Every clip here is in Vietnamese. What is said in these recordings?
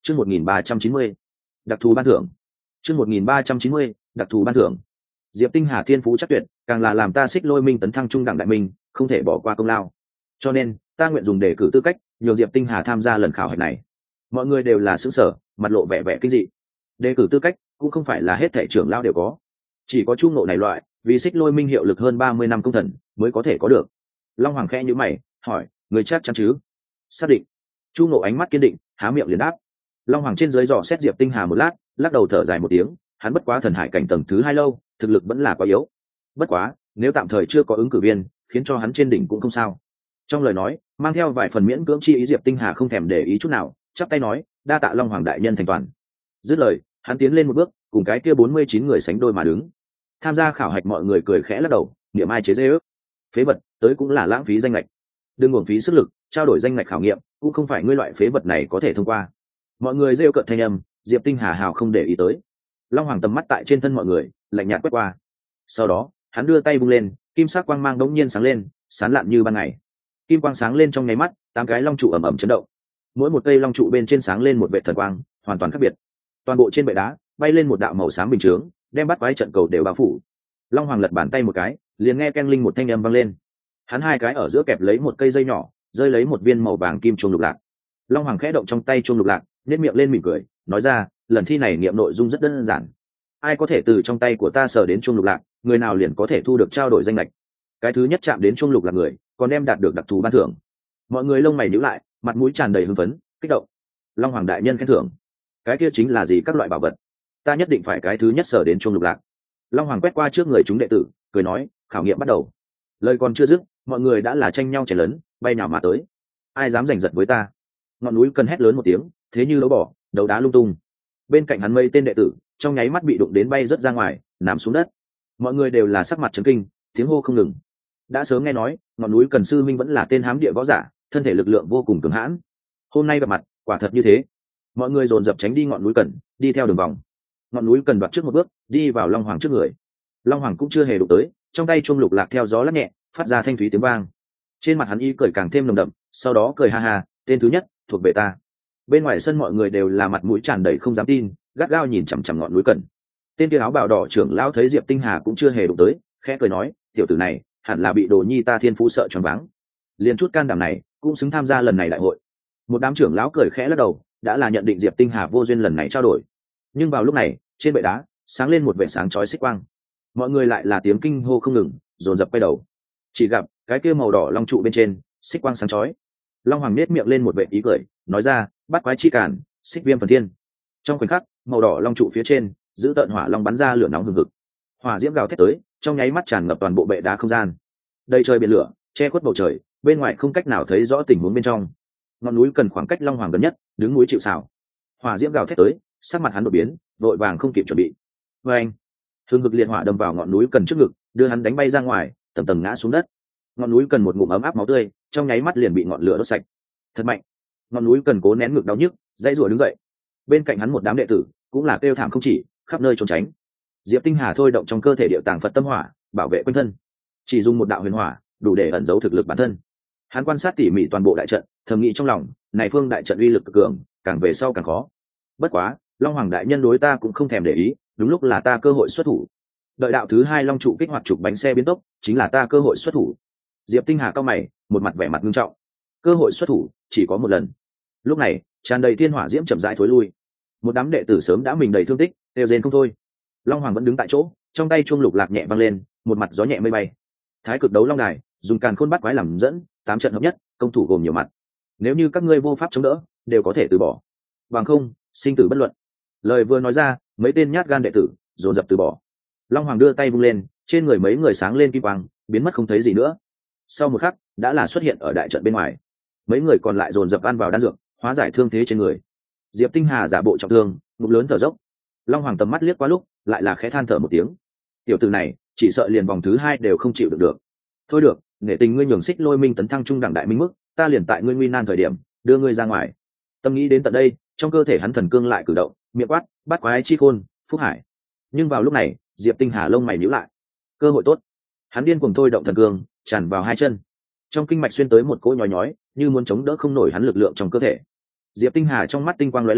chương 1390, đặc thù ban thưởng. chương 1390, đặc thù ban thưởng. Diệp Tinh Hà thiên phú chắc tuyệt, càng là làm ta Xích Lôi Minh tấn thăng trung đẳng đại minh, không thể bỏ qua công lao. Cho nên, ta nguyện dùng đề cử tư cách, nhường Diệp Tinh Hà tham gia lần khảo hạch này. Mọi người đều là sững sờ, mặt lộ vẻ vẻ kinh dị. Đề cử tư cách cũng không phải là hết thảy trưởng lão đều có, chỉ có Chu Ngộ này loại, vì Xích Lôi Minh hiệu lực hơn 30 năm công thần mới có thể có được. Long Hoàng khẽ nhíu mày, hỏi, người chắc chắn chứ? Xác định. Chu Ngộ ánh mắt kiên định, há miệng liền đáp. Long Hoàng trên dưới dò xét Diệp Tinh Hà một lát, lắc đầu thở dài một tiếng, hắn bất quá thần hải cảnh tầng thứ 2 lâu, thực lực vẫn là quá yếu. Bất quá, nếu tạm thời chưa có ứng cử viên, khiến cho hắn trên đỉnh cũng không sao. Trong lời nói, mang theo vài phần miễn cưỡng chi ý. Diệp Tinh Hà không thèm để ý chút nào, chắp tay nói, đa tạ Long Hoàng đại nhân thành toàn. Dứt lời, hắn tiến lên một bước, cùng cái kia 49 người sánh đôi mà đứng. Tham gia khảo hạch mọi người cười khẽ lắc đầu, niệm ai chế giễu. Phế vật, tới cũng là lãng phí danh lệch. Đừng uổng phí sức lực, trao đổi danh lệch khảo nghiệm, cũng không phải ngươi loại phế vật này có thể thông qua. Mọi người rêu cợt thanh âm, Diệp Tinh Hà hào không để ý tới. Long Hoàng tầm mắt tại trên thân mọi người, lạnh nhạt quét qua. Sau đó, hắn đưa tay vung lên, kim sắc quang mang đống nhiên sáng lên, sáng lạn như ban ngày. Kim quang sáng lên trong nháy mắt, 8 cái long trụ ầm ầm chấn động. Mỗi một cây long trụ bên trên sáng lên một vệt thần quang, hoàn toàn khác biệt. Toàn bộ trên bệ đá bay lên một đạo màu xám bình chướng, đem bắt quái trận cầu đều bao phủ. Long Hoàng lật bàn tay một cái, liền nghe keng linh một thanh âm vang lên. Hắn hai cái ở giữa kẹp lấy một cây dây nhỏ, rơi lấy một viên màu vàng kim chuông lục lạc. Long Hoàng khẽ động trong tay chuông lục lạc, nhếch miệng lên mỉm cười, nói ra, lần thi này nghiệm nội dung rất đơn giản. Ai có thể từ trong tay của ta sờ đến chuông lục lạc, người nào liền có thể thu được trao đổi danh lệch. Cái thứ nhất chạm đến chuông lục lạc người, còn đem đạt được đặc thù ban thưởng. Mọi người lông mày nhíu lại, mặt mũi tràn đầy hưng phấn, kích động. Long Hoàng đại nhân khen thưởng. Cái kia chính là gì? Các loại bảo vật. Ta nhất định phải cái thứ nhất sờ đến chuông lục lạc. Long Hoàng quét qua trước người chúng đệ tử, cười nói, khảo nghiệm bắt đầu. Lời còn chưa dứt, mọi người đã là tranh nhau chèn lớn, bay nào mà tới. Ai dám giành giật với ta? Ngọn núi cần hét lớn một tiếng, thế như đấu bỏ, đấu đá lung tung. Bên cạnh hắn mây tên đệ tử, trong nháy mắt bị đụng đến bay rớt ra ngoài, nằm xuống đất. Mọi người đều là sắc mặt chấn kinh, tiếng hô không ngừng. Đã sớm nghe nói, ngọn núi cần sư minh vẫn là tên hám địa võ giả, thân thể lực lượng vô cùng cường hãn. Hôm nay gặp mặt, quả thật như thế. Mọi người dồn dập tránh đi ngọn núi cần, đi theo đường vòng. Ngọn núi cần đoạt trước một bước, đi vào Long Hoàng trước người. Long Hoàng cũng chưa hề đụng tới, trong tay chuông lục lạc theo gió lắc nhẹ, phát ra thanh thúy tiếng vang. Trên mặt hắn y cười càng thêm nồng đậm, sau đó cười ha ha, tên thứ nhất thuộc về ta. Bên ngoài sân mọi người đều là mặt mũi tràn đầy không dám tin, gắt gao nhìn chằm chằm ngọn núi cần. Tên kia áo bào đỏ trưởng lão thấy Diệp Tinh Hà cũng chưa hề đụng tới, khẽ cười nói, tiểu tử này hẳn là bị Đồ Nhi ta thiên phú sợ choáng váng, liền chút can đảm này cũng xứng tham gia lần này đại hội. Một đám trưởng lão cười khẽ lắc đầu, đã là nhận định Diệp Tinh Hà vô duyên lần này trao đổi. Nhưng vào lúc này, trên bệ đá sáng lên một vệt sáng chói xích quang. Mọi người lại là tiếng kinh hô không ngừng, dồn dập quay đầu. Chỉ gặp cái kia màu đỏ long trụ bên trên, xích quang sáng chói. Long Hoàng nét miệng lên một vệt ý cười, nói ra, bắt quái chi cản, xích viêm phần thiên. Trong khoảnh khắc, màu đỏ long trụ phía trên, giữ tợn hỏa long bắn ra lửa nóng hừng hực. Hỏa diễm gào thét tới, trong nháy mắt tràn ngập toàn bộ bệ đá không gian. Đầy trời biển lửa, che khuất bầu trời, bên ngoài không cách nào thấy rõ tình huống bên trong. Ngọn núi cần khoảng cách Long Hoàng gần nhất, đứng núi chịu sào. Hỏa diễm gào thét tới, sắc mặt hắn đột biến, vội vàng không kịp chuẩn bị. Anh, hừng hực liệt hỏa đâm vào ngọn núi cần trước ngực, đưa hắn đánh bay ra ngoài, tầm tầm ngã xuống đất. Ngọn núi cần một ngụm ấm áp máu tươi, trong nháy mắt liền bị ngọn lửa đốt sạch. Thật mạnh. Ngọn núi cần cố nén ngực đau nhức, dãy rủa đứng dậy. Bên cạnh hắn một đám đệ tử, cũng là kêu thảm không chỉ, khắp nơi trốn tránh. Diệp Tinh Hà thôi động trong cơ thể điệu tàng Phật tâm hỏa, bảo vệ quanh thân. Chỉ dùng một đạo huyền hỏa, đủ để ẩn giấu thực lực bản thân. Hắn quan sát tỉ mỉ toàn bộ đại trận, thầm nghĩ trong lòng, này phương đại trận uy lực cực cường, càng về sau càng khó. Bất quá, Long Hoàng đại nhân đối ta cũng không thèm để ý, đúng lúc là ta cơ hội xuất thủ. Đợi đạo thứ 2 long trụ kích hoạt trục bánh xe biến tốc, chính là ta cơ hội xuất thủ. Diệp Tinh Hà cao mày, một mặt vẻ mặt nghiêm trọng. Cơ hội xuất thủ chỉ có một lần. Lúc này, tràn đầy thiên hỏa diễm chậm rãi thối lui. Một đám đệ tử sớm đã mình đầy thương tích, đều rên không thôi. Long Hoàng vẫn đứng tại chỗ, trong tay chuông lục lạc nhẹ vang lên, một mặt gió nhẹ mây bay. Thái cực đấu long đài, dùng càn khôn bắt quái làm dẫn, 8 trận hợp nhất, công thủ gồm nhiều mặt. Nếu như các ngươi vô pháp chống đỡ, đều có thể từ bỏ. Bằng không, sinh tử bất luận. Lời vừa nói ra, mấy tên nhát gan đệ tử dồn dập từ bỏ. Long Hoàng đưa tay vung lên, trên người mấy người sáng lên kim quang, biến mất không thấy gì nữa. Sau một khắc, đã là xuất hiện ở đại trận bên ngoài. Mấy người còn lại dồn dập ăn vào đan dược, hóa giải thương thế trên người. Diệp Tinh Hà giả bộ trọng thương, ngụm lớn thở dốc. Long Hoàng tầm mắt liếc qua lúc, lại là khẽ than thở một tiếng. Tiểu tử này, chỉ sợ liền vòng thứ 2 đều không chịu được. Thôi được, nể tình ngươi nhường Xích Lôi Minh tấn thăng trung đẳng đại minh mức, ta liền tại ngươi nguy nan thời điểm, đưa ngươi ra ngoài. Tâm nghĩ đến tận đây, trong cơ thể hắn thần cương lại cử động, miệng quát, bắt quái chi khôn, phúc hải. Nhưng vào lúc này, Diệp Tinh Hà lông mày nhíu lại. Cơ hội tốt. Hắn điên cuồng thôi động thần cương, tràn vào 2 chân. Trong kinh mạch xuyên tới một cỗ nhói nhói, như muốn chống đỡ không nổi hắn lực lượng trong cơ thể. Diệp Tinh Hà trong mắt tinh quang lóe lên,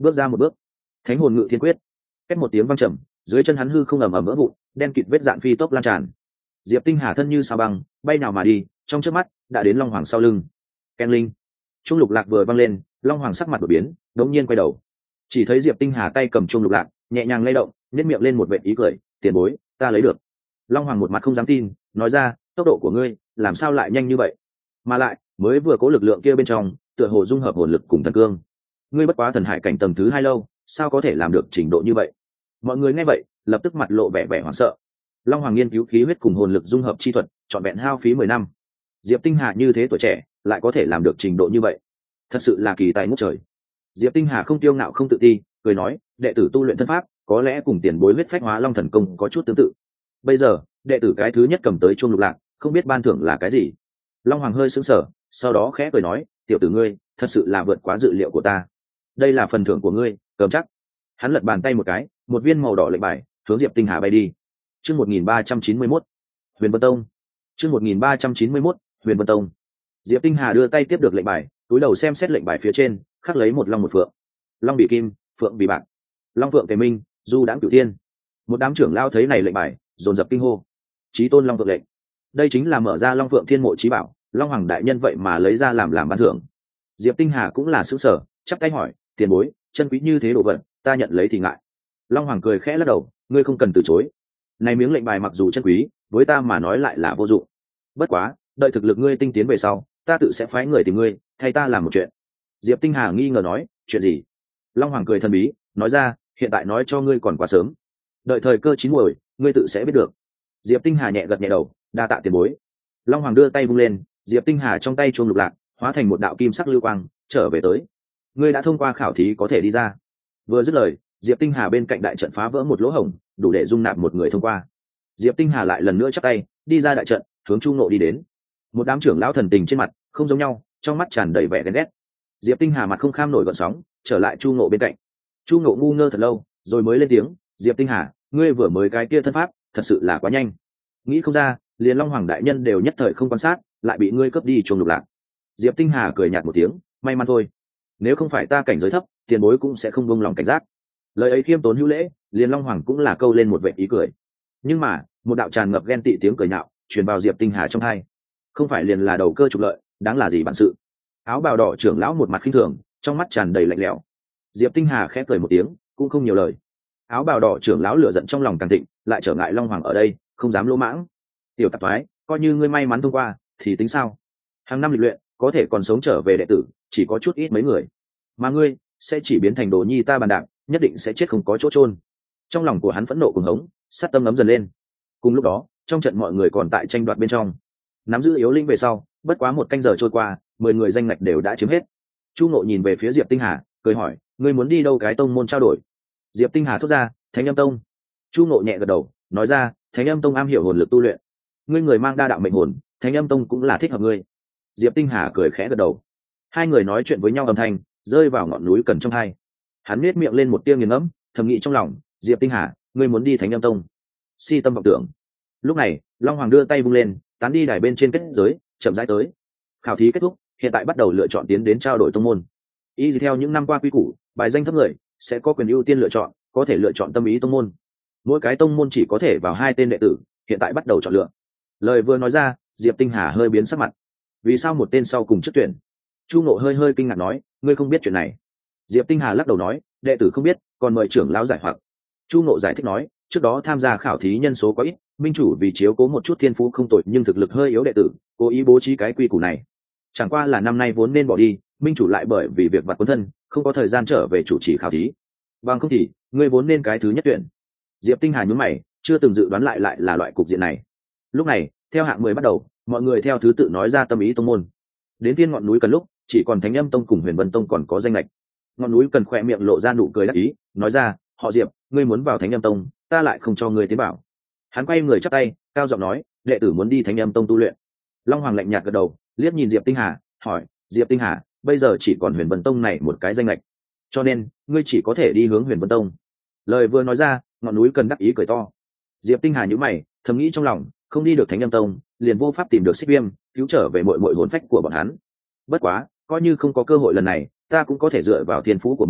bước ra một bước, thánh hồn ngự thiên quyết, cách một tiếng vang trầm, dưới chân hắn hư không ầm ầm vỡ vụn, đen kịt vết dạn phi tốc lan tràn. Diệp Tinh Hà thân như sao băng, bay nào mà đi, trong chớp mắt đã đến Long Hoàng sau lưng. Ken linh, trung lục lạc vừa vang lên, Long Hoàng sắc mặt đổi biến, đống nhiên quay đầu, chỉ thấy Diệp Tinh Hà tay cầm trung lục lạc, nhẹ nhàng lay động, nhếch miệng lên một vệt ý cười, tiền bối, ta lấy được. Long Hoàng một mặt không dám tin, nói ra, tốc độ của ngươi làm sao lại nhanh như vậy, mà lại mới vừa có lực lượng kia bên trong tựa hồ dung hợp hồn lực cùng thần cương, ngươi bất quá thần hải cảnh tầng thứ 2 lâu, sao có thể làm được trình độ như vậy? Mọi người nghe vậy lập tức mặt lộ vẻ hoảng sợ. Long Hoàng nghiên cứu khí huyết cùng hồn lực dung hợp chi thuật trọn vẹn hao phí 10 năm, Diệp Tinh Hà như thế tuổi trẻ lại có thể làm được trình độ như vậy, thật sự là kỳ tài ngút trời. Diệp Tinh Hà không tiêu ngạo không tự ti, cười nói, đệ tử tu luyện thân pháp có lẽ cùng tiền bối huyết phách hóa long thần công có chút tương tự, bây giờ đệ tử cái thứ nhất cầm tới chuông lục lạc, không biết ban thưởng là cái gì. Long Hoàng hơi sững sờ, sau đó khẽ cười nói, tiểu tử ngươi thật sự là vượt quá dự liệu của ta, đây là phần thưởng của ngươi, cầm chắc. Hắn lật bàn tay một cái, một viên màu đỏ lệnh bài hướng Diệp Tinh Hà bay đi. Chương 1391, Huyền Vân Tông. Chương 1391, Huyền Vân Tông. Diệp Tinh Hà đưa tay tiếp được lệnh bài, túi đầu xem xét lệnh bài phía trên, khắc lấy một long một phượng. Long bị kim, phượng bị bạc. Long phượng tề minh, du đãng cửu thiên. Một đám trưởng lao thấy này lệnh bài, dồn dập kinh hô. Chí tôn long phượng lệnh. Đây chính là mở ra Long Phượng Thiên Mộ chí bảo, Long Hoàng đại nhân vậy mà lấy ra làm ban thưởng. Diệp Tinh Hà cũng là sửng sở, chắp tay hỏi, tiền bối, chân quý như thế đồ vật, ta nhận lấy thì ngại. Long Hoàng cười khẽ lắc đầu, ngươi không cần từ chối. Này miếng lệnh bài mặc dù chân quý, với ta mà nói lại là vô dụng. Bất quá, đợi thực lực ngươi tinh tiến về sau, ta tự sẽ phái người tìm ngươi, thay ta làm một chuyện. Diệp Tinh Hà nghi ngờ nói, chuyện gì? Long Hoàng cười thần bí, nói ra, hiện tại nói cho ngươi còn quá sớm. Đợi thời cơ chín muồi, ngươi tự sẽ biết được. Diệp Tinh Hà nhẹ gật nhẹ đầu, đa tạ tiền bối. Long Hoàng đưa tay vung lên, Diệp Tinh Hà trong tay chuông lục lạc hóa thành một đạo kim sắc lưu quang trở về tới. Ngươi đã thông qua khảo thí, có thể đi ra. Vừa dứt lời, Diệp Tinh Hà bên cạnh đại trận phá vỡ một lỗ hổng, đủ để dung nạp một người thông qua. Diệp Tinh Hà lại lần nữa chắp tay đi ra đại trận, hướng Chu Ngộ đi đến. Một đám trưởng lão thần tình trên mặt không giống nhau, trong mắt tràn đầy vẻ ghen ghét. Diệp Tinh Hà mặt không kham nổi gợn sóng, trở lại Chu Ngộ bên cạnh. Chu Ngộ ngu ngơ thật lâu, rồi mới lên tiếng, Diệp Tinh Hà, ngươi vừa mới cái kia thân pháp thật sự là quá nhanh, nghĩ không ra liền Long Hoàng đại nhân đều nhất thời không quan sát, lại bị ngươi cướp đi chuông lục lạc. Diệp Tinh Hà cười nhạt một tiếng, may mắn thôi, nếu không phải ta cảnh giới thấp, tiền bối cũng sẽ không buông lòng cảnh giác. Lời ấy khiêm tốn hữu lễ, liền Long Hoàng cũng là câu lên một vệ ý cười. Nhưng mà một đạo tràn ngập ghen tị tiếng cười nhạo truyền vào Diệp Tinh Hà trong tai. Không phải liền là đầu cơ trục lợi, đáng là gì bản sự? Áo bào đỏ trưởng lão một mặt khinh thường, trong mắt tràn đầy lạnh lẽo. Diệp Tinh Hà khẽ cười một tiếng, cũng không nhiều lời. Áo bào đỏ trưởng lão lửa giận trong lòng càng thịnh, lại trở ngại Long Hoàng ở đây, không dám lỗ mãng. Tiểu tạp thoái, coi như ngươi may mắn thông qua thì tính sao? Hàng năm lịch luyện, có thể còn sống trở về đệ tử chỉ có chút ít mấy người, mà ngươi sẽ chỉ biến thành đồ nhi ta bàn đạp, nhất định sẽ chết không có chỗ chôn. Trong lòng của hắn phẫn nộ cuồng hống, sát tâm ấm dần lên. Cùng lúc đó, trong trận mọi người còn tại tranh đoạt bên trong, nắm giữ yếu linh về sau, bất quá một canh giờ trôi qua, 10 người danh ngạch đều đã chiếm hết. Chu Ngộ nhìn về phía Diệp Tinh Hà, cười hỏi, ngươi muốn đi đâu cái tông môn trao đổi? Diệp Tinh Hà thốt ra, Thánh Âm Tông. Chu Ngộ nhẹ gật đầu, nói ra, Thánh Âm Tông am hiểu hồn lực tu luyện, ngươi người mang đa đạo mệnh hồn, Thánh Âm Tông cũng là thích hợp ngươi. Diệp Tinh Hà cười khẽ gật đầu. Hai người nói chuyện với nhau âm thanh rơi vào ngọn núi Cần trong hai. Hắn nhếch miệng lên một tia nghiền ngẫm, thầm nghĩ trong lòng, Diệp Tinh Hà, ngươi muốn đi Thánh Âm Tông, si tâm vọng tưởng. Lúc này, Long Hoàng đưa tay vung lên, tán đi đài bên trên kết giới, chậm rãi tới. Khảo thí kết thúc, hiện tại bắt đầu lựa chọn tiến đến trao đổi tông môn. Y theo những năm qua quy củ, bài danh thấp người sẽ có quyền ưu tiên lựa chọn, có thể lựa chọn tâm ý tông môn. Mỗi cái tông môn chỉ có thể vào 2 tên đệ tử, hiện tại bắt đầu chọn lựa. Lời vừa nói ra, Diệp Tinh Hà hơi biến sắc mặt. Vì sao một tên sau cùng trước tuyển? Chu Ngộ hơi kinh ngạc nói, ngươi không biết chuyện này. Diệp Tinh Hà lắc đầu nói, đệ tử không biết, còn mời trưởng lão giải hoặc. Chu Ngộ giải thích nói, trước đó tham gia khảo thí nhân số quá ít, minh chủ vì chiếu cố một chút thiên phú không tội nhưng thực lực hơi yếu đệ tử, cố ý bố trí cái quy củ này. Chẳng qua là năm nay vốn nên bỏ đi, minh chủ lại bởi vì việc vặt cuốn thân, không có thời gian trở về chủ trì khảo thí. Bằng không thì, ngươi vốn nên cái thứ nhất tuyển. Diệp Tinh Hà nhún mày, chưa từng dự đoán lại là loại cục diện này. Lúc này, theo hạng 10 bắt đầu, mọi người theo thứ tự nói ra tâm ý tông môn. Đến thiên ngọn núi Cần lúc, chỉ còn Thánh Âm Tông cùng Huyền Vân Tông còn có danh lệch. Ngọn núi Cần khỏe miệng lộ ra nụ cười đắc ý, nói ra, họ Diệp, ngươi muốn vào Thánh Âm Tông, ta lại không cho ngươi tiến bảo. Hắn quay người chắp tay, cao giọng nói, đệ tử muốn đi Thánh Âm Tông tu luyện. Long Hoàng lạnh nhạt gật đầu, liếc nhìn Diệp Tinh Hà, hỏi, Diệp Tinh Hà, bây giờ chỉ còn Huyền Vân Tông này một cái danh lệch, cho nên ngươi chỉ có thể đi hướng Huyền Vân Tông. Lời vừa nói ra, ngọn núi Cần đắc ý cười to. Diệp Tinh Hà nhíu mày, thầm nghĩ trong lòng, không đi được Thánh Âm Tông, liền vô pháp tìm được Xích Viêm, cứu trở về muội hồn phách của bọn hắn. Bất quá, coi như không có cơ hội lần này, ta cũng có thể dựa vào thiên phú của mình,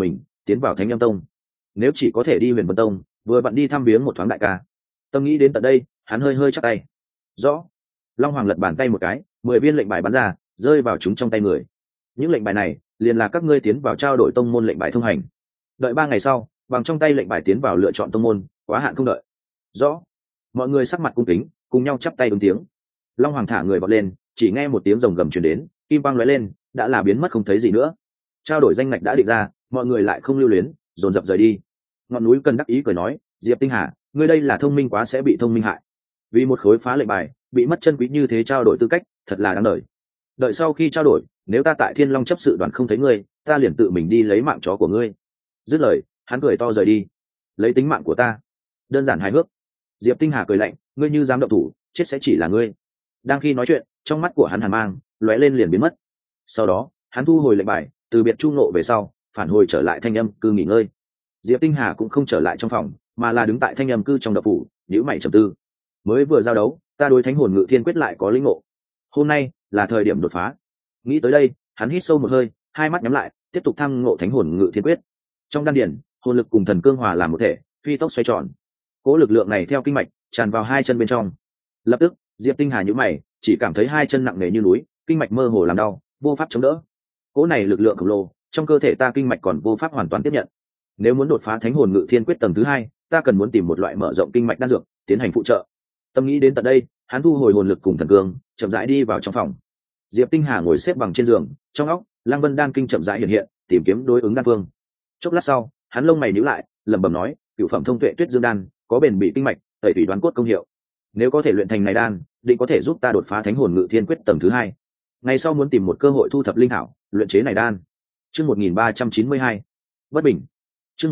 tiến vào Thánh Âm Tông. Nếu chỉ có thể đi Huyền Vân Tông, vừa vặn đi thăm viếng một thoáng đại ca. Tâm nghĩ đến tận đây, hắn hơi hơi chắp tay. Rõ. Long Hoàng lật bàn tay một cái, 10 viên lệnh bài bắn ra, rơi vào chúng trong tay người. Những lệnh bài này liền là các ngươi tiến vào trao đổi tông môn lệnh bài thông hành. Đợi 3 ngày sau, bằng trong tay lệnh bài tiến vào lựa chọn tông môn, quá hạn không đợi. Rõ. Mọi người sắc mặt cung kính, cùng nhau chắp tay ứng tiếng. Long Hoàng thả người vọt lên, chỉ nghe một tiếng rồng gầm truyền đến, kim quang lóe lên, đã là biến mất không thấy gì nữa. Trao đổi danh ngạch đã định ra, mọi người lại không lưu luyến, dồn dập rời đi. Ngọn núi Cần đắc ý cười nói, Diệp Tinh Hà, ngươi đây là thông minh quá sẽ bị thông minh hại. Vì một khối phá lệnh bài, bị mất chân quý như thế trao đổi tư cách, thật là đáng đời. Đợi sau khi trao đổi, nếu ta tại Thiên Long chấp sự đoàn không thấy ngươi, ta liền tự mình đi lấy mạng chó của ngươi. Dứt lời, hắn cười to rời đi. Lấy tính mạng của ta? Đơn giản hài hước. Diệp Tinh Hà cười lạnh, ngươi như dám động thủ, chết sẽ chỉ là ngươi. Đang khi nói chuyện, trong mắt của hắn hàn mang lóe lên liền biến mất. Sau đó, hắn thu hồi lệnh bài, từ biệt Chu Ngộ về sau, phản hồi trở lại Thanh Âm cư nghỉ ngơi. Diệp Tinh Hà cũng không trở lại trong phòng, mà là đứng tại Thanh Âm cư trong đập phủ, nhíu mày trầm tư. Mới vừa giao đấu, ta đối Thánh Hồn Ngự Thiên quyết lại có lĩnh ngộ. Hôm nay là thời điểm đột phá. Nghĩ tới đây, hắn hít sâu một hơi, hai mắt nhắm lại, tiếp tục tham ngộ Thánh Hồn Ngự Thiên quyết. Trong đan điền, hồn lực cùng thần cương hòa làm một thể, phi tốc xoay tròn. Cỗ lực lượng này theo kinh mạch tràn vào hai chân bên trong. Lập tức, Diệp Tinh Hà nhíu mày, chỉ cảm thấy hai chân nặng nề như núi, kinh mạch mơ hồ làm đau, vô pháp chống đỡ. Cỗ này lực lượng khổng lồ, trong cơ thể ta kinh mạch còn vô pháp hoàn toàn tiếp nhận. Nếu muốn đột phá Thánh Hồn Ngự Thiên quyết tầng thứ 2, ta cần muốn tìm một loại mở rộng kinh mạch đan dược, tiến hành phụ trợ. Tâm nghĩ đến tận đây, hắn thu hồi hồn lực cùng thần cương, chậm rãi đi vào trong phòng. Diệp Tinh Hà ngồi xếp bằng trên giường, trong óc, Lăng Vân đan kinh chậm rãi hiện hiện, tìm kiếm đối ứng đan phương. Chốc lát sau, hắn lông mày nhíu lại, lẩm bẩm nói, cửu phẩm thông tuệ tuyết dương đan, có bền bỉ kinh mạch, tẩy tủy đoán cốt công hiệu. Nếu có thể luyện thành này đan, định có thể giúp ta đột phá Thánh Hồn Ngự Thiên quyết tầng thứ 2. Ngày sau muốn tìm một cơ hội thu thập linh thảo, luyện chế này đan. Chương 1392. Bất bình. Chương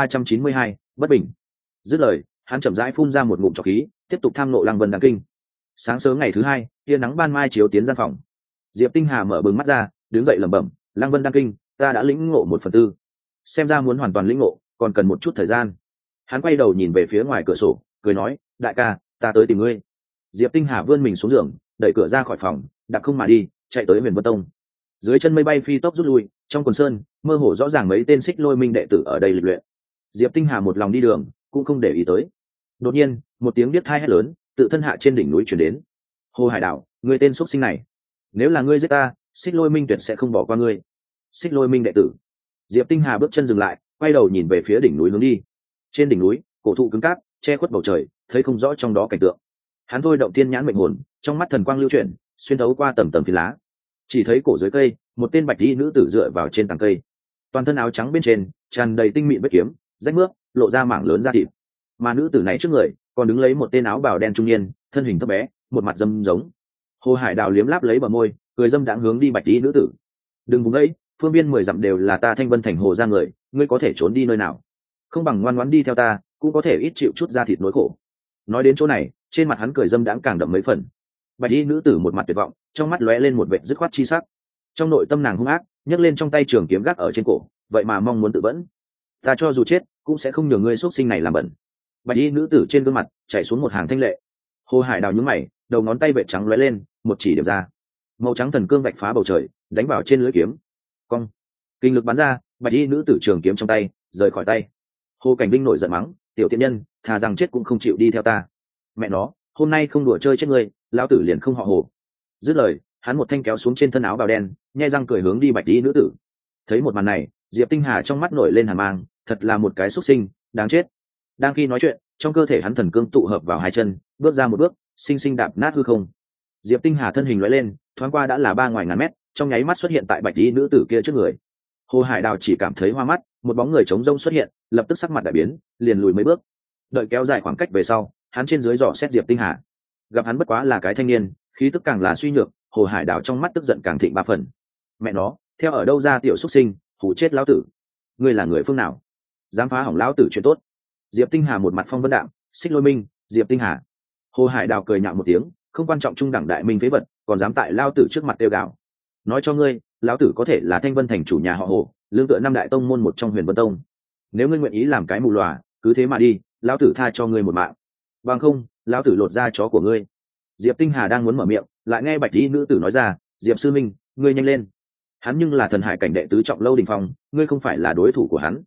1392. Bất bình. Dứt lời, hắn chậm rãi phun ra một ngụm trọc khí, tiếp tục tham nộ Lăng Vân đan kinh. Sáng sớm ngày thứ 2, tia nắng ban mai chiếu tiến gian phòng. Diệp Tinh Hà mở bừng mắt ra, đứng dậy lẩm bẩm, Lăng Vân đan kinh, ta đã lĩnh ngộ 1/4. Xem ra muốn hoàn toàn lĩnh ngộ, còn cần một chút thời gian. Hắn quay đầu nhìn về phía ngoài cửa sổ, cười nói, đại ca, ta tới tìm ngươi. Diệp Tinh Hà vươn mình xuống giường, đẩy cửa ra khỏi phòng, đạp không mà đi, chạy tới Huyền Vân Tông. Dưới chân mây bay phi tốc rút lui, trong quần sơn, mơ hồ rõ ràng mấy tên Xích Lôi Minh đệ tử ở đây lịch luyện. Diệp Tinh Hà một lòng đi đường, cũng không để ý tới. Đột nhiên, một tiếng biết thai hét lớn, tự thân hạ trên đỉnh núi truyền đến. Hồ Hải Đảo, ngươi tên xuất sinh này, nếu là ngươi giết ta, Xích Lôi Minh tuyệt sẽ không bỏ qua ngươi. Xích Lôi Minh đệ tử. Diệp Tinh Hà bước chân dừng lại, quay đầu nhìn về phía đỉnh núi hướng đi. Trên đỉnh núi, cổ thụ cứng cáp, che khuất bầu trời, thấy không rõ trong đó cảnh tượng. Hắn thôi động tiên nhãn mệnh hồn, trong mắt thần quang lưu chuyển, xuyên thấu qua tầng tầng phi lá, chỉ thấy cổ dưới cây, một tên bạch y nữ tử dựa vào trên tàng cây, toàn thân áo trắng bên trên tràn đầy tinh mịn vết kiếm, rách mướp, lộ ra mảng lớn da thịt. Mà nữ tử này trước người còn đứng lấy một tên áo bào đen trung niên, thân hình thấp bé, một mặt dâm giống. Hồ Hải Đào liếm láp lấy bờ môi, cười dâm đãng hướng đi bạch y nữ tử. Đừng vùng ấy, phương biên 10 dặm đều là ta Thanh Vân thành hồ ra người, ngươi có thể trốn đi nơi nào? Không bằng ngoan ngoãn đi theo ta, cũng có thể ít chịu chút da thịt nỗi khổ. Nói đến chỗ này, trên mặt hắn cười dâm đãng càng đậm mấy phần. Bạch y nữ tử một mặt tuyệt vọng, trong mắt lóe lên một vệt dứt khoát chi sắc. Trong nội tâm nàng hung ác, nhấc lên trong tay trường kiếm gác ở trên cổ, vậy mà mong muốn tự vẫn. Ta cho dù chết, cũng sẽ không nhường ngươi xuất sinh này làm bẩn. Bạch y nữ tử trên gương mặt chảy xuống một hàng thanh lệ. Hồ Hải Đào nhướng mày, đầu ngón tay vệt trắng lóe lên, một chỉ điểm ra. Màu trắng thần cương vạch phá bầu trời, đánh vào trên lưỡi kiếm. Cong. Kinh lực bắn ra, bạch y nữ tử trường kiếm trong tay rời khỏi tay. Hồ Cảnh Vinh nổi giận mắng, tiểu tiện nhân, thà rằng chết cũng không chịu đi theo ta. Mẹ nó, hôm nay không đùa chơi chết ngươi, lão tử liền không họ Hồ. Dứt lời, hắn một thanh kéo xuống trên thân áo bào đen, nhai răng cười hướng đi bạch y nữ tử. Thấy một màn này, Diệp Tinh Hà trong mắt nổi lên hàn mang, thật là một cái xuất sinh, đáng chết. Đang khi nói chuyện, trong cơ thể hắn thần cương tụ hợp vào hai chân, bước ra một bước, sinh sinh đạp nát hư không. Diệp Tinh Hà thân hình lóe lên, thoáng qua đã là 3 ngoài ngàn mét, trong nháy mắt xuất hiện tại bạch y nữ tử kia trước người. Hồ Hải Đào chỉ cảm thấy hoa mắt, một bóng người trống rông xuất hiện, lập tức sắc mặt đại biến, liền lùi mấy bước. Đợi kéo dài khoảng cách về sau, hắn trên dưới dò xét Diệp Tinh Hà. Gặp hắn bất quá là cái thanh niên, khí tức càng là suy nhược, Hồ Hải Đào trong mắt tức giận càng thịnh 3 phần. Mẹ nó, theo ở đâu ra tiểu xuất sinh, hù chết lão tử. Ngươi là người phương nào? Dám phá hỏng lão tử chuyện tốt. Diệp Tinh Hà một mặt phong vân đạm, Xích Lôi Minh, Diệp Tinh Hà. Hồ Hải Đào cười nhạo một tiếng, không quan trọng trung đẳng đại minh phế vật, còn dám tại lão tử trước mặt tiêu gạo. Nói cho ngươi, lão tử có thể là Thanh Vân thành chủ nhà họ Hồ, lương tựa 5 đại tông môn một trong Huyền Vân Tông. Nếu ngươi nguyện ý làm cái mù lòa, cứ thế mà đi, lão tử tha cho ngươi một mạng. Bằng không, lão tử lột da chó của ngươi. Diệp Tinh Hà đang muốn mở miệng, lại nghe bạch y nữ tử nói ra, Diệp sư minh, ngươi nhanh lên. Hắn nhưng là thần hải cảnh đệ tứ trọng lâu đỉnh phong, ngươi không phải là đối thủ của hắn.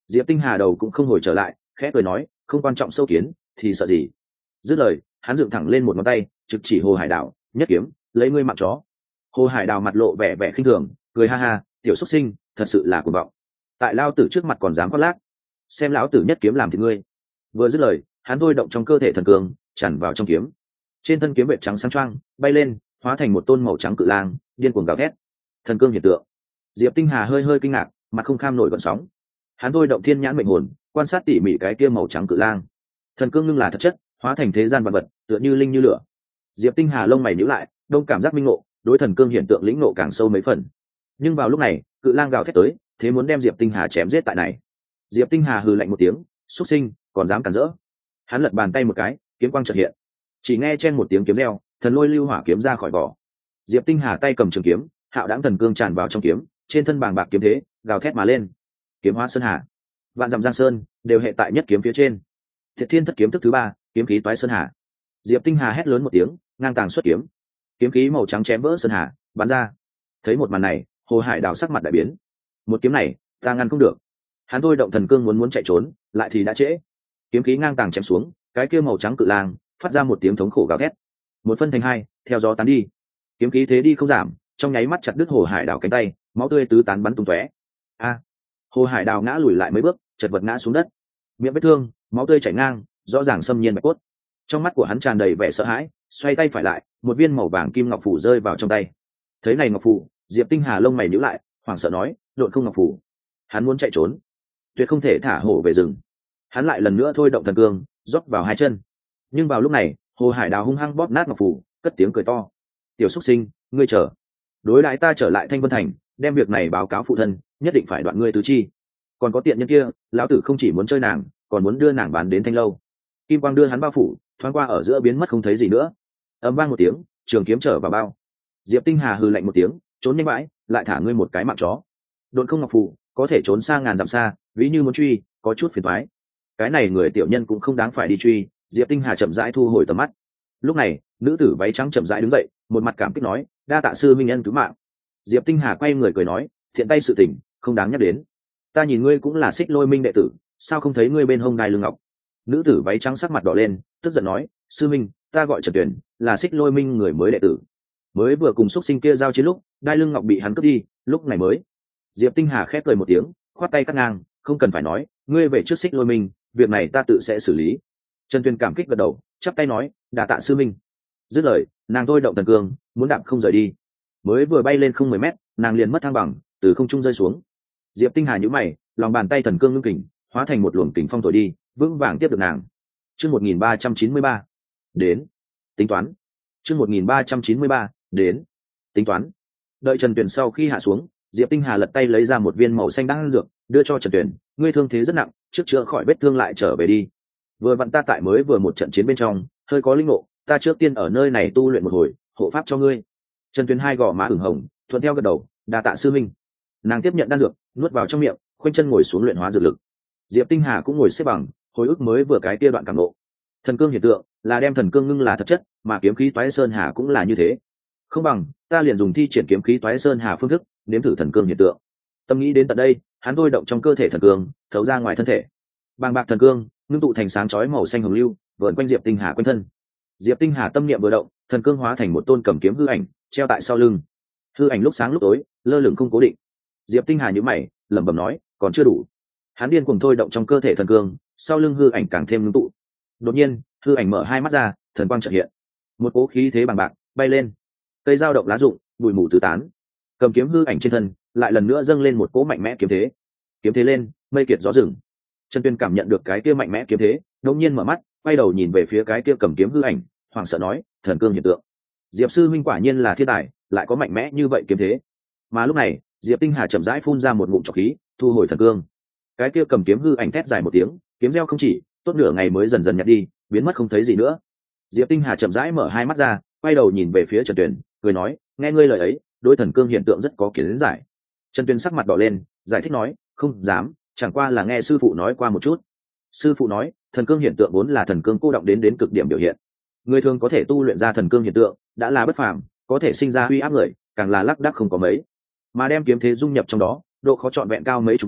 Diệp Tinh Hà đầu cũng không hồi trở lại, khẽ cười nói, không quan trọng sâu kiến thì sợ gì. Dứt lời, hắn dựng thẳng lên một ngón tay, trực chỉ Hồ Hải Đào, nhất kiếm lấy ngươi mạng chó. Hồ Hải Đào mặt lộ vẻ vẻ khinh thường, cười ha ha, tiểu xuất sinh thật sự là cuồng vọng, tại lao tử trước mặt còn dám khoác lác, xem lão tử nhất kiếm làm thì ngươi. Vừa dứt lời, hắn thôi động trong cơ thể thần cường tràn vào trong kiếm, trên thân kiếm vệt trắng sáng choang bay lên, hóa thành một tôn màu trắng cự lang điên cuồng gào thét. Thần cương hiện tượng. Diệp Tinh Hà hơi hơi kinh ngạc, mặt không kham nổi gợn sóng. Hắn thôi động thiên nhãn mệnh hồn, quan sát tỉ mỉ cái kia màu trắng cự lang. Thần cương ngưng là thật chất, hóa thành thế gian vật vật, tựa như linh như lửa. Diệp Tinh Hà lông mày nhíu lại, đông cảm giác minh ngộ, đối thần cương hiện tượng lĩnh ngộ càng sâu mấy phần. Nhưng vào lúc này, cự lang gào thét tới, thế muốn đem Diệp Tinh Hà chém giết tại này. Diệp Tinh Hà hừ lạnh một tiếng, xuất sinh, còn dám cản rỡ. Hắn lật bàn tay một cái, kiếm quang chợt hiện. Chỉ nghe chen một tiếng kiếm reo, thần lôi lưu hỏa kiếm ra khỏi vỏ. Diệp Tinh Hà tay cầm trường kiếm, hạo đãng thần cương tràn vào trong kiếm, trên thân bàng bạc kiếm thế gào thét mà lên. Kiếm hóa sơn hà, vạn dặm giang sơn đều hệ tại nhất kiếm phía trên. Thiệt thiên thất kiếm thức thứ ba, kiếm khí toái sơn hà. Diệp Tinh Hà hét lớn một tiếng, ngang tàng xuất kiếm, kiếm khí màu trắng chém vỡ sơn hà, bắn ra. Thấy một màn này, Hồ Hải Đào sắc mặt đại biến. Một kiếm này, ta ngăn không được. Hắn thôi động thần cương muốn chạy trốn, lại thì đã trễ. Kiếm khí ngang tàng chém xuống, cái kia màu trắng cự lang phát ra một tiếng thống khổ gào thét. Một phân thành hai, theo gió tán đi. Kiếm khí thế đi không giảm, trong nháy mắt chặt đứt Hồ Hải Đào cánh tay, máu tươi tứ tán bắn tung tóe. A! Hồ Hải Đào ngã lùi lại mấy bước, chật vật ngã xuống đất. Miệng vết thương, máu tươi chảy ngang, rõ ràng xâm nhiên mạch cốt. Trong mắt của hắn tràn đầy vẻ sợ hãi, xoay tay phải lại, một viên màu vàng kim ngọc phù rơi vào trong tay. Thấy này ngọc phù, Diệp Tinh Hà lông mày nhíu lại, hoảng sợ nói, độn không ngọc phù. Hắn muốn chạy trốn, tuyệt không thể thả hổ về rừng. Hắn lại lần nữa thôi động thần cương, rót vào hai chân. Nhưng vào lúc này, Hồ Hải Đào hung hăng bóp nát ngọc phù, cất tiếng cười to, tiểu xuất sinh, ngươi chờ, đối đãi ta trở lại Thanh Vân Thành, đem việc này báo cáo phụ thân, nhất định phải đoạn ngươi tứ chi. Còn có tiện nhân kia, lão tử không chỉ muốn chơi nàng, còn muốn đưa nàng bán đến Thanh Lâu. Kim quang đưa hắn bao phủ, thoáng qua ở giữa biến mất không thấy gì nữa. Ầm vang một tiếng, trường kiếm trở vào bao. Diệp Tinh Hà hừ lạnh một tiếng, trốn nhanh bãi, lại thả ngươi một cái mạng chó. Độn không ngọc phù, có thể trốn sang ngàn dặm xa, ví như muốn truy, có chút phiền toái. Cái này người tiểu nhân cũng không đáng phải đi truy. Diệp Tinh Hà chậm rãi thu hồi tầm mắt. Lúc này, nữ tử váy trắng chậm rãi đứng dậy, một mặt cảm kích nói, đa tạ sư minh nhân cứu mạng. Diệp Tinh Hà quay người cười nói, thiện tay sự tình, không đáng nhắc đến. Ta nhìn ngươi cũng là Xích Lôi Minh đệ tử, sao không thấy ngươi bên hông đai lưng ngọc? Nữ tử váy trắng sắc mặt đỏ lên, tức giận nói, sư minh, ta gọi Trần Tuyển, là Xích Lôi Minh người mới đệ tử, mới vừa cùng xuất sinh kia giao chiến lúc, đai lưng ngọc bị hắn cướp đi, lúc này mới. Diệp Tinh Hà khép cười một tiếng, khoát tay cắt ngang, không cần phải nói, ngươi về trước Xích Lôi Minh, việc này ta tự sẽ xử lý. Trần Tuyển cảm kích gật đầu, chắp tay nói, đà tạ sư minh. Dứt lời, nàng thôi động thần cương, muốn đạp không rời đi. Mới vừa bay lên không 10 mét, nàng liền mất thăng bằng, từ không trung rơi xuống. Diệp Tinh Hà nhíu mày, lòng bàn tay thần cương ngưng kình, hóa thành một luồng kình phong thổi đi, vững vàng tiếp được nàng. Chương 1393. Đến. Tính toán. Chương 1393. Đến. Tính toán. Đợi Trần Tuyền sau khi hạ xuống, Diệp Tinh Hà lật tay lấy ra một viên màu xanh đan dược, đưa cho Trần Tuyền, ngươi thương thế rất nặng, trước chữa khỏi vết thương lại trở về đi. Vừa vặn ta tại mới vừa một trận chiến bên trong, hơi có linh ngộ, ta trước tiên ở nơi này tu luyện một hồi, hộ pháp cho ngươi. Trần Tuyền hai gò má ửng hồng, thuận theo gật đầu, đa tạ sư minh. Nàng tiếp nhận đan dược, nuốt vào trong miệng, khoanh chân ngồi xuống luyện hóa dược lực. Diệp Tinh Hà cũng ngồi xếp bằng, hồi ức mới vừa cái kia đoạn cảm ngộ. Thần cương hiện tượng là đem thần cương ngưng là thật chất, mà kiếm khí toái sơn hà cũng là như thế. Không bằng ta liền dùng thi triển kiếm khí toái sơn hà phương thức, nếm thử thần cương hiện tượng. Tâm nghĩ đến tận đây, hắn thôi động trong cơ thể thần cương, thấu ra ngoài thân thể. Bàng bạc thần cương ngưng tụ thành sáng chói màu xanh hồng lưu, vờn quanh Diệp Tinh Hà quanh thân. Diệp Tinh Hà tâm niệm vừa động, thần cương hóa thành một tôn cầm kiếm hư ảnh, treo tại sau lưng. Hư ảnh lúc sáng lúc tối, lơ lửng không cố định. Diệp Tinh Hà nhíu mày, lẩm bẩm nói, còn chưa đủ. Hắn điên cuồng thôi động trong cơ thể thần cương, sau lưng hư ảnh càng thêm ngưng tụ. Đột nhiên, hư ảnh mở hai mắt ra, thần quang chợt hiện. Một cỗ khí thế bằng bạc bay lên. Cây dao động lá rụng, bụi mù tứ tán. Cầm kiếm hư ảnh trên thân, lại lần nữa dâng lên một cỗ mạnh mẽ kiếm thế. Kiếm thế lên, mây kiệt gió rừng. Trần Tuyên cảm nhận được cái kia mạnh mẽ kiếm thế, đột nhiên mở mắt, quay đầu nhìn về phía cái kia cầm kiếm hư ảnh, hoảng sợ nói, thần cương hiện tượng. Diệp sư minh quả nhiên là thiên tài, lại có mạnh mẽ như vậy kiếm thế. Mà lúc này, Diệp Tinh Hà chậm rãi phun ra một ngụm trọc khí, thu hồi thần cương. Cái kia cầm kiếm hư ảnh thét dài một tiếng, kiếm reo không chỉ, tốt nửa ngày mới dần dần nhạt đi, biến mất không thấy gì nữa. Diệp Tinh Hà chậm rãi mở hai mắt ra, quay đầu nhìn về phía Trần Tuyển, cười nói, nghe ngươi lời ấy, đối thần cương hiện tượng rất có kiến giải. Trần Tuyển sắc mặt đỏ lên, giải thích nói, không dám, chẳng qua là nghe sư phụ nói qua một chút. Sư phụ nói, thần cương hiện tượng vốn là thần cương cô động đến cực điểm biểu hiện. Người thường có thể tu luyện ra thần cương hiện tượng, đã là bất phàm, có thể sinh ra uy áp người, càng là lác đác không có mấy. Mà đem kiếm thế dung nhập trong đó, độ khó trọn vẹn cao mấy chục lần,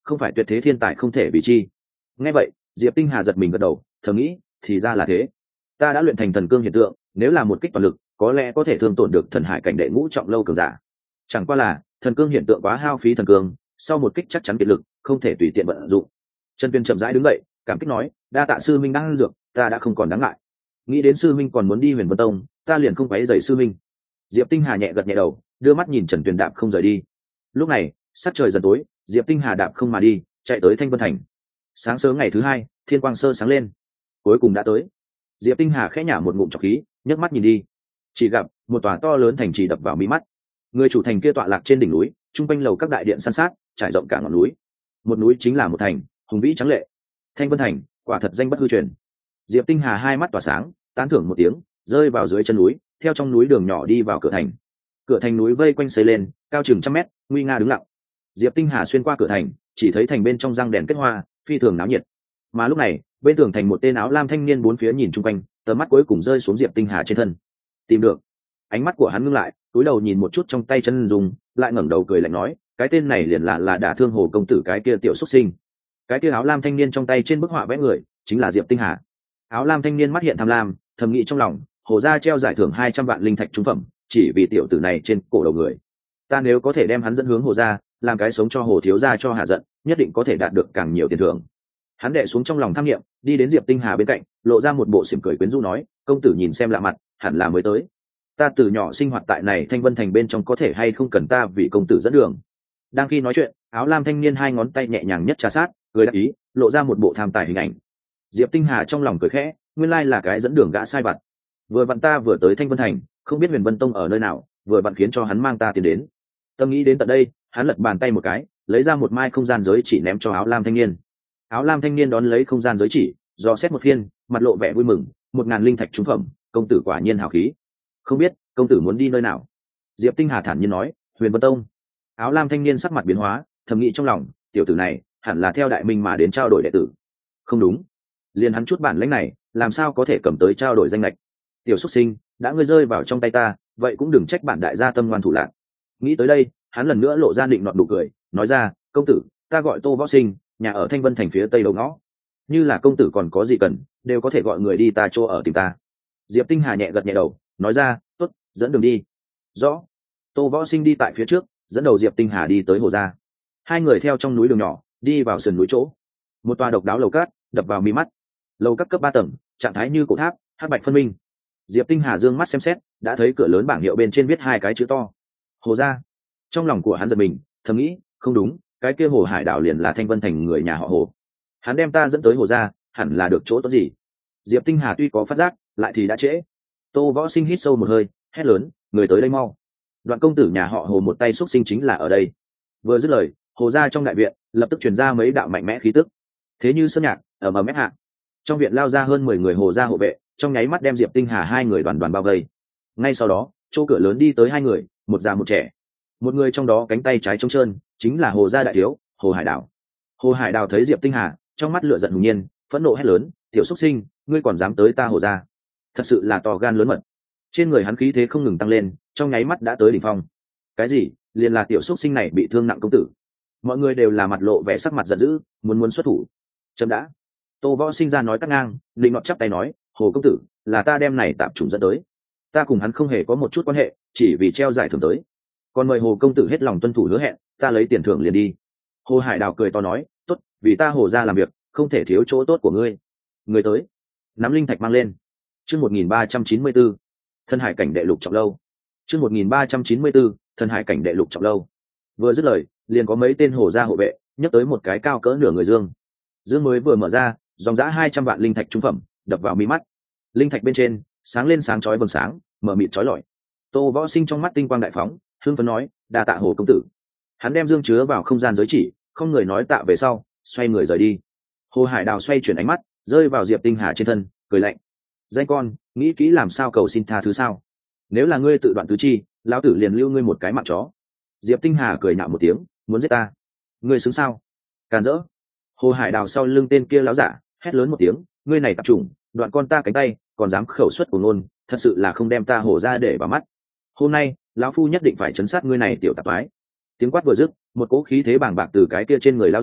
không phải tuyệt thế thiên tài không thể bị chi. Nghe vậy Diệp Tinh Hà giật mình gật đầu, thầm nghĩ thì ra là thế. Ta đã luyện thành thần cương hiện tượng, nếu là một kích toàn lực có lẽ có thể thương tổn được thần hải cảnh đệ ngũ trọng lâu cường giả. Chẳng qua là thần cương hiện tượng quá hao phí thần cương, sau một kích chắc chắn kiệt lực, không thể tùy tiện vận dụng. Trần Tuyên chậm rãi đứng dậy, cảm kích nói, đa tạ sư minh đang dược, ta đã không còn đáng ngại. Nghĩ đến sư minh còn muốn đi Huyền Vân Tông, ta liền không quấy rầy sư minh. Diệp Tinh Hà nhẹ gật nhẹ đầu, đưa mắt nhìn Trần Tuyên đạp không rời đi. Lúc này sắc trời dần tối, Diệp Tinh Hà đạp không mà đi, chạy tới Thanh Vân Thành. Sáng sớm ngày thứ hai, thiên quang sơ sáng lên, cuối cùng đã tới. Diệp Tinh Hà khẽ nhả một ngụm trọc khí, nhấc mắt nhìn đi, chỉ gặp một tòa to lớn thành trì đập vào mí mắt. Người chủ thành kia tọa lạc trên đỉnh núi, trung quanh lầu các đại điện san sát, trải rộng cả ngọn núi. Một núi chính là một thành, hùng vĩ trắng lệ. Thanh Vân Thành, quả thật danh bất hư truyền. Diệp Tinh Hà hai mắt tỏa sáng, tán thưởng một tiếng, rơi vào dưới chân núi, theo trong núi đường nhỏ đi vào cửa thành. Cửa thành núi vây quanh xây lên, cao chừng 100 mét, nguy nga đứng lặng. Diệp Tinh Hà xuyên qua cửa thành, chỉ thấy thành bên trong răng đèn kết hoa, phi thường náo nhiệt. Mà lúc này, bên tường thành một tên áo lam thanh niên bốn phía nhìn chung quanh, tầm mắt cuối cùng rơi xuống Diệp Tinh Hà trên thân. Tìm được. Ánh mắt của hắn ngưng lại, cúi đầu nhìn một chút trong tay chân dùng, lại ngẩng đầu cười lạnh nói, cái tên này liền là đả thương Hồ công tử cái kia tiểu xuất sinh. Cái kia áo lam thanh niên trong tay trên bức họa vẽ người, chính là Diệp Tinh Hà. Áo lam thanh niên mắt hiện tham lam, thầm nghĩ trong lòng, Hồ gia treo giải thưởng 200 vạn linh thạch trúng phẩm, chỉ vì tiểu tử này trên cổ đầu người. Ta nếu có thể đem hắn dẫn hướng Hồ gia, làm cái sống cho Hồ thiếu gia cho hạ giận, nhất định có thể đạt được càng nhiều tiền thưởng. Hắn đệ xuống trong lòng tham nghiệm, đi đến Diệp Tinh Hà bên cạnh, lộ ra một bộ mỉm cười quyến rũ nói, công tử nhìn xem lạ mặt, hẳn là mới tới. Ta từ nhỏ sinh hoạt tại này Thanh Vân Thành bên trong, có thể hay không cần ta vì công tử dẫn đường. Đang khi nói chuyện, áo lam thanh niên hai ngón tay nhẹ nhàng nhất trà sát, cười đáp ý, lộ ra một bộ tham tài hình ảnh. Diệp Tinh Hà trong lòng cười khẽ, nguyên lai là cái dẫn đường gã sai vặt. Vừa vặn ta vừa tới Thanh Vân Thành, không biết Huyền Vân Tông ở nơi nào, vừa vặn khiến cho hắn mang ta tiến đến. Tâm nghĩ đến tận đây, hắn lật bàn tay một cái, lấy ra một mai không gian giới chỉ ném cho áo lam thanh niên. Áo lam thanh niên đón lấy không gian giới chỉ, do xét một phiên, mặt lộ vẻ vui mừng, 1000 linh thạch trúng phẩm, công tử quả nhiên hào khí. Không biết công tử muốn đi nơi nào? Diệp Tinh Hà thản nhiên nói, Huyền Vân Tông. Áo lam thanh niên sắc mặt biến hóa, thầm nghĩ trong lòng, tiểu tử này hẳn là theo đại minh mà đến trao đổi đệ tử. Không đúng, liền hắn chút bản lĩnh này, làm sao có thể cầm tới trao đổi danh lệch? Tiểu xuất sinh, đã ngươi rơi vào trong tay ta, vậy cũng đừng trách bản đại gia tâm ngoan thủ lạn. Nghĩ tới đây, hắn lần nữa lộ ra định nọt nụ cười, nói ra, công tử, ta gọi Tô Võ Sinh, nhà ở Thanh Vân Thành phía tây đầu ngõ. Như là công tử còn có gì cần, đều có thể gọi người đi ta chỗ ở tìm ta. Diệp Tinh Hà nhẹ gật nhẹ đầu, nói ra, tốt, dẫn đường đi. Rõ. Tô Võ Sinh đi tại phía trước, dẫn đầu Diệp Tinh Hà đi tới Hồ gia. Hai người theo trong núi đường nhỏ, đi vào sườn núi chỗ. Một tòa độc đáo lầu cát đập vào mi mắt. Lầu các cấp 3 tầng, trạng thái như cổ tháp, hắc bạch phân minh. Diệp Tinh Hà dương mắt xem xét, đã thấy cửa lớn bảng hiệu bên trên viết hai cái chữ to, Hồ gia. Trong lòng của hắn giật mình, thầm nghĩ, không đúng, cái kia Hồ Hải Đảo liền là Thanh Vân Thành người nhà họ Hồ. Hắn đem ta dẫn tới Hồ gia, hẳn là được chỗ tốt gì? Diệp Tinh Hà tuy có phát giác, lại thì đã trễ. Tô Võ Sinh hít sâu một hơi, hét lớn, người tới đây mau. Đoạn công tử nhà họ Hồ một tay xúc sinh chính là ở đây. Vừa dứt lời, Hồ gia trong đại viện lập tức truyền ra mấy đạo mạnh mẽ khí tức, thế như sơn nhạc ở mờ mép hạ. Trong viện lao ra hơn 10 người Hồ gia hộ vệ, trong nháy mắt đem Diệp Tinh Hà hai người đoàn đoàn bao vây. Ngay sau đó, chỗ cửa lớn đi tới hai người, một già một trẻ. Một người trong đó cánh tay trái trống trơn, chính là Hồ gia đại thiếu, Hồ Hải Đảo. Hồ Hải Đảo thấy Diệp Tinh Hà, trong mắt lửa giận hùng nhiên, phẫn nộ hét lớn, tiểu xuất sinh, ngươi còn dám tới ta Hồ gia? Thật sự là to gan lớn mật. Trên người hắn khí thế không ngừng tăng lên, trong nháy mắt đã tới đỉnh phong. Cái gì? Liền là tiểu xuất sinh này bị thương nặng công tử. Mọi người đều là mặt lộ vẻ sắc mặt giận dữ, muốn xuất thủ. Chấm đã. Tô Võ Sinh ra nói cắt ngang, định nọt chắp tay nói, Hồ công tử, là ta đem này tạm trùng dẫn tới. Ta cùng hắn không hề có một chút quan hệ, chỉ vì treo giải thưởng tới. Còn mời Hồ công tử hết lòng tuân thủ hứa hẹn, ta lấy tiền thưởng liền đi. Hồ Hải Đào cười to nói, tốt, vì ta Hồ gia làm việc, không thể thiếu chỗ tốt của ngươi. Người tới, nắm linh thạch mang lên. Chương 1394, Thân Hải cảnh đệ lục trọng lâu. Chương 1394, Thân Hải cảnh đệ lục trọng lâu. Vừa dứt lời, liền có mấy tên Hồ gia hộ vệ nhấc tới một cái cao cỡ nửa người dương. Dương mới vừa mở ra, dòng dã 200 vạn linh thạch trung phẩm đập vào mi mắt. Linh thạch bên trên sáng lên sáng chói vầng sáng, mở mịt chói lọi. Tô Võ Sinh trong mắt tinh quang đại phóng, hưng phấn nói, đa tạ Hồ công tử. Hắn đem dương chứa vào không gian giới chỉ, không người nói tạ về sau, xoay người rời đi. Hồ Hải Đào xoay chuyển ánh mắt, rơi vào Diệp Tinh Hà trên thân, cười lạnh, danh con, nghĩ kỹ làm sao cầu xin tha thứ sao? Nếu là ngươi tự đoạn tứ chi, lão tử liền lưu ngươi một cái mạng chó. Diệp Tinh Hà cười nhạo một tiếng, muốn giết ta? Ngươi xứng sao? Càn rỡ. Hồ Hải Đào sau lưng tên kia lão giả hét lớn một tiếng, ngươi này tạp chủng, đoạn con ta cánh tay, còn dám khẩu xuất của ngôn, thật sự là không đem ta Hồ ra để vào mắt. Hôm nay lão phu nhất định phải chấn sát ngươi này tiểu tạp ái. Tiếng quát vừa dứt, một cỗ khí thế bàng bạc từ cái kia trên người lão giả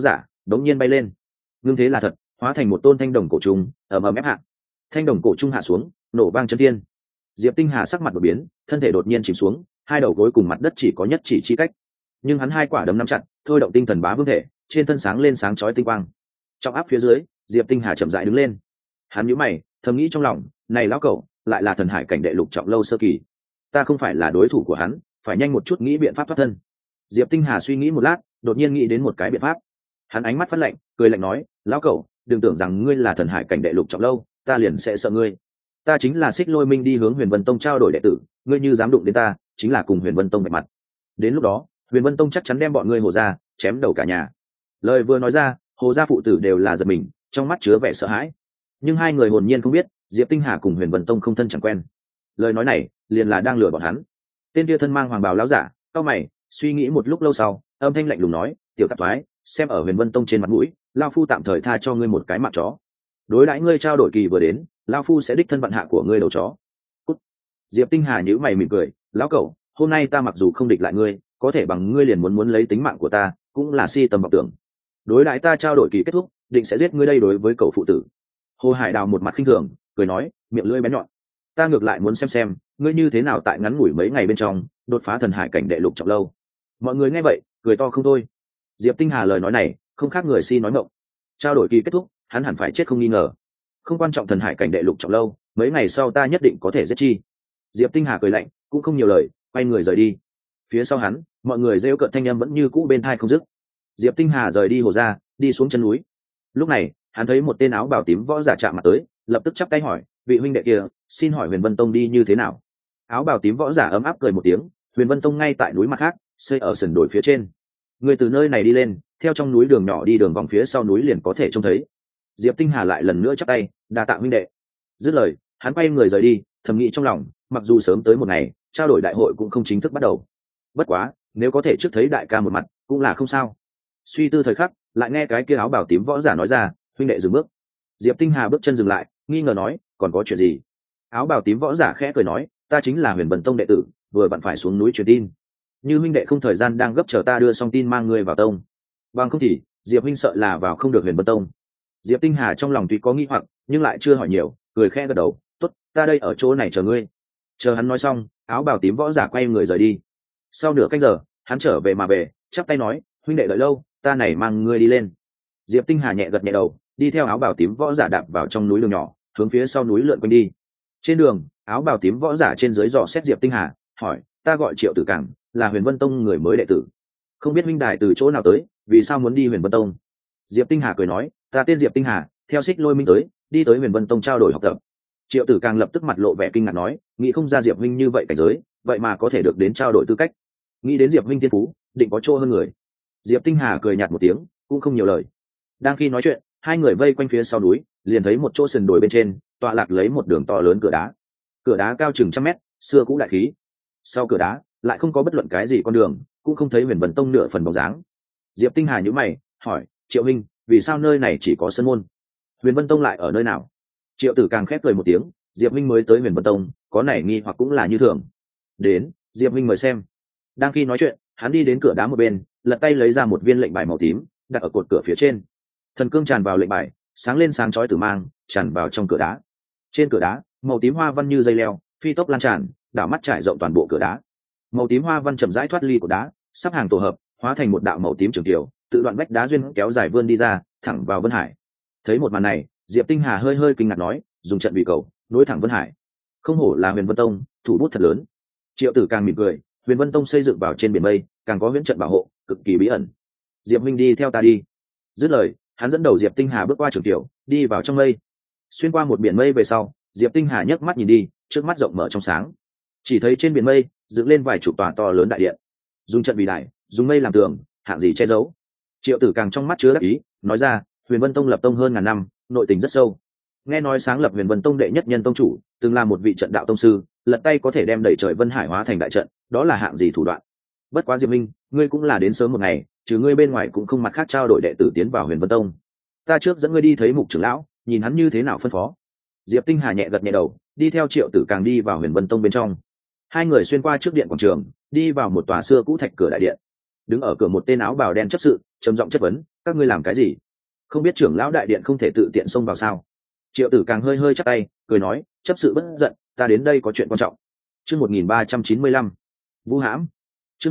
đống nhiên bay lên, ngưng thế là thật, hóa thành một tôn thanh đồng cổ trùng ầm ầm ép hạ. Thanh đồng cổ trung hạ xuống, nổ vang chấn thiên. Diệp Tinh Hà sắc mặt đột biến, thân thể đột nhiên chìm xuống, hai đầu gối cùng mặt đất chỉ có nhất chỉ chi cách. Nhưng hắn hai quả đấm nắm chặt, thôi động tinh thần bá vương thể, trên thân sáng lên sáng chói tinh quang. Trong áp phía dưới, Diệp Tinh Hà chậm rãi đứng lên. Hắn nhíu mày, thầm nghĩ trong lòng, này lão cẩu, lại là thần hải cảnh đệ lục trọng lâu sơ kỳ. Ta không phải là đối thủ của hắn, phải nhanh một chút nghĩ biện pháp thoát thân. Diệp Tinh Hà suy nghĩ một lát, đột nhiên nghĩ đến một cái biện pháp. Hắn ánh mắt phát lạnh, cười lạnh nói, lão cẩu, đừng tưởng rằng ngươi là thần hải cảnh đệ lục trọng lâu, ta liền sẽ sợ ngươi. Ta chính là Xích Lôi Minh đi hướng Huyền Vân Tông trao đổi đệ tử, ngươi như dám đụng đến ta, chính là cùng Huyền Vân Tông bạch mặt. Đến lúc đó, Huyền Vân Tông chắc chắn đem bọn ngươi Hồ gia chém đầu cả nhà. Lời vừa nói ra, Hồ gia phụ tử đều là giật mình, trong mắt chứa vẻ sợ hãi. Nhưng hai người hồn nhiên không biết, Diệp Tinh Hà cùng Huyền Vân Tông không thân chẳng quen. Lời nói này, liền là đang lừa bọn hắn. Tên kia thân mang hoàng bào lão giả, cau mày, suy nghĩ một lúc lâu sau, âm thanh lạnh lùng nói, "Tiểu tạp thoái, xem ở Huyền Vân Tông trên mặt mũi, lão phu tạm thời tha cho ngươi một cái mạng chó. Đối đãi ngươi trao đổi kỳ vừa đến, lão phu sẽ đích thân vận hạ của ngươi đầu chó." Cút. Diệp Tinh Hà nhíu mày mỉm cười, "Lão cẩu, hôm nay ta mặc dù không địch lại ngươi, có thể bằng ngươi liền muốn lấy tính mạng của ta, cũng là si tầm vọng tưởng. Đối đãi ta trao đổi kỳ kết thúc, định sẽ giết ngươi đây." Đối với cậu phụ tử, Hồ Hải Đào một mặt khinh thường, cười nói, miệng lưỡi bén nhọn, "Ta ngược lại muốn xem ngươi như thế nào tại ngắn ngủi mấy ngày bên trong đột phá thần hải cảnh đệ lục trọng lâu." Mọi người nghe vậy, cười to không thôi. Diệp Tinh Hà lời nói này, không khác người si nói ngọng. Trao đổi kỳ kết thúc, hắn hẳn phải chết không nghi ngờ. Không quan trọng thần hải cảnh đệ lục trọng lâu, mấy ngày sau ta nhất định có thể giết chi. Diệp Tinh Hà cười lạnh, cũng không nhiều lời, quay người rời đi. Phía sau hắn, mọi người rêu cợt thanh âm vẫn như cũ bên tai không dứt. Diệp Tinh Hà rời đi hồ ra, đi xuống chân núi. Lúc này, hắn thấy một tên áo bào tím võ giả chạm mặt tới, lập tức chắp tay hỏi, "Vị huynh đệ kia, xin hỏi Huyền Vân Tông đi như thế nào?" Áo bào tím võ giả ấm áp cười một tiếng, "Huyền Vân Tông ngay tại núi mặt khác, xây ở sườn đồi phía trên. Người từ nơi này đi lên, theo trong núi đường nhỏ đi đường vòng phía sau núi liền có thể trông thấy." Diệp Tinh Hà lại lần nữa chắp tay, "Đa tạ huynh đệ." Dứt lời, hắn quay người rời đi, thầm nghĩ trong lòng, mặc dù sớm tới một ngày, trao đổi đại hội cũng không chính thức bắt đầu. Bất quá, nếu có thể trước thấy đại ca một mặt, cũng là không sao. Suy tư thời khắc, lại nghe cái kia áo bào tím võ giả nói ra, "Huynh đệ dừng bước." Diệp Tinh Hà bước chân dừng lại, nghi ngờ nói, "Còn có chuyện gì?" Áo bào tím võ giả khẽ cười nói, "Ta chính là Huyền Vân Tông đệ tử, vừa vặn phải xuống núi truyền tin. Như huynh đệ không thời gian đang gấp chờ ta đưa xong tin mang ngươi vào tông. Bằng không thì, Diệp huynh sợ là vào không được Huyền Vân Tông." Diệp Tinh Hà trong lòng tuy có nghi hoặc, nhưng lại chưa hỏi nhiều, cười khẽ gật đầu, "Tốt, ta đây ở chỗ này chờ ngươi." Chờ hắn nói xong, áo bào tím võ giả quay người rời đi. Sau nửa canh giờ, hắn trở về mà về, chắp tay nói, "Huynh đệ đợi lâu, ta này mang ngươi đi lên." Diệp Tinh Hà nhẹ gật nhẹ đầu, đi theo áo bào tím võ giả đạp vào trong núi đường nhỏ, hướng phía sau núi lượn quanh đi. Trên đường, áo bào tím võ giả trên dưới dò xét Diệp Tinh Hà, hỏi, "Ta gọi Triệu Tử Cảng, là Huyền Vân Tông người mới đệ tử. Không biết huynh đài từ chỗ nào tới, vì sao muốn đi Huyền Vân Tông?" Diệp Tinh Hà cười nói, "Ta tên Diệp Tinh Hà, theo Xích Lôi Minh tới, đi tới Huyền Vân Tông trao đổi học tập." Triệu Tử Càng lập tức mặt lộ vẻ kinh ngạc nói, "Nghĩ không ra Diệp huynh như vậy cảnh giới, vậy mà có thể được đến trao đổi tư cách. Nghĩ đến Diệp huynh thiên phú, định có chỗ hơn người." Diệp Tinh Hà cười nhạt một tiếng, cũng không nhiều lời. Đang khi nói chuyện, hai người vây quanh phía sau núi, liền thấy một chỗ sườn đồi bên trên, tọa lạc lấy một đường to lớn cửa đá. Cửa đá cao chừng 100 mét, xưa cũ đại khí. Sau cửa đá, lại không có bất luận cái gì con đường, cũng không thấy Huyền Vân Tông nửa phần bóng dáng. Diệp Tinh Hà nhíu mày, hỏi, "Triệu huynh, vì sao nơi này chỉ có sân môn? Huyền Vân Tông lại ở nơi nào?" Triệu Tử Càng khép cười một tiếng, "Diệp huynh mới tới Huyền Vân Tông, có nảy nghi hoặc cũng là như thường. Đến, Diệp huynh mời xem." Đang khi nói chuyện, hắn đi đến cửa đá một bên, lật tay lấy ra một viên lệnh bài màu tím, đặt ở cột cửa phía trên. Thần cương tràn vào lệnh bài, sáng lên sáng chói tử mang, tràn vào trong cửa đá. Trên cửa đá, màu tím hoa văn như dây leo, phi tốc lan tràn, đảo mắt trải rộng toàn bộ cửa đá. Màu tím hoa văn chậm rãi thoát ly của đá, sắp hàng tổ hợp, hóa thành một đạo màu tím trường tiểu, tự đoạn vách đá duyên kéo dài vươn đi ra, thẳng vào Vân Hải. Thấy một màn này, Diệp Tinh Hà hơi hơi kinh ngạc nói, "Dùng trận vì cầu, nối thẳng Vân Hải. Không hổ là Huyền Vân Tông, thủ bút thật lớn." Triệu Tử Càng mỉm cười, "Huyền Vân Tông xây dựng vào trên biển mây, càng có huyễn trận bảo hộ, cực kỳ bí ẩn. Diệp huynh đi theo ta đi." Dứt lời, hắn dẫn đầu Diệp Tinh Hà bước qua trường tiểu, đi vào trong mây. Xuyên qua một biển mây về sau, Diệp Tinh Hà nhấc mắt nhìn đi, trước mắt rộng mở trong sáng. Chỉ thấy trên biển mây dựng lên vài chục tòa to lớn đại điện. Dùng trận vì đại, dùng mây làm tường, hạng gì che giấu. Triệu Tử Càng trong mắt chứa đắc ý, nói ra, "Huyền Vân Tông lập tông hơn ngàn năm, nội tình rất sâu. Nghe nói sáng lập Huyền Vân Tông đệ nhất nhân tông chủ, từng là một vị trận đạo tông sư, lật tay có thể đem đẩy trời Vân Hải hóa thành đại trận, đó là hạng gì thủ đoạn. Bất quá Diệp minh, ngươi cũng là đến sớm một ngày, trừ ngươi bên ngoài cũng không mặt khác trao đổi đệ tử tiến vào Huyền Vân Tông. Ta trước dẫn ngươi đi thấy Mục trưởng lão, nhìn hắn như thế nào phân phó." Diệp Tinh Hà nhẹ gật nhẹ đầu, đi theo Triệu Tử Càng đi vào Huyền Vân Tông bên trong. Hai người xuyên qua trước điện quảng trường, đi vào một tòa xưa cũ thạch cửa đại điện. Đứng ở cửa một tên áo bào đen chấp sự, trầm giọng chất vấn, các ngươi làm cái gì? Không biết trưởng lão đại điện không thể tự tiện xông vào sao? Triệu Tử càng hơi hơi chắp tay cười nói, chấp sự bất giận, ta đến đây có chuyện quan trọng. Chương 1395, Vu Hãm. Chương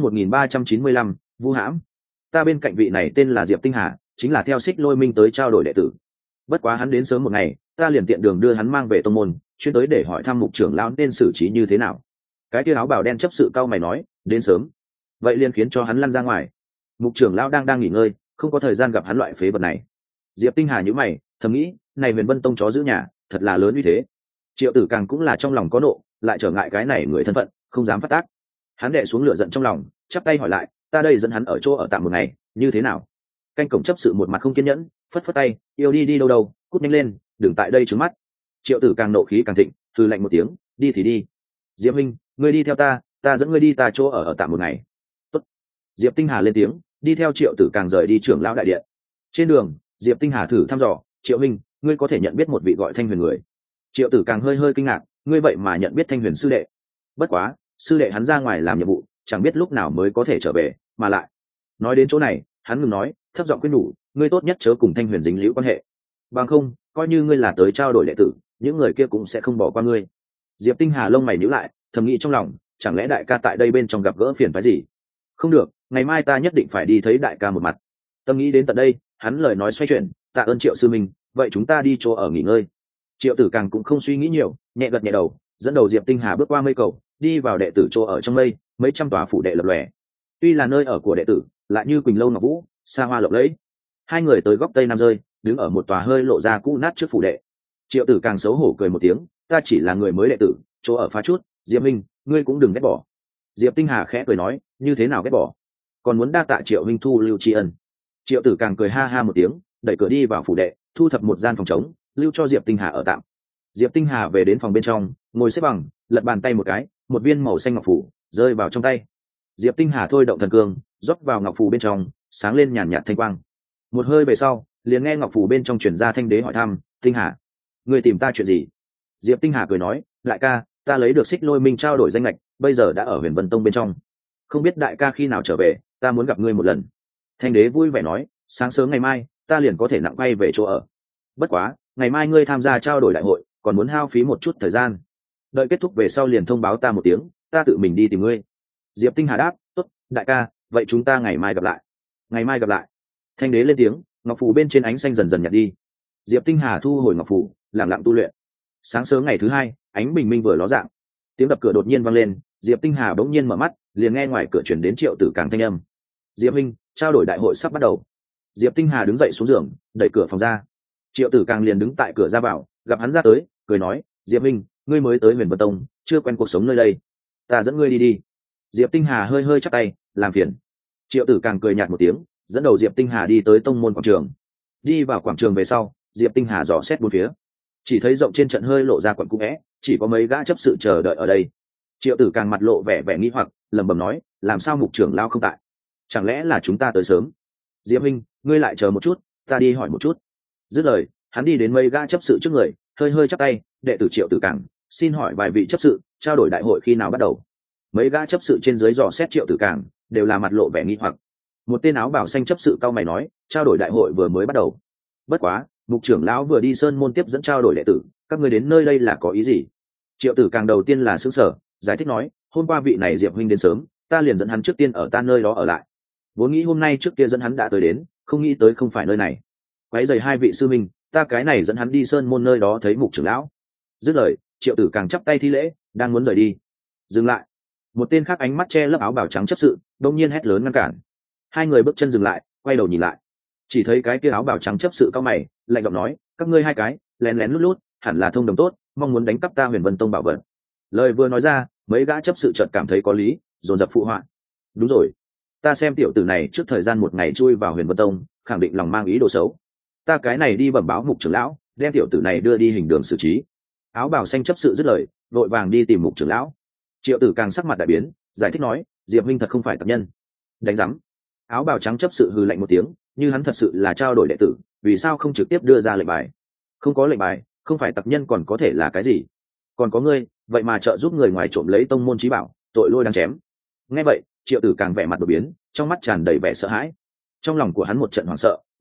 1395, Vu Hãm. Ta bên cạnh vị này tên là Diệp Tinh Hà, chính là theo Xích Lôi Minh tới trao đổi đệ tử. Bất quá hắn đến sớm một ngày, ta liền tiện đường đưa hắn mang về tông môn, chuyên tới để hỏi thăm mục trưởng lão nên xử trí như thế nào. Cái kia áo bào đen chấp sự cao mày nói, đến sớm, vậy liền khiến cho hắn lăn ra ngoài. Mục trưởng lão đang nghỉ ngơi, không có thời gian gặp hắn loại phế vật này. Diệp Tinh Hà nhíu mày, thầm nghĩ, này Huyền Vân Tông chó giữ nhà, thật là lớn uy thế. Triệu Tử càng cũng là trong lòng có nộ, lại trở ngại cái này người thân phận, không dám phát tác. Hắn đè xuống lửa giận trong lòng, chắp tay hỏi lại, ta đây dẫn hắn ở chỗ ở tạm một ngày, như thế nào? Canh cổng chấp sự một mặt không kiên nhẫn, phất phất tay, yêu đi đâu đâu, cút nhanh lên, đừng tại đây trướng mắt. Triệu Tử càng nộ khí càng thịnh, hừ lạnh một tiếng, đi thì đi. Diệp Minh, ngươi đi theo ta, ta dẫn ngươi đi ta chỗ ở tạm một ngày. Tốt. Diệp Tinh Hà lên tiếng, đi theo Triệu Tử càng rời đi trưởng lão đại điện. Trên đường, Diệp Tinh Hà thử thăm dò, Triệu Minh, ngươi có thể nhận biết một vị gọi Thanh Huyền người? Triệu Tử càng hơi hơi kinh ngạc, ngươi vậy mà nhận biết Thanh Huyền sư đệ? Bất quá, sư đệ hắn ra ngoài làm nhiệm vụ, chẳng biết lúc nào mới có thể trở về, mà lại. Nói đến chỗ này, hắn ngừng nói, thấp giọng khuyên nhủ, ngươi tốt nhất chớ cùng Thanh Huyền dính liễu quan hệ. Bằng không, coi như ngươi là tới trao đổi đệ tử, những người kia cũng sẽ không bỏ qua ngươi. Diệp Tinh Hà lông mày nhíu lại, thầm nghĩ trong lòng, chẳng lẽ đại ca tại đây bên trong gặp gỡ phiền phức gì? Không được, ngày mai ta nhất định phải đi thấy đại ca một mặt. Tâm nghĩ đến tận đây, hắn lời nói xoay chuyển, tạ ơn Triệu sư minh, vậy chúng ta đi chỗ ở nghỉ ngơi. Triệu Tử càng cũng không suy nghĩ nhiều, nhẹ gật nhẹ đầu, dẫn đầu Diệp Tinh Hà bước qua mây cầu, đi vào đệ tử chỗ ở trong mây, mấy trăm tòa phủ đệ lập lòe. Tuy là nơi ở của đệ tử, lại như Quỳnh Lâu Ngọc Vũ, xa hoa lộng lẫy. Hai người tới góc tây nam rơi, đứng ở một tòa hơi lộ ra cũ nát trước phủ đệ. Triệu Tử càng xấu hổ cười một tiếng, ta chỉ là người mới đệ tử, chỗ ở phá chút, Diệp Minh, ngươi cũng đừng ghét bỏ. Diệp Tinh Hà khẽ cười nói, như thế nào ghét bỏ? Còn muốn đa tạ Triệu Minh thu lưu tri ân. Triệu Tử càng cười ha ha một tiếng, đẩy cửa đi vào phủ đệ, thu thập một gian phòng trống, lưu cho Diệp Tinh Hà ở tạm. Diệp Tinh Hà về đến phòng bên trong, ngồi xếp bằng, lật bàn tay một cái, một viên màu xanh ngọc phù rơi vào trong tay. Diệp Tinh Hà thôi động thần cương, rót vào ngọc phù bên trong, sáng lên nhàn nhạt thanh quang. Một hơi về sau, liền nghe ngọc phù bên trong truyền ra thanh đế hỏi thăm, Tinh Hà, người tìm ta chuyện gì? Diệp Tinh Hà cười nói, đại ca, ta lấy được Xích Lôi Minh trao đổi danh lệch, bây giờ đã ở Huyền Vân Tông bên trong, không biết đại ca khi nào trở về, ta muốn gặp ngươi một lần. Thanh đế vui vẻ nói, sáng sớm ngày mai ta liền có thể nặng bay về chỗ ở. Bất quá, ngày mai ngươi tham gia trao đổi đại hội, còn muốn hao phí một chút thời gian. Đợi kết thúc về sau liền thông báo ta một tiếng, ta tự mình đi tìm ngươi. Diệp Tinh Hà đáp, tốt, đại ca, vậy chúng ta ngày mai gặp lại. Ngày mai gặp lại. Thanh đế lên tiếng, ngọc phù bên trên ánh xanh dần dần nhạt đi. Diệp Tinh Hà thu hồi ngọc phù, lặng lặng tu luyện. Sáng sớm ngày thứ hai, ánh bình minh vừa ló dạng, tiếng đập cửa đột nhiên vang lên. Diệp Tinh Hà bỗng nhiên mở mắt, liền nghe ngoài cửa chuyển đến Triệu Tử càng thanh âm. Diệp Minh, trao đổi đại hội sắp bắt đầu. Diệp Tinh Hà đứng dậy xuống giường, đẩy cửa phòng ra. Triệu Tử càng liền đứng tại cửa ra vào, gặp hắn ra tới, cười nói, Diệp Minh, ngươi mới tới Huyền Vân Tông, chưa quen cuộc sống nơi đây, ta dẫn ngươi đi đi. Diệp Tinh Hà hơi hơi chắp tay, làm phiền. Triệu Tử càng cười nhạt một tiếng, dẫn đầu Diệp Tinh Hà đi tới tông môn quảng trường. Đi vào quảng trường về sau, Diệp Tinh Hà dò xét bốn phía, chỉ thấy rộng trên trận hơi lộ ra quận cũ vẽ, chỉ có mấy gã chấp sự chờ đợi ở đây. Triệu Tử càng mặt lộ vẻ nghi hoặc, lẩm bẩm nói, làm sao mục trưởng lao không tại? Chẳng lẽ là chúng ta tới sớm? Diệp Minh, ngươi lại chờ một chút, ta đi hỏi một chút. Dứt lời, hắn đi đến mấy gã chấp sự trước người, hơi hơi chắp tay, đệ tử Triệu Tử càng, xin hỏi vài vị chấp sự, trao đổi đại hội khi nào bắt đầu? Mấy gã chấp sự trên dưới dò xét Triệu Tử càng, đều là mặt lộ vẻ nghi hoặc. Một tên áo bào xanh chấp sự cao mày nói, trao đổi đại hội vừa mới bắt đầu. Bất quá, mục trưởng lão vừa đi sơn môn tiếp dẫn trao đổi đệ tử, các ngươi đến nơi đây là có ý gì? Triệu Tử càng đầu tiên là sững sờ, giải thích nói, hôm qua vị này Diệp huynh đến sớm, ta liền dẫn hắn trước tiên ở ta nơi đó ở lại. Vốn nghĩ hôm nay trước kia dẫn hắn đã tới đến, không nghĩ tới không phải nơi này. Quấy rầy hai vị sư minh, ta cái này dẫn hắn đi sơn môn nơi đó thấy mục trưởng lão. Dứt lời, Triệu Tử càng chắp tay thi lễ, đang muốn rời đi. Dừng lại. Một tên khác ánh mắt che lớp áo bào trắng chấp sự, đông nhiên hét lớn ngăn cản. Hai người bước chân dừng lại, quay đầu nhìn lại. Chỉ thấy cái kia áo bào trắng chấp sự cao mày, lạnh giọng nói, các ngươi hai cái, lén lén lút lút, hẳn là thông đồng tốt, mong muốn đánh cắp ta Huyền Vân Tông bảo vật. Lời vừa nói ra, mấy gã chấp sự chợt cảm thấy có lý, dồn dập phụ họa. Đúng rồi, ta xem tiểu tử này trước thời gian một ngày chui vào Huyền Vân Tông, khẳng định lòng mang ý đồ xấu. Ta cái này đi bẩm báo mục trưởng lão, đem tiểu tử này đưa đi hình đường xử trí. Áo bào xanh chấp sự dứt lời, vội vàng đi tìm mục trưởng lão. Triệu Tử càng sắc mặt đại biến, giải thích nói, Diệp huynh thật không phải tập nhân. Đánh rắm. Áo bào trắng chấp sự hừ lạnh một tiếng, như hắn thật sự là trao đổi đệ tử, vì sao không trực tiếp đưa ra lệnh bài? Không có lệnh bài, không phải tập nhân còn có thể là cái gì? Còn có ngươi, vậy mà trợ giúp người ngoài trộm lấy tông môn chí bảo, tội lôi đang chém. Nghe vậy, Triệu Tử càng vẻ mặt đổi biến, trong mắt tràn đầy vẻ sợ hãi. Trong lòng của hắn một trận hoảng sợ,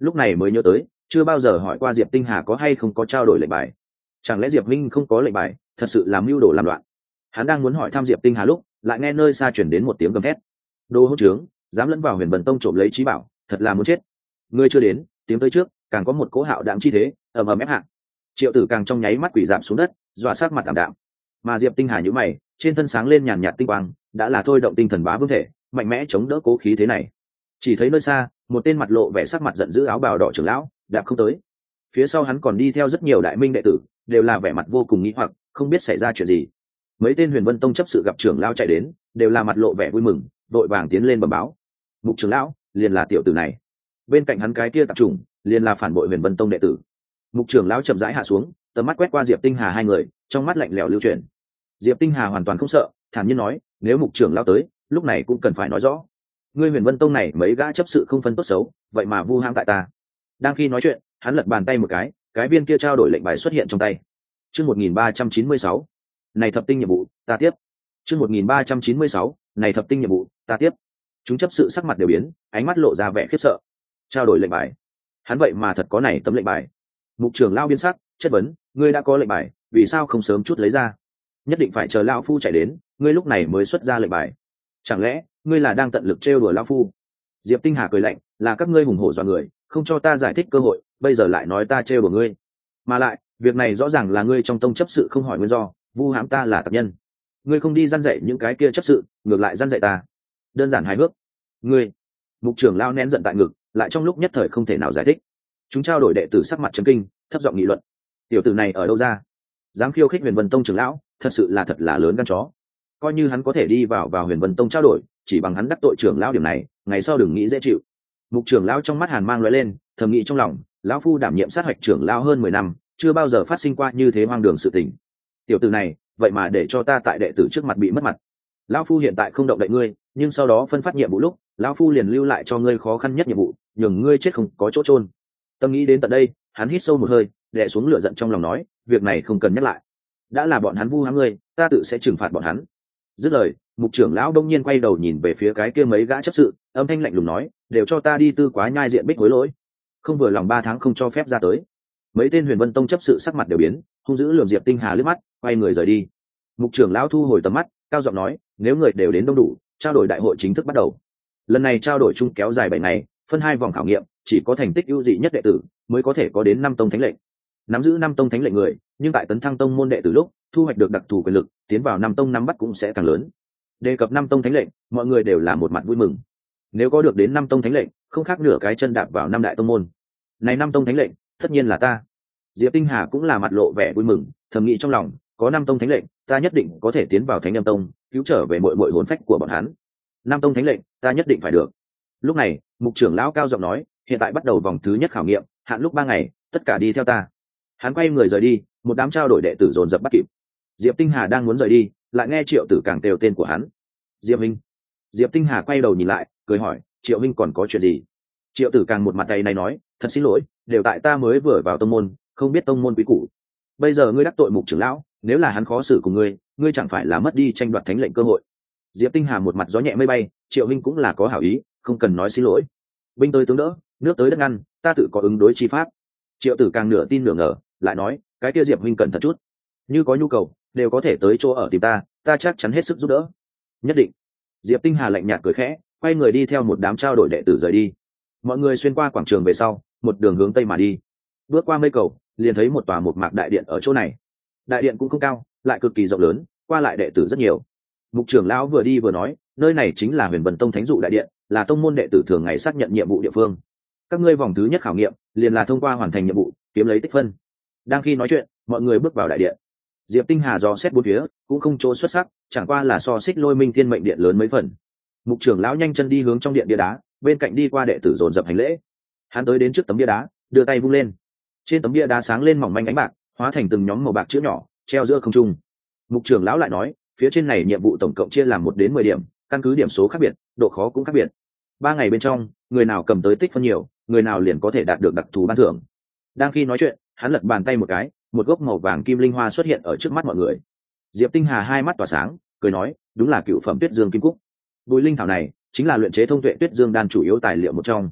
lúc này mới nhớ tới chưa bao giờ hỏi qua Diệp Tinh Hà có hay không có trao đổi lệnh bài. Chẳng lẽ Diệp Minh không có lệnh bài, thật sự làm mưu đồ làm loạn. Hắn đang muốn hỏi thăm Diệp Tinh Hà lúc lại nghe nơi xa chuyển đến một tiếng gầm thét: đồ hỗn trướng, dám lẫn vào Huyền Vân Tông trộm lấy trí bảo, thật là muốn chết. Ngươi chưa đến, tiếng tới trước, càng có một cỗ hạo đạm chi thế ầm ầm ép hạ. Triệu Tử càng trong nháy mắt quỳ rạp xuống đất, dọa sát mặt tạm đạm. Mà Diệp Tinh Hà nhíu mày, trên thân sáng lên nhàn nhạt tinh quang, đã là thôi động tinh thần bá vương thể, mạnh mẽ chống đỡ cố khí thế này. Chỉ thấy nơi xa, một tên mặt lộ vẻ sắc mặt giận dữ áo bào đỏ trưởng lão đạp không tới. Phía sau hắn còn đi theo rất nhiều đại minh đệ tử, đều là vẻ mặt vô cùng nghi hoặc, không biết xảy ra chuyện gì. Mấy tên Huyền Vân Tông chấp sự gặp trưởng lão chạy đến, đều là mặt lộ vẻ vui mừng, đội vàng tiến lên bẩm báo: Mục trưởng lão, liền là tiểu tử này. Bên cạnh hắn cái kia tạp chủng, liền là phản bội Huyền Vân Tông đệ tử. Mục trưởng lão chậm rãi hạ xuống, tầm mắt quét qua Diệp Tinh Hà hai người, trong mắt lạnh lẽo lưu chuyển. Diệp Tinh Hà hoàn toàn không sợ, thản nhiên nói: nếu Mục trưởng lão tới, lúc này cũng cần phải nói rõ. Ngươi Huyền Vân Tông này mấy gã chấp sự không phân tốt xấu, vậy mà vu hãm tại ta. Đang khi nói chuyện, hắn lật bàn tay một cái viên kia trao đổi lệnh bài xuất hiện trong tay. Chương 1396. Này thập tinh nhiệm vụ, ta tiếp. Chương 1396. Này thập tinh nhiệm vụ, ta tiếp. Chúng chấp sự sắc mặt đều biến, ánh mắt lộ ra vẻ khiếp sợ. Trao đổi lệnh bài. Hắn vậy mà thật có này tấm lệnh bài. Mục trưởng lão biến sắc, chất vấn: ngươi đã có lệnh bài, vì sao không sớm chút lấy ra? Nhất định phải chờ lão phu chạy đến, ngươi lúc này mới xuất ra lệnh bài. Chẳng lẽ ngươi là đang tận lực trêu đùa lão phu? Diệp Tinh Hà cười lạnh: là các ngươi hùng hổ dọa người, không cho ta giải thích cơ hội, bây giờ lại nói ta trêu đùa ngươi. Mà lại, việc này rõ ràng là ngươi trong tông chấp sự không hỏi nguyên do, vu hãm ta là tập nhân. Ngươi không đi răn dạy những cái kia chấp sự, ngược lại răn dạy ta. Đơn giản hài hước. Ngươi. Mục trưởng lão nén giận tại ngực, lại trong lúc nhất thời không thể nào giải thích. Chúng trao đổi đệ tử sắc mặt chấn kinh, thấp giọng nghị luận: tiểu tử này ở đâu ra? Dám khiêu khích Huyền Vân Tông trưởng lão, thật là lớn gan chó. Coi như hắn có thể đi vào Huyền Vân Tông trao đổi, chỉ bằng hắn đắc tội trưởng lão điểm này, ngày sau đừng nghĩ dễ chịu. Mục trưởng lão trong mắt hàn mang lóe lên, thầm nghĩ trong lòng: lão phu đảm nhiệm sát hạch trưởng lão hơn 10 năm, chưa bao giờ phát sinh qua như thế hoang đường sự tình. Tiểu tử này, vậy mà để cho ta tại đệ tử trước mặt bị mất mặt. Lão phu hiện tại không động đậy ngươi, nhưng sau đó phân phát nhiệm vụ lúc, lão phu liền lưu lại cho ngươi khó khăn nhất nhiệm vụ, nhường ngươi chết không có chỗ chôn. Tâm nghĩ đến tận đây, hắn hít sâu một hơi, đè xuống lửa giận trong lòng nói: việc này không cần nhắc lại. Đã là bọn hắn vu hãm ngươi, ta tự sẽ trừng phạt bọn hắn. Dứt lời, mục trưởng lão đông nhiên quay đầu nhìn về phía cái kia mấy gã chấp sự, âm thanh lạnh lùng nói: đều cho ta đi tư quá nhai diện bích hối lỗi. Không vừa lòng 3 tháng không cho phép ra tới. Mấy tên Huyền Vân Tông chấp sự sắc mặt đều biến, hung dữ lườm Diệp Tinh Hà liếc mắt, quay người rời đi. Mục trưởng lão thu hồi tầm mắt, cao giọng nói: nếu người đều đến đông đủ, trao đổi đại hội chính thức bắt đầu. Lần này trao đổi chung kéo dài 7 ngày, phân 2 vòng khảo nghiệm, chỉ có thành tích ưu dị nhất đệ tử mới có thể có đến 5 tông thánh lệnh. Nắm giữ 5 tông thánh lệnh người, nhưng tại tấn thăng tông môn đệ tử lúc, thu hoạch được đặc thù quyền lực, tiến vào 5 tông nắm bắt cũng sẽ càng lớn. Đề cập 5 tông thánh lệnh, mọi người đều là một mặt vui mừng. Nếu có được đến 5 tông thánh lệnh, không khác nửa cái chân đạp vào 5 đại tông môn. Này 5 tông thánh lệnh, tất nhiên là ta. Diệp Tinh Hà cũng là mặt lộ vẻ vui mừng, thầm nghĩ trong lòng: có 5 tông thánh lệnh, ta nhất định có thể tiến vào Thánh Âm Tông, cứu trở về muội hồn phách của bọn hắn. 5 tông thánh lệnh, ta nhất định phải được. Lúc này, mục trưởng lão cao giọng nói: hiện tại bắt đầu vòng thứ nhất khảo nghiệm, hạn lúc 3 ngày, tất cả đi theo ta. Hắn quay người rời đi, một đám trao đổi đệ tử dồn dập bắt kịp. Diệp Tinh Hà đang muốn rời đi, lại nghe Triệu Tử càng kêu tên của hắn: Diệp Minh. Diệp Tinh Hà quay đầu nhìn lại, cười hỏi: Triệu Minh còn có chuyện gì? Triệu Tử càng một mặt đầy này nói: thật xin lỗi, đều tại ta mới vừa vào tông môn, không biết tông môn quý củ. Bây giờ ngươi đắc tội mục trưởng lão, nếu là hắn khó xử cùng ngươi chẳng phải là mất đi tranh đoạt thánh lệnh cơ hội. Diệp Tinh Hà một mặt gió nhẹ mây bay: Triệu Minh cũng là có hảo ý, không cần nói xin lỗi. Binh tới tướng đỡ, nước tới đất ngăn, ta tự có ứng đối chi pháp. Triệu Tử càng nửa tin nửa ngờ, lại nói: cái kia Diệp huynh cẩn thận chút, như có nhu cầu đều có thể tới chỗ ở tìm ta, ta chắc chắn hết sức giúp đỡ. Nhất định. Diệp Tinh Hà lạnh nhạt cười khẽ, quay người đi theo một đám trao đổi đệ tử rời đi. Mọi người xuyên qua quảng trường về sau, một đường hướng tây mà đi. Bước qua mây cầu, liền thấy một tòa một mạc đại điện ở chỗ này. Đại điện cũng không cao, lại cực kỳ rộng lớn, qua lại đệ tử rất nhiều. Mục trưởng lão vừa đi vừa nói: nơi này chính là Huyền Vân Tông Thánh dụ đại điện, là tông môn đệ tử thường ngày xác nhận nhiệm vụ địa phương. Các ngươi vòng thứ nhất khảo nghiệm, liền là thông qua hoàn thành nhiệm vụ, kiếm lấy tích phân. Đang khi nói chuyện, mọi người bước vào đại điện. Diệp Tinh Hà dò xét bốn phía, cũng không chỗ xuất sắc, chẳng qua là so Xích Lôi Minh Thiên Mệnh Điện lớn mấy phần. Mục trưởng lão nhanh chân đi hướng trong điện bia đá, bên cạnh đi qua đệ tử dồn dập hành lễ. Hắn tới đến trước tấm bia đá, đưa tay vung lên. Trên tấm bia đá sáng lên mỏng manh ánh bạc, hóa thành từng nhóm màu bạc chữ nhỏ, treo giữa không trung. Mục trưởng lão lại nói: phía trên này nhiệm vụ tổng cộng chia làm 1 đến 10 điểm, căn cứ điểm số khác biệt, độ khó cũng khác biệt. 3 ngày bên trong, người nào cầm tới tích phân nhiều, người nào liền có thể đạt được đặc thù ban thưởng. Đang khi nói chuyện, hắn lật bàn tay một cái, một gốc màu vàng kim linh hoa xuất hiện ở trước mắt mọi người. Diệp Tinh Hà hai mắt tỏa sáng, cười nói: đúng là cựu phẩm Tuyết Dương Kim Cúc. Bùi linh thảo này chính là luyện chế thông tuệ Tuyết Dương đan chủ yếu tài liệu một trong.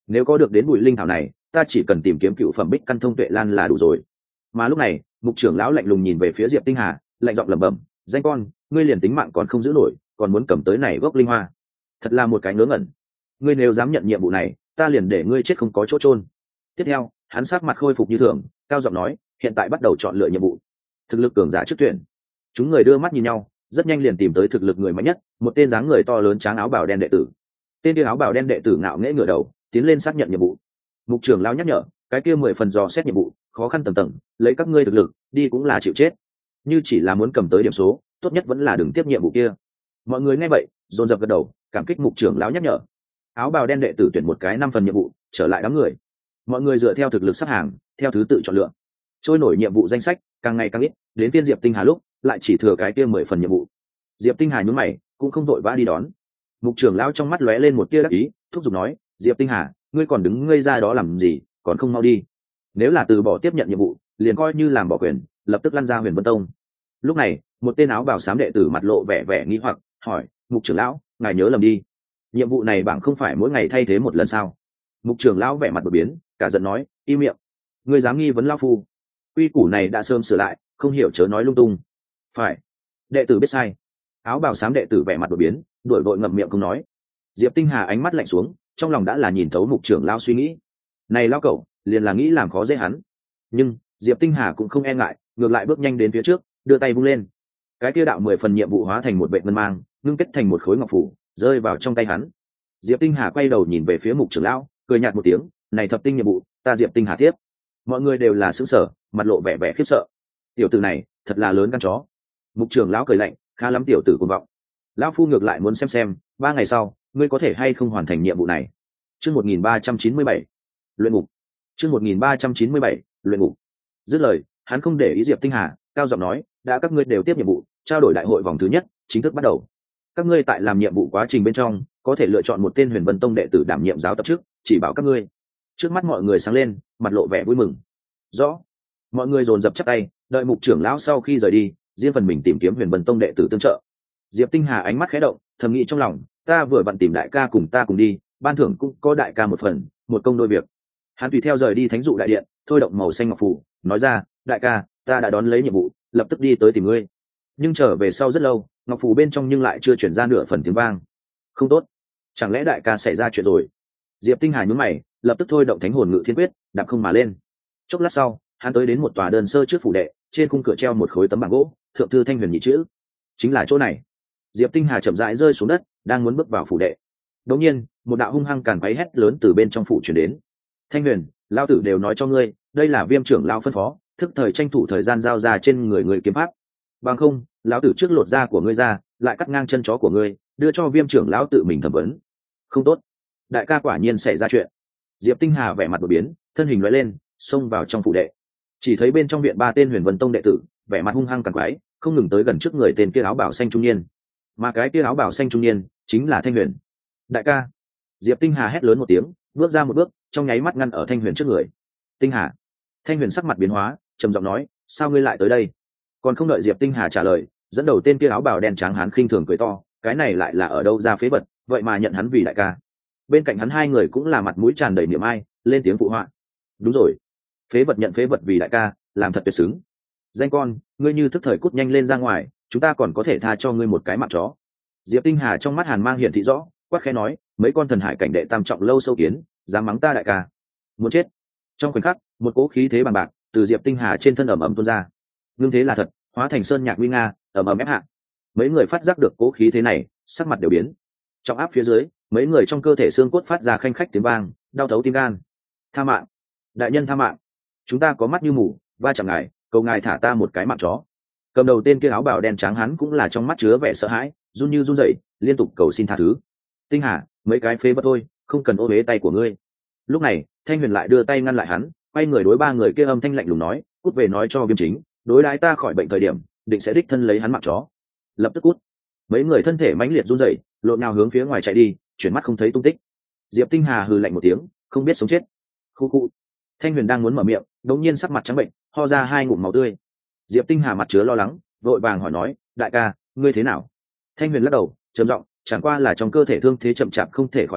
nếu có được đến bụi linh thảo này, ta chỉ cần tìm kiếm cựu phẩm bích căn thông tuệ lan là đủ rồi. Mà lúc này mục trưởng lão lạnh lùng nhìn về phía Diệp Tinh Hà, lạnh giọng lẩm bẩm, danh con, ngươi liền tính mạng còn không giữ nổi, còn muốn cầm tới này gốc linh hoa, thật là một cái ngớ ngẩn. Ngươi nếu dám nhận nhiệm vụ này, ta liền để ngươi chết không có chỗ chôn. Tiếp theo hắn sắc mặt khôi phục như thường, cao giọng nói, hiện tại bắt đầu chọn lựa nhiệm vụ. Thực lực cường giả trước tuyển. Chúng người đưa mắt nhìn nhau, rất nhanh liền tìm tới thực lực người mạnh nhất, một tên dáng người to lớn tráng áo bào đen đệ tử. Tên kia áo bào đen đệ tử ngạo nghễ ngửa đầu, tiến lên xác nhận nhiệm vụ. Mục trưởng lão nhắc nhở, cái kia 10 phần dò xét nhiệm vụ, khó khăn tầng tầng, lấy các ngươi thực lực, đi cũng là chịu chết. Như chỉ là muốn cầm tới điểm số, tốt nhất vẫn là đừng tiếp nhiệm vụ kia. Mọi người nghe vậy, dồn dập gật đầu, cảm kích mục trưởng lão nhắc nhở. Áo bào đen đệ tử tuyển một cái 5 phần nhiệm vụ, trở lại đám người. Mọi người dựa theo thực lực sắp hàng, theo thứ tự chọn lựa. Trôi nổi nhiệm vụ danh sách càng ngày càng ít, đến phiên Diệp Tinh Hà lúc lại chỉ thừa cái kia 10 phần nhiệm vụ. Diệp Tinh Hà nhún mày, cũng không vội vã đi đón. Mục trưởng lão trong mắt lóe lên một tia đắc ý, thúc giục nói, Diệp Tinh Hà, ngươi còn đứng ngây ra đó làm gì, còn không mau đi. Nếu là từ bỏ tiếp nhận nhiệm vụ, liền coi như làm bỏ quyền, lập tức lăn ra Huyền Vân Tông. Lúc này một tên áo bào xám đệ tử mặt lộ vẻ nghi hoặc, hỏi, mục trưởng lão, ngài nhớ lầm đi, nhiệm vụ này bảng không phải mỗi ngày thay thế một lần sao? Mục trưởng lão vẻ mặt đột biến, cả giận nói, im miệng, ngươi dám nghi vấn lão phu, quy củ này đã sớm sửa lại, không hiểu chớ nói lung tung. Phải, đệ tử biết sai. Áo bào xám đệ tử vẻ mặt đột biến, đuổi vội ngậm miệng không nói. Diệp Tinh Hà ánh mắt lạnh xuống, trong lòng đã là nhìn thấu mục trưởng lão suy nghĩ. Này lão cẩu, liền là nghĩ làm khó dễ hắn. Nhưng Diệp Tinh Hà cũng không e ngại, ngược lại bước nhanh đến phía trước, đưa tay vung lên. Cái kia đạo 10 phần nhiệm vụ hóa thành một vệt ngân mang, ngưng kết thành một khối ngọc phủ, rơi vào trong tay hắn. Diệp Tinh Hà quay đầu nhìn về phía mục trưởng lão, cười nhạt một tiếng, này thập tinh nhiệm vụ, ta Diệp Tinh Hà tiếp. Mọi người đều là sững sờ, mặt lộ vẻ khiếp sợ. Tiểu tử này thật là lớn gan chó. Mục trưởng lão cười lạnh, khá lắm tiểu tử cuồng vọng. Lão phu ngược lại muốn xem 3 ngày sau ngươi có thể hay không hoàn thành nhiệm vụ này. Chương 1397, luyện ngục. Chương 1397, luyện ngục. Dứt lời, hắn không để ý Diệp Tinh Hà, cao giọng nói, đã các ngươi đều tiếp nhiệm vụ, trao đổi đại hội vòng thứ nhất chính thức bắt đầu. Các ngươi tại làm nhiệm vụ quá trình bên trong, có thể lựa chọn một tên Huyền Vân Tông đệ tử đảm nhiệm giáo tập trước, chỉ bảo các ngươi. Trước mắt mọi người sáng lên, mặt lộ vẻ vui mừng. Rõ. Mọi người dồn dập chắp tay, đợi mục trưởng lão sau khi rời đi, riêng phần mình tìm kiếm Huyền Vân Tông đệ tử tương trợ. Diệp Tinh Hà ánh mắt khẽ động, thầm nghĩ trong lòng, ta vừa vặn tìm đại ca cùng ta cùng đi, ban thưởng cũng có đại ca một phần, một công đôi việc. Hắn tùy theo rời đi thánh dụ đại điện, thôi động màu xanh ngọc phù, nói ra, đại ca, ta đã đón lấy nhiệm vụ, lập tức đi tới tìm ngươi. Nhưng trở về sau rất lâu, ngọc phù bên trong nhưng lại chưa chuyển ra nửa phần tiếng vang. Không tốt, chẳng lẽ đại ca xảy ra chuyện rồi? Diệp Tinh Hà nhướng mày, lập tức thôi động thánh hồn ngự thiên quyết, đạp không mà lên. Chốc lát sau, hắn tới đến một tòa đơn sơ trước phủ đệ, trên khung cửa treo một khối tấm bảng gỗ, thượng thư Thanh Huyền nhị chữ. Chính là chỗ này. Diệp Tinh Hà chậm rãi rơi xuống đất, đang muốn bước vào phủ đệ. Đột nhiên, một đạo hung hăng càn quấy hét lớn từ bên trong phủ truyền đến. Thanh Huyền, lão tử đều nói cho ngươi, đây là Viêm trưởng lão phân phó, thức thời tranh thủ thời gian giao ra trên người người kiếm pháp. Bằng không, lão tử trước lột da của ngươi ra, lại cắt ngang chân chó của ngươi, đưa cho Viêm trưởng lão tự mình thẩm vấn. Không tốt, đại ca quả nhiên xảy ra chuyện. Diệp Tinh Hà vẻ mặt đột biến, thân hình lóe lên, xông vào trong phủ đệ. Chỉ thấy bên trong viện 3 tên Huyền Vân Tông đệ tử, vẻ mặt hung hăng càn quái, không ngừng tới gần trước người tên kia áo bào xanh trung niên. Mà cái kia áo bào xanh trung niên chính là Thanh Huyền. Đại ca. Diệp Tinh Hà hét lớn một tiếng, bước ra một bước, trong nháy mắt ngăn ở Thanh Huyền trước người. Tinh Hà. Thanh Huyền sắc mặt biến hóa, trầm giọng nói, sao ngươi lại tới đây? Còn không đợi Diệp Tinh Hà trả lời, dẫn đầu tên kia áo bào đen trắng hán khinh thường cười to, cái này lại là ở đâu ra phế vật, vậy mà nhận hắn vì đại ca. Bên cạnh hắn 2 người cũng là mặt mũi tràn đầy niềm ai, lên tiếng phụ họa. Đúng rồi, phế vật nhận phế vật vì đại ca, làm thật tuyệt xứng. Danh con, ngươi như thức thời cút nhanh lên ra ngoài, chúng ta còn có thể tha cho ngươi một cái mạng chó. Diệp Tinh Hà trong mắt hàn mang hiển thị rõ, quát khẽ nói, mấy con thần hải cảnh đệ tam trọng lâu sâu kiến, dám mắng ta đại ca, muốn chết. Trong khoảnh khắc, một cỗ khí thế bằng bạc từ Diệp Tinh Hà trên thân ẩm tuôn ra. Ngưng thế là thật, hóa thành sơn nhạc nguy nga, ẩm ép hạ. Mấy người phát giác được cỗ khí thế này, sắc mặt đều biến. Trong áp phía dưới, mấy người trong cơ thể xương cốt phát ra khanh khách tiếng vang, đau thấu tim gan. Tha mạng, đại nhân tha mạng, chúng ta có mắt như mù, va chạm ngài, cầu ngài thả ta một cái mạng chó. Cầm đầu tên kia áo bào đen trắng hắn cũng là trong mắt chứa vẻ sợ hãi, run như run rẩy, liên tục cầu xin tha thứ. Tinh Hà, mấy cái phế vật thôi, không cần ô uế tay của ngươi. Lúc này, Thanh Huyền lại đưa tay ngăn lại hắn, quay người đối 3 người kia âm thanh lạnh lùng nói, cút về nói cho Viêm Chính, đối đãi ta khỏi bệnh thời điểm, định sẽ đích thân lấy hắn mạng chó. Lập tức cút. Mấy người thân thể mãnh liệt run rẩy, lộn nào hướng phía ngoài chạy đi, chuyển mắt không thấy tung tích. Diệp Tinh Hà hừ lạnh một tiếng, không biết sống chết. Khu khu. Thanh Huyền đang muốn mở miệng, đột nhiên sắc mặt trắng bệnh, ho ra 2 ngụm máu tươi. Diệp Tinh Hà mặt chứa lo lắng, vội vàng hỏi nói, đại ca, ngươi thế nào? Thanh Huyền lắc đầu, trầm giọng, chẳng qua là trong cơ thể thương thế chậm chạp không thể khỏi hẳn,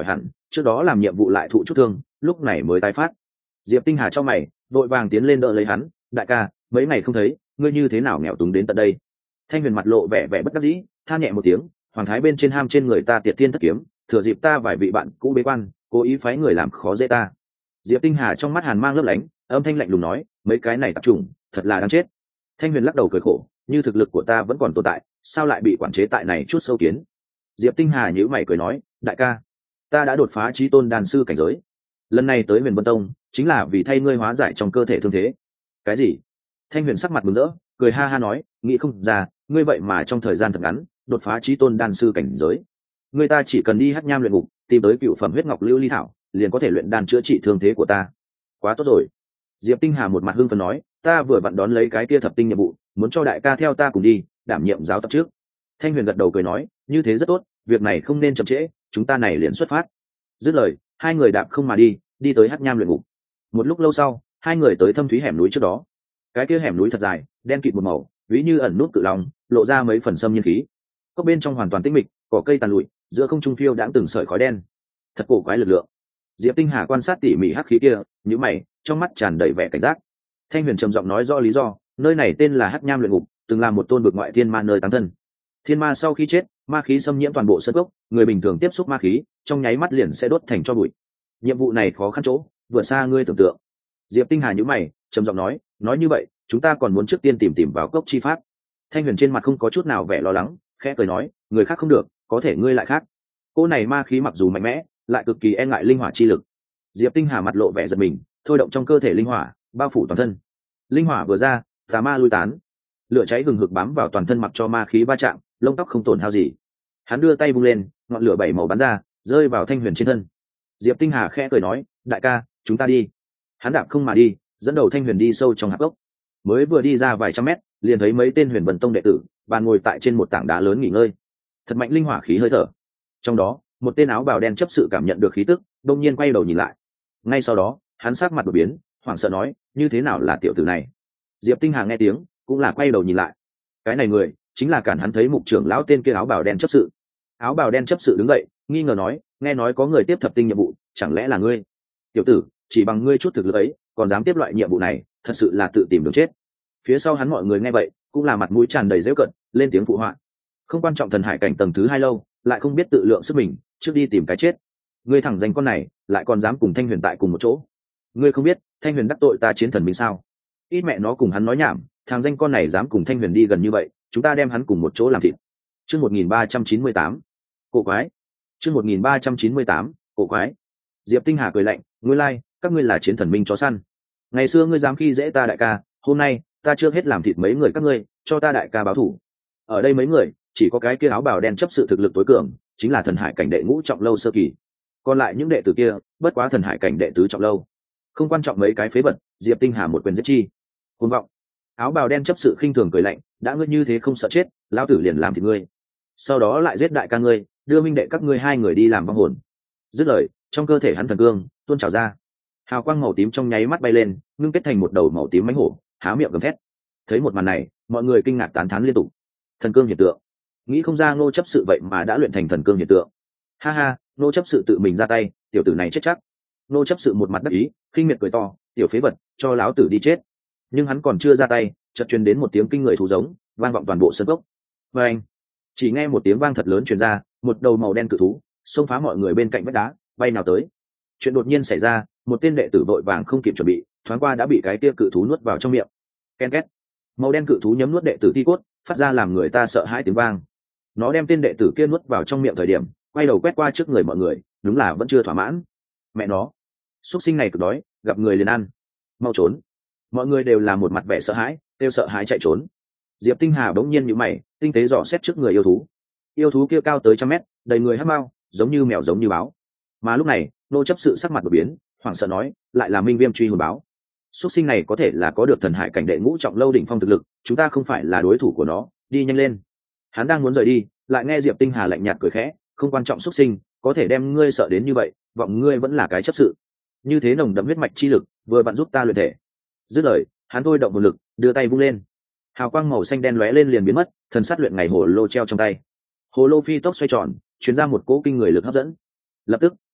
trước đó làm nhiệm vụ lại thụ chút thương, lúc này mới tái phát. Diệp Tinh Hà cho mày, vội vàng tiến lên đỡ lấy hắn, đại ca, mấy ngày không thấy, ngươi như thế nào nghèo túng đến tận đây? Thanh Huyền mặt lộ vẻ vẻ bất đắc dĩ, than nhẹ một tiếng, hoàng thái bên trên ham trên người ta tiệt tiên thất kiếm, thừa dịp ta vài vị bạn cũ bế quan, cố ý phái người làm khó dễ ta. Diệp Tinh Hà trong mắt hàn mang lấp lánh, âm thanh lạnh lùng nói, mấy cái này tập trung, thật là đáng chết. Thanh Huyền lắc đầu cười khổ, như thực lực của ta vẫn còn tồn tại, sao lại bị quản chế tại này chút sâu kiến? Diệp Tinh Hà nhíu mày cười nói, đại ca, ta đã đột phá chí tôn đàn sư cảnh giới, lần này tới Huyền Vân Tông chính là vì thay ngươi hóa giải trong cơ thể thương thế. Cái gì? Thanh Huyền sắc mặt mừng rỡ, cười ha ha nói, nghĩ không ra, ngươi vậy mà trong thời gian thật ngắn đột phá chí tôn đan sư cảnh giới. Ngươi ta chỉ cần đi Hắc Nham luyện ngục, tìm tới cựu phẩm huyết ngọc lưu ly thảo, liền có thể luyện đan chữa trị thương thế của ta. Quá tốt rồi. Diệp Tinh Hà một mặt hưng phấn nói, ta vừa vặn đón lấy cái kia thập tinh nhiệm vụ, muốn cho đại ca theo ta cùng đi, đảm nhiệm giáo tập trước. Thanh Huyền gật đầu cười nói, như thế rất tốt, việc này không nên chậm trễ, chúng ta này liền xuất phát. Dứt lời, hai người đạp không mà đi tới Hắc Nham luyện ngục. Một lúc lâu sau, hai người tới thâm thúy hẻm núi trước đó. Cái kia hẻm núi thật dài, đen kịt một màu, ví như ẩn nút cự long, lộ ra mấy phần xâm nhiên khí. Cốc bên trong hoàn toàn tĩnh mịch, cỏ cây tàn lụi, giữa không trung phiêu đãng từng sợi khói đen. Thật cổ quái lực lượng. Diệp Tinh Hà quan sát tỉ mỉ hắc khí kia, nhíu mày, trong mắt tràn đầy vẻ cảnh giác. Thanh Huyền trầm giọng nói rõ lý do, nơi này tên là Hắc Nham luyện ngục, từng là một tôn vực ngoại thiên ma nơi táng thân. Thiên ma sau khi chết, ma khí xâm nhiễm toàn bộ sơn cốc, người bình thường tiếp xúc ma khí, trong nháy mắt liền sẽ đốt thành tro bụi. Nhiệm vụ này khó khăn chỗ, vượt xa ngươi tưởng tượng. Diệp Tinh Hà nhíu mày, trầm giọng nói như vậy, chúng ta còn muốn trước tiên tìm vào cốc chi pháp. Thanh Huyền trên mặt không có chút nào vẻ lo lắng, khẽ cười nói, người khác không được, có thể ngươi lại khác. Cô này ma khí mặc dù mạnh mẽ, lại cực kỳ e ngại linh hỏa chi lực. Diệp Tinh Hà mặt lộ vẻ giật mình, thôi động trong cơ thể linh hỏa, bao phủ toàn thân. Linh hỏa vừa ra, tà ma lui tán, lửa cháy hừng hực bám vào toàn thân, mặc cho ma khí va chạm, lông tóc không tổn hao gì. Hắn đưa tay vung lên, ngọn lửa bảy màu bắn ra, rơi vào Thanh Huyền trên thân. Diệp Tinh Hà khẽ cười nói, đại ca, chúng ta đi. Hắn đạp không mà đi, dẫn đầu Thanh Huyền đi sâu trong hạp gốc. Mới vừa đi ra vài trăm mét, liền thấy mấy tên Huyền Vân Tông đệ tử bàn ngồi tại trên một tảng đá lớn nghỉ ngơi. Thật mạnh linh hỏa khí hơi thở. Trong đó, một tên áo bào đen chấp sự cảm nhận được khí tức, đông nhiên quay đầu nhìn lại. Ngay sau đó, hắn sắc mặt đột biến, hoảng sợ nói, như thế nào là tiểu tử này? Diệp Tinh Hà nghe tiếng, cũng là quay đầu nhìn lại. Cái này người chính là cản hắn thấy mục trưởng lão tên kia áo bào đen chấp sự. Áo bào đen chấp sự đứng dậy, nghi ngờ nói, nghe nói có người tiếp thập tinh nhiệm vụ, chẳng lẽ là ngươi? Tiểu tử, chỉ bằng ngươi chút thực lực ấy, còn dám tiếp loại nhiệm vụ này, thật sự là tự tìm đường chết. Phía sau hắn mọi người nghe vậy, cũng là mặt mũi tràn đầy giễu cợt, lên tiếng phụ họa. Không quan trọng thần hải cảnh tầng thứ 2 lâu, lại không biết tự lượng sức mình, trước đi tìm cái chết. Ngươi thẳng danh con này, lại còn dám cùng Thanh Huyền tại cùng một chỗ. Ngươi không biết, Thanh Huyền đắc tội ta chiến thần minh sao? Ít mẹ nó cùng hắn nói nhảm, thằng danh con này dám cùng Thanh Huyền đi gần như vậy, chúng ta đem hắn cùng một chỗ làm thịt. Chương 1398. Cổ quái. Chương 1398. Cổ quái. Diệp Tinh Hà cười lạnh, ngươi lai, các ngươi là chiến thần minh chó săn. Ngày xưa ngươi dám khi dễ ta đại ca, hôm nay ta chưa hết làm thịt mấy người các ngươi, cho ta đại ca báo thù. Ở đây mấy người, chỉ có cái kia áo bào đen chấp sự thực lực tối cường, chính là thần hải cảnh đệ ngũ trọng lâu sơ kỳ. Còn lại những đệ tử kia, bất quá thần hải cảnh đệ tứ trọng lâu. Không quan trọng mấy cái phế vật, Diệp Tinh Hà một quyền giết chi. Cuồng vọng. Áo bào đen chấp sự khinh thường cười lạnh, đã ngươi như thế không sợ chết, lão tử liền làm thịt ngươi. Sau đó lại giết đại ca ngươi, đưa minh đệ các ngươi hai người đi làm vong hồn. Dứt lời, trong cơ thể hắn thần cương tuôn trào ra, hào quang màu tím trong nháy mắt bay lên, ngưng kết thành một đầu màu tím mãnh hổ, há miệng gầm thét. Thấy một màn này, mọi người kinh ngạc tán thán liên tục. Thần cương hiện tượng, nghĩ không ra Ngô chấp sự vậy mà đã luyện thành thần cương hiện tượng. Ha ha, Ngô chấp sự tự mình ra tay, tiểu tử này chết chắc. Ngô chấp sự một mặt đắc ý, khinh miệt cười to, tiểu phế vật, cho lão tử đi chết. Nhưng hắn còn chưa ra tay, chợt truyền đến một tiếng kinh người thú giống, vang vọng toàn bộ sân cốc. Và anh, chỉ nghe một tiếng vang thật lớn truyền ra, một đầu màu đen cự thú xông phá mọi người bên cạnh vách đá, bay nào tới. Chuyện đột nhiên xảy ra, một tên đệ tử vội vàng không kịp chuẩn bị, thoáng qua đã bị cái kia cự thú nuốt vào trong miệng. Ken két, màu đen cự thú nhấm nuốt đệ tử thi cốt, phát ra làm người ta sợ hãi tiếng vang. Nó đem tên đệ tử kia nuốt vào trong miệng thời điểm, quay đầu quét qua trước người mọi người, đúng là vẫn chưa thỏa mãn. Mẹ nó, súc sinh này cực đói, gặp người liền ăn, mau trốn. Mọi người đều là một mặt vẻ sợ hãi, kêu sợ hãi chạy trốn. Diệp Tinh Hà bỗng nhiên nhíu mày, tinh tế dò xét trước người yêu thú. Yêu thú kia cao tới 100 mét, đầy người hắc mao, giống như mèo giống như báo. Mà lúc này, Nô chấp sự sắc mặt đột biến, hoảng sợ nói, lại là Minh Viêm truy hồn báo. Súc sinh này có thể là có được thần hải cảnh đệ ngũ trọng lâu đỉnh phong thực lực, chúng ta không phải là đối thủ của nó, đi nhanh lên. Hắn đang muốn rời đi, lại nghe Diệp Tinh Hà lạnh nhạt cười khẽ, không quan trọng súc sinh, có thể đem ngươi sợ đến như vậy, vọng ngươi vẫn là cái chấp sự. Như thế nồng đậm huyết mạch chi lực, vừa vặn giúp ta luyện thể. Dứt lời, hắn thôi động một lực, đưa tay vung lên. Hào quang màu xanh đen lóe lên liền biến mất, thần sát luyện ngày hồ lô treo trong tay. Hồ lô phi tốc xoay tròn, truyền ra một cỗ kinh người lực hấp dẫn. Lập tức,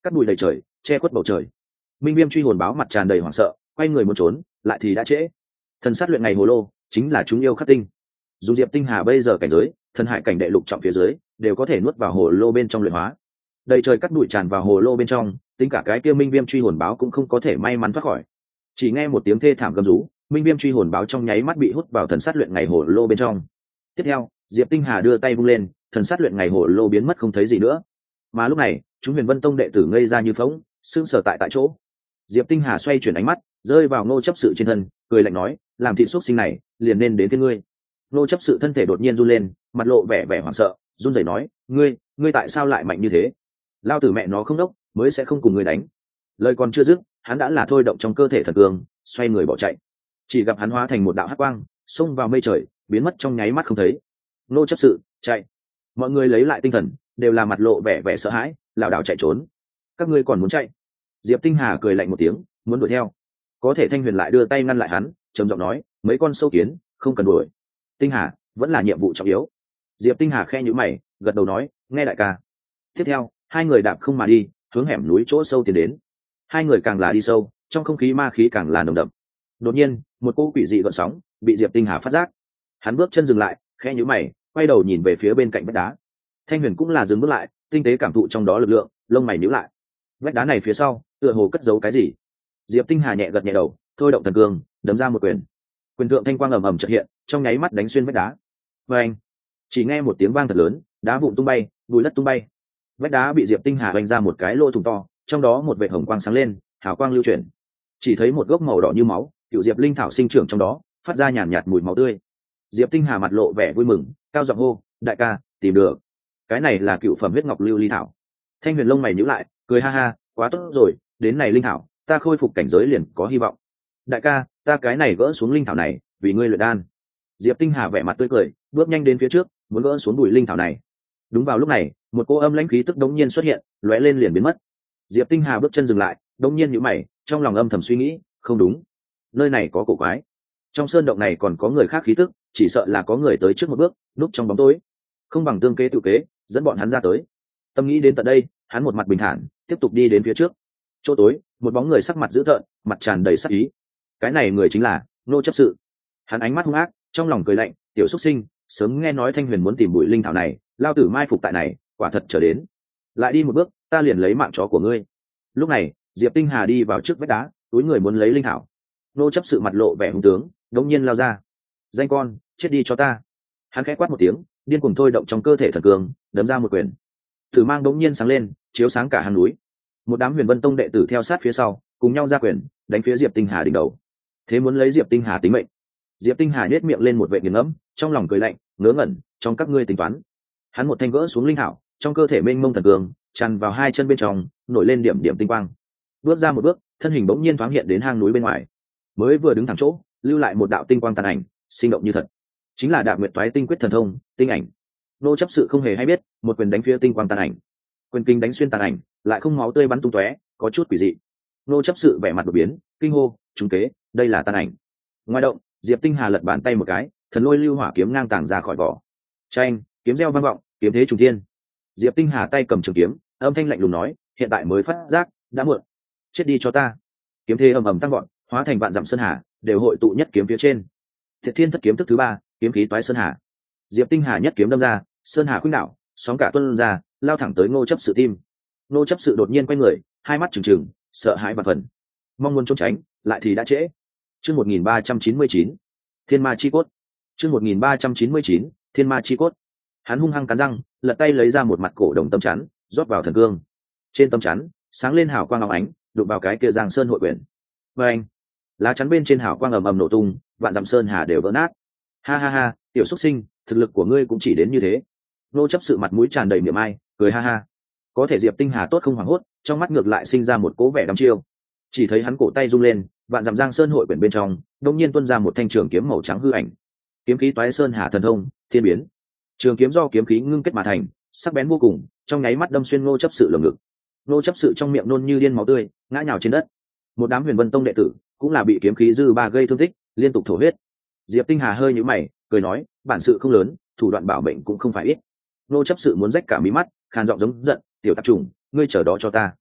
cắt bụi đầy trời che khuất bầu trời. Minh viêm truy hồn báo mặt tràn đầy hoảng sợ, quay người muốn trốn lại thì đã trễ. Thần sát luyện ngày hồ lô chính là chúng yêu khắc tinh. Dù Diệp Tinh Hà bây giờ cảnh giới thần hải cảnh đệ lục trọng phía dưới đều có thể nuốt vào hồ lô bên trong luyện hóa. Đầy trời cắt bụi tràn vào hồ lô bên trong, tính cả cái kia minh viêm truy hồn báo cũng không có thể may mắn thoát khỏi. Chỉ nghe một tiếng thê thảm gầm rú, minh viêm truy hồn báo trong nháy mắt bị hút vào thần sát luyện ngày hồ lô bên trong. Tiếp theo, Diệp Tinh Hà đưa tay vung lên, thần sát luyện ngày hồ lô biến mất không thấy gì nữa. Mà lúc này, chúng Huyền Vân Tông đệ tử ngây ra như phỗng, sững sờ tại chỗ. Diệp Tinh Hà xoay chuyển ánh mắt, rơi vào Ngô Chấp Sự trên thân, cười lạnh nói, làm thị xuất sinh này, liền nên đến với ngươi. Ngô Chấp Sự thân thể đột nhiên run lên, mặt lộ vẻ vẻ hoảng sợ, run rẩy nói, ngươi tại sao lại mạnh như thế? Lao tử mẹ nó không đốc, mới sẽ không cùng ngươi đánh. Lời còn chưa dứt, hắn đã là thôi động trong cơ thể thần cường, xoay người bỏ chạy. Chỉ gặp hắn hóa thành một đạo hắc quang, xông vào mây trời, biến mất trong nháy mắt không thấy. Ngô Chấp Sự, chạy! Mọi người lấy lại tinh thần, đều là mặt lộ vẻ vẻ sợ hãi, lảo đảo chạy trốn. Các ngươi còn muốn chạy? Diệp Tinh Hà cười lạnh một tiếng, muốn đuổi theo. Có thể Thanh Huyền lại đưa tay ngăn lại hắn, trầm giọng nói, mấy con sâu kiến, không cần đuổi. Tinh Hà, vẫn là nhiệm vụ trọng yếu. Diệp Tinh Hà khe nhíu mày, gật đầu nói, nghe đại ca. Tiếp theo, hai người đạp không mà đi, hướng hẻm núi chỗ sâu tiến đến. Hai người càng là đi sâu, trong không khí ma khí càng là nồng đậm. Đột nhiên, một cỗ quỷ dị gợn sóng bị Diệp Tinh Hà phát giác. Hắn bước chân dừng lại, khe nhíu mày, quay đầu nhìn về phía bên cạnh vách đá. Thanh Huyền cũng là dừng bước lại, tinh tế cảm thụ trong đó lực lượng, lông mày nhíu lại. Vách đá này phía sau, tựa hồ cất giấu cái gì. Diệp Tinh Hà nhẹ gật nhẹ đầu, thôi động thần cương, đấm ra một quyền. Quyền thượng thanh quang ầm ầm chợt hiện, trong nháy mắt đánh xuyên vách đá. Và anh, chỉ nghe một tiếng vang thật lớn, đá vụn tung bay, bụi đất tung bay. Vách đá bị Diệp Tinh Hà đánh ra một cái lỗ thủng to, trong đó một vệt hồng quang sáng lên, hào quang lưu chuyển. Chỉ thấy một gốc màu đỏ như máu, cựu diệp linh thảo sinh trưởng trong đó, phát ra nhàn nhạt mùi máu tươi. Diệp Tinh Hà mặt lộ vẻ vui mừng, cao giọng hô, đại ca, tìm được. Cái này là cựu phẩm huyết ngọc lưu ly thảo. Thanh Huyền lông mày nhíu lại, cười ha ha, quá tốt rồi, đến này linh thảo, ta khôi phục cảnh giới liền có hy vọng. Đại ca, ta cái này gỡ xuống linh thảo này, vì ngươi luyện đan. Diệp Tinh Hà vẻ mặt tươi cười, bước nhanh đến phía trước, muốn gỡ xuống bụi linh thảo này. Đúng vào lúc này, một cô âm lãnh khí tức đống nhiên xuất hiện, lóe lên liền biến mất. Diệp Tinh Hà bước chân dừng lại, đống nhiên nhíu mày, trong lòng âm thầm suy nghĩ, không đúng, nơi này có cổ quái. Trong sơn động này còn có người khác khí tức, chỉ sợ là có người tới trước một bước, núp trong bóng tối. Không bằng tương kế tự kế, dẫn bọn hắn ra tới. Tâm nghĩ đến tận đây, hắn một mặt bình thản, tiếp tục đi đến phía trước. Chỗ tối, một bóng người sắc mặt dữ tợn, mặt tràn đầy sát ý. Cái này người chính là Ngô Chấp Sự. Hắn ánh mắt hung ác, trong lòng cười lạnh, tiểu xuất sinh, sớm nghe nói Thanh Huyền muốn tìm bụi linh thảo này, lao tử mai phục tại này, quả thật trở đến. Lại đi một bước, ta liền lấy mạng chó của ngươi. Lúc này, Diệp Tinh Hà đi vào trước vách đá, túi người muốn lấy linh thảo. Ngô Chấp Sự mặt lộ vẻ hung tướng, đống nhiên lao ra. Danh con, chết đi cho ta. Hắn khẽ quát một tiếng, điên cuồng thôi động trong cơ thể thần cường, đấm ra một quyền. Thử mang đống nhiên sáng lên, chiếu sáng cả hang núi. Một đám Huyền Vân Tông đệ tử theo sát phía sau, cùng nhau ra quyền, đánh phía Diệp Tinh Hà đỉnh đầu. Thế muốn lấy Diệp Tinh Hà tính mệnh. Diệp Tinh Hà nhếch miệng lên một vệt nghiền ngẫm, trong lòng cười lạnh, ngớ ngẩn, trong các ngươi tính toán. Hắn một thanh gỡ xuống linh hảo, trong cơ thể mênh mông thần cường, tràn vào hai chân bên trong, nổi lên điểm điểm tinh quang. Bước ra một bước, thân hình bỗng nhiên thoáng hiện đến hang núi bên ngoài. Mới vừa đứng thẳng chỗ, lưu lại một đạo tinh quang tàn ảnh, sinh động như thật. Chính là Đạp Nguyệt Toái Tinh Quyết thần thông, tinh ảnh. Ngô Chấp Sự không hề hay biết, một quyền đánh phía tinh quang tàn ảnh. Quyền kinh đánh xuyên tàn ảnh, lại không máu tươi bắn tung tóe, có chút quỷ dị. Ngô Chấp Sự vẻ mặt đột biến, kinh hô, trúng kế, đây là tàn ảnh. Ngoài động, Diệp Tinh Hà lật bàn tay một cái, thần lôi lưu hỏa kiếm ngang tàng ra khỏi vỏ. Chanh, kiếm reo vang vọng, kiếm thế trùng thiên. Diệp Tinh Hà tay cầm trường kiếm, âm thanh lạnh lùng nói, hiện tại mới phát giác, đã muộn. Chết đi cho ta. Kiếm thế ầm ầm tăng vọt, hóa thành vạn dặm sơn hà, đều hội tụ nhất kiếm phía trên. Thiệt Thiên Thất kiếm thức thứ 3, kiếm khí toái sơn hà. Diệp Tinh Hà nhất kiếm đâm ra, sơn hà khuynh đảo, sóng cả tuôn ra, lao thẳng tới Ngô Chấp Sự tim. Ngô Chấp Sự đột nhiên quay người, hai mắt trừng trừng, sợ hãi và phần. Mong muốn trốn tránh, lại thì đã trễ. Chương 1399, Thiên Ma chi cốt. Chương 1399, Thiên Ma chi cốt. Hắn hung hăng cắn răng, lật tay lấy ra một mặt cổ đồng tâm chắn, rót vào thần cương. Trên tâm chắn, sáng lên hào quang óng ánh, đụng vào cái kia Giang Sơn hội quyển. Và anh, lá chắn bên trên hào quang ầm ầm nổ tung, vạn dặm sơn hà đều vỡ nát. Ha ha ha, tiểu xuất sinh, thực lực của ngươi cũng chỉ đến như thế. Ngô Chấp Sự mặt mũi tràn đầy miệng ai, cười ha ha. Có thể Diệp Tinh Hà tốt không hoảng hốt, trong mắt ngược lại sinh ra một cố vẻ đăm chiêu. Chỉ thấy hắn cổ tay rung lên, vạn dặm Giang Sơn hội quyển bên trong, đột nhiên tuôn ra một thanh trường kiếm màu trắng hư ảnh. Kiếm khí toái sơn hà thần thông, thiên biến. Trường kiếm do kiếm khí ngưng kết mà thành, sắc bén vô cùng, trong nháy mắt đâm xuyên Ngô Chấp Sự lồng ngực. Ngô Chấp Sự trong miệng nôn như điên máu tươi, ngã nhào trên đất. Một đám Huyền Vân Tông đệ tử cũng là bị kiếm khí dư ba gây thương tích, liên tục thổ huyết. Diệp Tinh Hà hơi nhíu mày, cười nói, bản sự không lớn, thủ đoạn bảo mệnh cũng không phải ít. Ngô Chấp Sự muốn rách cả mí mắt, khàn giọng giống giận, tiểu tạp trùng, ngươi chờ đó cho ta.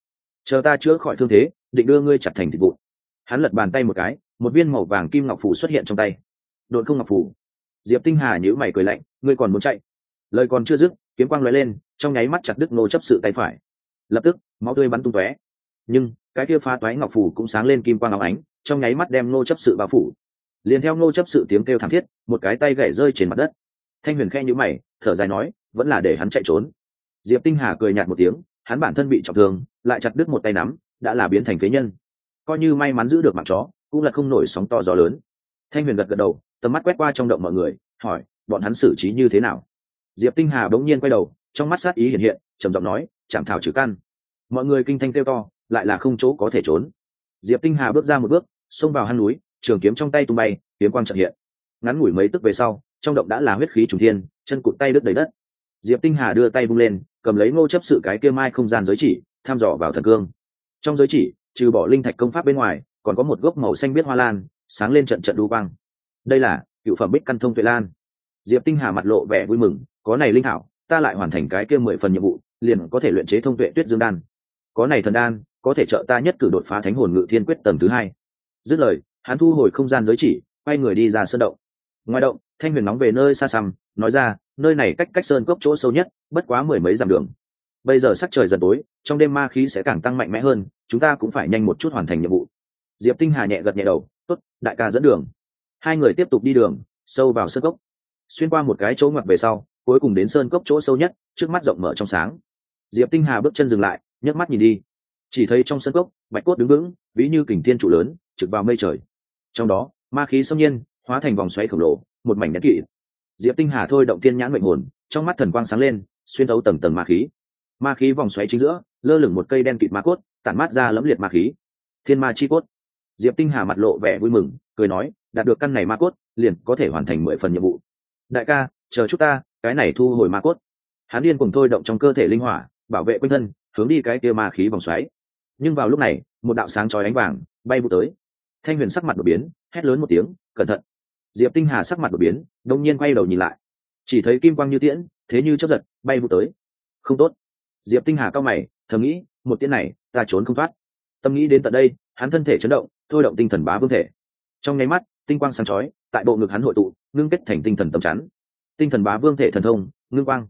chờ ta chữa khỏi thương thế định đưa ngươi chặt thành thịt vụn. Hắn lật bàn tay một cái, một viên màu vàng kim ngọc phù xuất hiện trong tay. Độn không ngọc phù. Diệp Tinh Hà nhíu mày cười lạnh, ngươi còn muốn chạy? Lời còn chưa dứt, kiếm quang lóe lên, trong nháy mắt chặt đứt Ngô chấp sự tay phải. Lập tức máu tươi bắn tung tóe, nhưng cái kia phá toái ngọc phù cũng sáng lên kim quang óng ánh, trong nháy mắt đem Ngô chấp sự bao phủ. Liền theo Ngô chấp sự tiếng kêu thảm thiết, một cái tay gãy rơi trên mặt đất. Thanh Huyền khẽ nhíu mày, thở dài nói, vẫn là để hắn chạy trốn. Diệp Tinh Hà cười nhạt một tiếng, hắn bản thân bị trọng thương, lại chặt đứt một tay nắm, đã là biến thành phế nhân. Coi như may mắn giữ được mạng chó, cũng là không nổi sóng to gió lớn. Thanh Huyền gật gật đầu, tầm mắt quét qua trong động mọi người, hỏi, bọn hắn xử trí như thế nào? Diệp Tinh Hà bỗng nhiên quay đầu, trong mắt sát ý hiện hiện, trầm giọng nói, chạm thảo trừ căn. Mọi người kinh thanh kêu to, lại là không chỗ có thể trốn. Diệp Tinh Hà bước ra một bước, xông vào hang núi, trường kiếm trong tay tung bay, kiếm quang chợt hiện. Ngắn ngủi mấy tức về sau, trong động đã là huyết khí trùng thiên, chân cụt tay đứt đầy đất. Diệp Tinh Hà đưa tay vung lên, cầm lấy Ngô chấp sự cái kia mai không gian giới chỉ, thăm dò vào thần cương. Trong giới chỉ, trừ bỏ linh thạch công pháp bên ngoài, còn có một gốc màu xanh biếc hoa lan, sáng lên trận trận đu quang. Đây là cựu phẩm bích căn thông tuệ lan. Diệp Tinh Hà mặt lộ vẻ vui mừng, có này linh thảo, ta lại hoàn thành cái kia 10 phần nhiệm vụ, liền có thể luyện chế thông tuệ tuyết dương đan. Có này thần đan, có thể trợ ta nhất cử đột phá thánh hồn ngự thiên quyết tầng thứ 2. Dứt lời, hắn thu hồi không gian giới chỉ, quay người đi ra sơn động. Ngoài động, Thanh Huyền nóng về nơi xa xăm, nói ra, nơi này cách sơn cốc chỗ sâu nhất, bất quá 10 mấy dặm đường. Bây giờ sắc trời dần tối, trong đêm ma khí sẽ càng tăng mạnh mẽ hơn, chúng ta cũng phải nhanh một chút hoàn thành nhiệm vụ. Diệp Tinh Hà nhẹ gật nhẹ đầu, tốt, đại ca dẫn đường. Hai người tiếp tục đi đường, sâu vào sơn cốc. Xuyên qua một cái chỗ ngoặt về sau, cuối cùng đến sơn cốc chỗ sâu nhất, trước mắt rộng mở trong sáng. Diệp Tinh Hà bước chân dừng lại, nhấc mắt nhìn đi, chỉ thấy trong sơn cốc, bạch cốt đứng vững, ví như kình thiên trụ lớn, trực vào mây trời. Trong đó, ma khí xâm nhiên, hóa thành vòng xoáy khổng lồ, một mảnh đen kịt. Diệp Tinh Hà thôi động thiên nhãn mệnh hồn, trong mắt thần quang sáng lên, xuyên thấu tầng tầng ma khí. Ma khí vòng xoáy chính giữa, lơ lửng một cây đen kịt ma cốt, tản mát ra lẫm liệt ma khí. Thiên ma chi cốt. Diệp Tinh Hà mặt lộ vẻ vui mừng, cười nói, đạt được căn này ma cốt, liền có thể hoàn thành 10 phần nhiệm vụ. Đại ca, chờ chút ta, cái này thu hồi ma cốt. Hắn điên cùng thôi động trong cơ thể linh hỏa, bảo vệ quanh thân, hướng đi cái kia ma khí vòng xoáy. Nhưng vào lúc này, một đạo sáng chói ánh vàng bay vụ tới. Thanh Huyền sắc mặt đột biến, hét lớn một tiếng, cẩn thận. Diệp Tinh Hà sắc mặt đột biến, đột nhiên quay đầu nhìn lại, chỉ thấy kim quang như tiễn, thế như chớp giật, bay vụ tới. Không tốt. Diệp Tinh Hà cao mày, thầm nghĩ, một tiễn này, ta trốn không thoát. Tâm nghĩ đến tận đây, hắn thân thể chấn động, thôi động tinh thần bá vương thể. Trong nháy mắt, tinh quang sáng chói, tại bộ ngực hắn hội tụ, ngưng kết thành tinh thần tấm chắn. Tinh thần bá vương thể thần thông, ngưng quang.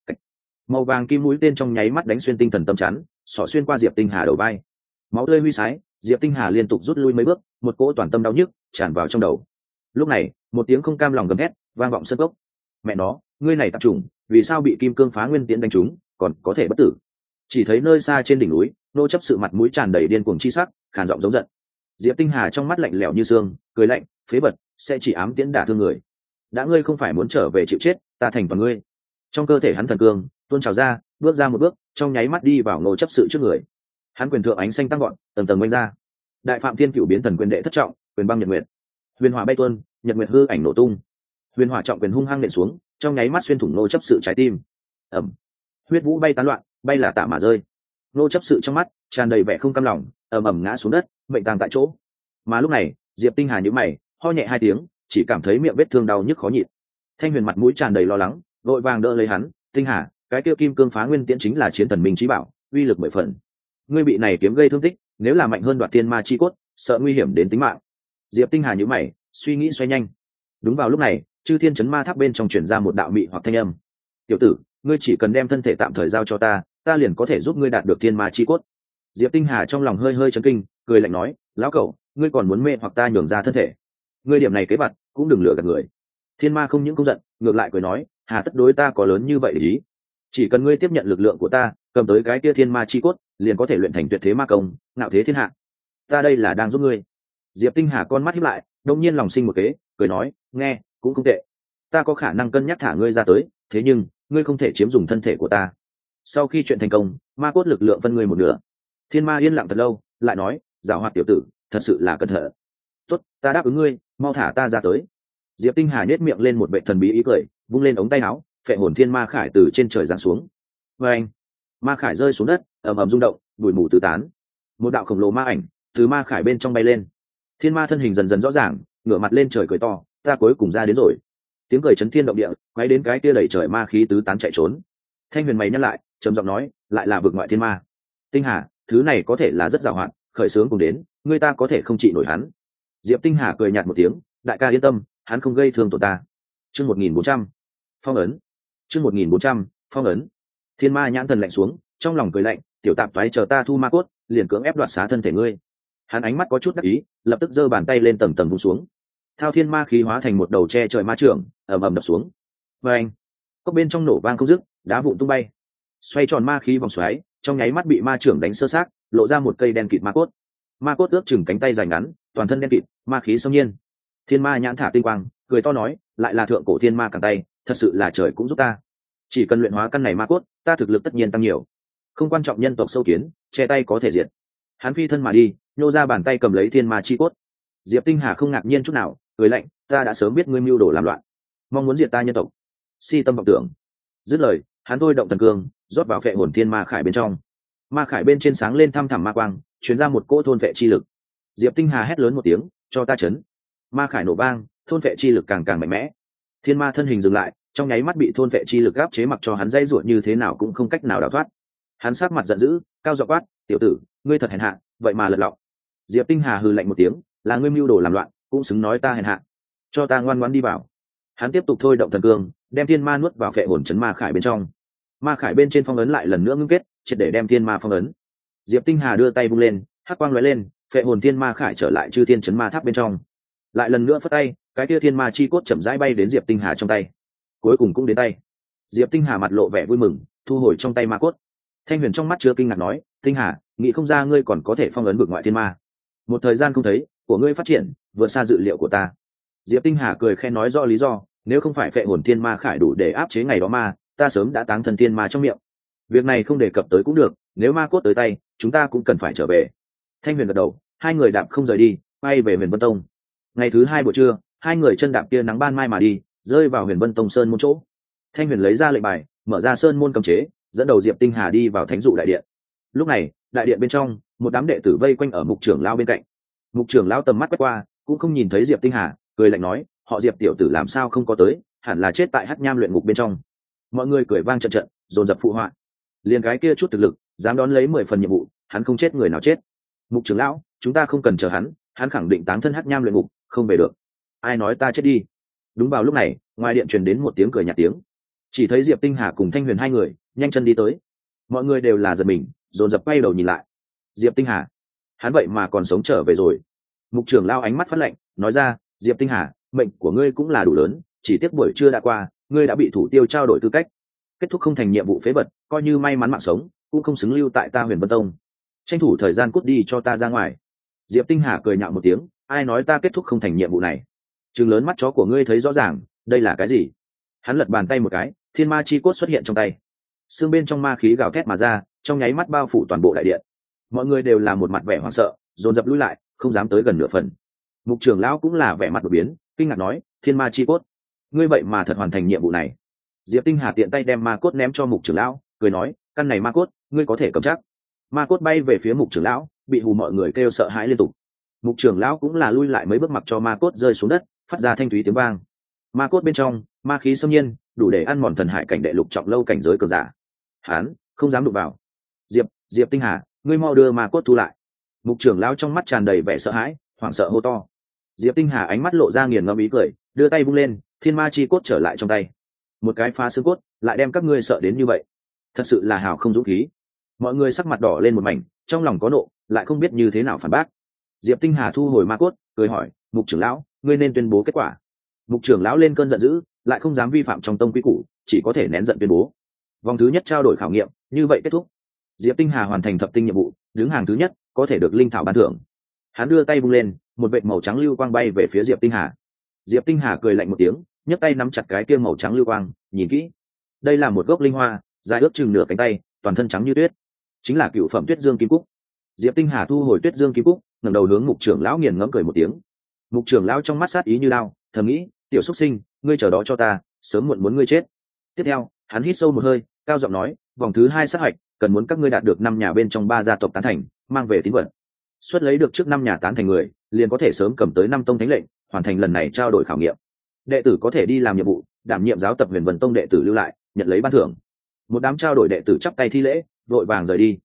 Màu vàng kim mũi tên trong nháy mắt đánh xuyên tinh thần tấm chắn, xỏ xuyên qua Diệp Tinh Hà đầu vai. Máu tươi huy sái, Diệp Tinh Hà liên tục rút lui mấy bước, một cỗ toàn tâm đau nhức tràn vào trong đầu. Lúc này, một tiếng không cam lòng gầm thét vang vọng sân cốc. Mẹ nó, ngươi này tạp chủng, vì sao bị kim cương phá nguyên tiễn đánh trúng, còn có thể bất tử? Chỉ thấy nơi xa trên đỉnh núi, nô chấp sự mặt mũi tràn đầy điên cuồng chi sắc, khàn giọng giống giận. Diệp Tinh Hà trong mắt lạnh lẽo như xương, cười lạnh, phế vật, sẽ chỉ ám tiễn đả thương người. Đã ngươi không phải muốn trở về chịu chết, ta thành toàn ngươi. Trong cơ thể hắn thần cương tuôn trào ra, bước ra một bước, trong nháy mắt đi vào nô chấp sự trước người. Hắn quyền thượng ánh xanh tăng gọn, tầng tầng quanh ra. Đại phạm thiên cửu biến thần quyền đệ thất trọng, quyền băng nhật nguyệt. Huyền hỏa bay tuôn, nhật nguyệt hư ảnh nổ tung. Huyền hỏa trọng quyền hung hăng nện xuống, trong nháy mắt xuyên thủng nô chấp sự trái tim. Ầm. Huyết vũ bay tán loạn, bay là tạ mà rơi. Nô chấp sự trong mắt tràn đầy vẻ không cam lòng, ầm ầm ngã xuống đất, mệnh tang tại chỗ. Mà lúc này, Diệp Tinh Hà nhíu mày, ho nhẹ hai tiếng, chỉ cảm thấy miệng vết thương đau nhức khó nhịn. Thanh Huyền mặt mũi tràn đầy lo lắng, vội vàng đỡ lấy hắn, Tinh Hà, cái tiêu kim cương phá nguyên tiễn chính là chiến thần minh chí bảo, uy lực 10 phần. Ngươi bị này kiếm gây thương tích, nếu là mạnh hơn đoạt tiên ma chi cốt, sợ nguy hiểm đến tính mạng. Diệp Tinh Hà nhíu mày, suy nghĩ xoay nhanh. Đúng vào lúc này, chư thiên chấn ma tháp bên trong truyền ra một đạo mị hoặc thanh âm. Tiểu tử, ngươi chỉ cần đem thân thể tạm thời giao cho ta, ta liền có thể giúp ngươi đạt được tiên ma chi cốt. Diệp Tinh Hà trong lòng hơi hơi chấn kinh, cười lạnh nói, lão cẩu, ngươi còn muốn mê hoặc ta nhường ra thân thể? Ngươi điểm này kế vật, cũng đừng lừa gạt người. Thiên ma không những không giận, ngược lại cười nói, hà tất đối ta có lớn như vậy để ý? Chỉ cần ngươi tiếp nhận lực lượng của ta, cầm tới cái kia thiên ma chi cốt, liền có thể luyện thành tuyệt thế ma công, ngạo thế thiên hạ. Ta đây là đang giúp ngươi. Diệp Tinh Hà con mắt híp lại, đột nhiên lòng sinh một kế, cười nói, nghe, cũng không tệ. Ta có khả năng cân nhắc thả ngươi ra tới, thế nhưng ngươi không thể chiếm dùng thân thể của ta. Sau khi chuyện thành công, ma cốt lực lượng phân ngươi một nửa. Thiên ma yên lặng thật lâu, lại nói, giảo hoạt tiểu tử, thật sự là cẩn thận. Tốt, ta đáp ứng ngươi, mau thả ta ra tới. Diệp Tinh Hà nhếch miệng lên một vẻ thần bí ý cười, vung lên ống tay áo, phệ hồn thiên ma khải từ trên trời giáng xuống. Oeng! Ma khải rơi xuống đất, ầm ầm rung động, bụi mù tứ tán. Một đạo khổng lồ ma ảnh từ ma khải bên trong bay lên. Thiên ma thân hình dần dần rõ ràng, ngửa mặt lên trời cười to, ta cuối cùng ra đến rồi. Tiếng cười chấn thiên động địa, quấy đến cái kia đẩy trời ma khí tứ tán chạy trốn. Thanh Huyền mày nhăn lại, trầm giọng nói, lại là vực ngoại thiên ma. Tinh Hà, thứ này có thể là rất giàu hạn, khởi sướng cùng đến người ta có thể không trị nổi hắn. Diệp Tinh Hà cười nhạt một tiếng, đại ca yên tâm, hắn không gây thương tổn ta. Chương 1400 phong ấn. Chương 1400 phong ấn. Thiên Ma nhãn thần lạnh xuống, trong lòng cười lạnh, tiểu tạp toái chờ ta thu ma cốt, liền cưỡng ép đoạt xá thân thể ngươi. Hắn ánh mắt có chút đắc ý, lập tức giơ bàn tay lên tầng tầng vung xuống. Thao thiên ma khí hóa thành một đầu che trời ma trưởng, ầm ầm đập xuống. Và anh, cốc bên trong nổ vang không dứt, đá vụn tung bay. Xoay tròn ma khí vòng xoáy, trong nháy mắt bị ma trưởng đánh sơ xác, lộ ra một cây đen kịt ma cốt. Ma cốt ước chừng cánh tay dài ngắn, toàn thân đen kịt, ma khí xâm nhiên. Thiên Ma nhãn thả tinh quang, cười to nói, lại là thượng cổ thiên ma cẳng tay, thật sự là trời cũng giúp ta. Chỉ cần luyện hóa căn này ma cốt, ta thực lực tất nhiên tăng nhiều. Không quan trọng nhân tộc sâu kiến, che tay có thể diệt. Hắn phi thân mà đi, nhô ra bàn tay cầm lấy thiên ma chi cốt. Diệp Tinh Hà không ngạc nhiên chút nào, cười lạnh, ta đã sớm biết ngươi mưu đồ làm loạn, mong muốn diệt ta nhân tộc, si tâm vọng tưởng. Dứt lời, hắn thôi động thần cương, rót vào phệ hồn thiên ma khải bên trong. Ma khải bên trên sáng lên thăm thẳm ma quang, truyền ra một cỗ thôn vệ chi lực. Diệp Tinh Hà hét lớn một tiếng, cho ta chấn. Ma khải nổ vang, thôn vệ chi lực càng càng mạnh mẽ. Thiên ma thân hình dừng lại, trong nháy mắt bị thôn vệ chi lực áp chế, mặc cho hắn dây ruột như thế nào cũng không cách nào đào thoát. Hắn sát mặt giận dữ, cao giọng quát, tiểu tử, ngươi thật hèn hạ, vậy mà lật lọng. Diệp Tinh Hà hừ lạnh một tiếng, là ngươi mưu đồ làm loạn, cũng xứng nói ta hèn hạ. Cho ta ngoan ngoãn đi vào. Hắn tiếp tục thôi động thần cương, đem thiên ma nuốt vào phệ hồn chấn ma khải bên trong. Ma khải bên trên phong ấn lại lần nữa ngưng kết, triệt để đem thiên ma phong ấn. Diệp Tinh Hà đưa tay vung lên, hắc quang lóe lên, phệ hồn thiên ma khải trở lại chư thiên chấn ma tháp bên trong. Lại lần nữa phất tay, cái kia thiên ma chi cốt chậm rãi bay đến Diệp Tinh Hà trong tay. Cuối cùng cũng đến tay. Diệp Tinh Hà mặt lộ vẻ vui mừng, thu hồi trong tay ma cốt. Thanh Huyền trong mắt chứa kinh ngạc nói, Tinh Hà, nghĩ không ra ngươi còn có thể phong ấn vực ngoại thiên ma. Một thời gian không thấy, của ngươi phát triển vượt xa dự liệu của ta. Diệp Tinh Hà cười khen nói rõ lý do, nếu không phải phệ hồn thiên ma khải đủ để áp chế ngày đó ma, ta sớm đã táng thần thiên ma trong miệng. Việc này không đề cập tới cũng được, nếu ma cốt tới tay, chúng ta cũng cần phải trở về. Thanh Huyền gật đầu, hai người đạp không rời đi, bay về Huyền Vân Tông. Ngày thứ hai buổi trưa, hai người chân đạp kia nắng ban mai mà đi, rơi vào Huyền Vân Tông sơn môn chỗ. Thanh Huyền lấy ra lệnh bài, mở ra sơn môn cấm chế, dẫn đầu Diệp Tinh Hà đi vào thánh dụ đại điện. Lúc này, đại điện bên trong, một đám đệ tử vây quanh ở mục trưởng lão bên cạnh. Mục trưởng lão tầm mắt quét qua, cũng không nhìn thấy Diệp Tinh Hà, cười lạnh nói, họ Diệp tiểu tử làm sao không có tới, hẳn là chết tại hắc nham luyện ngục bên trong. Mọi người cười vang trận trận, dồn dập phụ họa. Liền cái kia chút thực lực, dám đón lấy 10 phần nhiệm vụ, hắn không chết người nào chết. Mục trưởng lão, chúng ta không cần chờ hắn khẳng định táng thân hắc nham luyện ngục, không về được. Ai nói ta chết đi? Đúng vào lúc này, ngoài điện truyền đến một tiếng cười nhạt tiếng. Chỉ thấy Diệp Tinh Hà cùng Thanh Huyền hai người nhanh chân đi tới. Mọi người đều là giật mình, dồn dập quay đầu nhìn lại. Diệp Tinh Hà, hắn vậy mà còn sống trở về rồi. Mục trưởng lão ánh mắt phát lạnh, nói ra, Diệp Tinh Hà, mệnh của ngươi cũng là đủ lớn, chỉ tiếc buổi trưa đã qua, ngươi đã bị thủ tiêu trao đổi tư cách, kết thúc không thành nhiệm vụ phế vật, coi như may mắn mạng sống, cũng không xứng lưu tại ta Huyền Vân Tông. Tranh thủ thời gian cút đi cho ta ra ngoài. Diệp Tinh Hà cười nhạo một tiếng, ai nói ta kết thúc không thành nhiệm vụ này? Trừng lớn mắt chó của ngươi thấy rõ ràng, đây là cái gì? Hắn lật bàn tay một cái, thiên ma chi cốt xuất hiện trong tay. Xương bên trong ma khí gào thét mà ra, trong nháy mắt bao phủ toàn bộ đại điện. Mọi người đều là một mặt vẻ hoảng sợ, dồn dập lùi lại, không dám tới gần nửa phần. Mục trưởng lão cũng là vẻ mặt đột biến, kinh ngạc nói, thiên ma chi cốt, ngươi vậy mà thật hoàn thành nhiệm vụ này. Diệp Tinh Hà tiện tay đem ma cốt ném cho mục trưởng lão, cười nói, căn này ma cốt, ngươi có thể cầm chắc. Ma cốt bay về phía mục trưởng lão, bị hù mọi người kêu sợ hãi liên tục. Mục trưởng lão cũng là lui lại mấy bước mặc cho ma cốt rơi xuống đất, phát ra thanh thúy tiếng vang. Ma cốt bên trong, ma khí xâm nhiên, đủ để ăn mòn thần hải cảnh đệ lục trọng lâu cảnh giới cường giả. Hắn không dám đụng vào. Diệp Tinh Hà, ngươi mau đưa ma cốt thu lại. Mục trưởng lão trong mắt tràn đầy vẻ sợ hãi, hoảng sợ hô to. Diệp Tinh Hà ánh mắt lộ ra nghiền ngẫm ý cười, đưa tay vung lên, thiên ma chi cốt trở lại trong tay. Một cái phá xương cốt, lại đem các ngươi sợ đến như vậy, thật sự là hào không dũng khí. Mọi người sắc mặt đỏ lên một mảnh, trong lòng có nộ, lại không biết như thế nào phản bác. Diệp Tinh Hà thu hồi ma cốt, cười hỏi, mục trưởng lão, ngươi nên tuyên bố kết quả. Mục trưởng lão lên cơn giận dữ, lại không dám vi phạm trong tông quy củ, chỉ có thể nén giận tuyên bố. Vòng thứ nhất trao đổi khảo nghiệm, như vậy kết thúc. Diệp Tinh Hà hoàn thành thập tinh nhiệm vụ, đứng hàng thứ nhất, có thể được linh thảo ban thưởng. Hắn đưa tay vung lên, một vệt màu trắng lưu quang bay về phía Diệp Tinh Hà. Diệp Tinh Hà cười lạnh một tiếng, nhấc tay nắm chặt cái kia màu trắng lưu quang, nhìn kỹ. Đây là một gốc linh hoa, dài ước chừng nửa cánh tay, toàn thân trắng như tuyết, chính là cựu phẩm Tuyết Dương Kim Cúc. Diệp Tinh Hà thu hồi Tuyết Dương Kim Cúc, ngẩng đầu hướng mục trưởng lão nghiền ngẫm cười một tiếng. Mục trưởng lão trong mắt sát ý như lao, thầm nghĩ, tiểu xuất sinh, ngươi chờ đó cho ta, sớm muộn muốn ngươi chết. Tiếp theo, hắn hít sâu một hơi, cao giọng nói, vòng thứ 2 sát hạch, cần muốn các ngươi đạt được 5 nhà bên trong 3 gia tộc tán thành, mang về tín vật. Xuất lấy được trước 5 nhà tán thành người, liền có thể sớm cầm tới 5 tông thánh lệnh, hoàn thành lần này trao đổi khảo nghiệm. Đệ tử có thể đi làm nhiệm vụ, đảm nhiệm giáo tập Huyền Vân Tông đệ tử lưu lại, nhận lấy ban thưởng. Một đám trao đổi đệ tử chắp tay thi lễ, vội vàng rời đi.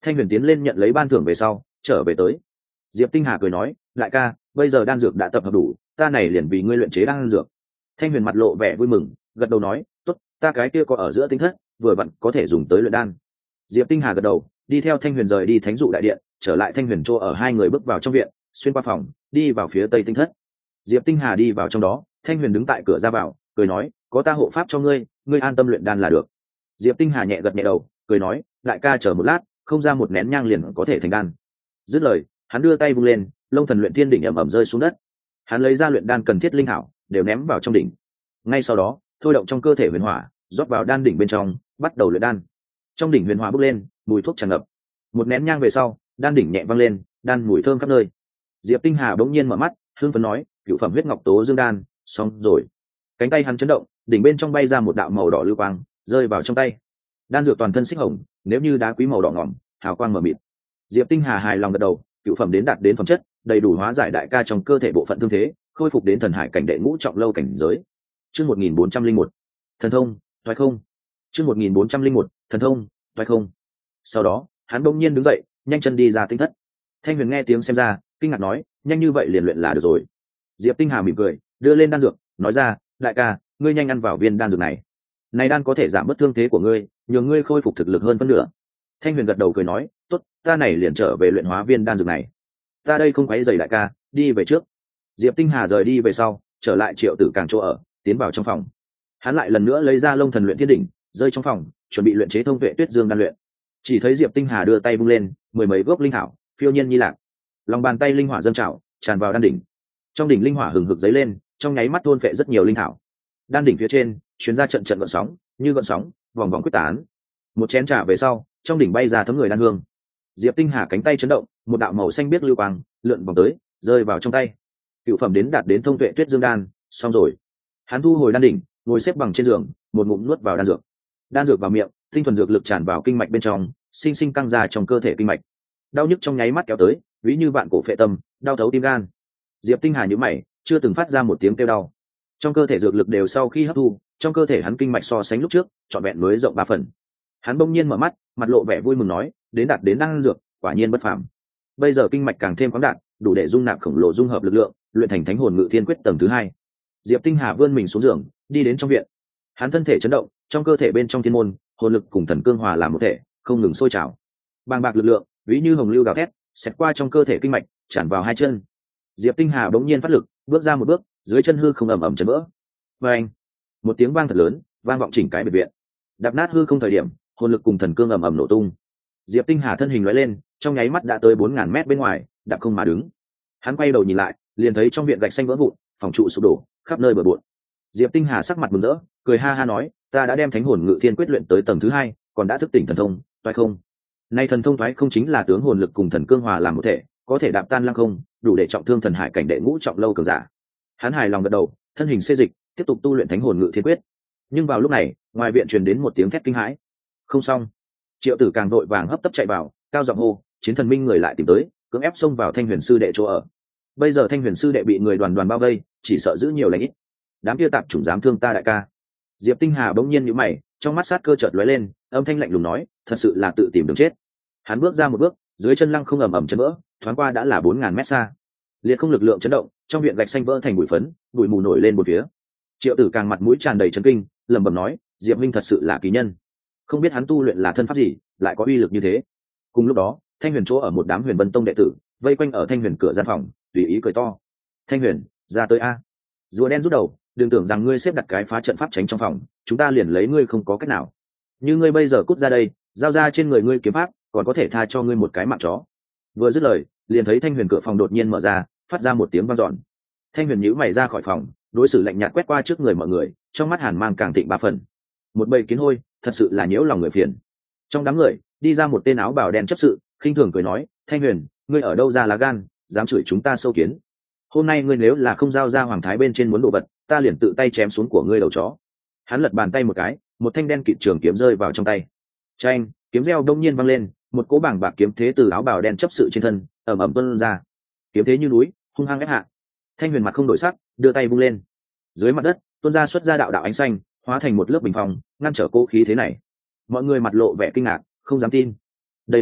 Thanh Huyền tiến lên nhận lấy ban thưởng về sau trở về tới. Diệp Tinh Hà cười nói, đại ca, bây giờ đan dược đã tập hợp đủ, ta này liền vì ngươi luyện chế đan dược. Thanh Huyền mặt lộ vẻ vui mừng, gật đầu nói, tốt, ta cái kia có ở giữa tinh thất, vừa vặn có thể dùng tới luyện đan. Diệp Tinh Hà gật đầu, đi theo Thanh Huyền rời đi thánh dụ đại điện, trở lại Thanh Huyền chỗ ở, hai người bước vào trong viện, xuyên qua phòng, đi vào phía tây tinh thất. Diệp Tinh Hà đi vào trong đó, Thanh Huyền đứng tại cửa ra vào, cười nói, có ta hộ pháp cho ngươi, ngươi an tâm luyện đan là được. Diệp Tinh Hà nhẹ gật nhẹ đầu, cười nói, đại ca chờ một lát, không ra một nén nhang liền có thể thành đan. Dứt lời, hắn đưa tay vung lên, Long Thần luyện thiên đỉnh ầm ầm rơi xuống đất. Hắn lấy ra luyện đan cần thiết linh hảo, đều ném vào trong đỉnh. Ngay sau đó, thôi động trong cơ thể huyền hỏa, rót vào đan đỉnh bên trong, bắt đầu luyện đan. Trong đỉnh huyền hỏa bốc lên, mùi thuốc tràn ngập. Một nén nhang về sau, đan đỉnh nhẹ văng lên, đan mùi thơm khắp nơi. Diệp Tinh Hà bỗng nhiên mở mắt, hưng phấn nói, cửu phẩm huyết ngọc tố dương đan, xong rồi. Cánh tay hắn chấn động, đỉnh bên trong bay ra một đạo màu đỏ lưu quang, rơi vào trong tay. Đan dược toàn thân xích hồng, nếu như đá quý màu đỏ ngỏm, hào quang mờ mịt. Diệp Tinh Hà hài lòng gật đầu, cửu phẩm đến đạt đến phẩm chất, đầy đủ hóa giải đại ca trong cơ thể bộ phận thương thế, khôi phục đến thần hải cảnh đệ ngũ trọng lâu cảnh giới. Chương 1401. Thần thông, toái không. Chương 1401. Thần thông, toái không. Sau đó, hắn bỗng nhiên đứng dậy, nhanh chân đi ra tinh thất. Thanh Huyền nghe tiếng xem ra, kinh ngạc nói, nhanh như vậy liền luyện là được rồi. Diệp Tinh Hà mỉm cười, đưa lên đan dược, nói ra, đại ca, ngươi nhanh ăn vào viên đan dược này. Này đan có thể giảm bớt thương thế của ngươi, nhường ngươi khôi phục thực lực hơn phân nửa. Thanh Huyền gật đầu cười nói, tốt, ta này liền trở về luyện hóa viên đan dược này. Ta đây không quấy rầy đại ca, đi về trước. Diệp Tinh Hà rời đi về sau, trở lại Triệu Tử Càng chỗ ở, tiến vào trong phòng. Hắn lại lần nữa lấy ra Long Thần luyện thiên đỉnh, rơi trong phòng, chuẩn bị luyện chế thông tuệ tuyết dương đan luyện. Chỉ thấy Diệp Tinh Hà đưa tay vung lên, mười mấy gốc linh thảo phiêu nhiên như lạc. Lòng bàn tay linh hỏa dâng trào, tràn vào đan đỉnh. Trong đỉnh linh hỏa hừng hực dấy lên, trong nháy mắt thôn phệ rất nhiều linh thảo. Đan đỉnh phía trên truyền ra trận trận gợn sóng, như gợn sóng vòng vòng quyết tán. Một chén trà về sau, trong đỉnh bay ra thấm người đan hương. Diệp Tinh Hà cánh tay chấn động, một đạo màu xanh biếc lưu quang lượn vòng tới, rơi vào trong tay. Cựu phẩm đến đạt đến thông tuệ tuyết dương đan, xong rồi. Hắn thu hồi đan đỉnh, ngồi xếp bằng trên giường, một ngụm nuốt vào đan dược. Đan dược vào miệng, tinh thuần dược lực tràn vào kinh mạch bên trong, sinh sinh căng ra trong cơ thể kinh mạch. Đau nhức trong nháy mắt kéo tới, ví như vạn cổ phệ tâm, đau thấu tim gan. Diệp Tinh Hà nhíu mày, chưa từng phát ra một tiếng kêu đau. Trong cơ thể dược lực đều sau khi hấp thu, trong cơ thể hắn kinh mạch so sánh lúc trước, trọn vẹn mới rộng 3 phần. Hắn bỗng nhiên mở mắt, mặt lộ vẻ vui mừng nói, đến đạt đến đan dược, quả nhiên bất phàm. Bây giờ kinh mạch càng thêm khoáng đạt, đủ để dung nạp khổng lồ dung hợp lực lượng, luyện thành Thánh Hồn Ngự Thiên Quyết tầng thứ 2. Diệp Tinh Hà vươn mình xuống giường, đi đến trong viện. Hắn thân thể chấn động, trong cơ thể bên trong thiên môn, hồn lực cùng thần cương hòa làm một thể, không ngừng sôi trào. Bàng bạc lực lượng, ví như hồng lưu gào thét, xẹt qua trong cơ thể kinh mạch, tràn vào hai chân. Diệp Tinh Hà bỗng nhiên phát lực, bước ra một bước, dưới chân hư không ầm ầm chấn vỡ. Oeng! Một tiếng vang thật lớn, vang vọng chỉnh cái biệt viện. Đạp nát hư không thời điểm, hồn lực cùng thần cương ầm ầm nổ tung. Diệp Tinh Hà thân hình lóe lên, trong nháy mắt đã tới 4000 mét bên ngoài, đạp không mà đứng. Hắn quay đầu nhìn lại, liền thấy trong viện gạch xanh vỡ vụn, phòng trụ sụp đổ, khắp nơi bừa bộn. Diệp Tinh Hà sắc mặt mừng rỡ, cười ha ha nói, ta đã đem Thánh Hồn Ngự Thiên Quyết luyện tới tầng thứ 2, còn đã thức tỉnh thần thông, toái không. Nay thần thông toái không chính là tướng hồn lực cùng thần cương hòa làm một thể, có thể đạp tan lăng không, đủ để trọng thương thần hải cảnh đệ ngũ trọng lâu cường giả. Hắn hài lòng gật đầu, thân hình xê dịch, tiếp tục tu luyện Thánh Hồn Ngự Thiên Quyết. Nhưng vào lúc này, ngoài viện truyền đến một tiếng thét kinh hãi. Không xong. Triệu Tử Càng đội vàng hấp tấp chạy vào, cao giọng hô, chiến thần minh người lại tìm tới, cưỡng ép xông vào Thanh Huyền sư đệ chỗ ở. Bây giờ Thanh Huyền sư đệ bị người đoàn đoàn bao vây, chỉ sợ giữ nhiều lành ít. Đám kia tạp chủng dám thương ta đại ca. Diệp Tinh Hà bỗng nhiên nhíu mày, trong mắt sát cơ chợt lóe lên, âm thanh lạnh lùng nói, thật sự là tự tìm đường chết. Hắn bước ra một bước, dưới chân lăng không ầm ầm chấn vỡ, thoáng qua đã là 4000 mét xa. Liệt không lực lượng chấn động, trong viện gạch xanh vỡ thành bụi phấn, bụi mù nổi lên một phía. Triệu Tử Càng mặt mũi tràn đầy chấn kinh, lẩm bẩm nói, Diệp minh thật sự là kỳ nhân. Không biết hắn tu luyện là thân pháp gì, lại có uy lực như thế. Cùng lúc đó, Thanh Huyền chỗ ở một đám Huyền Vân Tông đệ tử, vây quanh ở Thanh Huyền cửa gian phòng, tùy ý cười to. Thanh Huyền, ra tới a. Rùa đen rút đầu, đừng tưởng rằng ngươi xếp đặt cái phá trận pháp tránh trong phòng, chúng ta liền lấy ngươi không có cách nào. Như ngươi bây giờ cút ra đây, giao ra trên người ngươi kiếm pháp, còn có thể tha cho ngươi một cái mạng chó. Vừa dứt lời, liền thấy Thanh Huyền cửa phòng đột nhiên mở ra, phát ra một tiếng vang dọn. Thanh Huyền nhíu mày ra khỏi phòng, đối xử lạnh nhạt quét qua trước người mọi người, trong mắt hàn mang càng thịnh 3 phần. Một bầy kiến hôi, thật sự là nhiễu lòng người phiền. Trong đám người, đi ra một tên áo bào đen chấp sự, khinh thường cười nói, Thanh Huyền, ngươi ở đâu ra lá gan, dám chửi chúng ta sâu kiến. Hôm nay ngươi nếu là không giao ra hoàng thái bên trên muốn đồ vật, ta liền tự tay chém xuống của ngươi đầu chó. Hắn lật bàn tay một cái, một thanh đen kịt trường kiếm rơi vào trong tay. Chanh, kiếm reo đông nhiên văng lên, một cỗ bảng bạc kiếm thế từ áo bào đen chấp sự trên thân ầm ầm tuôn ra. Kiếm thế như núi, hung hăng ép hạ. Thanh Huyền mặt không đổi sắc, đưa tay vung lên. Dưới mặt đất, tuôn ra xuất ra đạo đạo ánh xanh, hóa thành một lớp bình phong, ngăn trở cỗ khí thế này. Mọi người mặt lộ vẻ kinh ngạc, không dám tin. Đây là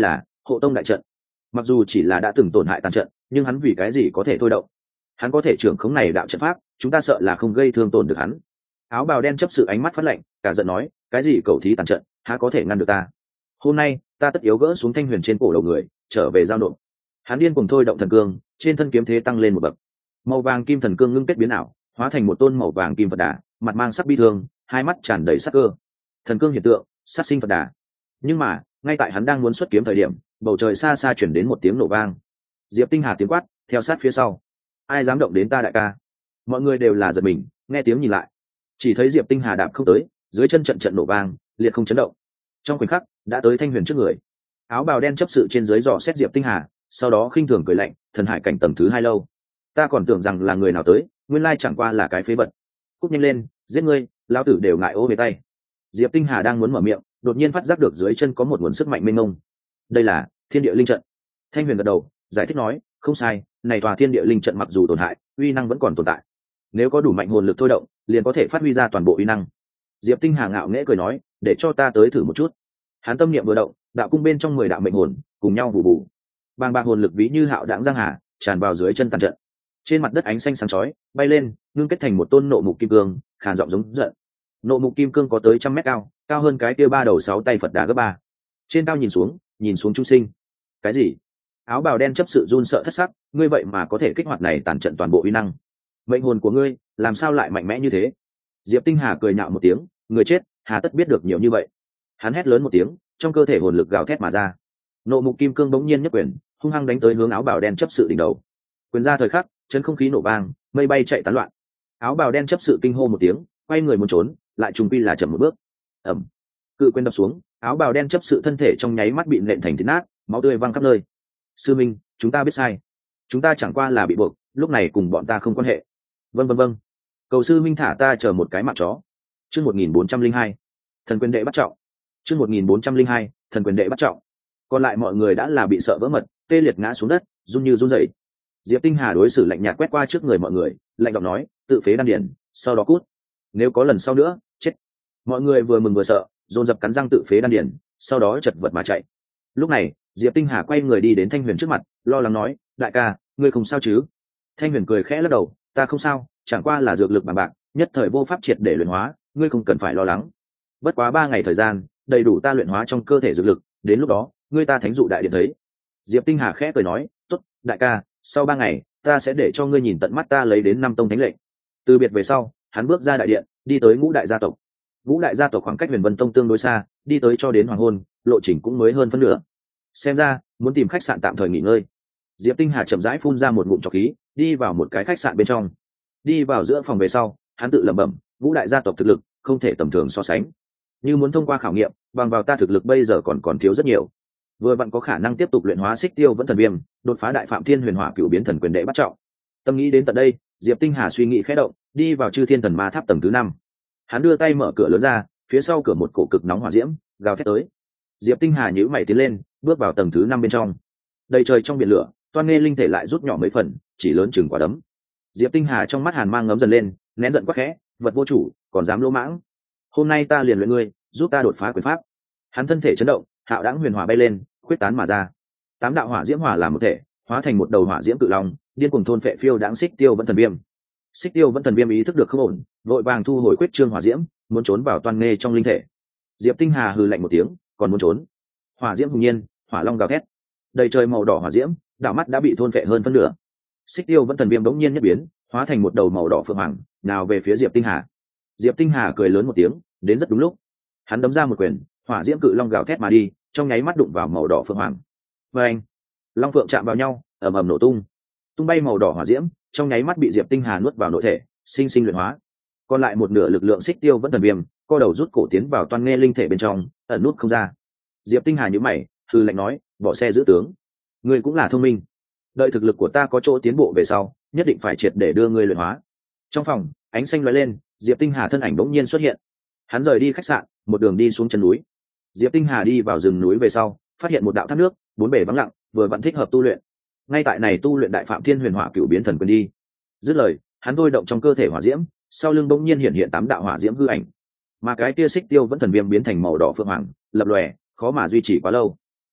hộ tông đại trận. Mặc dù chỉ là đã từng tổn hại tàn trận, nhưng hắn vì cái gì có thể thôi động? Hắn có thể trưởng khống này đạo trận pháp, chúng ta sợ là không gây thương tổn được hắn. Áo bào đen chấp sự ánh mắt phát lạnh, cả giận nói, cái gì cầu thí tàn trận, há có thể ngăn được ta? Hôm nay ta tất yếu gỡ xuống thanh huyền trên cổ đầu người, trở về giao nộp. Hắn điên cùng thôi động thần cương, trên thân kiếm thế tăng lên một bậc. Màu vàng kim thần cương ngưng kết biến ảo, hóa thành một tôn màu vàng kim Phật đà, mặt mang sắc bi thương, hai mắt tràn đầy sắc cơ. Thần cương hiện tượng, sát sinh Phật đà. Nhưng mà ngay tại hắn đang muốn xuất kiếm thời điểm, bầu trời xa xa chuyển đến một tiếng nổ vang. Diệp Tinh Hà tiếng quát theo sát phía sau, ai dám động đến ta đại ca? Mọi người đều là giật mình, nghe tiếng nhìn lại, chỉ thấy Diệp Tinh Hà đạp không tới, dưới chân trận trận nổ vang, liệt không chấn động. Trong khoảnh khắc đã tới thanh huyền trước người. Áo bào đen chấp sự trên dưới dò xét Diệp Tinh Hà, sau đó khinh thường cười lạnh, thần hải cảnh tầng thứ 2 lâu, ta còn tưởng rằng là người nào tới, nguyên lai chẳng qua là cái phế vật. Cút nhanh lên, giết ngươi, lão tử đều ngại ô về tay. Diệp Tinh Hà đang muốn mở miệng, đột nhiên phát giác được dưới chân có một nguồn sức mạnh mênh mông. Đây là thiên địa linh trận. Thanh huyền gật đầu, giải thích nói, không sai, này tòa thiên địa linh trận mặc dù tổn hại, uy năng vẫn còn tồn tại. Nếu có đủ mạnh hồn lực thôi động, liền có thể phát huy ra toàn bộ uy năng. Diệp Tinh Hà ngạo nghễ cười nói, để cho ta tới thử một chút. Hắn tâm niệm vừa động, đạo cung bên trong 10 đạo mệnh hồn cùng nhau vụ vụ, bàng bạc hồn lực ví như hạo đãng giang hà, tràn vào dưới chân tàn trận. Trên mặt đất ánh xanh sáng chói bay lên, ngưng kết thành một tôn nộ mục kim cương, khàn giọng giống giận. Nộ mục kim cương có tới 100 mét cao, cao hơn cái kia 3 đầu 6 tay Phật đà gấp 3. Trên cao nhìn xuống chúng sinh. Cái gì? Áo bào đen chấp sự run sợ thất sắc, ngươi vậy mà có thể kích hoạt này tàn trận toàn bộ uy năng. Mệnh hồn của ngươi làm sao lại mạnh mẽ như thế? Diệp Tinh Hà cười nhạo một tiếng, người chết hà tất biết được nhiều như vậy. Hắn hét lớn một tiếng, trong cơ thể hồn lực gào thét mà ra. Nộ mục kim cương bỗng nhiên nhất quyền, hung hăng đánh tới hướng áo bào đen chấp sự đỉnh đầu. Quyền ra thời khắc, chân không khí nổ vang, mây bay chạy tán loạn. Áo bào đen chấp sự kinh hô một tiếng, quay người muốn trốn, lại trùng quy là chậm một bước. Ầm. Cự quyền đập xuống, áo bào đen chấp sự thân thể trong nháy mắt bị nện thành thịt nát, máu tươi văng khắp nơi. Sư minh, chúng ta biết sai, chúng ta chẳng qua là bị buộc, lúc này cùng bọn ta không quan hệ. Vâng, cầu sư minh thả ta chờ một cái mạng chó. Chương 1402, thần quyền đệ bắt trọng. Chương 1402, thần quyền đệ bắt trọng. Còn lại mọi người đã là bị sợ vỡ mật, tê liệt ngã xuống đất, run như run rẩy. Diệp Tinh Hà đối xử lạnh nhạt quét qua trước người mọi người, lạnh giọng nói, tự phế đan điển, sau đó cút. Nếu có lần sau nữa, chết. Mọi người vừa mừng vừa sợ, dồn dập cắn răng tự phế đan điển, sau đó chật vật mà chạy. Lúc này Diệp Tinh Hà quay người đi đến Thanh Huyền trước mặt, lo lắng nói, đại ca, ngươi không sao chứ? Thanh Huyền cười khẽ lắc đầu, ta không sao, chẳng qua là dược lực bằng bạc, nhất thời vô pháp triệt để luyện hóa, ngươi không cần phải lo lắng. Bất quá 3 ngày thời gian, đầy đủ ta luyện hóa trong cơ thể dược lực, đến lúc đó, ngươi ta thánh dụ đại điện thấy. Diệp Tinh Hà khẽ cười nói, tốt, đại ca, sau 3 ngày, ta sẽ để cho ngươi nhìn tận mắt ta lấy đến 5 tông thánh lệnh. Từ biệt về sau, hắn bước ra đại điện, đi tới Ngũ đại gia tộc. Ngũ đại gia tộc khoảng cách Huyền Vân Tông tương đối xa, đi tới cho đến hoàng hôn, lộ trình cũng mới hơn phân nửa. Xem ra, muốn tìm khách sạn tạm thời nghỉ ngơi. Diệp Tinh Hà chậm rãi phun ra một ngụm trọc khí, đi vào một cái khách sạn bên trong. Đi vào giữa phòng về sau, hắn tự lẩm bẩm, Ngũ đại gia tộc thực lực không thể tầm thường so sánh. Như muốn thông qua khảo nghiệm, bằng vào ta thực lực bây giờ còn thiếu rất nhiều. Vừa vặn có khả năng tiếp tục luyện hóa Xích Tiêu Vẫn Thần Viêm, đột phá Đại Phạm Thiên Huyền Hỏa Cửu Biến Thần Quyền đệ bắt trọng. Tâm nghĩ đến tận đây, Diệp Tinh Hà suy nghĩ khẽ động, đi vào Chư Thiên Thần Ma Tháp tầng thứ 5. Hắn đưa tay mở cửa lớn ra, phía sau cửa một cổ cực nóng hỏa diễm gào thét tới. Diệp Tinh Hà nhíu mày tiến lên, bước vào tầng thứ 5 bên trong. Đầy trời trong biển lửa, toan nghe linh thể lại rút nhỏ mấy phần, chỉ lớn chừng quả đấm. Diệp Tinh Hà trong mắt hàn mang ngấm dần lên, nén giận quát khẽ, vật vô chủ, còn dám lỗ mãng. Hôm nay ta liền luyện ngươi, giúp ta đột phá quyền pháp. Hắn thân thể chấn động, hạo đãng huyền hỏa bay lên, khuyết tán mà ra. 8 đạo hỏa diễm hòa làm một thể, hóa thành một đầu hỏa diễm cự long, điên cuồng thôn phệ phiêu đãng Xích Tiêu Vẫn Thần Viêm. Xích Tiêu Vẫn Thần Viêm ý thức được không ổn, vội vàng thu hồi quyết trương hỏa diễm, muốn trốn vào toan nghe trong linh thể. Diệp Tinh Hà hừ lạnh một tiếng, còn muốn trốn. Hỏa diễm hùng nhiên, hỏa long gào thét. Đầy trời màu đỏ hỏa diễm, đạo mắt đã bị thôn phệ hơn phân nửa. Xích Tiêu Vẫn Thần Viêm bỗng nhiên nhất biến, hóa thành một đầu màu đỏ phượng hoàng, nào về phía Diệp Tinh Hà. Diệp Tinh Hà cười lớn một tiếng, đến rất đúng lúc. Hắn đấm ra một quyền, hỏa diễm cự long gào thét mà đi, trong nháy mắt đụng vào màu đỏ phượng hoàng. Và anh, long phượng chạm vào nhau, ầm ầm nổ tung. Tung bay màu đỏ hỏa diễm, trong nháy mắt bị Diệp Tinh Hà nuốt vào nội thể, sinh sinh luyện hóa. Còn lại một nửa lực lượng Xích Tiêu Vẫn Thần Viêm, co đầu rút cổ tiến vào toan nghe linh thể bên trong, ẩn nút không ra. Diệp Tinh Hà nhíu mày, hừ lạnh nói, bỏ xe giữ tướng. Ngươi cũng là thông minh. Đợi thực lực của ta có chỗ tiến bộ về sau, nhất định phải triệt để đưa ngươi luyện hóa. Trong phòng, ánh xanh lóe lên, Diệp Tinh Hà thân ảnh bỗng nhiên xuất hiện. Hắn rời đi khách sạn, một đường đi xuống chân núi. Diệp Tinh Hà đi vào rừng núi về sau, phát hiện một đạo thác nước, bốn bể vắng lặng, vừa vặn thích hợp tu luyện. Ngay tại này tu luyện Đại Phạm Thiên Huyền Hỏa Cửu Biến Thần Quyền đi. Dứt lời, hắn thôi động trong cơ thể hỏa diễm, sau lưng bỗng nhiên hiện 8 đạo hỏa diễm hư ảnh. Mà cái kia Xích Tiêu Vẫn Thần Viêm biến thành màu đỏ phượng hoàng, lập lòe, khó mà duy trì quá lâu.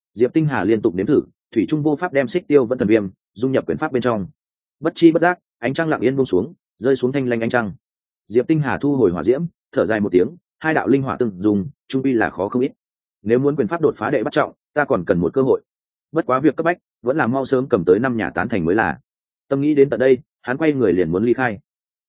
Diệp Tinh Hà liên tục nếm thử, thủy trung vô pháp đem xích tiêu vẫn thần viêm dung nhập quyền pháp bên trong. Bất chi bất giác, ánh trăng lặng yên buông xuống, rơi xuống thanh lanh ánh trăng. Diệp Tinh Hà thu hồi hỏa diễm, thở dài một tiếng, hai đạo linh hỏa từng dùng, trung quy là khó không ít. Nếu muốn quyền pháp đột phá đệ bắt trọng, ta còn cần một cơ hội. Bất quá việc cấp bách, vẫn là mau sớm cầm tới 5 nhà tán thành mới là. Tâm nghĩ đến tận đây, hắn quay người liền muốn ly khai.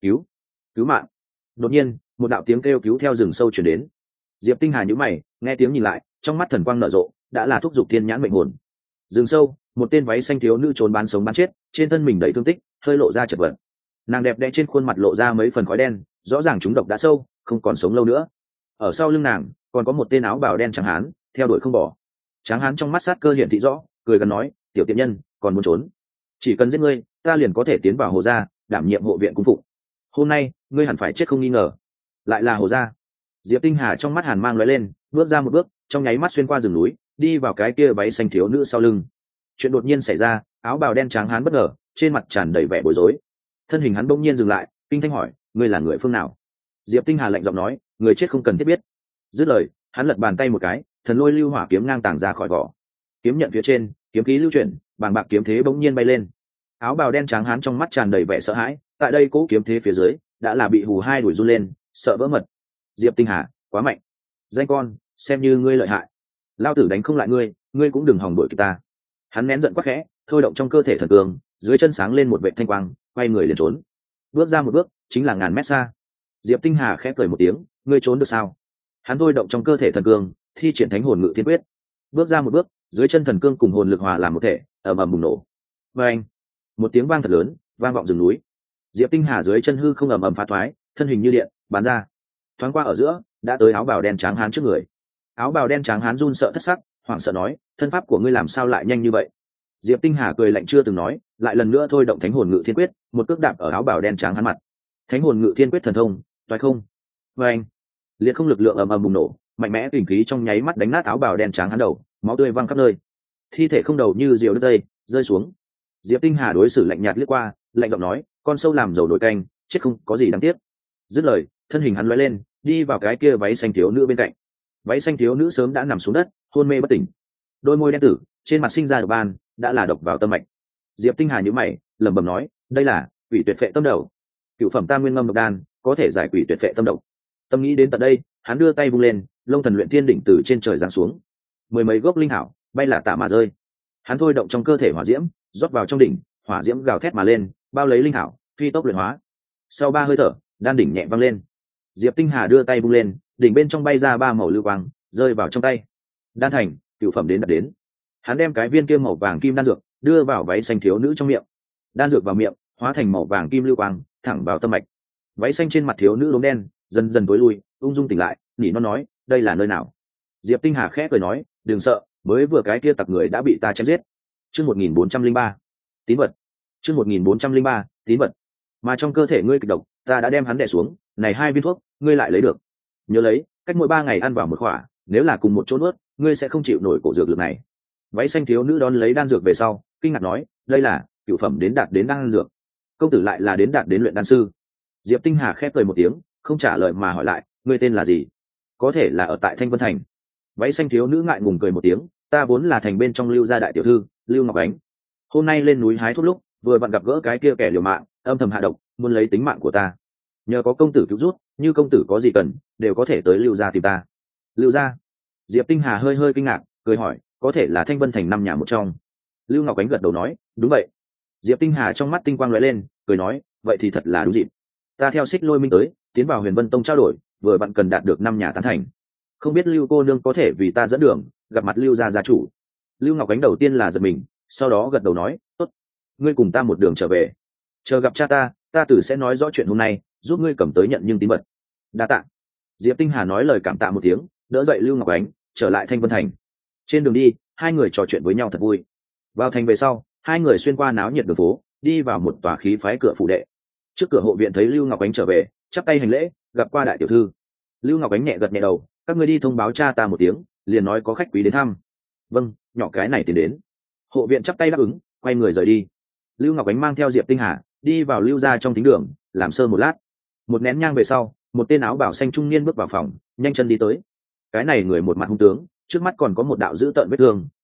Cứu mạng! Đột nhiên, một đạo tiếng kêu cứu theo rừng sâu truyền đến. Diệp Tinh Hà nhíu mày, nghe tiếng nhìn lại, trong mắt thần quang nở rộ, đã là thúc dục thiên nhãn mệnh hồn. Rừng sâu, một tên váy xanh thiếu nữ trốn bán sống bán chết, trên thân mình đầy thương tích, hơi lộ ra chật vật. Nàng đẹp đẽ trên khuôn mặt lộ ra mấy phần khói đen, rõ ràng chúng độc đã sâu, không còn sống lâu nữa. Ở sau lưng nàng, còn có một tên áo bào đen trắng hán, theo đuổi không bỏ. Tráng hán trong mắt sát cơ hiển thị rõ, cười gần nói, tiểu tiện nhân, còn muốn trốn? Chỉ cần giết ngươi, ta liền có thể tiến vào Hồ gia, đảm nhiệm hộ viện cung phụng. Hôm nay, ngươi hẳn phải chết không nghi ngờ. Lại là Hồ gia. Diệp Tinh Hà trong mắt hàn mang lóe lên, bước ra một bước, trong nháy mắt xuyên qua rừng núi, đi vào cái kia váy xanh thiếu nữ sau lưng. Chuyện đột nhiên xảy ra, áo bào đen trắng hán bất ngờ, trên mặt tràn đầy vẻ bối rối. Thân hình hắn bỗng nhiên dừng lại, kinh thanh hỏi, ngươi là người phương nào? Diệp Tinh Hà lạnh giọng nói, người chết không cần thiết biết. Dứt lời, hắn lật bàn tay một cái, thần lôi lưu hỏa kiếm ngang tàng ra khỏi vỏ. Kiếm nhận phía trên, kiếm khí lưu chuyển, bàng bạc kiếm thế bỗng nhiên bay lên. Áo bào đen trắng hán trong mắt tràn đầy vẻ sợ hãi, tại đây cố kiếm thế phía dưới, đã là bị hù hai đuổi run lên, sợ vỡ mật. Diệp Tinh Hà, quá mạnh. Danh con, xem như ngươi lợi hại. Lao tử đánh không lại ngươi, ngươi cũng đừng hòng đuổi kịp ta. Hắn nén giận quắc khẽ, thôi động trong cơ thể thần cường, dưới chân sáng lên một vệt thanh quang, quay người liền trốn. Bước ra một bước, chính là ngàn mét xa. Diệp Tinh Hà khẽ cười một tiếng, ngươi trốn được sao? Hắn thôi động trong cơ thể thần cương, thi triển thánh hồn ngự thiên quyết. Bước ra một bước, dưới chân thần cương cùng hồn lực hòa làm một thể, ầm ầm bùng nổ. Và anh, một tiếng vang thật lớn, vang vọng rừng núi. Diệp Tinh Hà dưới chân hư không ầm ầm phá thoái, thân hình như điện, bắn ra. Thoáng qua ở giữa, đã tới áo bào đen trắng hán trước người. Áo bào đen trắng hán run sợ thất sắc, hoảng sợ nói, thân pháp của ngươi làm sao lại nhanh như vậy? Diệp Tinh Hà cười lạnh chưa từng nói, lại lần nữa thôi động thánh hồn ngự thiên quyết, một cước đạp ở áo bào đen trắng hán mặt. Thánh hồn ngự thiên quyết thần thông, toái không. Và anh, liệt không lực lượng ầm ầm bùng nổ, mạnh mẽ kình khí trong nháy mắt đánh nát áo bào đen trắng hán đầu, máu tươi văng khắp nơi. Thi thể không đầu như diều đứt dây, rơi xuống. Diệp Tinh Hà đối xử lạnh nhạt liếc qua, lạnh giọng nói, con sâu làm dầu nổi canh, chết không có gì đáng tiếc. Dứt lời, thân hình hắn lóe lên, đi vào cái kia váy xanh thiếu nữ bên cạnh. Váy xanh thiếu nữ sớm đã nằm xuống đất, hôn mê bất tỉnh. Đôi môi đen tử, trên mặt sinh ra độc ban, đã là độc vào tâm mạch. Diệp Tinh Hà nhíu mày, lẩm bẩm nói, đây là quỷ tuyệt phệ tâm đầu. Cựu phẩm tam nguyên ngâm độc đan, có thể giải quỷ tuyệt phệ tâm độc. Tâm nghĩ đến tận đây, hắn đưa tay vung lên, Long Thần Luyện Thiên đỉnh từ trên trời giáng xuống. Mười mấy gốc linh hảo bay là tả mà rơi. Hắn thôi động trong cơ thể hỏa diễm, rót vào trong đỉnh, hỏa diễm gào thét mà lên, bao lấy linh hảo, phi tốc luyện hóa. Sau 3 hơi thở, đan đỉnh nhẹ văng lên. Diệp Tinh Hà đưa tay vung lên, đỉnh bên trong bay ra 3 màu lưu quang, rơi vào trong tay. Đan thành, cửu phẩm đến đạt đến. Hắn đem cái viên kia màu vàng kim đan dược đưa vào váy xanh thiếu nữ trong miệng. Đan dược vào miệng, hóa thành màu vàng kim lưu quang, thẳng vào tâm mạch. Váy xanh trên mặt thiếu nữ lốm đen dần dần tối lui, ung dung tỉnh lại, nhỉ nó nói, đây là nơi nào? Diệp Tinh Hà khẽ cười nói, đừng sợ, mới vừa cái kia tặc người đã bị ta chém giết. Chương 1403, tín vật. Chương 1403, tín vật. Mà trong cơ thể ngươi kịch độc, ta đã đem hắn đè xuống, này 2 viên thuốc, ngươi lại lấy được. Nhớ lấy, cách mỗi 3 ngày ăn vào một khỏa, nếu là cùng một chỗ nuốt, ngươi sẽ không chịu nổi cổ dược lực này. Váy xanh thiếu nữ đón lấy đan dược về sau, kinh ngạc nói, đây là cửu phẩm đến đạt đến đan dược. Công tử lại là đến đạt đến luyện đan sư. Diệp Tinh Hà khép cười một tiếng, không trả lời mà hỏi lại, ngươi tên là gì? Có thể là ở tại Thanh Vân Thành. Váy xanh thiếu nữ ngại ngùng cười một tiếng, ta vốn là thành bên trong Lưu gia đại tiểu thư, Lưu Ngọc Ánh. Hôm nay lên núi hái thuốc lúc, vừa vặn gặp gỡ cái kia kẻ liều mạng, âm thầm hạ độc, muốn lấy tính mạng của ta. Nhờ có công tử cứu rút, như công tử có gì cần, đều có thể tới Lưu gia tìm ta. Lưu gia? Diệp Tinh Hà hơi hơi kinh ngạc, cười hỏi, có thể là Thanh Vân Thành 5 nhà một trong. Lưu Ngọc Ánh gật đầu nói, đúng vậy. Diệp Tinh Hà trong mắt tinh quang lóe lên, cười nói, vậy thì thật là đúng dịp. Ta theo Xích Lôi Minh tới, tiến vào Huyền Vân Tông trao đổi, vừa vặn cần đạt được 5 nhà tán thành. Không biết Lưu cô nương có thể vì ta dẫn đường, gặp mặt Lưu gia gia chủ. Lưu Ngọc Ánh đầu tiên là giật mình, sau đó gật đầu nói, tốt, ngươi cùng ta một đường trở về. Chờ gặp cha ta, ta tự sẽ nói rõ chuyện hôm nay, giúp ngươi cầm tới nhận nhưng tín vật. Đa tạ. Diệp Tinh Hà nói lời cảm tạ một tiếng, đỡ dậy Lưu Ngọc Ánh, trở lại Thanh Vân Thành. Trên đường đi, hai người trò chuyện với nhau thật vui. Vào thành về sau, hai người xuyên qua náo nhiệt đường phố, đi vào một tòa khí phái cửa phủ đệ. Trước cửa hộ viện thấy Lưu Ngọc Ánh trở về, chắp tay hành lễ, gặp qua đại tiểu thư. Lưu Ngọc Ánh nhẹ gật nhẹ đầu, các ngươi đi thông báo cha ta một tiếng, liền nói có khách quý đến thăm. Vâng, nhỏ cái này tiến đến. Hộ viện chắp tay đáp ứng, quay người rời đi. Lưu Ngọc Ánh mang theo Diệp Tinh Hà đi vào Lưu gia trong thính đường, làm sơ một lát. Một nén nhang về sau, một tên áo bảo xanh trung niên bước vào phòng, nhanh chân đi tới. Cái này người một mặt hung tướng, trước mắt còn có một đạo dữ tợn vết thương,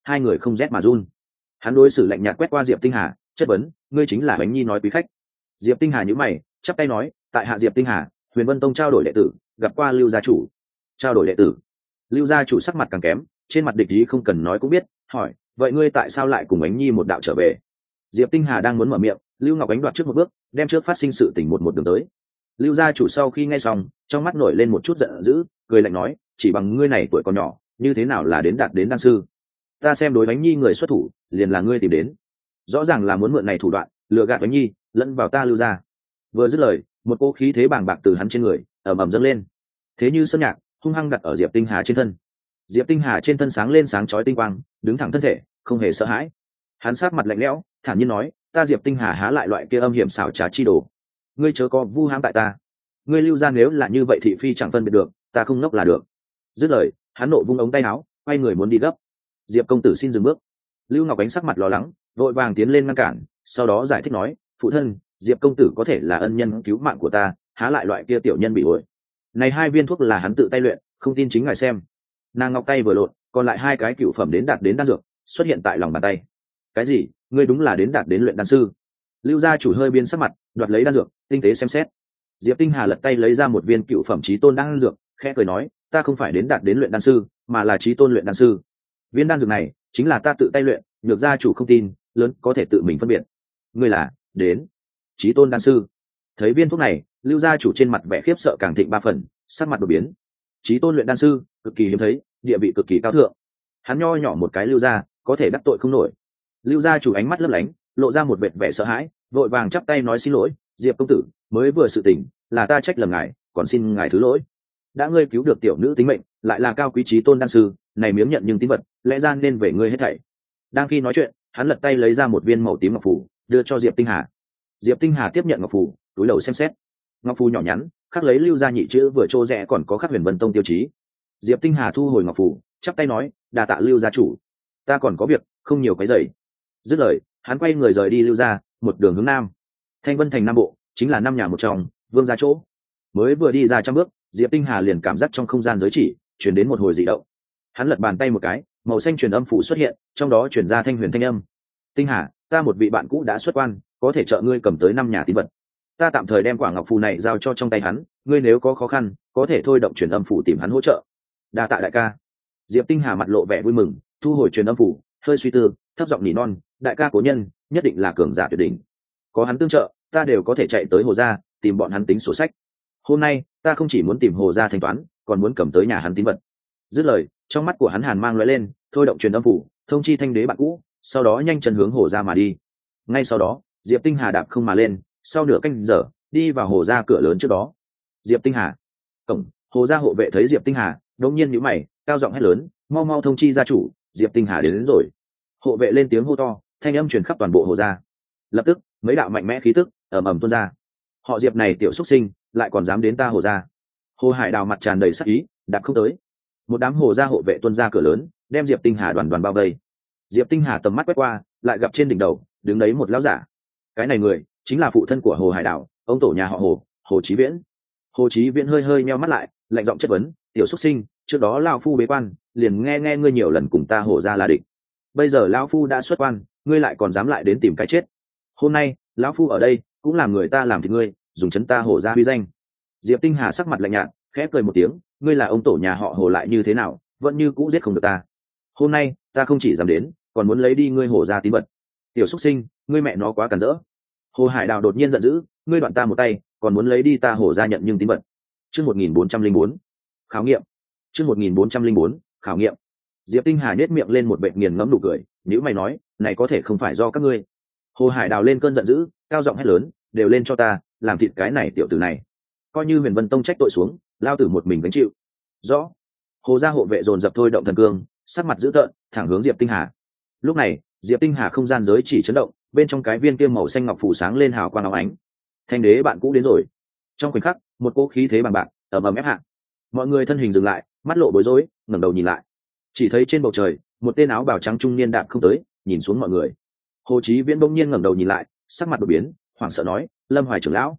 hai người không rét mà run. Hắn đối xử lạnh nhạt quét qua Diệp Tinh Hà, chất vấn, ngươi chính là Bánh Nhi nói quý khách. Diệp Tinh Hà nhíu mày, chắp tay nói, tại hạ Diệp Tinh Hà, Huyền Vân Tông trao đổi đệ tử, gặp qua Lưu gia chủ. Trao đổi đệ tử? Lưu gia chủ sắc mặt càng kém, trên mặt địch ý không cần nói cũng biết, hỏi, vậy ngươi tại sao lại cùng Bánh Nhi một đạo trở về? Diệp Tinh Hà đang muốn mở miệng, Lưu Ngọc Ánh đoạt trước một bước, đem trước phát sinh sự tình một đường tới. Lưu gia chủ sau khi nghe xong, trong mắt nổi lên một chút giận dữ, cười lạnh nói, chỉ bằng ngươi này tuổi còn nhỏ, như thế nào là đến đạt đến đan sư? Ta xem đối Bánh Nhi người xuất thủ, liền là ngươi tìm đến. Rõ ràng là muốn mượn này thủ đoạn, lừa gạt Bánh Nhi, lẫn vào ta Lưu gia. Vừa dứt lời, một cỗ khí thế bàng bạc từ hắn trên người ầm ầm dâng lên, thế như sơn nhạc hung hăng đặt ở Diệp Tinh Hà trên thân. Diệp Tinh Hà trên thân sáng lên sáng chói tinh quang, đứng thẳng thân thể, không hề sợ hãi. Hắn sát mặt lạnh lẽo, thản nhiên nói, ta Diệp Tinh Hà há lại loại kia âm hiểm xảo trá chi đồ. Ngươi chớ có vu hãm tại ta. Ngươi Lưu gia nếu là như vậy thị phi chẳng phân biệt được, ta không ngốc là được. Dứt lời, hắn nộ vung ống tay áo, quay người muốn đi gấp. Diệp công tử xin dừng bước. Lưu Ngọc Ánh sắc mặt lo lắng, vội vàng tiến lên ngăn cản, sau đó giải thích nói, phụ thân, Diệp công tử có thể là ân nhân cứu mạng của ta, há lại loại kia tiểu nhân bị ổi. Này hai viên thuốc là hắn tự tay luyện, không tin chính ngài xem. Nàng ngọc tay vừa lộn, còn lại hai cái cựu phẩm đến đạt đến đan dược xuất hiện tại lòng bàn tay. Cái gì? Ngươi đúng là đến đạt đến luyện đan sư? Lưu gia chủ hơi biến sắc mặt, đoạt lấy đan dược, tinh tế xem xét. Diệp Tinh Hà lật tay lấy ra một viên cựu phẩm chí tôn đan dược, khẽ cười nói, ta không phải đến đạt đến luyện đan sư, mà là chí tôn luyện đan sư. Viên đan dược này chính là ta tự tay luyện, nhược gia chủ không tin, lớn có thể tự mình phân biệt. Ngươi là đến chí tôn đan sư? Thấy viên thuốc này, Lưu gia chủ trên mặt vẻ khiếp sợ càng thịnh ba phần, sắc mặt đột biến. Chí tôn luyện đan sư, cực kỳ hiếm thấy, địa vị cực kỳ cao thượng. Hắn nho nhỏ một cái Lưu gia, có thể đắc tội không nổi. Lưu gia chủ ánh mắt lấp lánh, lộ ra một vệt vẻ sợ hãi, vội vàng chắp tay nói xin lỗi, Diệp công tử, mới vừa sự tình, là ta trách lầm ngài, còn xin ngài thứ lỗi. Đã ngươi cứu được tiểu nữ tính mệnh, lại là cao quý chí tôn đan sư, này miếng nhận nhưng tín vật, lẽ ra nên về ngươi hết thảy. Đang khi nói chuyện, hắn lật tay lấy ra một viên màu tím ngọc phù, đưa cho Diệp Tinh Hà. Diệp Tinh Hà tiếp nhận ngọc phù, túi đầu xem xét. Ngọc phù nhỏ nhắn, khắc lấy Lưu gia nhị chữ vừa trô rẽ còn có khắc Huyền Vân Tông tiêu chí. Diệp Tinh Hà thu hồi ngọc phù, chắp tay nói, đà tạ Lưu gia chủ, ta còn có việc, không nhiều cái dậy. Dứt lời, hắn quay người rời đi Lưu gia, một đường hướng nam. Thanh Vân thành nam bộ, chính là năm nhà một trong, vương gia chỗ. Mới vừa đi ra trăm bước, Diệp Tinh Hà liền cảm giác trong không gian giới chỉ chuyển đến một hồi dị động. Hắn lật bàn tay một cái, màu xanh truyền âm phủ xuất hiện, trong đó chuyển ra thanh huyền thanh âm. Tinh Hà, ta một vị bạn cũ đã xuất quan, có thể trợ ngươi cầm tới 5 nhà tín vật. Ta tạm thời đem quả ngọc phù này giao cho trong tay hắn, ngươi nếu có khó khăn, có thể thôi động truyền âm phủ tìm hắn hỗ trợ. Đa tạ đại ca. Diệp Tinh Hà mặt lộ vẻ vui mừng, thu hồi truyền âm phủ, hơi suy tư, thấp giọng nỉ non, đại ca cố nhân, nhất định là cường giả tuyệt đỉnh. Có hắn tương trợ, ta đều có thể chạy tới Hồ gia, tìm bọn hắn tính sổ sách. Hôm nay, ta không chỉ muốn tìm Hồ gia thanh toán, còn muốn cầm tới nhà hắn tín vật. Dứt lời, trong mắt của hắn hàn mang lóe lên, thôi động truyền âm phủ, thông chi thanh đế bạn cũ, sau đó nhanh chân hướng Hồ gia mà đi. Ngay sau đó, Diệp Tinh Hà đạp không mà lên, sau nửa canh giờ, đi vào Hồ gia cửa lớn trước đó. Diệp Tinh Hà. Cổng, Hồ gia hộ vệ thấy Diệp Tinh Hà, đột nhiên nhíu mày, cao giọng hét lớn, mau mau thông chi gia chủ, Diệp Tinh Hà đến rồi. Hộ vệ lên tiếng hô to, thanh âm truyền khắp toàn bộ Hồ gia. Lập tức, mấy đạo mạnh mẽ khí tức ầm ầm tuôn ra. Họ Diệp này tiểu xuất sinh, lại còn dám đến ta Hồ gia. Hồ Hải Đào mặt tràn đầy sắc ý, đạp không tới. Một đám Hồ gia hộ vệ tuôn ra cửa lớn, đem Diệp Tinh Hà đoàn đoàn bao vây. Diệp Tinh Hà tầm mắt quét qua, lại gặp trên đỉnh đầu đứng đấy một lão giả. Cái này người chính là phụ thân của Hồ Hải Đào, ông tổ nhà họ Hồ, Hồ Chí Viễn. Hồ Chí Viễn hơi hơi nheo mắt lại, lạnh giọng chất vấn, tiểu xuất sinh, trước đó lão phu bế quan, liền nghe ngươi nhiều lần cùng ta Hồ gia là địch. Bây giờ lão phu đã xuất quan, ngươi lại còn dám lại đến tìm cái chết. Hôm nay lão phu ở đây cũng làm người ta làm thịt ngươi, dùng chấn ta Hồ gia uy danh. Diệp Tinh Hà sắc mặt lạnh nhạt, khẽ cười một tiếng, ngươi là ông tổ nhà họ Hồ lại như thế nào, vẫn như cũ giết không được ta. Hôm nay ta không chỉ dám đến, còn muốn lấy đi ngươi Hồ gia tín vật. Tiểu xuất sinh, ngươi mẹ nó quá cản rỡ. Hồ Hải Đào đột nhiên giận dữ, ngươi đoạn ta một tay, còn muốn lấy đi ta Hồ gia nhận nhưng tín vật. Chương 1404, khảo nghiệm. Chương 1404, khảo nghiệm. Diệp Tinh Hà nhếch miệng lên một vệt nghiền ngẫm nụ cười, nếu mày nói, này có thể không phải do các ngươi. Hồ Hải Đào lên cơn giận dữ, cao giọng hét lớn, đều lên cho ta, làm thịt cái này tiểu tử này. Coi như Huyền Vân Tông trách tội xuống, lao tử một mình gánh chịu. Rõ. Hồ gia hộ vệ dồn dập thôi động thần cương, sắc mặt dữ tợn, thẳng hướng Diệp Tinh Hà. Lúc này, Diệp Tinh Hà không gian giới chỉ chấn động, bên trong cái viên kia màu xanh ngọc phủ sáng lên hào quang óng ánh. Thanh đế bạn cũ đến rồi. Trong khoảnh khắc, một cỗ khí thế bằng bạc ầm ầm ép hạ. Mọi người thân hình dừng lại, mắt lộ bối rối, ngẩng đầu nhìn lại. Chỉ thấy trên bầu trời, một tên áo bào trắng trung niên đạp không tới, nhìn xuống mọi người. Hồ Chí Viễn bỗng nhiên ngẩng đầu nhìn lại, sắc mặt đột biến, hoảng sợ nói, Lâm Hoài trưởng lão,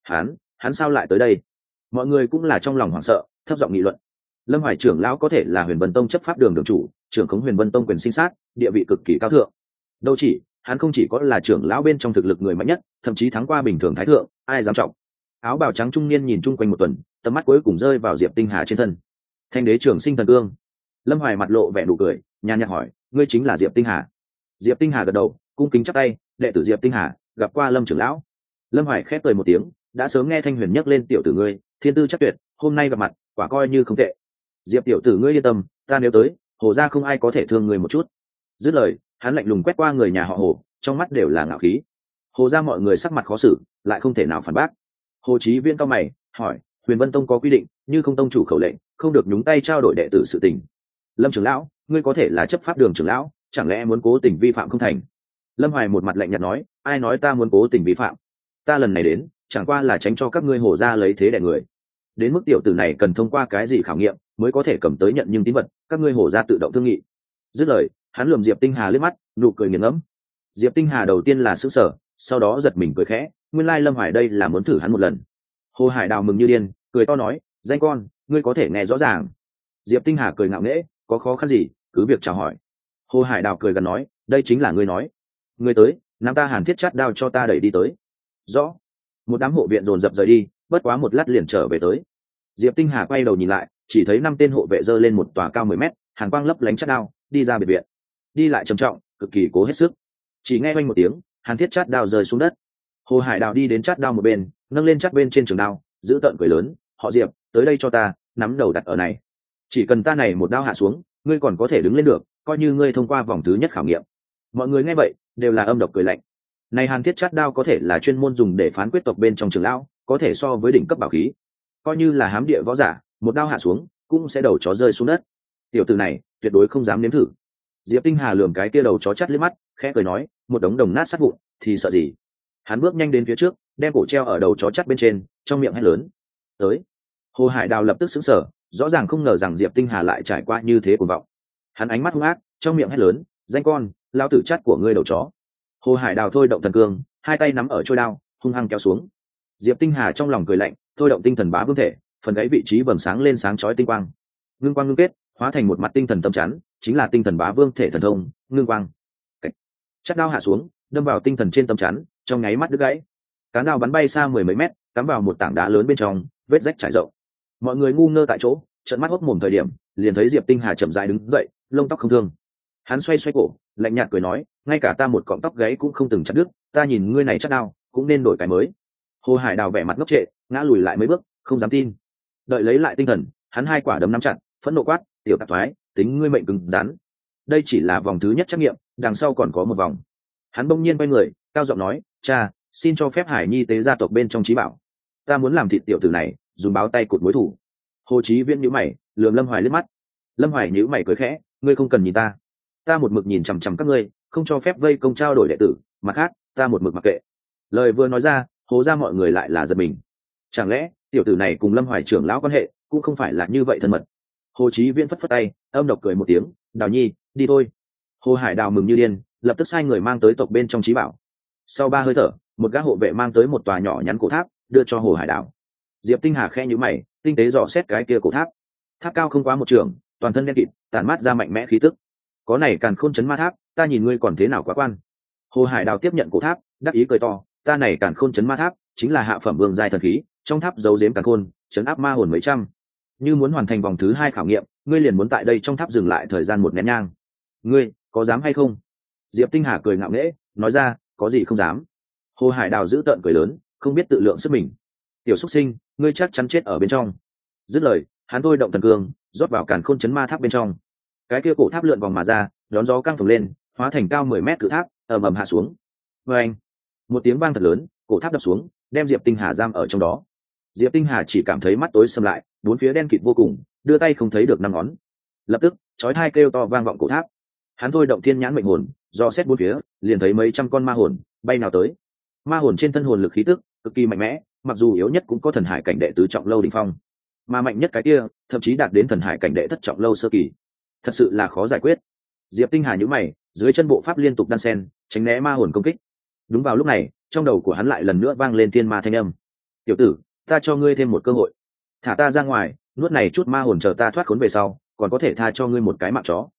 hắn sao lại tới đây? Mọi người cũng là trong lòng hoảng sợ, thấp giọng nghị luận. Lâm Hoài trưởng lão có thể là Huyền Vân Tông chấp pháp đường đường chủ, trưởng khống Huyền Vân Tông quyền sinh sát, địa vị cực kỳ cao thượng. Đâu chỉ, hắn không chỉ có là trưởng lão bên trong thực lực người mạnh nhất, thậm chí thắng qua bình thường thái thượng, ai dám trọng. Áo bào trắng trung niên nhìn chung quanh một tuần, tầm mắt cuối cùng rơi vào Diệp Tinh Hà trên thân. Thanh đế trường sinh thần cương. Lâm Hoài mặt lộ vẻ nụ cười, nhàn nhạt hỏi, ngươi chính là Diệp Tinh Hà? Diệp Tinh Hà gật đầu, cung kính chắp tay, đệ tử Diệp Tinh Hà, gặp qua Lâm trưởng lão. Lâm Hoài khép cười một tiếng, đã sớm nghe Thanh Huyền nhắc lên tiểu tử ngươi, thiên tư chắc tuyệt, hôm nay gặp mặt, quả coi như không tệ. Diệp tiểu tử ngươi yên tâm, ta nếu tới, Hồ gia không ai có thể thương ngươi một chút. Dứt lời, hắn lạnh lùng quét qua người nhà họ Hồ, trong mắt đều là ngạo khí. Hồ gia mọi người sắc mặt khó xử, lại không thể nào phản bác. Hồ Chí Viễn cao mày, hỏi, Huyền Vân Tông có quy định, như không tông chủ khẩu lệnh, không được nhúng tay trao đổi đệ tử sự tình. Lâm trưởng lão, ngươi có thể là chấp pháp đường trưởng lão, chẳng lẽ muốn cố tình vi phạm không thành? Lâm Hoài một mặt lạnh nhạt nói, ai nói ta muốn cố tình vi phạm? Ta lần này đến, chẳng qua là tránh cho các ngươi Hồ gia lấy thế đè người. Đến mức tiểu tử này cần thông qua cái gì khảo nghiệm mới có thể cầm tới nhận nhưng tín vật, các ngươi Hồ gia tự động thương nghị. Dứt lời, hắn lườm Diệp Tinh Hà liếc mắt, nụ cười nghiền ngẫm. Diệp Tinh Hà đầu tiên là sửng sở, sau đó giật mình cười khẽ, nguyên lai Lâm Hoài đây là muốn thử hắn một lần. Hồ Hải Đào mừng như điên, cười to nói, danh con, ngươi có thể nghe rõ ràng. Diệp Tinh Hà cười ngạo nghễ, có khó khăn gì, cứ việc chào hỏi. Hồ Hải Đào cười gần nói, đây chính là ngươi nói. Ngươi tới, nắm ta Hàn Thiết chát đao cho ta đẩy đi tới. Rõ. Một đám hộ viện dồn dập rời đi, bất quá một lát liền trở về tới. Diệp Tinh Hà quay đầu nhìn lại, chỉ thấy 5 tên hộ vệ giơ lên một tòa cao 10 mét, hàn quang lấp lánh chát đao, đi ra biệt viện. Đi lại trầm trọng, cực kỳ cố hết sức. Chỉ nghe oanh một tiếng, Hàn Thiết chát đao rơi xuống đất. Hồ Hải Đào đi đến chát đao một bên, nâng lên chát bên trên trường đao, giữ tợn cười lớn, họ Diệp, tới đây cho ta, nắm đầu đặt ở này. Chỉ cần ta này một đao hạ xuống, ngươi còn có thể đứng lên được, coi như ngươi thông qua vòng thứ nhất khảo nghiệm. Mọi người nghe vậy, đều là âm độc cười lạnh. Này Hàn Thiết chát đao có thể là chuyên môn dùng để phán quyết tộc bên trong trường lão, có thể so với đỉnh cấp bảo khí. Coi như là hám địa võ giả, một đao hạ xuống, cũng sẽ đầu chó rơi xuống đất. Tiểu tử này, tuyệt đối không dám nếm thử. Diệp Tinh Hà lườm cái kia đầu chó chắt liếc mắt, khẽ cười nói, một đống đồng nát sát vụn, thì sợ gì? Hắn bước nhanh đến phía trước, đem cổ treo ở đầu chó chắt bên trên, trong miệng hét lớn. Tới. Hồ Hải Đào lập tức sững sờ, rõ ràng không ngờ rằng Diệp Tinh Hà lại trải qua như thế cuồng vọng. Hắn ánh mắt hung ác, trong miệng hét lớn, danh con, lao tử chắt của ngươi đầu chó. Hồ Hải Đào thôi động thần cương, hai tay nắm ở trôi đao, hung hăng kéo xuống. Diệp Tinh Hà trong lòng cười lạnh, thôi động tinh thần bá vương thể, phần gáy vị trí vầng sáng lên sáng chói tinh quang. Ngưng quang ngưng kết, hóa thành một mặt tinh thần tâm chắn, chính là tinh thần bá vương thể thần thông, ngưng quang. Chắt đao hạ xuống, đâm vào tinh thần trên tâm chắn, trong nháy mắt đứt gãy. Cán đao bắn bay xa 10 mấy mét, cắm vào một tảng đá lớn bên trong, vết rách trải rộng. Mọi người ngu ngơ tại chỗ, trợn mắt hốt mồm thời điểm, liền thấy Diệp Tinh Hà chậm rãi đứng dậy, lông tóc không thương. Hắn xoay xoay cổ, lạnh nhạt cười nói, ngay cả ta một cọng tóc gáy cũng không từng chặt đứt, ta nhìn ngươi này chắt đao, cũng nên đổi cái mới. Hồ Hải Đào vẻ mặt ngốc trệ, ngã lùi lại mấy bước, không dám tin. Đợi lấy lại tinh thần, hắn hai quả đấm nắm chặt, phẫn nộ quát, tiểu tạp thoái, tính ngươi mệnh cứng rắn. Đây chỉ là vòng thứ nhất trắc nghiệm, đằng sau còn có một vòng. Hắn bỗng nhiên quay người, cao giọng nói, cha, xin cho phép Hải Nhi tế gia tộc bên trong trí bảo. Ta muốn làm thịt tiểu tử này, dùng báo tay cụt mối thủ. Hồ Chí Viễn nhíu mày, lườm Lâm Hoài liếc mắt. Lâm Hoài nhíu mày cười khẽ, ngươi không cần nhìn ta. Ta một mực nhìn chằm chằm các ngươi, không cho phép vây công trao đổi đệ tử, mặt khác, ta một mực mặc kệ. Lời vừa nói ra, Hồ ra mọi người lại là giật mình. Chẳng lẽ tiểu tử này cùng Lâm Hoài trưởng lão quan hệ cũng không phải là như vậy thân mật? Hồ Chí Viễn phất phất tay, âm độc cười một tiếng, Đào Nhi, đi thôi. Hồ Hải Đào mừng như điên, lập tức sai người mang tới tộc bên trong trí bảo. Sau 3 hơi thở, một gã hộ vệ mang tới một tòa nhỏ nhắn cổ tháp, đưa cho Hồ Hải Đào. Diệp Tinh Hà khẽ nhíu mày, tinh tế dò xét cái kia cổ tháp. Tháp cao không quá một trường, toàn thân đen kịt, tản mát ra mạnh mẽ khí tức. Có này Càn Khôn Chấn Ma Tháp, ta nhìn ngươi còn thế nào quá quan. Hồ Hải Đào tiếp nhận cổ tháp, đắc ý cười to, ta này Càn Khôn Chấn Ma Tháp chính là hạ phẩm vương giai thần khí, trong tháp giấu giếm càn khôn, chấn áp ma hồn mấy trăm. Như muốn hoàn thành vòng thứ 2 khảo nghiệm, ngươi liền muốn tại đây trong tháp dừng lại thời gian một nén nhang. Ngươi có dám hay không? Diệp Tinh Hà cười ngạo nghễ, nói ra, có gì không dám. Hồ Hải Đào giữ tợn cười lớn, không biết tự lượng sức mình. Tiểu xuất sinh, ngươi chắc chắn chết ở bên trong. Dứt lời, hắn thôi động thần cương, rót vào Càn Khôn Chấn Ma Tháp bên trong. Cái kia cổ tháp lượn vòng mà ra, đón gió căng phồng lên, hóa thành cao 10 mét cự tháp, ầm ầm hạ xuống. Oeng! Một tiếng vang thật lớn, cổ tháp đập xuống, đem Diệp Tinh Hà giam ở trong đó. Diệp Tinh Hà chỉ cảm thấy mắt tối sầm lại, bốn phía đen kịt vô cùng, đưa tay không thấy được năm ngón. Lập tức, chói tai kêu to vang vọng cổ tháp. Hắn thôi động thiên nhãn mệnh hồn, do xét bốn phía, liền thấy mấy trăm con ma hồn bay nào tới. Ma hồn trên thân hồn lực khí tức cực kỳ mạnh mẽ, mặc dù yếu nhất cũng có thần hải cảnh đệ tứ trọng lâu đỉnh phong, mà mạnh nhất cái kia thậm chí đạt đến thần hải cảnh đệ thất trọng lâu sơ kỳ. Thật sự là khó giải quyết. Diệp Tinh Hà nhíu mày, dưới chân bộ pháp liên tục đan sen, tránh né ma hồn công kích. Đúng vào lúc này, trong đầu của hắn lại lần nữa vang lên thiên ma thanh âm. Tiểu tử, ta cho ngươi thêm một cơ hội, thả ta ra ngoài, nuốt này chút ma hồn chờ ta thoát khốn về sau, còn có thể tha cho ngươi một cái mạng chó.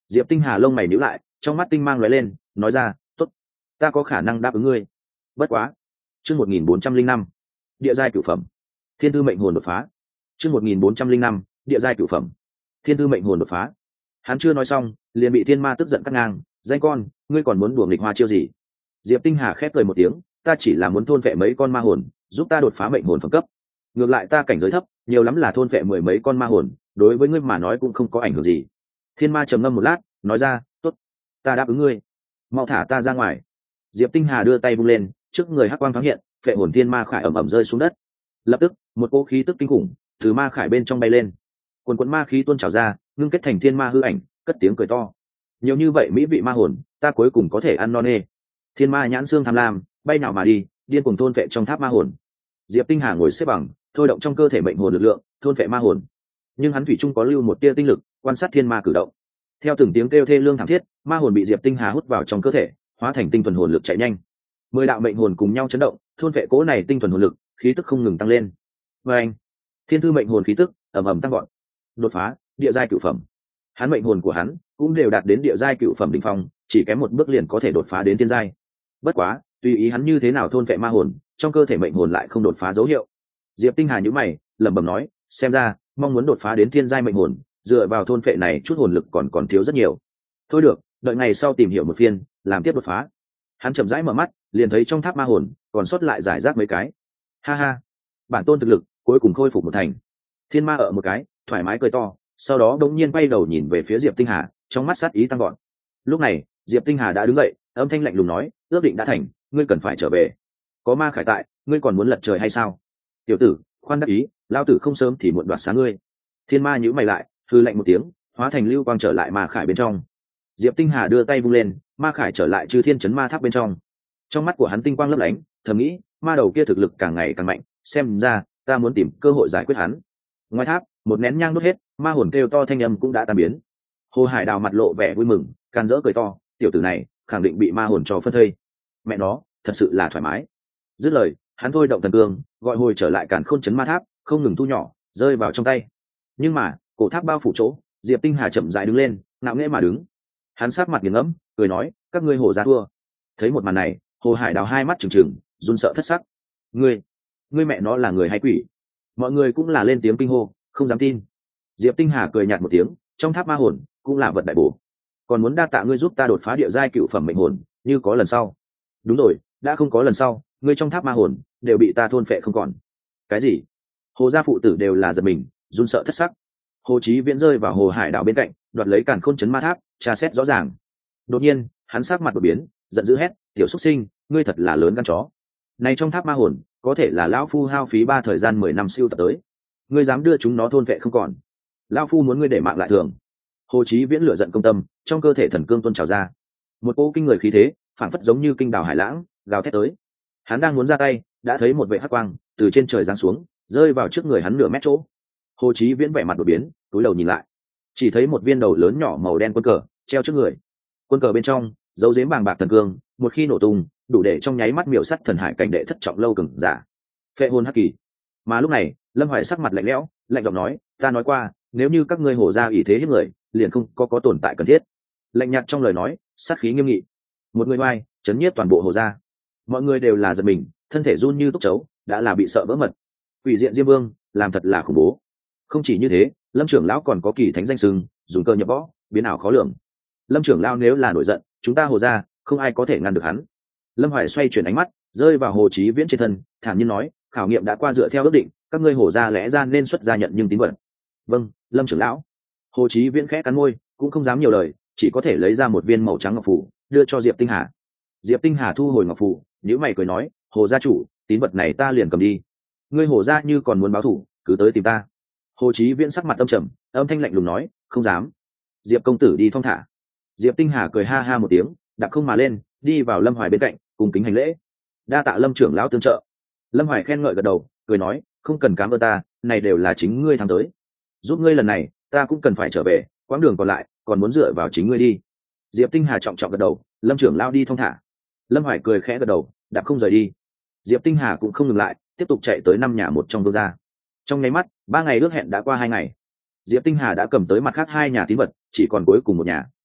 Diệp Tinh Hà lông mày nhíu lại, trong mắt tinh mang lóe lên, nói ra, tốt, ta có khả năng đáp ứng ngươi. Bất quá. Chương 1405. Địa giai cửu phẩm. Thiên tư mệnh hồn đột phá. Chương 1405. Địa giai cửu phẩm. Thiên tư mệnh hồn đột phá. Hắn chưa nói xong, liền bị thiên ma tức giận cắt ngang, danh con, ngươi còn muốn đùa nghịch hoa chiêu gì? Diệp Tinh Hà khép cười một tiếng, ta chỉ là muốn thôn vệ mấy con ma hồn, giúp ta đột phá mệnh hồn phẩm cấp. Ngược lại ta cảnh giới thấp, nhiều lắm là thôn vệ mười mấy con ma hồn, đối với ngươi mà nói cũng không có ảnh hưởng gì. Thiên ma trầm ngâm một lát, nói ra, tốt, ta đáp ứng ngươi, mau thả ta ra ngoài. Diệp Tinh Hà đưa tay vung lên, trước người hắc quang thoáng hiện, phệ hồn thiên ma khải ầm ầm rơi xuống đất. Lập tức, một cỗ khí tức kinh khủng từ ma khải bên trong bay lên, quần quần ma khí tuôn trào ra, ngưng kết thành thiên ma hư ảnh, cất tiếng cười to. Nhiều như vậy mỹ vị ma hồn, ta cuối cùng có thể ăn no nê. Thiên ma nhãn xương tham lam, bay nào mà đi, điên cuồng thôn phệ trong tháp ma hồn. Diệp Tinh Hà ngồi xếp bằng, thôi động trong cơ thể mệnh hồn lực lượng, thôn phệ ma hồn. Nhưng hắn thủy chung có lưu một tia tinh lực, quan sát thiên ma cử động. Theo từng tiếng kêu thê lương thảm thiết, ma hồn bị Diệp Tinh Hà hút vào trong cơ thể, hóa thành tinh thuần hồn lực chạy nhanh. 10 đạo mệnh hồn cùng nhau chấn động, thôn phệ cỗ này tinh thuần hồn lực, khí tức không ngừng tăng lên. Và anh, thiên thư mệnh hồn khí tức ầm ầm tăng gọn, đột phá địa giai cửu phẩm. Hắn mệnh hồn của hắn cũng đều đạt đến địa giai cửu phẩm đỉnh phong, chỉ kém một bước liền có thể đột phá đến thiên giai. Bất quá, tùy ý hắn như thế nào thôn phệ ma hồn, trong cơ thể mệnh hồn lại không đột phá dấu hiệu. Diệp Tinh Hà nhíu mày, lẩm bẩm nói, xem ra mong muốn đột phá đến thiên giai mệnh hồn, dựa vào thôn phệ này chút hồn lực còn thiếu rất nhiều. Thôi được, đợi ngày sau tìm hiểu một phiên, làm tiếp đột phá. Hắn chậm rãi mở mắt, liền thấy trong tháp ma hồn còn sót lại giải rác mấy cái. Ha ha, bản tôn thực lực cuối cùng khôi phục một thành. Thiên ma ở một cái, thoải mái cười to, sau đó đột nhiên quay đầu nhìn về phía Diệp Tinh Hà, trong mắt sát ý tăng gọn. Lúc này, Diệp Tinh Hà đã đứng dậy, âm thanh lạnh lùng nói, ước định đã thành, ngươi cần phải trở về. Có ma khải tại, ngươi còn muốn lật trời hay sao? Tiểu tử, khoan đắc ý, lao tử không sớm thì muộn đoạt sáng ngươi. Thiên ma nhíu mày lại, hư lạnh một tiếng, hóa thành lưu quang trở lại ma khải bên trong. Diệp Tinh Hà đưa tay vung lên, ma khải trở lại Chư Thiên Chấn Ma Tháp bên trong. Trong mắt của hắn tinh quang lấp lánh, thầm nghĩ, ma đầu kia thực lực càng ngày càng mạnh, xem ra ta muốn tìm cơ hội giải quyết hắn. Ngoài tháp, một nén nhang đốt hết, ma hồn kêu to thanh âm cũng đã tan biến. Hồ Hải Đào mặt lộ vẻ vui mừng, can dỡ cười to, tiểu tử này khẳng định bị ma hồn cho phân thây. Mẹ nó, thật sự là thoải mái. Dứt lời, hắn thôi động thần cương, gọi hồi trở lại Càn Khôn Chấn Ma Tháp, không ngừng thu nhỏ, rơi vào trong tay. Nhưng mà, cổ tháp bao phủ chỗ, Diệp Tinh Hà chậm rãi đứng lên, ngạo nghễ mà đứng. Hắn sát mặt nghiền ngẫm, cười nói, các ngươi Hồ gia thua. Thấy một màn này, Hồ Hải Đào hai mắt trừng trừng, run sợ thất sắc. Ngươi mẹ nó là người hay quỷ? Mọi người cũng là lên tiếng kinh hô, không dám tin. Diệp Tinh Hà cười nhạt một tiếng, trong tháp ma hồn cũng là vật đại bổ, còn muốn đa tạ ngươi giúp ta đột phá địa giai cựu phẩm mệnh hồn, như có lần sau. Đúng rồi, đã không có lần sau, ngươi trong tháp ma hồn đều bị ta thôn phệ không còn. Cái gì? Hồ gia phụ tử đều là giật mình, run sợ thất sắc. Hồ Chí Viễn rơi vào Hồ Hải Đảo bên cạnh, đoạt lấy Càn Khôn Chấn Ma Tháp, tra xét rõ ràng. Đột nhiên, hắn sắc mặt đột biến, giận dữ hét, tiểu xuất sinh, ngươi thật là lớn gan chó. Này trong tháp ma hồn, có thể là lão phu hao phí 3 thời gian 10 năm siêu tập tới. Ngươi dám đưa chúng nó thôn vệ không còn? Lão phu muốn ngươi để mạng lại thường. Hồ Chí Viễn lửa giận công tâm, trong cơ thể thần cương tuôn trào ra. Một cỗ kinh người khí thế, phảng phất giống như kinh đào hải lãng, gào thét tới. Hắn đang muốn ra tay, đã thấy một vệ hắc quang từ trên trời giáng xuống, rơi vào trước người hắn nửa mét chỗ. Hồ Chí Viễn vẻ mặt đột biến, cúi đầu nhìn lại, chỉ thấy một viên đầu lớn nhỏ màu đen quân cờ treo trước người. Quân cờ bên trong dấu giếm bàng bạc thần cương, một khi nổ tung, đủ để trong nháy mắt miểu sát thần hải cảnh đệ thất trọng lâu cường giả, phệ hồn hắc kỳ. Mà lúc này, Lâm Hoài sắc mặt lạnh lẽo, lạnh giọng nói, ta nói qua, nếu như các ngươi Hồ gia ủy thế hiếp người, liền không có tồn tại cần thiết. Lạnh nhạt trong lời nói, sát khí nghiêm nghị. Một người oai, chấn nhiếp toàn bộ Hồ gia. Mọi người đều là giật mình, thân thể run như túc chấu, đã là bị sợ vỡ mật. Quỷ diện Diêm Vương, làm thật là khủng bố. Không chỉ như thế, Lâm trưởng lão còn có kỳ thánh danh sừng, dùng cơ nhập võ, biến ảo khó lường. Lâm trưởng lão nếu là nổi giận, chúng ta Hồ gia không ai có thể ngăn được hắn. Lâm Hoài xoay chuyển ánh mắt, rơi vào Hồ Chí Viễn trên thân, thản nhiên nói, khảo nghiệm đã qua dựa theo ước định, các ngươi Hồ gia lẽ ra nên xuất gia nhận nhưng tín vật. Vâng, Lâm trưởng lão. Hồ Chí Viễn khẽ cắn môi, cũng không dám nhiều lời, chỉ có thể lấy ra một viên màu trắng ngọc phù, đưa cho Diệp Tinh Hà. Diệp Tinh Hà thu hồi ngọc phù, nhíu mày cười nói, Hồ gia chủ, tín vật này ta liền cầm đi. Ngươi Hồ gia như còn muốn báo thù, cứ tới tìm ta. Hồ Chí Viễn sắc mặt âm trầm, âm thanh lạnh lùng nói, không dám. Diệp công tử đi thong thả. Diệp Tinh Hà cười ha ha một tiếng, đạp không mà lên, đi vào Lâm Hoài bên cạnh, cùng kính hành lễ. Đa tạ Lâm trưởng lão tương trợ. Lâm Hoài khen ngợi gật đầu, cười nói, không cần cảm ơn ta, này đều là chính ngươi thắng tới. Giúp ngươi lần này, ta cũng cần phải trở về, quãng đường còn lại, còn muốn dựa vào chính ngươi đi. Diệp Tinh Hà trọng trọng gật đầu, Lâm trưởng lão đi thong thả. Lâm Hoài cười khẽ gật đầu, đạp không rời đi. Diệp Tinh Hà cũng không ngừng lại, tiếp tục chạy tới 5 nhà một trong vương gia. Trong nháy mắt, 3 ngày ước hẹn đã qua 2 ngày. Diệp Tinh Hà đã cầm tới mặt khác 2 nhà tín vật, chỉ còn cuối cùng một nhà.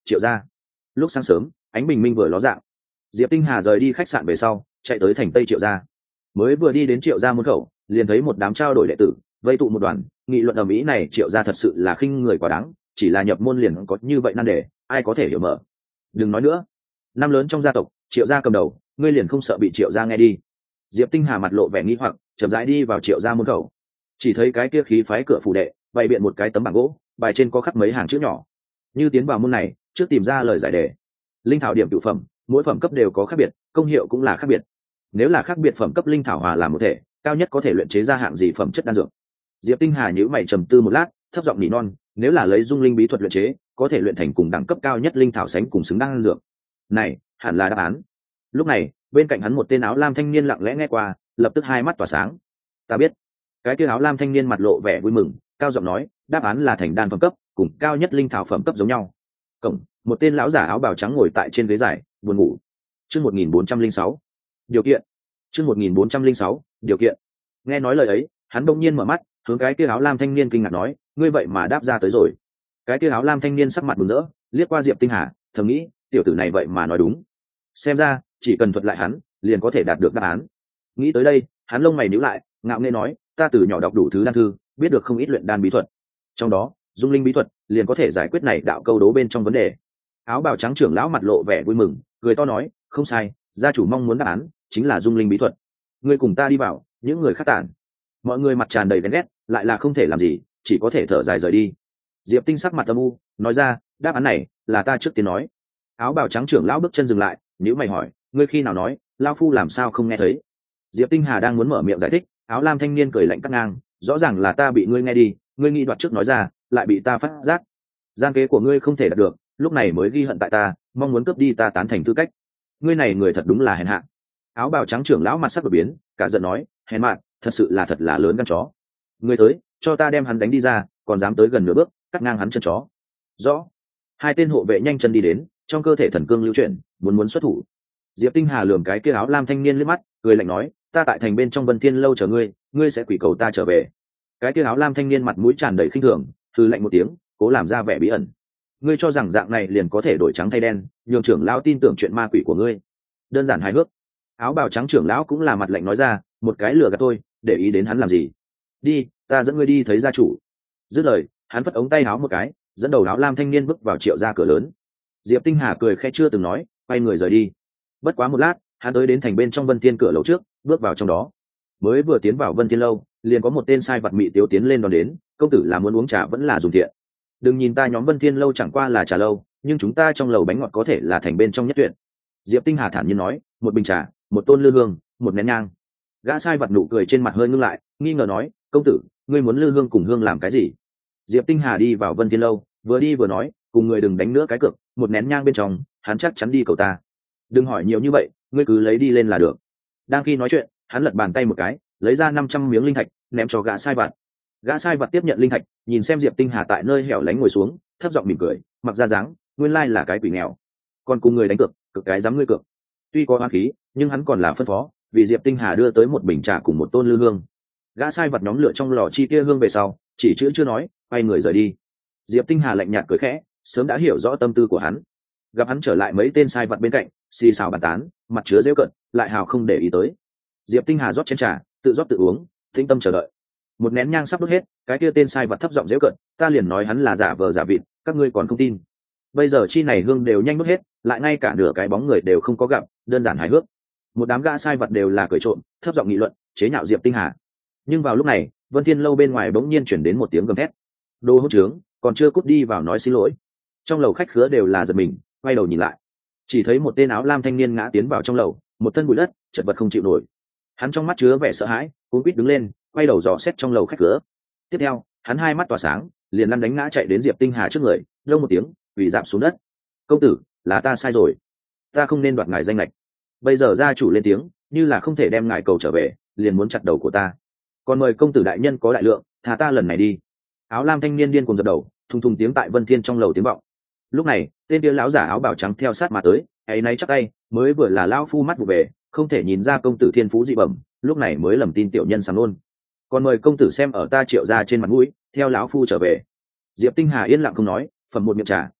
Triệu gia. Lúc sáng sớm ánh bình minh vừa ló dạng, Diệp Tinh Hà rời đi khách sạn về sau chạy tới thành Tây Triệu gia. Mới vừa đi đến Triệu gia môn khẩu liền thấy một đám trao đổi đệ tử vây tụ một đoàn, nghị luận ầm ĩ này Triệu gia thật sự là khinh người quá đáng, chỉ là nhập môn liền có như vậy nan đề, ai có thể hiểu mở. Đừng nói nữa, năm lớn trong gia tộc Triệu gia cầm đầu, ngươi liền không sợ bị Triệu gia nghe đi. Diệp Tinh Hà mặt lộ vẻ nghi hoặc, chậm rãi đi vào Triệu gia môn khẩu, chỉ thấy cái kia khí phái cửa phủ đệ bày biện một cái tấm bảng gỗ, bài trên có khắc mấy hàng chữ nhỏ. Như tiến vào môn này trước tìm ra lời giải đề. Linh thảo điểm cửu phẩm, mỗi phẩm cấp đều có khác biệt, công hiệu cũng là khác biệt. Nếu là khác biệt phẩm cấp linh thảo hòa làm một thể, cao nhất có thể luyện chế ra hạng gì phẩm chất đan dược. Diệp Tinh Hà nhíu mày trầm tư một lát, thấp giọng nỉ non, nếu là lấy dung linh bí thuật luyện chế, có thể luyện thành cùng đẳng cấp cao nhất linh thảo sánh cùng xứng đan dược. Này hẳn là đáp án. Lúc này bên cạnh hắn một tên áo lam thanh niên lặng lẽ nghe qua, lập tức hai mắt tỏa sáng. Ta biết. Cái kia áo lam thanh niên mặt lộ vẻ vui mừng, cao giọng nói, đáp án là thành đan phẩm cấp cùng cao nhất linh thảo phẩm cấp giống nhau. Cổng, một tên lão giả áo bào trắng ngồi tại trên ghế dài buồn ngủ. Chương 1406. Điều kiện. Chương 1406. Điều kiện. Nghe nói lời ấy, hắn đông nhiên mở mắt, hướng cái kia áo lam thanh niên kinh ngạc nói, ngươi vậy mà đáp ra tới rồi. Cái kia áo lam thanh niên sắc mặt mừng rỡ, liếc qua Diệp Tinh Hà, thầm nghĩ, tiểu tử này vậy mà nói đúng. Xem ra, chỉ cần thuật lại hắn, liền có thể đạt được đáp án. Nghĩ tới đây, hắn lông mày nhíu lại, ngạo nghễ nói, ta từ nhỏ đọc đủ thứ đan thư, biết được không ít luyện đan bí thuật. Trong đó, dung linh bí thuật liền có thể giải quyết này đạo câu đố bên trong vấn đề. Áo bào trắng trưởng lão mặt lộ vẻ vui mừng, cười to nói, không sai, gia chủ mong muốn đáp án chính là dung linh bí thuật. Ngươi cùng ta đi vào, những người khác tản. Mọi người mặt tràn đầy ghen ghét, lại là không thể làm gì, chỉ có thể thở dài rời đi. Diệp Tinh sắc mặt âm u, nói ra, đáp án này là ta trước tiên nói. Áo bào trắng trưởng lão bước chân dừng lại, nếu mày hỏi, ngươi khi nào nói, lao phu làm sao không nghe thấy? Diệp Tinh Hà đang muốn mở miệng giải thích, áo lam thanh niên cười lạnh cắt ngang, rõ ràng là ta bị ngươi nghe đi, ngươi nghĩ đoạt trước nói ra, lại bị ta phát giác. Gian kế của ngươi không thể đạt được, lúc này mới ghi hận tại ta, mong muốn cướp đi ta tán thành tư cách. Ngươi này người thật đúng là hèn hạ. Áo bào trắng trưởng lão mặt sắc đổi biến, cả giận nói, hèn mạn, thật là lớn gan chó. Ngươi tới, cho ta đem hắn đánh đi ra, còn dám tới gần nửa bước, cắt ngang hắn chân chó. Rõ. Hai tên hộ vệ nhanh chân đi đến, trong cơ thể thần cương lưu chuyển, muốn xuất thủ. Diệp Tinh Hà lườm cái kia áo lam thanh niên liếc mắt, cười lạnh nói, ta tại thành bên trong Vân Thiên lâu chờ ngươi, ngươi sẽ quỷ cầu ta trở về. Cái kia áo lam thanh niên mặt mũi tràn đầy khinh thường, hừ lạnh một tiếng, cố làm ra vẻ bí ẩn. Ngươi cho rằng dạng này liền có thể đổi trắng thay đen, nhường trưởng lão tin tưởng chuyện ma quỷ của ngươi? Đơn giản hài hước. Áo bào trắng trưởng lão cũng là mặt lạnh nói ra, một cái lừa gạt tôi, để ý đến hắn làm gì? Đi, ta dẫn ngươi đi thấy gia chủ. Dứt lời, hắn phất ống tay áo một cái, dẫn đầu áo lam thanh niên bước vào Triệu gia cửa lớn. Diệp Tinh Hà cười khẽ chưa từng nói, quay người rời đi. Bất quá một lát, hắn tới đến thành bên trong Vân Thiên cửa lầu trước, bước vào trong đó. Mới vừa tiến vào Vân Thiên lâu, liền có một tên sai vặt mị tiếu tiến lên đón đến, công tử là muốn uống trà vẫn là dùng thiện? Đừng nhìn ta nhóm Vân Thiên lâu chẳng qua là trà lâu, nhưng chúng ta trong lầu bánh ngọt có thể là thành bên trong nhất tuyệt. Diệp Tinh Hà thản nhiên nói, một bình trà, một tôn lư hương, một nén nhang. Gã sai vặt nụ cười trên mặt hơi ngưng lại, nghi ngờ nói, công tử, ngươi muốn lư hương cùng hương làm cái gì? Diệp Tinh Hà đi vào Vân Thiên lâu, vừa đi vừa nói, cùng người đừng đánh nữa cái cược, một nén nhang bên trong, hắn chắc chắn đi cầu ta. Đừng hỏi nhiều như vậy, ngươi cứ lấy đi lên là được. Đang khi nói chuyện, hắn lật bàn tay một cái, lấy ra 500 miếng linh thạch, ném cho gã sai vặt. Gã sai vặt tiếp nhận linh thạch, nhìn xem Diệp Tinh Hà tại nơi hẻo lánh ngồi xuống, thấp giọng mỉm cười, mặc ra dáng, nguyên lai là cái quỷ nghèo. Còn cùng người đánh cược, cực cái dám ngươi cược. Tuy có oán khí, nhưng hắn còn là phân phó, vì Diệp Tinh Hà đưa tới một bình trà cùng một tôn lư hương. Gã sai vặt nhóm lửa trong lò chi kia hương về sau, chỉ chữ chưa nói, quay người rời đi. Diệp Tinh Hà lạnh nhạt cười khẽ, sớm đã hiểu rõ tâm tư của hắn. Gặp hắn trở lại mấy tên sai vặt bên cạnh, xì xào bàn tán, mặt chứa giễu cận, lại hào không để ý tới. Diệp Tinh Hà rót chén trà, tự rót tự uống, tĩnh tâm chờ đợi. Một nén nhang sắp đốt hết, cái kia tên sai vặt thấp giọng giễu cận, ta liền nói hắn là giả vờ giả vịt, các ngươi còn không tin. Bây giờ chi này hương đều nhanh đốt hết, lại ngay cả nửa cái bóng người đều không có gặp, đơn giản hài hước. Một đám gã sai vặt đều là cười trộm, thấp giọng nghị luận, chế nhạo Diệp Tinh Hà. Nhưng vào lúc này, Vân Thiên lâu bên ngoài bỗng nhiên chuyển đến một tiếng gầm thét. Đồ hỗn trướng, còn chưa cút đi vào nói xin lỗi. Trong lầu khách khứa đều là giật mình, quay đầu nhìn lại, chỉ thấy một tên áo lam thanh niên ngã tiến vào trong lầu, một thân bụi đất, chật vật không chịu nổi. Hắn trong mắt chứa vẻ sợ hãi, cuống quýt đứng lên, quay đầu dò xét trong lầu khách khứa. Tiếp theo, hắn hai mắt tỏa sáng, liền lăn đánh ngã chạy đến Diệp Tinh Hà trước người, lông một tiếng, quỳ rạp xuống đất. Công tử, là ta sai rồi, ta không nên đoạt ngài danh lệch. Bây giờ gia chủ lên tiếng, như là không thể đem ngài cầu trở về, liền muốn chặt đầu của ta. Còn mời công tử đại nhân có đại lượng, thả ta lần này đi. Áo lam thanh niên điên cuồng dập đầu, thùng thùng tiếng tại Vân Thiên trong lầu tiếng vọng. Lúc này, tên kia lão giả áo bào trắng theo sát mà tới, ấy nay chắc tay, mới vừa là lão phu mắt vụ về, không thể nhìn ra công tử thiên phú dị bẩm, lúc này mới lầm tin tiểu nhân sàng luôn. Còn mời công tử xem ở ta Triệu gia trên mặt mũi, theo lão phu trở về. Diệp Tinh Hà yên lặng không nói, phẩm một miệng trà,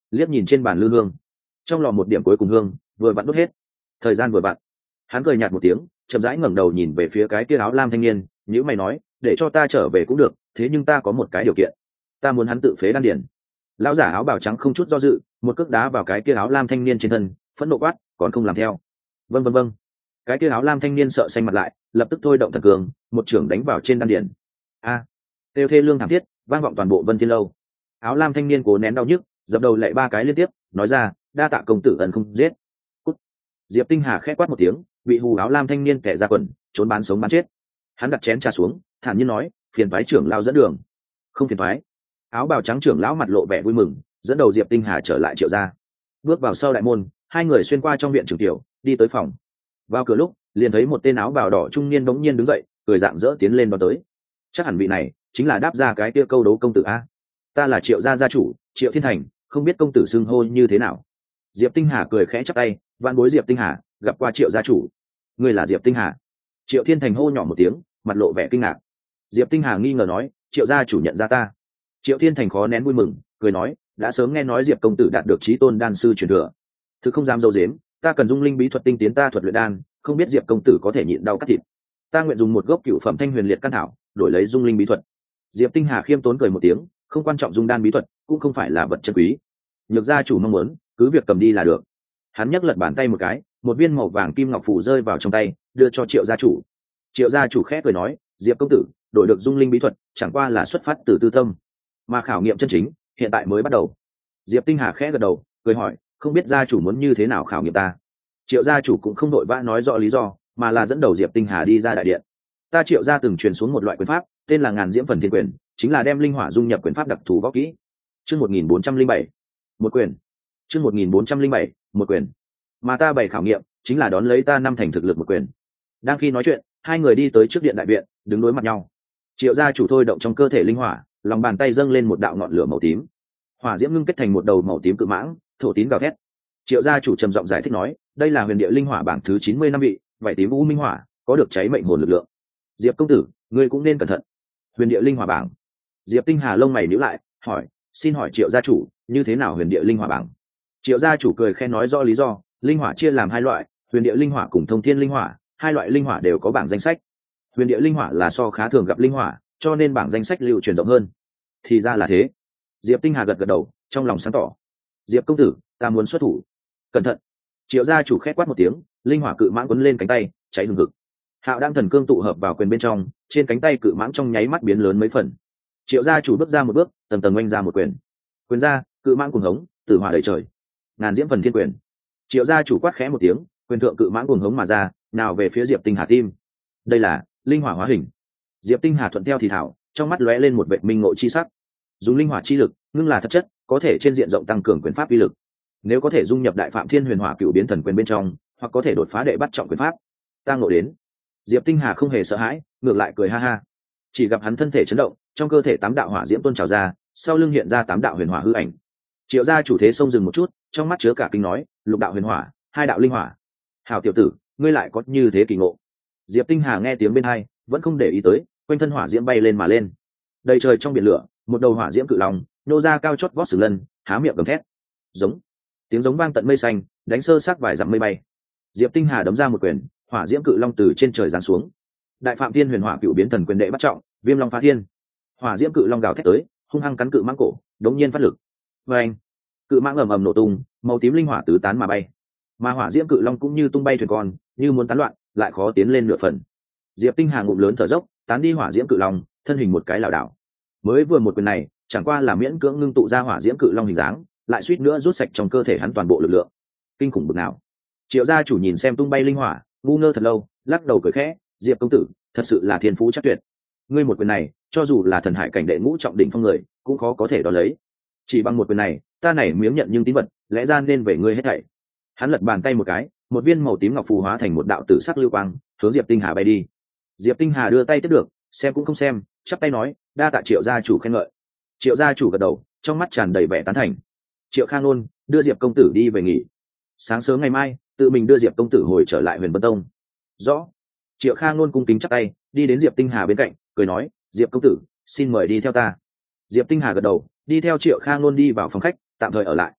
liếc nhìn trên bàn lư hương, trong lò một điểm cuối cùng hương vừa vặn đốt hết, thời gian vừa vặn. Hắn cười nhạt một tiếng, chậm rãi ngẩng đầu nhìn về phía cái kia áo lam thanh niên, nhữ mày nói, để cho ta trở về cũng được, thế nhưng ta có một cái điều kiện, ta muốn hắn tự phế đan điển. Lão giả áo bào trắng không chút do dự, một cước đá vào cái kia áo lam thanh niên trên thân, phẫn nộ quát, còn không làm theo. Vâng vâng vâng. Cái kia áo lam thanh niên sợ xanh mặt lại, lập tức thôi động thần cường, một trưởng đánh vào trên đan điển. A! Tiêu thê lương thảm thiết, vang vọng toàn bộ Vân Thiên lâu. Áo lam thanh niên cố nén đau nhức, dập đầu lạy 3 cái liên tiếp, nói ra, đa tạ công tử ân không giết. Cút. Diệp Tinh Hà khẽ quát một tiếng, bị hù áo lam thanh niên kẻ ra quần, trốn bán sống bán chết. Hắn đặt chén trà xuống, thản nhiên nói, phiền toái trưởng lão dẫn đường. Không phiền toái. Áo bào trắng trưởng lão mặt lộ vẻ vui mừng, dẫn đầu Diệp Tinh Hà trở lại Triệu gia. Bước vào sau đại môn, hai người xuyên qua trong viện trưởng tiểu, đi tới phòng. Vào cửa lúc, liền thấy một tên áo bào đỏ trung niên bỗng nhiên đứng dậy, cười rạng rỡ tiến lên đón tới. Chắc hẳn vị này chính là đáp ra cái kia câu đấu công tử a. Ta là Triệu gia gia chủ, Triệu Thiên Thành, không biết công tử xưng hô như thế nào. Diệp Tinh Hà cười khẽ chắp tay, vạn bối Diệp Tinh Hà, gặp qua Triệu gia chủ. Ngươi là Diệp Tinh Hà? Triệu Thiên Thành hô nhỏ một tiếng, mặt lộ vẻ kinh ngạc. Diệp Tinh Hà nghi ngờ nói, Triệu gia chủ nhận ra ta. Triệu Thiên Thành khó nén vui mừng, cười nói, đã sớm nghe nói Diệp công tử đạt được chí tôn đan sư truyền thừa, thực không dám dâu dếm, ta cần dung linh bí thuật tinh tiến ta thuật luyện đan, không biết Diệp công tử có thể nhịn đau cắt thịt. Ta nguyện dùng một gốc cửu phẩm thanh huyền liệt căn thảo đổi lấy dung linh bí thuật. Diệp Tinh Hà khiêm tốn cười một tiếng, không quan trọng dung đan bí thuật, cũng không phải là vật chân quý. Nhược gia chủ mong muốn, cứ việc cầm đi là được. Hắn nhấc lật bàn tay một cái, một viên màu vàng kim ngọc phù rơi vào trong tay, đưa cho Triệu gia chủ. Triệu gia chủ khẽ cười nói, Diệp công tử đổi được dung linh bí thuật, chẳng qua là xuất phát từ tư tâm, mà khảo nghiệm chân chính hiện tại mới bắt đầu. Diệp Tinh Hà khẽ gật đầu, cười hỏi, không biết gia chủ muốn như thế nào khảo nghiệm ta. Triệu gia chủ cũng không đội vã nói rõ lý do, mà là dẫn đầu Diệp Tinh Hà đi ra đại điện. Ta Triệu gia từng truyền xuống một loại quyền pháp, tên là Ngàn Diễm Phần Thiên Quyền, chính là đem linh hỏa dung nhập quyền pháp đặc thù võ kỹ. Chương 1407, một quyền. Chương 1407, một quyền. Mà ta bày khảo nghiệm, chính là đón lấy ta 5 thành thực lực một quyền. Đang khi nói chuyện, hai người đi tới trước điện đại viện, đứng đối mặt nhau. Triệu gia chủ thôi động trong cơ thể linh hỏa, lòng bàn tay dâng lên một đạo ngọn lửa màu tím. Hỏa diễm ngưng kết thành một đầu màu tím cự mãng, thổ tín gào thét. Triệu gia chủ trầm giọng giải thích nói, đây là huyền địa linh hỏa bảng thứ 95 vị, vảy tím u minh hỏa, có được cháy mệnh hồn lực lượng. Diệp công tử, ngươi cũng nên cẩn thận. Huyền địa linh hỏa bảng. Diệp Tinh Hà lông mày nhíu lại, hỏi, xin hỏi Triệu gia chủ, như thế nào huyền địa linh hỏa bảng? Triệu gia chủ cười khen nói rõ lý do, linh hỏa chia làm 2 loại, huyền địa linh hỏa cùng thông thiên linh hỏa, 2 loại linh hỏa đều có bảng danh sách. Huyền địa linh hỏa là so khá thường gặp linh hỏa, cho nên bảng danh sách lưu truyền rộng hơn. Thì ra là thế. Diệp Tinh Hà gật gật đầu, trong lòng sáng tỏ. Diệp công tử, ta muốn xuất thủ. Cẩn thận. Triệu gia chủ khét quát một tiếng, linh hỏa cự mãng quấn lên cánh tay, cháy hừng hực. Hạo đang thần cương tụ hợp vào quyền bên trong, trên cánh tay cự mãng trong nháy mắt biến lớn mấy phần. Triệu gia chủ bước ra một bước, tầng tầng oanh ra một quyền. Quyền ra, cự mãng cuồng hống, tử hỏa đầy trời. Ngàn Diễm Phần Thiên Quyền. Triệu gia chủ quát khẽ một tiếng, quyền thượng cự mãng cuồng hống mà ra, nào về phía Diệp Tinh Hà tim. Đây là linh hỏa hóa hình. Diệp Tinh Hà thuận theo thì thảo, trong mắt lóe lên một vệt minh ngộ chi sắc. Dùng linh hỏa chi lực, ngưng là thật chất, có thể trên diện rộng tăng cường quyền pháp uy lực. Nếu có thể dung nhập Đại Phạm Thiên Huyền Hỏa Cựu Biến Thần Quyền bên trong, hoặc có thể đột phá đệ bắt trọng quyền pháp. Ta ngộ đến. Diệp Tinh Hà không hề sợ hãi, ngược lại cười ha ha. Chỉ gặp hắn thân thể chấn động, trong cơ thể 8 đạo hỏa diễm tuôn trào ra, sau lưng hiện ra 8 đạo huyền hỏa hư ảnh. Triệu gia chủ thế xông dừng một chút, trong mắt chứa cả kinh nói, lục đạo huyền hỏa, 2 đạo linh hỏa. Hảo tiểu tử, ngươi lại có như thế kỳ ngộ. Diệp Tinh Hà nghe tiếng bên hai, vẫn không để ý tới, quanh thân hỏa diễm bay lên mà lên. Đầy trời trong biển lửa, một đầu hỏa diễm cự long nô ra cao chót vót sừng lân, há miệng gầm thét. Giống. Tiếng giống vang tận mây xanh, đánh sơ xác vài dặm mây bay. Diệp Tinh Hà đấm ra một quyền, hỏa diễm cự long từ trên trời giáng xuống. Đại Phạm Thiên Huyền Hỏa Cựu Biến Thần Quyền đệ bắt trọng, Viêm Long phá thiên. Hỏa diễm cự long gào thét tới, hung hăng cắn cự mãng cổ, đống nhiên phát lực. Oeng. Cự mãng ầm ầm nổ tung, màu tím linh hỏa tứ tán mà bay. Mà hỏa diễm cự long cũng như tung bay thuyền con, như muốn tán loạn, lại khó tiến lên nửa phần. Diệp Tinh Hà ngụm lớn thở dốc, tán đi hỏa diễm cự long, thân hình một cái lảo đảo. Mới vừa một quyền này, chẳng qua là miễn cưỡng ngưng tụ ra hỏa diễm cự long hình dáng, lại suýt nữa rút sạch trong cơ thể hắn toàn bộ lực lượng. Kinh khủng bực nào. Triệu gia chủ nhìn xem tung bay linh hỏa, ngu ngơ thật lâu, lắc đầu cười khẽ, Diệp công tử, thật sự là thiên phú chắc tuyệt. Ngươi một quyền này, cho dù là thần hải cảnh đệ ngũ trọng đỉnh phong người, cũng khó có thể đo lấy. Chỉ bằng một quyền này, ta này miếng nhận nhưng tín vật, lẽ ra nên về ngươi hết thảy. Hắn lật bàn tay một cái, một viên màu tím ngọc phù hóa thành một đạo tử sắc lưu quang, hướng Diệp Tinh Hà bay đi. Diệp Tinh Hà đưa tay tiếp được, xem cũng không xem, chắp tay nói, đa tạ Triệu gia chủ khen ngợi. Triệu gia chủ gật đầu, trong mắt tràn đầy vẻ tán thành. Triệu Khang Nôn đưa Diệp công tử đi về nghỉ. Sáng sớm ngày mai, tự mình đưa Diệp công tử hồi trở lại Huyền Vân Tông. Rõ. Triệu Khang Nôn cung kính chắp tay, đi đến Diệp Tinh Hà bên cạnh, cười nói, Diệp công tử, xin mời đi theo ta. Diệp Tinh Hà gật đầu, đi theo Triệu Khang Nôn đi vào phòng khách, tạm thời ở lại.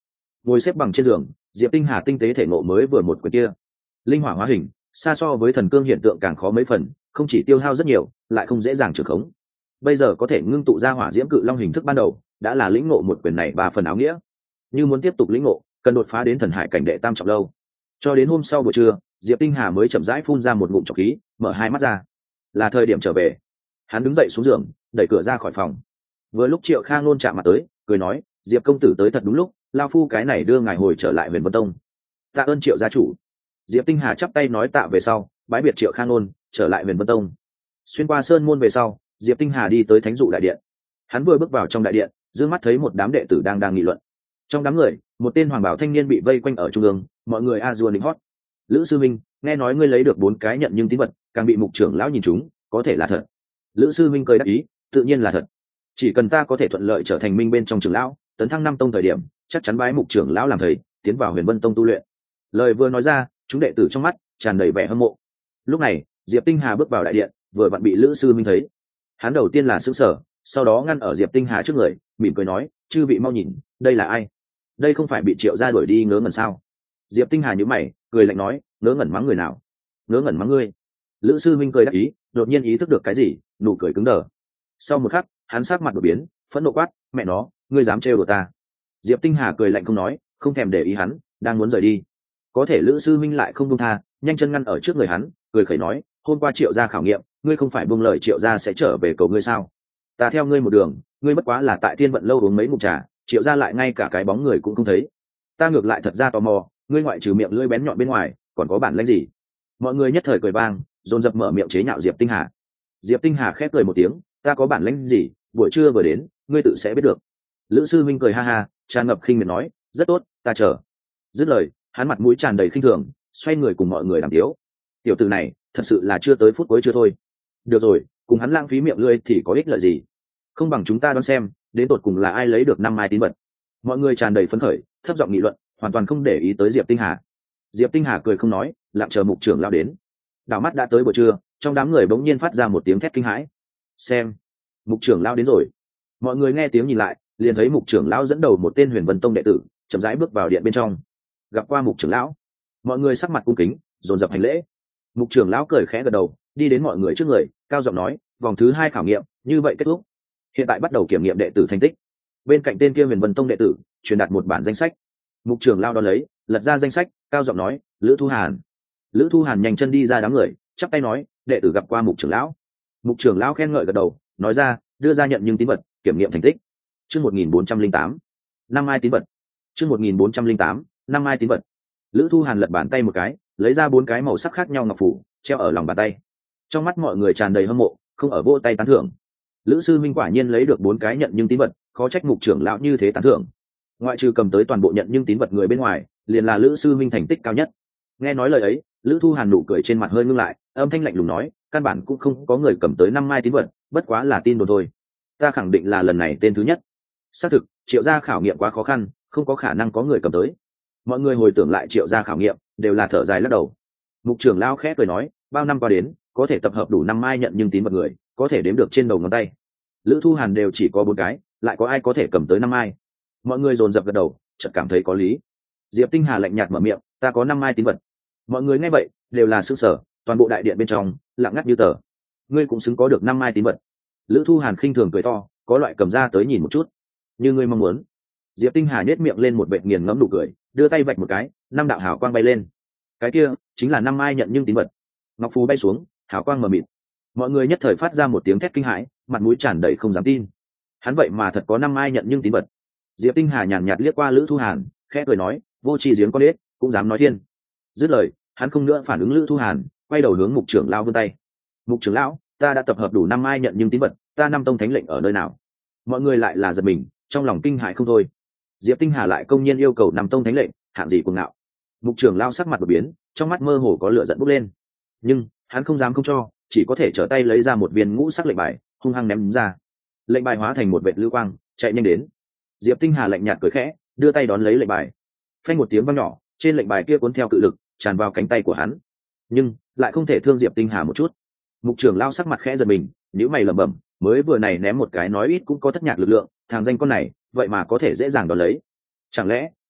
ngồi xếp bằng trên giường, Diệp Tinh Hà tinh tế thể ngộ mới vừa một quyền kia, linh hỏa hóa hình, xa so với thần cương hiện tượng càng khó mấy phần, không chỉ tiêu hao rất nhiều, lại không dễ dàng trưởng khống. Bây giờ có thể ngưng tụ ra hỏa diễm cự long hình thức ban đầu, đã là lĩnh ngộ một quyền này 3 phần áo nghĩa. Như muốn tiếp tục lĩnh ngộ, cần đột phá đến thần hải cảnh đệ tam trọng lâu. Cho đến hôm sau buổi trưa, Diệp Tinh Hà mới chậm rãi phun ra một ngụm trọc khí, mở hai mắt ra. Là thời điểm trở về. Hắn đứng dậy xuống giường, đẩy cửa ra khỏi phòng. Vừa lúc Triệu Khang Nôn chạm mặt tới, cười nói, Diệp công tử tới thật đúng lúc, lao phu cái này đưa ngài hồi trở lại Huyền Vân Tông. Tạ ơn Triệu gia chủ. Diệp Tinh Hà chắp tay nói tạ về sau, bái biệt Triệu Khang Nôn, trở lại Huyền Vân Tông. Xuyên qua sơn môn về sau, Diệp Tinh Hà đi tới Thánh dụ đại điện. Hắn vừa bước vào trong đại điện, dương mắt thấy một đám đệ tử đang nghị luận. Trong đám người, một tên hoàng bảo thanh niên bị vây quanh ở trung ương, mọi người a dua lính hót. Lữ sư minh, nghe nói ngươi lấy được 4 cái nhận nhưng tín vật, càng bị mục trưởng lão nhìn trúng, có thể là thật? Lữ sư minh cười đáp ý, tự nhiên là thật. Chỉ cần ta có thể thuận lợi trở thành minh bên trong trưởng lão, tấn thăng 5 tông thời điểm, chắc chắn bái mục trưởng lão làm thầy, tiến vào Huyền Vân Tông tu luyện. Lời vừa nói ra, chúng đệ tử trong mắt tràn đầy vẻ hâm mộ. Lúc này, Diệp Tinh Hà bước vào đại điện, vừa vặn bị Lữ sư minh thấy. Hắn đầu tiên là sững sờ, sau đó ngăn ở Diệp Tinh Hà trước người, mỉm cười nói, chư vị mau nhìn, đây là ai? Đây không phải bị Triệu gia đuổi đi ngớ ngẩn sao? Diệp Tinh Hà nhíu mày, cười lạnh nói, ngớ ngẩn mắng người nào? Ngớ ngẩn mắng ngươi. Lữ sư minh cười đáp ý, đột nhiên ý thức được cái gì, nụ cười cứng đờ. Sau một khắc, hắn sắc mặt đổi biến, phẫn nộ quát, mẹ nó, ngươi dám trêu đùa ta? Diệp Tinh Hà cười lạnh không nói, không thèm để ý hắn, đang muốn rời đi. Có thể Lữ sư minh lại không buông tha, nhanh chân ngăn ở trước người hắn, cười khẩy nói, hôm qua Triệu gia khảo nghiệm, ngươi không phải buông lời Triệu gia sẽ trở về cầu ngươi sao? Ta theo ngươi một đường, ngươi bất quá là tại Thiên Vận lâu uống mấy ngụm trà, Triệu gia lại ngay cả cái bóng người cũng không thấy. Ta ngược lại thật ra tò mò, ngươi ngoại trừ miệng lưỡi bén nhọn bên ngoài, còn có bản lĩnh gì? Mọi người nhất thời cười vang, dồn dập mở miệng chế nhạo Diệp Tinh Hà. Diệp Tinh Hà khép cười một tiếng, ta có bản lĩnh gì, buổi trưa vừa đến, ngươi tự sẽ biết được. Lữ sư minh cười ha ha, tràn ngập khinh miệt nói, rất tốt, ta chờ. Dứt lời, hắn mặt mũi tràn đầy khinh thường, xoay người cùng mọi người đàm tiếu. Tiểu tử này, thật sự là chưa tới phút cuối chưa thôi. Được rồi, cùng hắn lãng phí miệng lưỡi thì có ích lợi gì? Không bằng chúng ta đoán xem, đến tột cùng là ai lấy được 5 mai tín vật. Mọi người tràn đầy phấn khởi, thấp giọng nghị luận, hoàn toàn không để ý tới Diệp Tinh Hà. Diệp Tinh Hà cười không nói, lặng chờ mục trưởng lão đến. Đảo mắt đã tới buổi trưa, trong đám người bỗng nhiên phát ra một tiếng thét kinh hãi. Xem, mục trưởng lão đến rồi. Mọi người nghe tiếng nhìn lại, liền thấy mục trưởng lão dẫn đầu một tên Huyền Vân Tông đệ tử, chậm rãi bước vào điện bên trong. Gặp qua mục trưởng lão, mọi người sắc mặt cung kính, dồn dập hành lễ. Mục trưởng lão cười khẽ gật đầu, đi đến mọi người trước người, cao giọng nói, vòng thứ 2 khảo nghiệm như vậy kết thúc, hiện tại bắt đầu kiểm nghiệm đệ tử thành tích. Bên cạnh tên kia Huyền Vân Tông đệ tử truyền đạt một bản danh sách. Mục trưởng lão đón lấy, lật ra danh sách, cao giọng nói, Lữ Thu Hàn. Lữ Thu Hàn nhanh chân đi ra đám người, chắp tay nói, đệ tử gặp qua mục trưởng lão. Mục trưởng lão khen ngợi gật đầu, nói ra, đưa ra nhận nhưng tín vật, kiểm nghiệm thành tích. Chương 1408, 5 mai tín vật. Chương 1408, 5 mai tín vật. Lữ Thu Hàn lật bàn tay một cái, lấy ra 4 cái màu sắc khác nhau ngọc phủ, treo ở lòng bàn tay. Trong mắt mọi người tràn đầy hâm mộ, không ở vỗ tay tán thưởng. Lữ sư minh quả nhiên lấy được 4 cái nhận nhưng tín vật, khó trách mục trưởng lão như thế tán thưởng. Ngoại trừ cầm tới toàn bộ nhận nhưng tín vật người bên ngoài, liền là Lữ sư minh thành tích cao nhất. Nghe nói lời ấy, Lữ Thu Hàn nụ cười trên mặt hơi ngưng lại, âm thanh lạnh lùng nói, căn bản cũng không có người cầm tới 5 mai tín vật, bất quá là tin đồn thôi. Ta khẳng định là lần này tên thứ nhất. Xác thực, Triệu gia khảo nghiệm quá khó khăn, không có khả năng có người cầm tới. Mọi người hồi tưởng lại Triệu gia khảo nghiệm, đều là thở dài lắc đầu. Mục trưởng lão khẽ cười nói, bao năm qua đến, có thể tập hợp đủ 5 mai nhận nhưng tín vật người, có thể đếm được trên đầu ngón tay. Lữ Thu Hàn đều chỉ có 4 cái, lại có ai có thể cầm tới 5 mai? Mọi người dồn dập gật đầu, chợt cảm thấy có lý. Diệp Tinh Hà lạnh nhạt mở miệng, ta có 5 mai tín vật. Mọi người nghe vậy, đều là sửng sở, toàn bộ đại điện bên trong lặng ngắt như tờ. Ngươi cũng xứng có được 5 mai tín vật. Lữ Thu Hàn khinh thường cười to, có loại cầm ra tới nhìn một chút. Như ngươi mong muốn. Diệp Tinh Hà nhếch miệng lên một vệt nghiền ngẫm nụ cười, đưa tay vạch một cái, 5 đạo hào quang bay lên. Cái kia chính là 5 mai nhận nhưng tín vật. Ngọc phù bay xuống, hào quang mờ mịt. Mọi người nhất thời phát ra một tiếng thét kinh hãi, mặt mũi tràn đầy không dám tin. Hắn vậy mà thật có 5 mai nhận nhưng tín vật. Diệp Tinh Hà nhàn nhạt liếc qua Lữ Thu Hàn, khẽ cười nói, vô tri giếng con đếch, cũng dám nói thiên. Dứt lời, hắn không nữa phản ứng Lữ Thu Hàn, quay đầu hướng mục trưởng lão vươn tay. Mục trưởng lão, ta đã tập hợp đủ 5 mai nhận nhưng tín vật, ta năm tông thánh lệnh ở nơi nào? Mọi người lại là giật mình, trong lòng kinh hãi không thôi. Diệp Tinh Hà lại công nhiên yêu cầu năm tông thánh lệnh, hạng gì cuồng ngạo. Mục trưởng lão sắc mặt đổi biến, trong mắt mơ hồ có lửa giận bốc lên. Nhưng hắn không dám không cho, chỉ có thể trở tay lấy ra một viên ngũ sắc lệnh bài, hung hăng ném ra. Lệnh bài hóa thành một vệt lưu quang, chạy nhanh đến. Diệp Tinh Hà lạnh nhạt cười khẽ, đưa tay đón lấy lệnh bài. Phanh một tiếng vang nhỏ, trên lệnh bài kia cuốn theo cự lực, tràn vào cánh tay của hắn. Nhưng lại không thể thương Diệp Tinh Hà một chút. Mục trưởng lão sắc mặt khẽ giật mình, nhíu mày lẩm bẩm, mới vừa này ném một cái nói ít cũng có thất nhạc lực lượng, thằng danh con này, vậy mà có thể dễ dàng đón lấy. Chẳng lẽ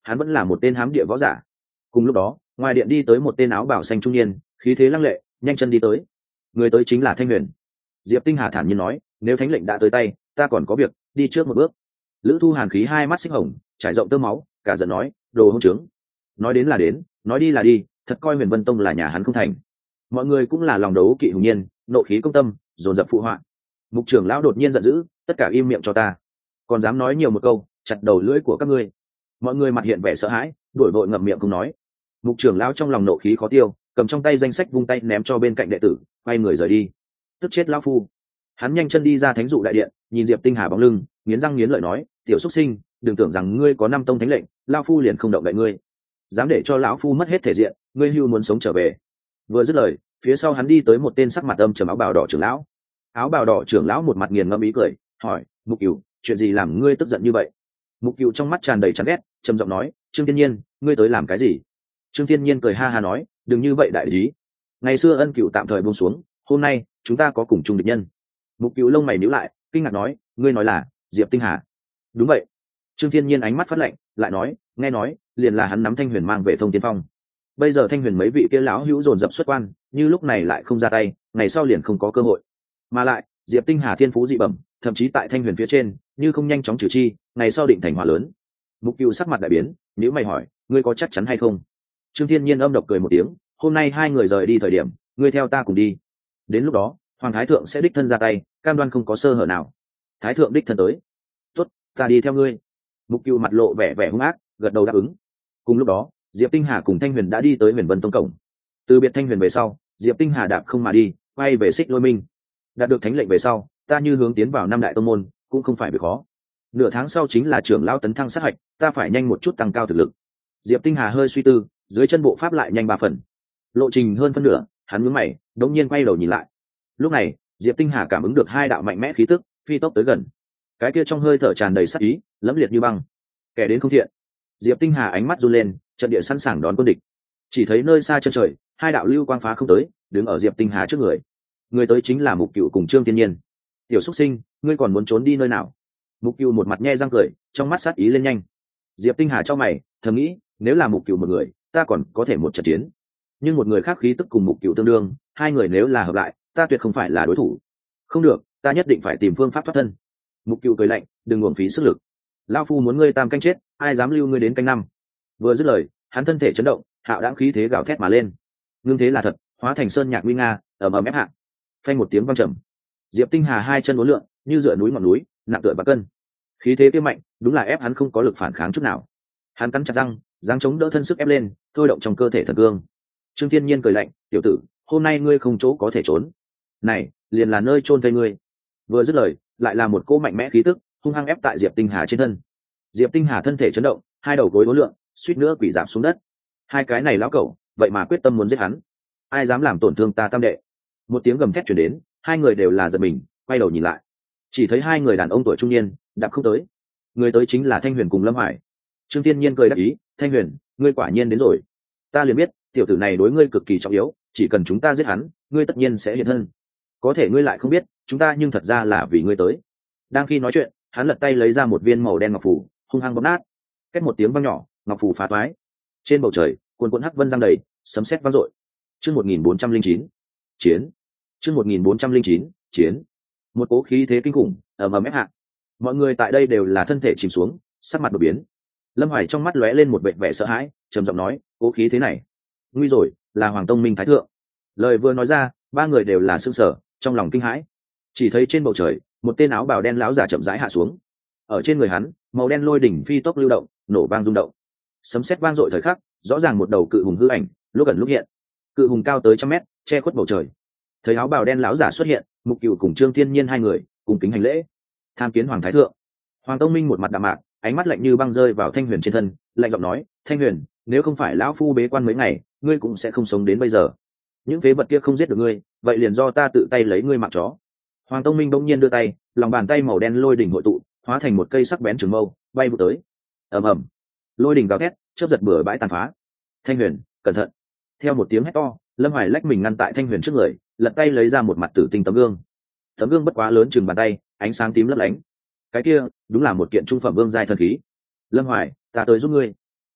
hắn vẫn là một tên hám địa võ giả. Cùng lúc đó, ngoài điện đi tới một tên áo bào xanh trung niên, khí thế lăng lệ, nhanh chân đi tới. Người tới chính là Thanh Huyền. Diệp Tinh Hà thản nhiên nói, nếu thánh lệnh đã tới tay, ta còn có việc, đi trước một bước. Lữ Thu Hàn khí hai mắt xích hồng, trải rộng tơ máu, cả giận nói, đồ hỗn trướng. Nói đến là đến, nói đi là đi, thật coi Huyền Vân Tông là nhà hắn không thành. Mọi người cũng là lòng đấu kỵ hùng nhiên, nộ khí công tâm, dồn dập phụ họa. Mục trưởng lão đột nhiên giận dữ, tất cả im miệng cho ta, còn dám nói nhiều một câu, chặt đầu lưỡi của các ngươi. Mọi người mặt hiện vẻ sợ hãi, đuổi vội ngậm miệng không nói. Mục trưởng lão trong lòng nộ khí khó tiêu, cầm trong tay danh sách vung tay ném cho bên cạnh đệ tử, quay người rời đi. Tức chết lão phu. Hắn nhanh chân đi ra thánh dụ đại điện, nhìn Diệp Tinh Hà bóng lưng, nghiến răng nghiến lợi nói, tiểu xuất sinh, đừng tưởng rằng ngươi có năm tông thánh lệnh, lão phu liền không động đậy ngươi. Dám để cho lão phu mất hết thể diện, ngươi hưu muốn sống trở về. Vừa dứt lời, phía sau hắn đi tới một tên sắc mặt âm trầm áo bào đỏ trưởng lão. Áo bào đỏ trưởng lão một mặt nghiền ngẫm ý cười, hỏi, Mục Cửu, chuyện gì làm ngươi tức giận như vậy? Mục Cửu trong mắt tràn đầy chán ghét, trầm giọng nói, Trương Thiên Nhiên, ngươi tới làm cái gì? Trương Thiên Nhiên cười ha ha nói, đừng như vậy đại lý. Ngày xưa ân cửu tạm thời buông xuống, hôm nay chúng ta có cùng chung địch nhân. Mục Cửu lông mày nhíu lại, kinh ngạc nói, ngươi nói là Diệp Tinh Hà? Đúng vậy. Trương Thiên Nhiên ánh mắt phát lạnh, lại nói, nghe nói, liền là hắn nắm Thanh Huyền mang về Thông Tiên Phong. Bây giờ Thanh Huyền mấy vị kia lão hữu dồn dập xuất quan, như lúc này lại không ra tay, ngày sau liền không có cơ hội. Mà lại, Diệp Tinh Hà thiên phú dị bẩm, thậm chí tại Thanh Huyền phía trên, như không nhanh chóng trừ chi, ngày sau định thành hỏa lớn. Mục Cửu sắc mặt đại biến, nếu mày hỏi, ngươi có chắc chắn hay không? Trương Thiên Nhiên âm độc cười một tiếng, hôm nay hai người rời đi thời điểm, ngươi theo ta cùng đi. Đến lúc đó, Hoàng Thái Thượng sẽ đích thân ra tay, cam đoan không có sơ hở nào. Thái Thượng đích thân tới. Tốt, ta đi theo ngươi. Mục Cửu mặt lộ vẻ vẻ hung ác, gật đầu đáp ứng. Cùng lúc đó, Diệp Tinh Hà cùng Thanh Huyền đã đi tới Huyền Vân Tông cổng. Từ biệt Thanh Huyền về sau, Diệp Tinh Hà đạp không mà đi, quay về Xích Lôi Minh. Đạt được thánh lệnh về sau, ta như hướng tiến vào năm đại tông môn, cũng không phải việc khó. Nửa tháng sau chính là trưởng lão tấn thăng sát hạch, ta phải nhanh một chút tăng cao thực lực. Diệp Tinh Hà hơi suy tư, dưới chân bộ pháp lại nhanh 3 phần. Lộ trình hơn phân nửa, hắn nhướng mày, đột nhiên quay đầu nhìn lại. Lúc này, Diệp Tinh Hà cảm ứng được hai đạo mạnh mẽ khí tức, phi tốc tới gần. Cái kia trong hơi thở tràn đầy sát ý, lẫm liệt như băng. Kẻ đến không thiện. Diệp Tinh Hà ánh mắt run lên, trận địa sẵn sàng đón quân địch. Chỉ thấy nơi xa chân trời, hai đạo lưu quang phá không tới, đứng ở Diệp Tinh Hà trước người. Người tới chính là Mục Cửu cùng Trương Thiên Nhiên. Tiểu xuất sinh, ngươi còn muốn trốn đi nơi nào? Mục Cửu một mặt nhe răng cười, trong mắt sát ý lên nhanh. Diệp Tinh Hà cho mày, thầm nghĩ, nếu là Mục Cửu một người, ta còn có thể một trận chiến. Nhưng một người khác khí tức cùng Mục Cửu tương đương, hai người nếu là hợp lại, ta tuyệt không phải là đối thủ. Không được, ta nhất định phải tìm phương pháp thoát thân. Mục Cửu cười lạnh, đừng uổng phí sức lực. Lão phu muốn ngươi tam canh chết, ai dám lưu ngươi đến canh năm. Vừa dứt lời, hắn thân thể chấn động, hạo đãng khí thế gào thét mà lên. Ngưng thế là thật, hóa thành sơn nhạc nguy nga, ầm ầm ép hạ. Phanh một tiếng vang trầm. Diệp Tinh Hà hai chân uốn lượn, như dựa núi ngọn núi, nặng tựa bạc cân. Khí thế kia mạnh, đúng là ép hắn không có lực phản kháng chút nào. Hắn cắn chặt răng, giáng chống đỡ thân sức ép lên, thôi động trong cơ thể thần cương. Trương Thiên Nhiên cười lạnh, tiểu tử, hôm nay ngươi không chỗ có thể trốn. Này, liền là nơi chôn thây ngươi. Vừa dứt lời, lại là một cỗ mạnh mẽ khí tức, hung hăng ép tại Diệp Tinh Hà trên thân. Diệp Tinh Hà thân thể chấn động, hai đầu gối uốn lượn, suýt nữa quỳ rạp xuống đất. Hai cái này lão cẩu, vậy mà quyết tâm muốn giết hắn. Ai dám làm tổn thương ta tam đệ? Một tiếng gầm thét truyền đến, hai người đều là giật mình, quay đầu nhìn lại. Chỉ thấy hai người đàn ông tuổi trung niên, đạp không tới. Người tới chính là Thanh Huyền cùng Lâm Hoài. Trương Thiên Nhiên cười đáp ý, Thanh Huyền, ngươi quả nhiên đến rồi. Ta liền biết, tiểu tử này đối ngươi cực kỳ trọng yếu, chỉ cần chúng ta giết hắn, ngươi tất nhiên sẽ hiện thân. Có thể ngươi lại không biết, chúng ta nhưng thật ra là vì ngươi tới. Đang khi nói chuyện, hắn lật tay lấy ra một viên màu đen ngọc phù, hung hăng bóp nát. Cách một tiếng vang nhỏ, ngọc phù phá toái. Trên bầu trời, cuồn cuộn hắc vân giăng đầy, sấm sét vang dội. Chương 1409, chiến. Chương 1409, chiến. Một cỗ khí thế kinh khủng ầm ầm ép hạ. Mọi người tại đây đều là thân thể chìm xuống, sắc mặt đột biến. Lâm Hoài trong mắt lóe lên một vẻ vẻ sợ hãi, trầm giọng nói, cỗ khí thế này, nguy rồi, là Hoàng Tông Minh Thái Thượng. Lời vừa nói ra, ba người đều là sững sờ, trong lòng kinh hãi. Chỉ thấy trên bầu trời, một tên áo bào đen lão giả chậm rãi hạ xuống. Ở trên người hắn, màu đen lôi đỉnh phi tốc lưu động, nổ vang rung động. Sấm sét vang dội thời khắc, rõ ràng một đầu cự hùng hư ảnh, lúc ẩn lúc hiện. Cự hùng cao tới trăm mét, che khuất bầu trời. Thấy áo bào đen lão giả xuất hiện, Mục Cửu cùng Trương Thiên Nhiên hai người cùng kính hành lễ. Tham kiến Hoàng Thái Thượng. Hoàng Tông Minh một mặt đạm mạc, ánh mắt lạnh như băng rơi vào Thanh Huyền trên thân, lạnh giọng nói, Thanh Huyền, nếu không phải lão phu bế quan mấy ngày, ngươi cũng sẽ không sống đến bây giờ. Những phế vật kia không giết được ngươi, vậy liền do ta tự tay lấy ngươi mạng chó. Hoàng Tông Minh bỗng nhiên đưa tay, lòng bàn tay màu đen lôi đỉnh hội tụ, hóa thành một cây sắc bén trường mâu, bay vụt tới. Ầm ầm, lôi đỉnh gào thét, chớp giật bừa bãi tàn phá. Thanh Huyền, cẩn thận! Theo một tiếng hét to, Lâm Hoài lách mình ngăn tại Thanh Huyền trước người, lật tay lấy ra một mặt tử tinh tấm gương. Tấm gương bất quá lớn chừng bàn tay, ánh sáng tím lấp lánh. Cái kia, đúng là một kiện trung phẩm vương giai thần khí. Lâm Hoài, ta tới giúp ngươi.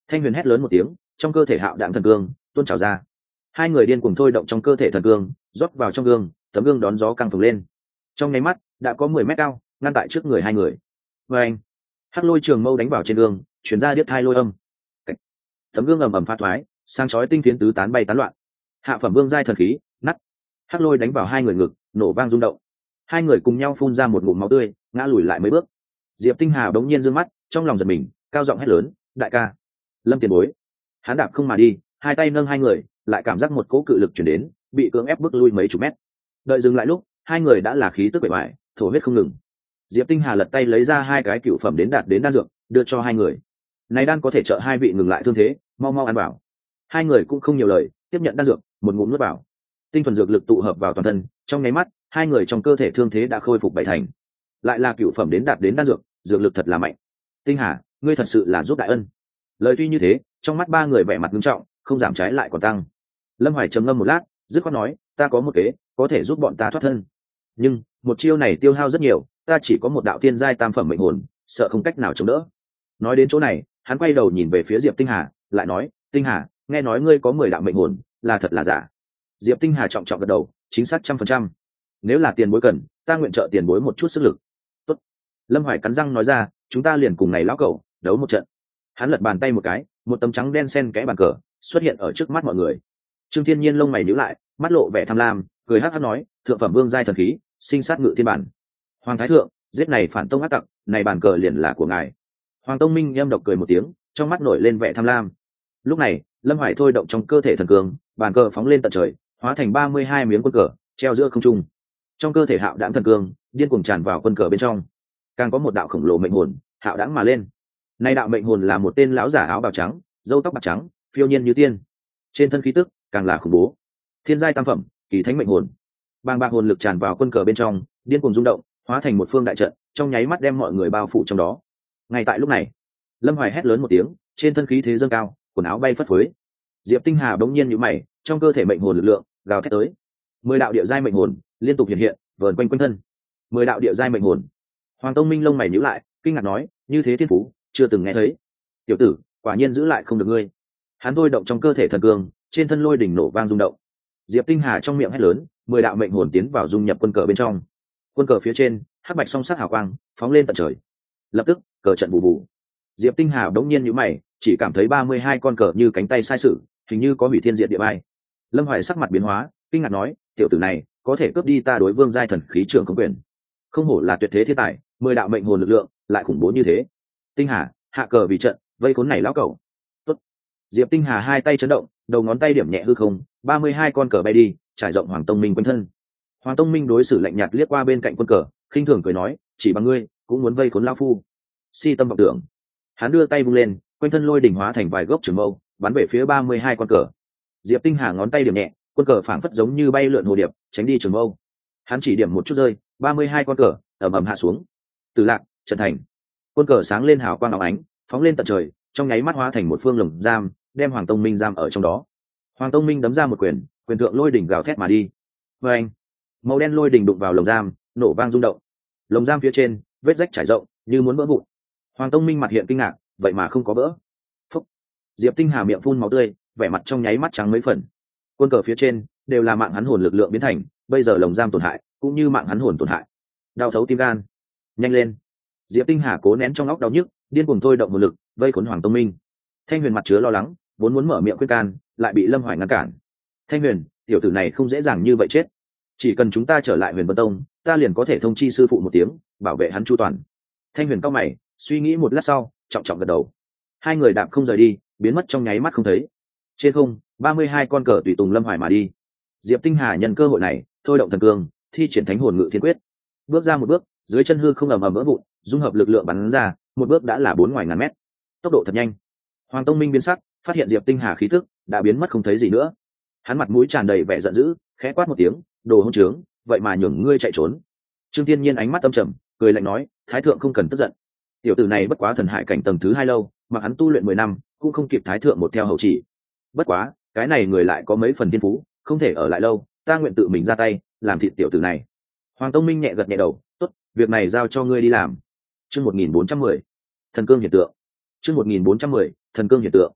Thanh Huyền hét lớn một tiếng, trong cơ thể hạo đạm thần cương tuôn trào ra. Hai người điên cuồng thôi động trong cơ thể thần cương, rót vào trong gương, tấm gương đón gió căng phồng lên. Trong nháy mắt, đã có 10 mét cao, ngăn tại trước người hai người. Và anh, hắc lôi trường mâu đánh vào trên gương, chuyển ra điếc thai lôi âm. Tấm gương ầm ầm phá thoái, sang chói tinh phiến tứ tán bay tán loạn. Hạ phẩm vương giai thần khí, nắt. Hắc lôi đánh vào hai người ngực, nổ vang rung động. Hai người cùng nhau phun ra một ngụm máu tươi, ngã lùi lại mấy bước. Diệp Tinh Hà bỗng nhiên giương mắt, trong lòng giật mình, cao giọng hét lớn, đại ca, Lâm tiền bối. Hắn đạp không mà đi, hai tay nâng hai người, lại cảm giác một cỗ cự lực chuyển đến, bị cưỡng ép bước lui mấy chục mét. Đợi dừng lại lúc, hai người đã là khí tức bề ngoài, thổ huyết không ngừng. Diệp Tinh Hà lật tay lấy ra hai cái cựu phẩm đến đạt đến đan dược, đưa cho hai người. Này đan có thể trợ hai vị ngừng lại thương thế, mau mau ăn vào. Hai người cũng không nhiều lời, tiếp nhận đan dược, một ngụm nuốt vào. Tinh thuần dược lực tụ hợp vào toàn thân, trong nháy mắt, hai người trong cơ thể thương thế đã khôi phục bảy thành. Lại là cựu phẩm đến đạt đến đan dược, dược lực thật là mạnh. Tinh Hà, ngươi thật sự là giúp đại ân. Lời tuy như thế, trong mắt ba người vẻ mặt nghiêm trọng, không giảm trái lại còn tăng. Lâm Hoài trầm ngâm một lát, dứt khoát nói, ta có một kế, có thể giúp bọn ta thoát thân. Nhưng một chiêu này tiêu hao rất nhiều, ta chỉ có một đạo tiên giai tam phẩm mệnh hồn, sợ không cách nào chống đỡ. Nói đến chỗ này, hắn quay đầu nhìn về phía Diệp Tinh Hà, lại nói, Tinh Hà, nghe nói ngươi có 10 đạo mệnh hồn, là thật là giả? Diệp Tinh Hà trọng trọng gật đầu, chính xác 100%. Nếu là tiền bối cần, ta nguyện trợ tiền bối một chút sức lực. Tốt. Lâm Hoài cắn răng nói ra, chúng ta liền cùng này lão cẩu đấu một trận. Hắn lật bàn tay một cái, một tấm trắng đen xen kẽ bàn cờ xuất hiện ở trước mắt mọi người. Trương Thiên Nhiên lông mày nhíu lại, mắt lộ vẻ tham lam, cười hắc hắc nói, thượng phẩm vương giai thần khí, sinh sát ngự thiên bản. Hoàng thái thượng, giết này phản tông ác tặc, này bàn cờ liền là của ngài. Hoàng Tông Minh nhâm độc cười một tiếng, trong mắt nổi lên vẻ tham lam. Lúc này, Lâm Hoài thôi động trong cơ thể thần cường, bàn cờ phóng lên tận trời, hóa thành 32 miếng quân cờ, treo giữa không trung. Trong cơ thể hạo đãng thần cường, điên cuồng tràn vào quân cờ bên trong. Càng có một đạo khổng lồ mệnh hồn, hạo đãng mà lên. Nay đạo mệnh hồn là một tên lão giả áo bào trắng, râu tóc bạc trắng, phiêu nhiên như tiên. Trên thân khí tức càng là khủng bố. Thiên giai tam phẩm, kỳ thánh mệnh hồn. Bàng bạc hồn lực tràn vào quân cờ bên trong, điên cuồng rung động, hóa thành một phương đại trận, trong nháy mắt đem mọi người bao phủ trong đó. Ngay tại lúc này, Lâm Hoài hét lớn một tiếng, trên thân khí thế dâng cao, quần áo bay phất phới. Diệp Tinh Hà bỗng nhiên nhíu mày, trong cơ thể mệnh hồn lực lượng gào thét tới. 10 đạo địa giai mệnh hồn liên tục hiện hiện, vờn quanh quanh thân. 10 đạo địa giai mệnh hồn. Hoàng Tông Minh lông mày nhíu lại, kinh ngạc nói, như thế thiên phú, chưa từng nghe thấy. Tiểu tử, quả nhiên giữ lại không được ngươi. Hắn thôi động trong cơ thể thần cương, trên thân lôi đỉnh nổ vang rung động. Diệp Tinh Hà trong miệng hét lớn, 10 đạo mệnh hồn tiến vào dung nhập quân cờ bên trong. Quân cờ phía trên, hắc bạch song sắc hào quang phóng lên tận trời. Lập tức, cờ trận bù bù. Diệp Tinh Hà đống nhiên nhíu mày, chỉ cảm thấy 32 con cờ như cánh tay sai sự, hình như có hủy thiên diệt địa bay. Lâm Hoài sắc mặt biến hóa, kinh ngạc nói, tiểu tử này có thể cướp đi ta đối vương giai thần khí trưởng công quyền. Không hổ là tuyệt thế thiên tài, 10 đạo mệnh hồn lực lượng lại khủng bố như thế. Tinh Hà, hạ cờ vì trận, vây khốn này lão cẩu. Tốt. Diệp Tinh Hà hai tay chấn động, đầu ngón tay điểm nhẹ hư không, 32 con cờ bay đi, trải rộng Hoàng Tông Minh quanh thân. Hoàng Tông Minh đối xử lạnh nhạt liếc qua bên cạnh quân cờ, khinh thường cười nói, chỉ bằng ngươi cũng muốn vây khốn lão phu. Si tâm vọng tưởng. Hắn đưa tay vung lên, quanh thân lôi đỉnh hóa thành vài gốc trường mâu, bắn về phía 32 con cờ. Diệp Tinh Hà ngón tay điểm nhẹ, quân cờ phảng phất giống như bay lượn hồ điệp, tránh đi trường mâu. Hắn chỉ điểm một chút rơi, 32 con cờ ầm ầm hạ xuống. Từ Lạc, Trần Thành. Quân cờ sáng lên hào quang óng ánh, phóng lên tận trời, trong nháy mắt hóa thành một phương lồng giam, đem Hoàng Tông Minh giam ở trong đó. Hoàng Tông Minh đấm ra một quyền, quyền thượng lôi đỉnh gào thét mà đi. Và anh, màu đen lôi đỉnh đụng vào lồng giam, nổ vang rung động. Lồng giam phía trên, vết rách trải rộng, như muốn vỡ vụn. Hoàng Tông Minh mặt hiện kinh ngạc, vậy mà không có vỡ. Phúc. Diệp Tinh Hà miệng phun máu tươi, vẻ mặt trong nháy mắt trắng mấy phần. Quân cờ phía trên đều là mạng hắn hồn lực lượng biến thành, bây giờ lồng giam tổn hại, cũng như mạng hắn hồn tổn hại. Đau thấu tim gan. Nhanh lên. Diệp Tinh Hà cố nén trong óc đau nhức, điên cuồng thôi động hồn lực, vây khốn Hoàng Tông Minh. Thanh Huyền mặt chứa lo lắng, vốn muốn mở miệng khuyên can, lại bị Lâm Hoài ngăn cản. Thanh Huyền, tiểu tử này không dễ dàng như vậy chết. Chỉ cần chúng ta trở lại Huyền Vân Tông, ta liền có thể thông chi sư phụ một tiếng, bảo vệ hắn chu toàn. Thanh Huyền cau mày, suy nghĩ một lát sau, trọng trọng gật đầu. Hai người đạp không rời đi, biến mất trong nháy mắt không thấy. Trên không, 32 con cờ tùy tùng Lâm Hoài mà đi. Diệp Tinh Hà nhân cơ hội này, thôi động thần cương, thi triển Thánh Hồn Ngự Thiên Quyết. Bước ra một bước, dưới chân hư không ầm ầm vỡ vụn, dung hợp lực lượng bắn ra, một bước đã là 4 ngoài ngàn mét. Tốc độ thật nhanh. Hoàng Tông Minh biến sắc, phát hiện Diệp Tinh Hà khí tức đã biến mất không thấy gì nữa. Hắn mặt mũi tràn đầy vẻ giận dữ, khẽ quát một tiếng, đồ hỗn trướng, vậy mà nhường ngươi chạy trốn. Trương Thiên Nhiên ánh mắt âm trầm, cười lạnh nói, thái thượng không cần tức giận. Tiểu tử này bất quá thần hải cảnh tầng thứ 2 lâu, mà hắn tu luyện 10 năm, cũng không kịp thái thượng một theo hậu chỉ. Bất quá, cái này người lại có mấy phần thiên phú, không thể ở lại lâu, ta nguyện tự mình ra tay, làm thịt tiểu tử này. Hoàng Tông Minh nhẹ gật nhẹ đầu, tốt, việc này giao cho ngươi đi làm. Chương 1410, thần cương hiện tượng. Chương 1410, thần cương hiện tượng.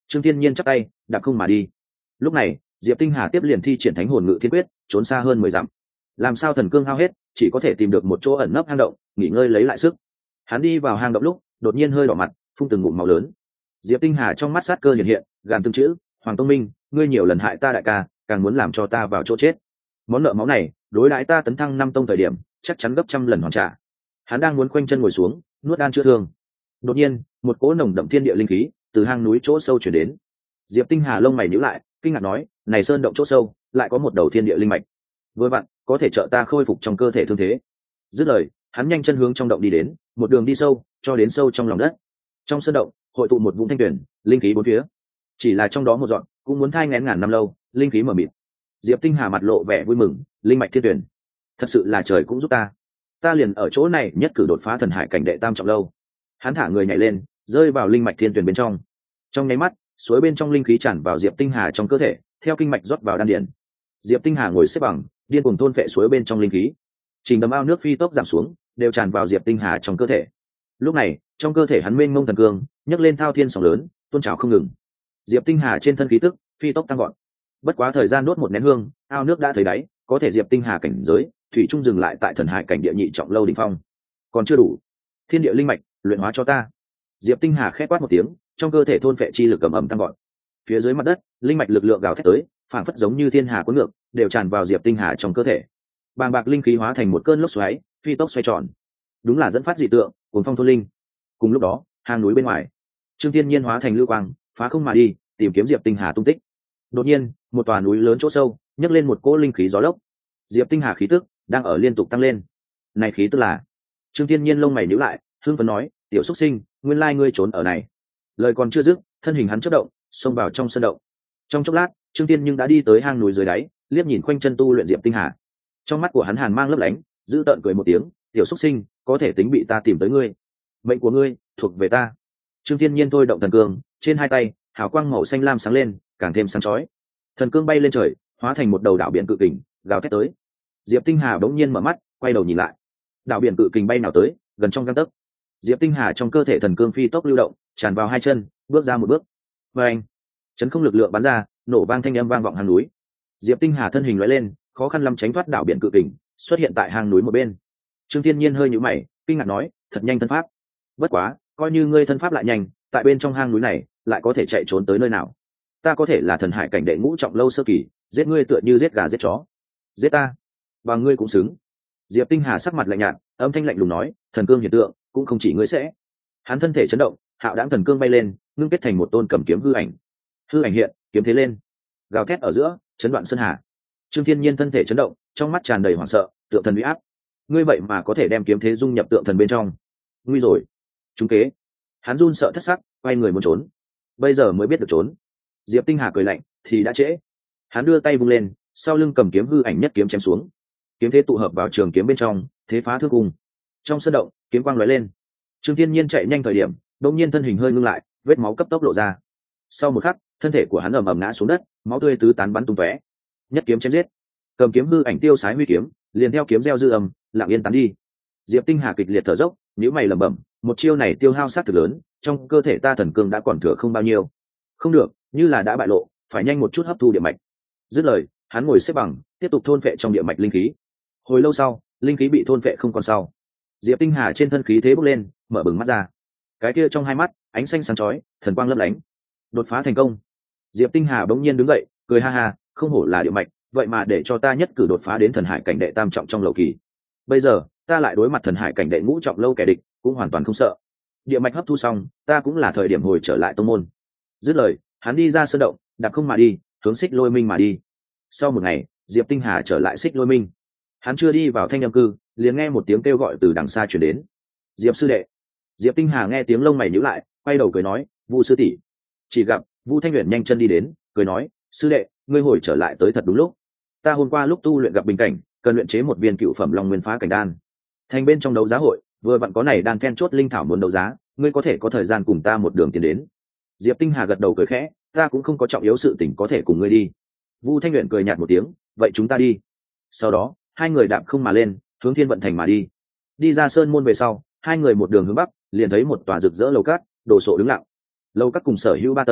Trương Thiên Nhiên chắp tay đạp không mà đi. Lúc này Diệp Tinh Hà tiếp liền thi triển Thánh Hồn Ngự Thiên Quyết, trốn xa hơn 10 dặm. Làm sao thần cương hao hết, chỉ có thể tìm được một chỗ ẩn nấp hang động, nghỉ ngơi lấy lại sức. Hắn đi vào hang động lúc, đột nhiên hơi đỏ mặt, phun từng ngụm máu lớn. Diệp Tinh Hà trong mắt sát cơ hiện hiện, gàn từng chữ: Hoàng Tông Minh, ngươi nhiều lần hại ta đại ca, càng muốn làm cho ta vào chỗ chết. Món nợ máu này, đối đãi ta tấn thăng 5 tông thời điểm, chắc chắn gấp trăm lần hoàn trả. Hắn đang muốn khoanh chân ngồi xuống, nuốt đan chữa thương. Đột nhiên, một cỗ nồng đậm thiên địa linh khí từ hang núi chỗ sâu truyền đến. Diệp Tinh Hà lông mày nhíu lại, kinh ngạc nói: "Này sơn động chỗ sâu, lại có một đầu thiên địa linh mạch. Vừa vặn, có thể trợ ta khôi phục trong cơ thể thương thế." Dứt lời, hắn nhanh chân hướng trong động đi đến, một đường đi sâu, cho đến sâu trong lòng đất. Trong sơn động, hội tụ một vũng thanh tuyển, linh khí bốn phía. Chỉ là trong đó một dọn, cũng muốn thai nghén ngàn năm lâu, linh khí mờ mịt. Diệp Tinh Hà mặt lộ vẻ vui mừng, linh mạch thiên tuyển, thật sự là trời cũng giúp ta. Ta liền ở chỗ này nhất cử đột phá thần hải cảnh đệ tam trọng lâu. Hắn thả người nhảy lên, rơi vào linh mạch thiên tuyển bên trong. Trong nháy mắt, suối bên trong linh khí tràn vào Diệp Tinh Hà trong cơ thể, theo kinh mạch rót vào đan điền. Diệp Tinh Hà ngồi xếp bằng, điên cuồng thôn phệ suối bên trong linh khí. Trình đầm ao nước phi tốc giảm xuống, đều tràn vào Diệp Tinh Hà trong cơ thể. Lúc này, trong cơ thể hắn mênh mông thần cương, nhấc lên thao thiên sóng lớn, tuôn trào không ngừng. Diệp Tinh Hà trên thân khí tức phi tốc tăng gọn. Bất quá thời gian đốt một nén hương, ao nước đã thấy đáy, có thể Diệp Tinh Hà cảnh giới thủy trung dừng lại tại thần hải cảnh địa nhị trọng lâu đỉnh phong. Còn chưa đủ. Thiên địa linh mạch, luyện hóa cho ta. Diệp Tinh Hà khép quát một tiếng, trong cơ thể thôn phệ chi lực ầm ầm tăng gọn. Phía dưới mặt đất, linh mạch lực lượng gào thét tới, phảng phất giống như thiên hà cuốn ngược, đều tràn vào Diệp Tinh Hà trong cơ thể. Bàng bạc linh khí hóa thành một cơn lốc xoáy, phi tốc xoay tròn. Đúng là dẫn phát dị tượng, cuồng phong thôn linh. Cùng lúc đó, hang núi bên ngoài, Trương Thiên Nhiên hóa thành lưu quang, phá không mà đi, tìm kiếm Diệp Tinh Hà tung tích. Đột nhiên, một tòa núi lớn chỗ sâu, nhấc lên một cỗ linh khí gió lốc. Diệp Tinh Hà khí tức đang ở liên tục tăng lên. Này khí tức là? Trương Thiên Nhiên lông mày nhíu lại, hưng phấn nói: "Tiểu xuất sinh, nguyên lai ngươi trốn ở này." Lời còn chưa dứt, thân hình hắn chớp động, xông vào trong sân động. Trong chốc lát, Trương Thiên nhưng đã đi tới hang núi dưới đáy, liếc nhìn quanh chân tu luyện Diệp Tinh Hà. Trong mắt của hắn hàn mang lấp lánh, giữ tợn cười một tiếng: "Tiểu xuất sinh, có thể tính bị ta tìm tới ngươi. Mệnh của ngươi thuộc về ta." Trương Thiên Nhiên thôi động thần cương, trên hai tay, hào quang màu xanh lam sáng lên, càng thêm sáng chói. Thần cương bay lên trời, hóa thành một đầu đảo biển cự kình, gào thét tới. Diệp Tinh Hà bỗng nhiên mở mắt, quay đầu nhìn lại. Đảo biển cự kình bay nào tới, gần trong gang tấc. Diệp Tinh Hà trong cơ thể thần cương phi tốc lưu động, tràn vào hai chân, bước ra một bước. Oeng! Chấn không lực lượng bắn ra, nổ vang thanh âm vang vọng hang núi. Diệp Tinh Hà thân hình lóe lên, khó khăn lắm tránh thoát đảo biển cự kình, xuất hiện tại hang núi một bên. Trương Thiên Nhiên hơi nhíu mày, kinh ngạc nói: "Thật nhanh thân pháp. Bất quá, coi như ngươi thân pháp lại nhanh, tại bên trong hang núi này, lại có thể chạy trốn tới nơi nào? Ta có thể là thần hải cảnh đệ ngũ trọng lâu sơ kỳ, giết ngươi tựa như giết gà giết chó. Giết ta, và ngươi cũng xứng." Diệp Tinh Hà sắc mặt lạnh nhạt, âm thanh lạnh lùng nói: "Thần cương hiện tượng, cũng không chỉ ngươi sẽ." Hắn thân thể chấn động, hạo đãng thần cương bay lên, ngưng kết thành một tôn cầm kiếm hư ảnh. Hư ảnh hiện, kiếm thế lên, gào thét ở giữa, chấn đoạn sơn hà. Trương Thiên Nhiên thân thể chấn động, trong mắt tràn đầy hoảng sợ, tượng thần uy áp. Ngươi vậy mà có thể đem kiếm thế dung nhập tượng thần bên trong. Nguy rồi, trúng kế. Hắn run sợ thất sắc, quay người muốn trốn. Bây giờ mới biết được trốn. Diệp Tinh Hà cười lạnh, thì đã trễ. Hắn đưa tay vung lên, sau lưng cầm kiếm hư ảnh nhất kiếm chém xuống. Kiếm thế tụ hợp vào trường kiếm bên trong, thế phá thương cung. Trong sân động, kiếm quang lóe lên. Trương Thiên Nhiên chạy nhanh thời điểm, đột nhiên thân hình hơi ngưng lại, vết máu cấp tốc lộ ra. Sau một khắc, thân thể của hắn ầm ầm ngã xuống đất, máu tươi tứ tán bắn tung tóe. Nhất kiếm chém giết. Cầm kiếm hư ảnh tiêu sái huy kiếm, liền theo kiếm gieo dư ầm, lặng yên tán đi. Diệp Tinh Hà kịch liệt thở dốc, nhíu mày lẩm bẩm, một chiêu này tiêu hao sát thực lớn, trong cơ thể ta thần cương đã còn thừa không bao nhiêu. Không được, như là đã bại lộ, phải nhanh một chút hấp thu địa mạch. Dứt lời, hắn ngồi xếp bằng, tiếp tục thôn phệ trong địa mạch linh khí. Hồi lâu sau, linh khí bị thôn phệ không còn sau. Diệp Tinh Hà trên thân khí thế bốc lên, mở bừng mắt ra. Cái kia trong hai mắt, ánh xanh sáng chói, thần quang lấp lánh. Đột phá thành công. Diệp Tinh Hà bỗng nhiên đứng dậy, cười ha ha, không hổ là địa mạch, vậy mà để cho ta nhất cử đột phá đến thần hải cảnh đệ tam trọng trong lầu kỳ. Bây giờ, ta lại đối mặt thần hải cảnh đệ ngũ trọng lâu kẻ địch, cũng hoàn toàn không sợ. Địa mạch hấp thu xong, ta cũng là thời điểm hồi trở lại tông môn. Dứt lời, hắn đi ra sơn động, đạp không mà đi, hướng Xích Lôi Minh mà đi. Sau một ngày, Diệp Tinh Hà trở lại Xích Lôi Minh. Hắn chưa đi vào Thanh Nhâm Cư, liền nghe một tiếng kêu gọi từ đằng xa truyền đến. "Diệp sư đệ." Diệp Tinh Hà nghe tiếng lông mày nhíu lại, quay đầu cười nói: "Vu sư tỷ." Chỉ gặp Vu Thanh Uyển nhanh chân đi đến, cười nói: "Sư đệ, ngươi hồi trở lại tới thật đúng lúc. Ta hôm qua lúc tu luyện gặp bình cảnh, cần luyện chế một viên cựu phẩm Long Nguyên Phá Cảnh đan. Thành bên trong đấu giá hội, vừa vặn có này đan then chốt linh thảo muốn đấu giá, ngươi có thể có thời gian cùng ta một đường tiến đến." Diệp Tinh Hà gật đầu cười khẽ, "Ta cũng không có trọng yếu sự tình có thể cùng ngươi đi." Vu Thanh Uyển cười nhạt một tiếng, "Vậy chúng ta đi." Sau đó, hai người đạp không mà lên, hướng Thiên Vận Thành mà đi. Đi ra sơn môn về sau, hai người một đường hướng bắc, liền thấy một tòa rực rỡ lầu cát, đồ sộ đứng lặng. Lầu cát cùng sở hữu 3 tầng,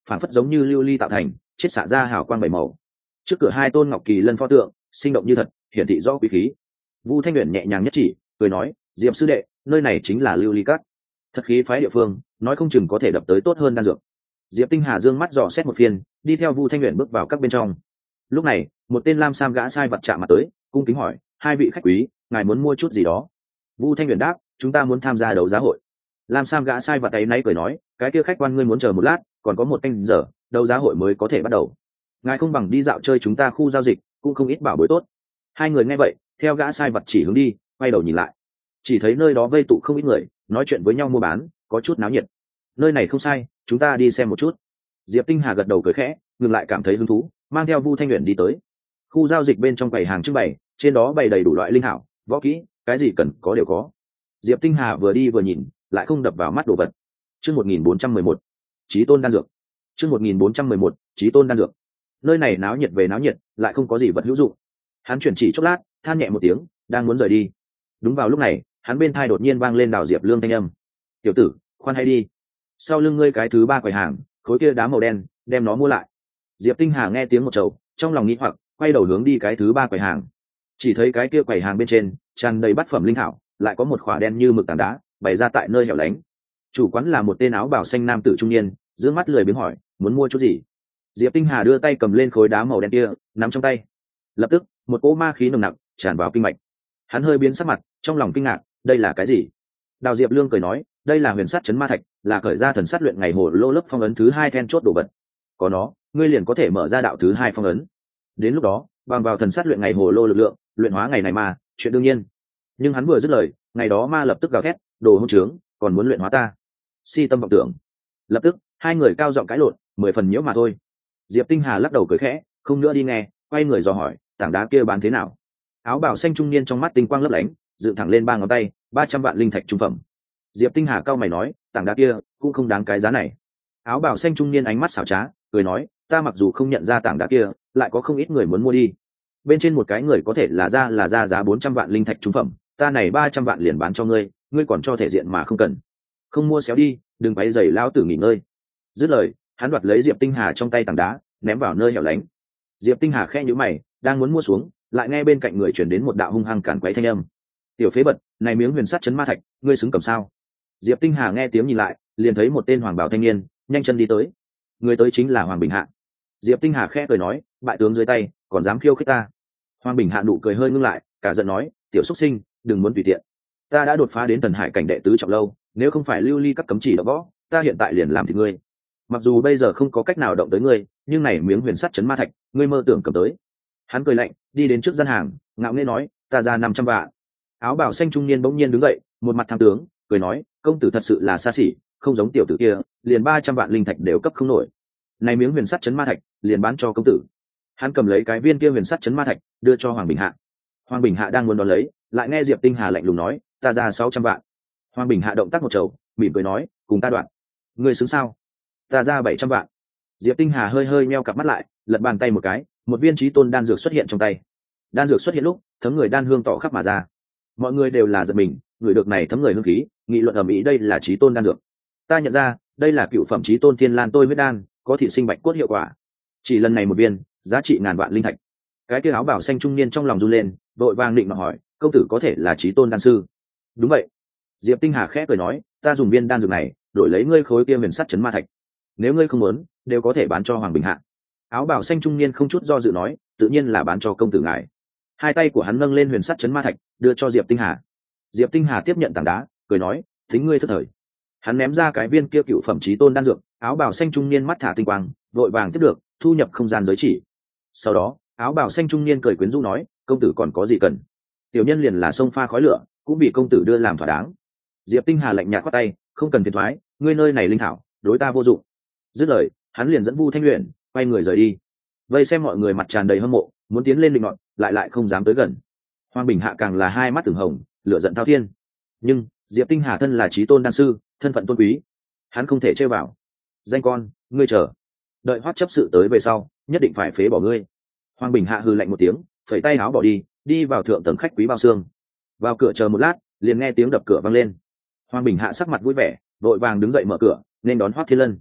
phản phất giống như lưu ly tạo thành, chiết xạ ra hào quang bảy màu. Trước cửa hai tôn ngọc kỳ lân pho tượng, sinh động như thật, hiển thị rõ quý khí. Vu Thanh Uyển nhẹ nhàng nhất chỉ, cười nói, Diệp sư đệ, nơi này chính là lưu ly cát, thật khí phái địa phương, nói không chừng có thể đập tới tốt hơn đan dược. Diệp Tinh Hà dương mắt dò xét một phiên, đi theo Vu Thanh Uyển bước vào các bên trong. Lúc này, một tên lam sam gã sai vật chạm mặt tới, cung kính hỏi, hai vị khách quý, ngài muốn mua chút gì đó? Vu Thanh Uyển đáp, chúng ta muốn tham gia đấu giá hội. Lam sam gã sai vật ấy nãy cười nói, cái kia khách quan ngươi muốn chờ một lát, còn có một canh giờ, đấu giá hội mới có thể bắt đầu. Ngài không bằng đi dạo chơi chúng ta khu giao dịch, cũng không ít bảo bối tốt. Hai người nghe vậy, theo gã sai vật chỉ hướng đi, quay đầu nhìn lại, chỉ thấy nơi đó vây tụ không ít người, nói chuyện với nhau mua bán, có chút náo nhiệt. Nơi này không sai, chúng ta đi xem một chút. Diệp Tinh Hà gật đầu cười khẽ, ngừng lại cảm thấy hứng thú, mang theo Vu Thanh Uyển đi tới khu giao dịch bên trong quầy hàng trưng bày, trên đó bày đầy đủ loại linh thảo, võ kỹ, cái gì cần có đều có. Diệp Tinh Hà vừa đi vừa nhìn, lại không đập vào mắt đồ vật. Chương 1411, Chí Tôn đan dược. Chương 1411, Chí Tôn đan dược. Nơi này náo nhiệt về náo nhiệt, lại không có gì vật hữu dụng. Hắn chuyển chỉ chốc lát, than nhẹ một tiếng, đang muốn rời đi. Đúng vào lúc này, hắn bên tai đột nhiên vang lên Đào Diệp Lương thanh âm. "Tiểu tử, khoan hay đi. Sau lưng ngươi cái thứ ba quầy hàng, khối kia đá màu đen, đem nó mua lại." Diệp Tinh Hà nghe tiếng một trầu, trong lòng nghĩ hoặc, quay đầu hướng đi cái thứ ba quầy hàng. Chỉ thấy cái kia quầy hàng bên trên tràn đầy bát phẩm linh thảo, lại có một khỏa đen như mực tảng đá bày ra tại nơi hẻo lánh. Chủ quán là một tên áo bào xanh nam tử trung niên, dương mắt lười biếng hỏi, muốn mua chút gì? Diệp Tinh Hà đưa tay cầm lên khối đá màu đen kia, nắm trong tay. Lập tức, một cỗ ma khí nồng nặc tràn vào kinh mạch. Hắn hơi biến sắc mặt, trong lòng kinh ngạc, đây là cái gì? Đào Diệp Lương cười nói, đây là huyền sắt chấn ma thạch, là khởi ra thần sát luyện ngày hồ lô lớp phong ấn thứ hai then chốt đồ vật. Có nó, ngươi liền có thể mở ra đạo thứ hai phong ấn. Đến lúc đó, bằng vào thần sát luyện ngày hồ lô lực lượng, luyện hóa ngày này ma, chuyện đương nhiên. Nhưng hắn vừa dứt lời, ngày đó ma lập tức gào thét, đồ hỗn trướng, còn muốn luyện hóa ta, si tâm vọng tưởng. Lập tức, hai người cao giọng cãi lộn, 10 phần nhiễu mà thôi. Diệp Tinh Hà lắc đầu cười khẽ, không nữa đi nghe, quay người dò hỏi, tảng đá kia bán thế nào? Áo bào xanh trung niên trong mắt tinh quang lấp lánh, dựng thẳng lên ba ngón tay, 300 vạn linh thạch trung phẩm. Diệp Tinh Hà cao mày nói, tảng đá kia cũng không đáng cái giá này. Áo bào xanh trung niên ánh mắt xảo trá, cười nói, ta mặc dù không nhận ra tảng đá kia, lại có không ít người muốn mua đi. Bên trên một cái người có thể là ra giá 400 vạn linh thạch trung phẩm, ta này 300 vạn liền bán cho ngươi, ngươi còn cho thể diện mà không cần. Không mua xéo đi, đừng quấy rầy lão tử nghỉ ngơi. Dứt lời, hắn đoạt lấy Diệp Tinh Hà trong tay tảng đá, ném vào nơi hẻo lánh. Diệp Tinh Hà khẽ nhíu mày, đang muốn mua xuống, lại nghe bên cạnh người truyền đến một đạo hung hăng cản quấy thanh âm. Tiểu phế bật, này miếng huyền sắt chấn ma thạch, ngươi xứng cầm sao? Diệp Tinh Hà nghe tiếng nhìn lại, liền thấy một tên hoàng bào thanh niên nhanh chân đi tới. Người tới chính là Hoàng Bình Hạ. Diệp Tinh Hà khẽ cười nói, bại tướng dưới tay, còn dám khiêu khích ta? Hoàng Bình Hạ nụ cười hơi ngưng lại, cả giận nói, tiểu xuất sinh, đừng muốn tùy tiện. Ta đã đột phá đến thần hải cảnh đệ tứ trọng lâu, nếu không phải lưu ly các cấm chỉ đọ võ, ta hiện tại liền làm thịt ngươi. Mặc dù bây giờ không có cách nào động tới ngươi, nhưng này miếng huyền sắt chấn ma thạch, ngươi mơ tưởng cầm tới. Hắn cười lạnh, đi đến trước gian hàng, ngạo nghễ nói, ta ra 500 vạn. Áo bào xanh trung niên bỗng nhiên đứng dậy, một mặt tham tướng, cười nói, công tử thật sự là xa xỉ, không giống tiểu tử kia, liền 300 vạn linh thạch đều cấp không nổi. Này miếng huyền sắt chấn ma thạch, liền bán cho công tử. Hắn cầm lấy cái viên kia huyền sắt chấn ma thạch, đưa cho Hoàng Bình Hạ. Hoàng Bình Hạ đang muốn đón lấy, lại nghe Diệp Tinh Hà lạnh lùng nói, ta ra 600 vạn. Hoàng Bình Hạ động tác một chầu, mỉm cười nói, cùng ta đoạn. Ngươi xứng sao? Ta ra 700 vạn. Diệp Tinh Hà hơi hơi meo cặp mắt lại, lật bàn tay một cái, một viên chí tôn đan dược xuất hiện trong tay. Đan dược xuất hiện lúc, thấm người đan hương tỏ khắp mà ra. Mọi người đều là giật mình, người được này thấm người hương khí, nghị luận ầm ĩ đây là chí tôn đan dược. Ta nhận ra, đây là cựu phẩm chí tôn thiên lan tôi huyết đan, có thị sinh bạch cốt hiệu quả. Chỉ lần này một viên, giá trị ngàn vạn linh thạch. Cái kia áo bảo xanh trung niên trong lòng run lên, đội vàng định mà hỏi, công tử có thể là chí tôn đan sư? Đúng vậy. Diệp Tinh Hà khẽ cười nói, ta dùng viên đan dược này, đổi lấy ngươi khối kia huyền sắt chấn ma thạch. Nếu ngươi không muốn, đều có thể bán cho Hoàng Bình Hạ. Áo bào xanh trung niên không chút do dự nói, tự nhiên là bán cho công tử ngài. Hai tay của hắn nâng lên huyền sắt chấn ma thạch, đưa cho Diệp Tinh Hà. Diệp Tinh Hà tiếp nhận tảng đá, cười nói, thính ngươi thất thời. Hắn ném ra cái viên kia cựu phẩm chí tôn đan dược, áo bào xanh trung niên mắt thả tinh quang, vội vàng tiếp được, thu nhập không gian giới chỉ. Sau đó, áo bào xanh trung niên cười quyến rũ nói, công tử còn có gì cần? Tiểu nhân liền là sông pha khói lửa, cũng bị công tử đưa làm thỏa đáng. Diệp Tinh Hà lạnh nhạt quát tay, không cần phiền thoái, ngươi nơi này linh thảo, đối ta vô dụng. Dứt lời, hắn liền dẫn Vu Thanh Uyển quay người rời đi. Vây xem mọi người mặt tràn đầy hâm mộ, muốn tiến lên định nọt, lại không dám tới gần. Hoàng Bình Hạ càng là hai mắt từng hồng, lửa giận thao thiên. Nhưng Diệp Tinh Hà thân là chí tôn đan sư, thân phận tôn quý, hắn không thể chơi vào. Danh con, ngươi chờ, đợi hoát chấp sự tới về sau, nhất định phải phế bỏ ngươi. Hoàng Bình Hạ hừ lạnh một tiếng, phẩy tay áo bỏ đi, đi vào thượng tầng khách quý bao xương. Vào cửa chờ một lát, liền nghe tiếng đập cửa vang lên. Hoàng Bình Hạ sắc mặt vui vẻ, vội vàng đứng dậy mở cửa, nên đón Hoắc Thiên Lân.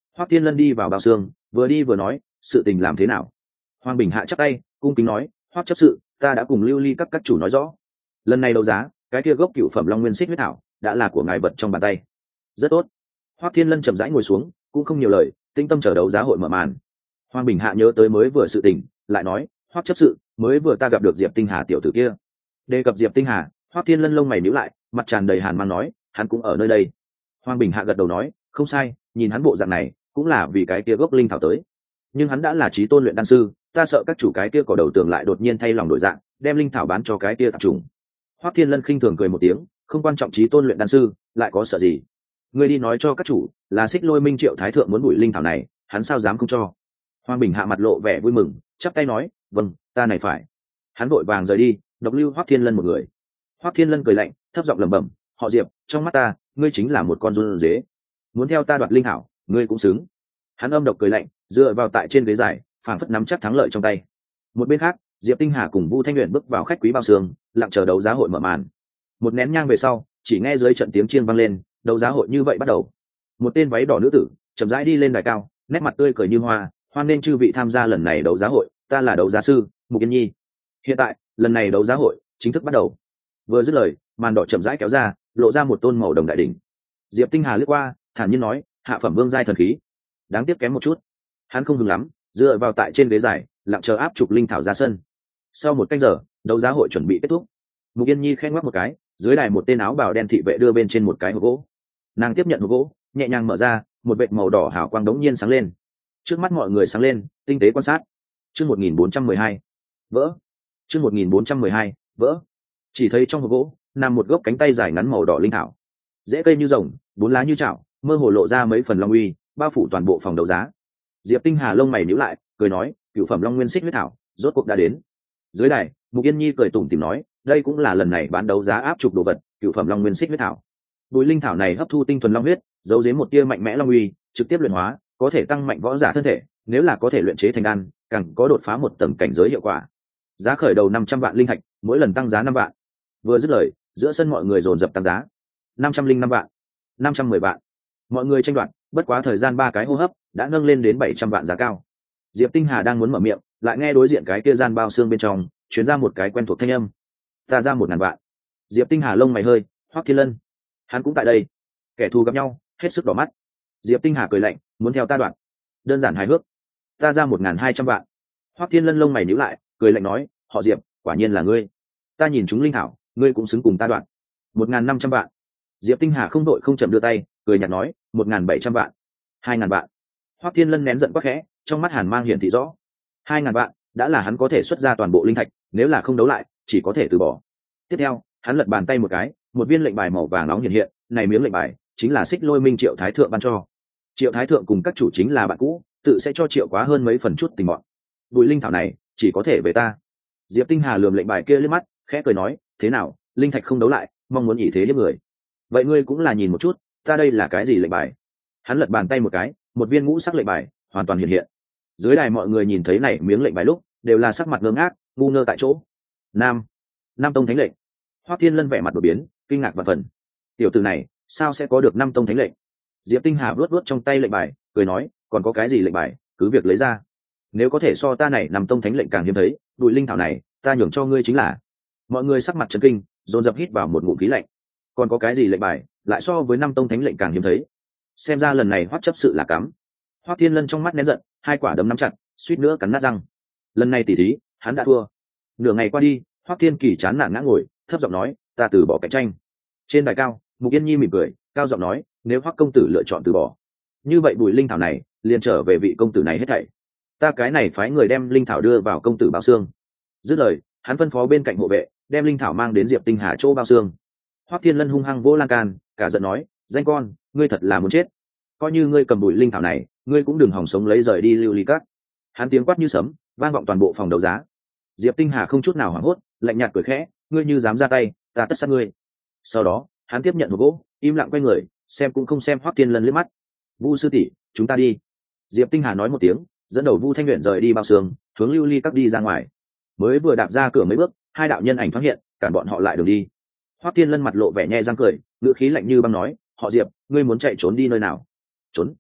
Hoắc Thiên Lân đi vào bao xương, vừa đi vừa nói, sự tình làm thế nào? Hoàng Bình Hạ chắp tay, cung kính nói, Hoắc chấp sự, ta đã cùng Lưu Ly các chủ nói rõ. Lần này đấu giá, cái kia gốc cựu phẩm Long Nguyên Xích huyết thảo đã là của ngài vật trong bàn tay. Rất tốt. Hoắc Thiên Lân chậm rãi ngồi xuống, cũng không nhiều lời, tinh tâm chờ đấu giá hội mở màn. Hoàng Bình Hạ nhớ tới mới vừa sự tình, lại nói, Hoắc chấp sự, mới vừa ta gặp được Diệp Tinh Hà tiểu tử kia. Đề cập Diệp Tinh Hà, Hoắc Thiên Lân lông mày nhíu lại, mặt tràn đầy hàn mang nói, hắn cũng ở nơi đây. Hoàng Bình Hạ gật đầu nói, không sai, nhìn hắn bộ dạng này, cũng là vì cái kia gốc linh thảo tới. Nhưng hắn đã là chí tôn luyện đan sư, ta sợ các chủ cái kia cỏ đầu tường lại đột nhiên thay lòng đổi dạng, đem linh thảo bán cho cái kia tạp chủng. Hoắc Thiên Lân khinh thường cười một tiếng, không quan trọng chí tôn luyện đan sư, lại có sợ gì? Ngươi đi nói cho các chủ, là Xích Lôi Minh Triệu Thái thượng muốn bụi linh thảo này, hắn sao dám không cho? Hoàng Bình Hạ mặt lộ vẻ vui mừng, chắp tay nói, vâng, ta này phải. Hắn vội vàng rời đi, độc lưu Hoắc Thiên Lân một người. Hoắc Thiên Lân cười lạnh, thấp giọng lẩm bẩm, họ Diệp, trong mắt ta, ngươi chính là một con run dế. Muốn theo ta đoạt linh thảo, ngươi cũng xứng. Hắn âm độc cười lạnh, dựa vào tại trên ghế dài, phảng phất nắm chắc thắng lợi trong tay. Một bên khác, Diệp Tinh Hà cùng Vu Thanh Uyển bước vào khách quý bao xương, lặng chờ đấu giá hội mở màn. Một nén nhang về sau, chỉ nghe dưới trận tiếng chiêng vang lên, đấu giá hội như vậy bắt đầu. Một tên váy đỏ nữ tử chậm rãi đi lên đài cao, nét mặt tươi cười như hoa, hoan nghênh chư vị tham gia lần này đấu giá hội, ta là đấu giá sư Mục Yên Nhi. Hiện tại, lần này đấu giá hội chính thức bắt đầu. Vừa dứt lời, màn đỏ chậm rãi kéo ra, lộ ra một tôn màu đồng đại đỉnh. Diệp Tinh Hà lướt qua, thản nhiên nói, hạ phẩm vương giai thần khí. Đáng tiếc kém một chút. Hắn không hứng lắm, dựa vào tại trên ghế dài, lặng chờ áp trục linh thảo ra sân. Sau một canh giờ, đấu giá hội chuẩn bị kết thúc. Mục Yên Nhi khẽ ngoắc một cái, dưới đài một tên áo bào đen thị vệ đưa bên trên một cái hộp gỗ. Nàng tiếp nhận hộp gỗ, nhẹ nhàng mở ra, một vệt màu đỏ hào quang đống nhiên sáng lên. Trước mắt mọi người sáng lên, tinh tế quan sát. Chương 1412. Vỡ. Chương 1412. Vỡ. Chỉ thấy trong hộp gỗ nằm một gốc cánh tay dài ngắn màu đỏ linh thảo. Rễ cây như rồng, bốn lá như chảo, mơ hồ lộ ra mấy phần long uy, bao phủ toàn bộ phòng đấu giá. Diệp Tinh Hà lông mày nhíu lại, cười nói, cửu phẩm Long Nguyên Xích huyết thảo, rốt cuộc đã đến. Dưới đài, Mục Yên Nhi cười tủm tỉm nói, đây cũng là lần này bán đấu giá áp trục đồ vật, cửu phẩm Long Nguyên Xích huyết thảo. Bùi linh thảo này hấp thu tinh thuần long huyết, giấu giếm một tia mạnh mẽ long uy, trực tiếp luyện hóa, có thể tăng mạnh võ giả thân thể, nếu là có thể luyện chế thành đan, càng có đột phá một tầng cảnh giới hiệu quả. Giá khởi đầu 500 vạn linh thạch, mỗi lần tăng giá 5 vạn. Vừa dứt lời, giữa sân mọi người dồn dập tăng giá. 505 vạn, 510 vạn. Mọi người tranh đoạt, bất quá thời gian 3 cái hô hấp, đã nâng lên đến 700 vạn giá cao. Diệp Tinh Hà đang muốn mở miệng, lại nghe đối diện cái kia gian bao xương bên trong truyền ra một cái quen thuộc thanh âm. Ta ra 1000 vạn. Diệp Tinh Hà lông mày hơi, Hoắc Thiên Lân, hắn cũng tại đây. Kẻ thù gặp nhau, hết sức đỏ mắt. Diệp Tinh Hà cười lạnh, muốn theo ta đoạn. Đơn giản hài hước. Ta ra 1200 vạn. Hoắc Thiên Lân lông mày nhíu lại, cười lạnh nói, họ Diệp, quả nhiên là ngươi. Ta nhìn chúng linh thảo, ngươi cũng xứng cùng ta đoạn. 1500 vạn. Diệp Tinh Hà không đội không chậm đưa tay, cười nhạt nói, 1700 vạn. 2000 vạn. Hoắc Thiên Lân nén giận quắc khẽ, trong mắt hàn mang hiển thị rõ. 2000 vạn, đã là hắn có thể xuất ra toàn bộ linh thạch, nếu là không đấu lại, chỉ có thể từ bỏ. Tiếp theo, hắn lật bàn tay một cái, một viên lệnh bài màu vàng nóng hiện hiện, này miếng lệnh bài chính là Xích Lôi Minh Triệu Thái thượng ban cho. Triệu Thái thượng cùng các chủ chính là bạn cũ, tự sẽ cho Triệu quá hơn mấy phần chút tình bọn. Bùi linh thảo này, chỉ có thể về ta. Diệp Tinh Hà lườm lệnh bài kia liếc mắt, khẽ cười nói, thế nào, linh thạch không đấu lại, mong muốn ý thế hiếp người. Vậy ngươi cũng là nhìn một chút, ta đây là cái gì lệnh bài? Hắn lật bàn tay một cái, một viên ngũ sắc lệnh bài hoàn toàn hiện hiện. Dưới đài mọi người nhìn thấy này miếng lệnh bài lúc, đều là sắc mặt ngơ ngác, ngu ngơ tại chỗ. Nam tông thánh lệnh. Hoắc Thiên Lân vẻ mặt đổi biến, kinh ngạc và phần. Tiểu tử này, sao sẽ có được 5 tông thánh lệnh? Diệp Tinh Hà vuốt vuốt trong tay lệnh bài, cười nói, còn có cái gì lệnh bài, cứ việc lấy ra. Nếu có thể so ta này 5 tông thánh lệnh càng hiếm thấy, bùi linh thảo này, ta nhường cho ngươi chính là. Mọi người sắc mặt chấn kinh, dồn dập hít vào một ngụm khí lạnh. Còn có cái gì lệnh bài, lại so với 5 tông thánh lệnh càng hiếm thấy? Xem ra lần này Hoắc chấp sự là cắm. Hoắc Thiên Lân trong mắt nén giận, hai quả đấm nắm chặt, suýt nữa cắn nát răng. Lần này tỉ thí, hắn đã thua. Nửa ngày qua đi, Hoắc Thiên Kỳ chán nản ngã ngồi, thấp giọng nói, ta từ bỏ cạnh tranh. Trên đài cao, Mục Yên Nhi mỉm cười, cao giọng nói, nếu Hoắc công tử lựa chọn từ bỏ, như vậy bùi linh thảo này liền trở về vị công tử này hết thảy. Ta cái này phái người đem linh thảo đưa vào công tử bao xương. Dứt lời, hắn phân phó bên cạnh hộ vệ, đem linh thảo mang đến Diệp Tinh Hà chỗ bao xương. Hoắc Thiên Lân hung hăng vỗ lan can, cả giận nói, danh con, ngươi thật là muốn chết. Coi như ngươi cầm bùi linh thảo này, ngươi cũng đừng hòng sống lấy rời đi Lưu Ly Các. Hắn tiếng quát như sấm, vang vọng toàn bộ phòng đấu giá. Diệp Tinh Hà không chút nào hoảng hốt, lạnh nhạt cười khẽ, ngươi như dám ra tay, ta tất sát ngươi. Sau đó, hắn tiếp nhận hộp gỗ, im lặng quay người, xem cũng không xem Hoắc Thiên Lân liếc mắt. Vu sư tỷ, chúng ta đi. Diệp Tinh Hà nói một tiếng, dẫn đầu Vu Thanh Uyển rời đi bao xương, hướng Lưu Ly Các đi ra ngoài. Mới vừa đạp ra cửa mấy bước, hai đạo nhân ảnh thoáng hiện, cản bọn họ lại đường đi. Hoắc Thiên Lân mặt lộ vẻ nhe răng cười, ngữ khí lạnh như băng nói, họ Diệp, ngươi muốn chạy trốn đi nơi nào? Trốn?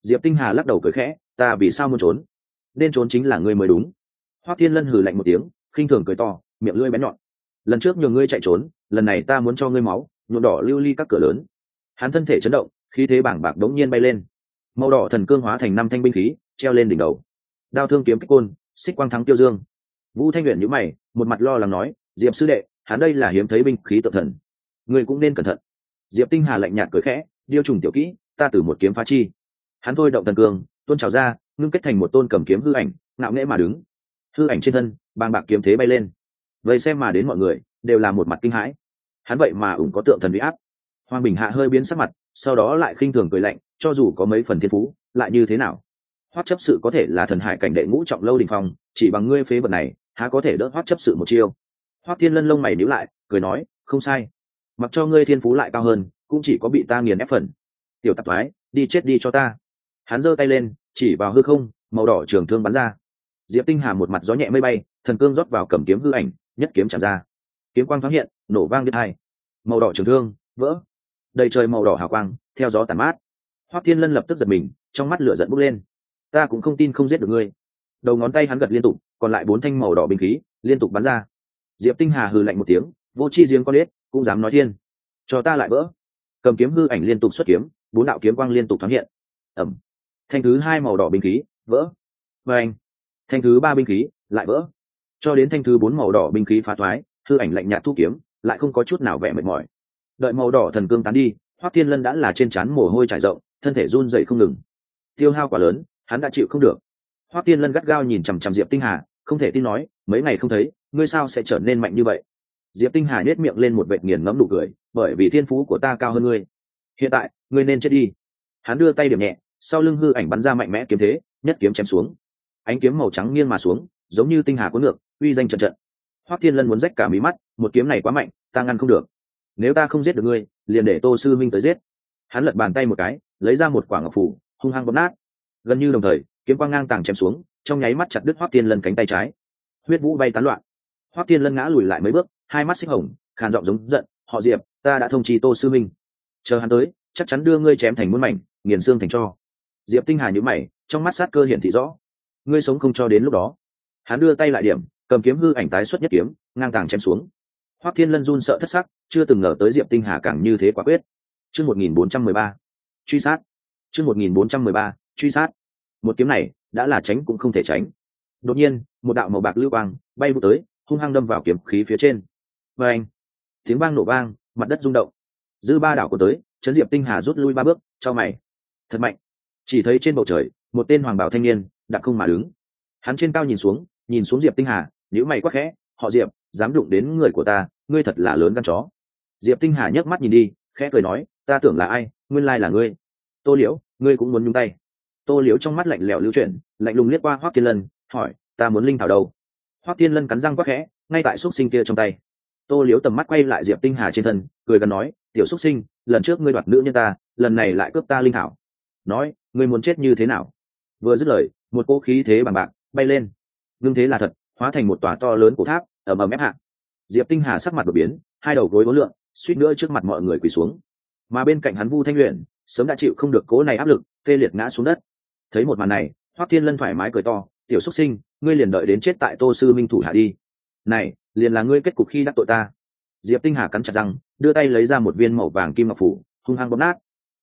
Diệp Tinh Hà lắc đầu cười khẽ, ta vì sao muốn trốn? Nên trốn chính là ngươi mới đúng. Hoắc Thiên Lân hừ lạnh một tiếng, khinh thường cười to, miệng lưỡi bén nhọn. Lần trước nhường ngươi chạy trốn, lần này ta muốn cho ngươi máu nhuộm đỏ lưu ly các cửa lớn. Hắn thân thể chấn động, khí thế bảng bạc đống nhiên bay lên, màu đỏ thần cương hóa thành năm thanh binh khí treo lên đỉnh đầu, đao thương kiếm kích côn xích quang thắng tiêu dương. Vũ Thanh Uyển nhíu mày, một mặt lo lắng nói, Diệp sư đệ, hắn đây là hiếm thấy binh khí tự thần, ngươi cũng nên cẩn thận. Diệp Tinh Hà lạnh nhạt cười khẽ, điêu trùng tiểu kỹ, ta từ một kiếm phá chi. Hắn thôi động thần cương tuôn trào ra, ngưng kết thành một tôn cầm kiếm hư ảnh, ngạo nghễ mà đứng. Hư ảnh trên thân bàng bạc kiếm thế bay lên, vậy xem mà đến mọi người đều là một mặt kinh hãi. Hắn vậy mà ủng có tượng thần uy áp. Hoàng Bình Hạ hơi biến sắc mặt, sau đó lại khinh thường cười lạnh, cho dù có mấy phần thiên phú lại như thế nào? Hoắc chấp sự có thể là thần hải cảnh đệ ngũ trọng lâu đỉnh phong, chỉ bằng ngươi phế vật này há có thể đỡ Hoắc chấp sự một chiêu. Hoắc Thiên Lân lông mày nhíu lại, cười nói, không sai, mặc cho ngươi thiên phú lại cao hơn cũng chỉ có bị ta nghiền ép phần. Tiểu tạp thoái, đi chết đi cho ta. Hắn giơ tay lên chỉ vào hư không, màu đỏ trường thương bắn ra. Diệp Tinh Hà một mặt gió nhẹ mây bay, thần cương rót vào cầm kiếm hư ảnh, nhất kiếm chạm ra. Kiếm quang thoáng hiện, nổ vang điếc tai. Màu đỏ trường thương vỡ, đầy trời màu đỏ hào quang theo gió tàn mát. Hoắc Thiên Lân lập tức giật mình, trong mắt lửa giận bốc lên. Ta cũng không tin không giết được ngươi. Đầu ngón tay hắn gật liên tục, còn lại 4 thanh màu đỏ binh khí liên tục bắn ra. Diệp Tinh Hà hừ lạnh một tiếng, vô chi giếng con ếch cũng dám nói thiên, cho ta lại vỡ. Cầm kiếm hư ảnh liên tục xuất kiếm, 4 đạo kiếm quang liên tục thoáng hiện. Ầm. Thanh thứ 2 màu đỏ binh khí vỡ. Và anh. Thanh thứ 3 binh khí lại vỡ, cho đến thanh thứ 4 màu đỏ binh khí phá thoái, hư ảnh lạnh nhạt thu kiếm, lại không có chút nào vẻ mệt mỏi. Đợi màu đỏ thần cương tán đi, Hoắc Thiên Lân đã là trên trán mồ hôi trải rộng, thân thể run rẩy không ngừng. Tiêu hao quá lớn, hắn đã chịu không được. Hoắc Thiên Lân gắt gao nhìn chằm chằm Diệp Tinh Hà, không thể tin nói, mấy ngày không thấy, ngươi sao sẽ trở nên mạnh như vậy? Diệp Tinh Hà nhếch miệng lên một vệt nghiền ngẫm nụ cười, bởi vì thiên phú của ta cao hơn ngươi. Hiện tại, ngươi nên chết đi. Hắn đưa tay điểm nhẹ, sau lưng hư ảnh bắn ra mạnh mẽ kiếm thế, nhất kiếm chém xuống. Ánh kiếm màu trắng nghiêng mà xuống, giống như tinh hà cuốn ngược, uy danh trận trận. Hoắc Thiên Lân muốn rách cả mí mắt, một kiếm này quá mạnh, ta ngăn không được. Nếu ta không giết được ngươi, liền để Tô sư minh tới giết. Hắn lật bàn tay một cái, lấy ra một quả ngọc phù, hung hăng bóp nát. Gần như đồng thời, kiếm quang ngang tàng chém xuống, trong nháy mắt chặt đứt Hoắc Thiên Lân cánh tay trái. Huyết vũ bay tán loạn. Hoắc Thiên Lân ngã lùi lại mấy bước, hai mắt xích hồng, khàn giọng giống giận, họ Diệp, ta đã thông chi Tô sư minh, chờ hắn tới, chắc chắn đưa ngươi chém thành muôn mảnh, nghiền xương thành tro. Diệp Tinh Hà nhíu mày, trong mắt sát cơ hiển thị rõ. Ngươi sống không cho đến lúc đó. Hắn đưa tay lại điểm, cầm kiếm hư ảnh tái xuất nhất kiếm, ngang tàng chém xuống. Hoắc Thiên Lân run sợ thất sắc, chưa từng ngờ tới Diệp Tinh Hà càng như thế quả quyết. Chương 1413, truy sát. Chương 1413, truy sát. Một kiếm này đã là tránh cũng không thể tránh. Đột nhiên, một đạo màu bạc lưu quang bay vụt tới, hung hăng đâm vào kiếm khí phía trên. Và anh, tiếng vang nổ vang, mặt đất rung động. Dư ba đảo của tới, chấn Diệp Tinh Hà rút lui 3 bước, chau mày. Thật mạnh. Chỉ thấy trên bầu trời, một tên hoàng bào thanh niên đạp không mà đứng. Hắn trên cao nhìn xuống Diệp Tinh Hà, nhíu mày quắc khẽ, họ Diệp, dám đụng đến người của ta, ngươi thật là lớn gan chó. Diệp Tinh Hà nhấc mắt nhìn đi, khẽ cười nói, ta tưởng là ai, nguyên lai là ngươi. Tô Liễu, ngươi cũng muốn nhúng tay? Tô Liễu trong mắt lạnh lẽo lưu chuyển, lạnh lùng liếc qua Hoắc Thiên Lân, hỏi, ta muốn linh thảo đâu? Hoắc Thiên Lân cắn răng quắc khẽ, ngay tại xúc sinh kia trong tay. Tô Liễu tầm mắt quay lại Diệp Tinh Hà trên thân, cười gần nói, tiểu xúc sinh, lần trước ngươi đoạt nữ nhân ta, lần này lại cướp ta linh thảo. Nói, ngươi muốn chết như thế nào? Vừa dứt lời, một cỗ khí thế bằng bạc bay lên, ngưng thế là thật, hóa thành một tòa to lớn cổ tháp, ầm ầm ép hạ. Diệp Tinh Hà sắc mặt đột biến, hai đầu gối uốn lượn, suýt nữa trước mặt mọi người quỳ xuống. Mà bên cạnh hắn Vu Thanh Uyển sớm đã chịu không được cỗ này áp lực, tê liệt ngã xuống đất. Thấy một màn này, Hoắc Thiên Lân thoải mái cười to, tiểu xuất sinh, ngươi liền đợi đến chết tại Tô sư minh thủ hạ đi. Này, liền là ngươi kết cục khi đắc tội ta. Diệp Tinh Hà cắn chặt răng, đưa tay lấy ra một viên màu vàng kim ngọc phù, hung hăng bóp nát.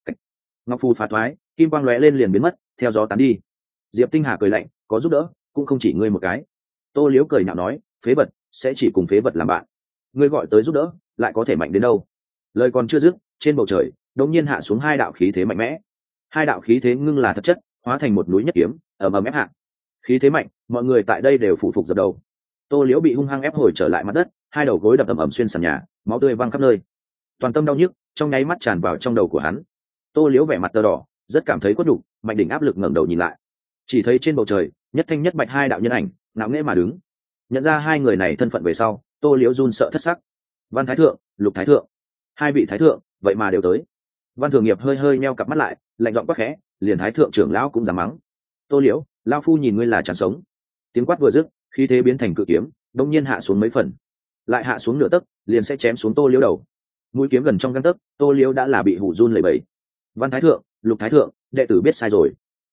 Ngọc phù phá thoái, kim quang lóe lên liền biến mất, theo gió tán đi. Diệp Tinh Hà cười lạnh, có giúp đỡ, cũng không chỉ ngươi một cái. Tô Liễu cười nhạo nói, phế vật sẽ chỉ cùng phế vật làm bạn, ngươi gọi tới giúp đỡ lại có thể mạnh đến đâu? Lời còn chưa dứt, trên bầu trời đột nhiên hạ xuống hai đạo khí thế mạnh mẽ. Hai đạo khí thế ngưng là thật chất, hóa thành một núi nhất kiếm, ầm ầm ép hạ. Khí thế mạnh, mọi người tại đây đều phủ phục dập đầu. Tô Liễu bị hung hăng ép hồi trở lại mặt đất, hai đầu gối đập ầm ầm xuyên sàn nhà, máu tươi văng khắp nơi. Toàn tâm đau nhức trong nháy mắt tràn vào trong đầu của hắn. Tô Liễu vẻ mặt tơ đỏ, rất cảm thấy quất đủ, mạnh đỉnh áp lực ngẩng đầu nhìn lại, chỉ thấy trên bầu trời nhất thanh nhất bạch hai đạo nhân ảnh ngạo nghễ mà đứng. Nhận ra hai người này thân phận về sau, Tô Liễu run sợ thất sắc. Văn Thái Thượng, Lục Thái Thượng, hai vị Thái Thượng vậy mà đều tới. Văn Thường Nghiệp hơi hơi meo cặp mắt lại, lạnh giọng quát khẽ, liền Thái Thượng trưởng lão cũng dám mắng. Tô Liễu, lão phu nhìn ngươi là chán sống. Tiếng quát vừa dứt, khí thế biến thành cự kiếm, đột nhiên hạ xuống mấy phần, lại hạ xuống nửa tấc, liền sẽ chém xuống Tô Liễu đầu. Mũi kiếm gần trong gang tấc, Tô Liễu đã là bị hủ run lẩy bẩy. Văn Thái Thượng, Lục Thái Thượng, đệ tử biết sai rồi.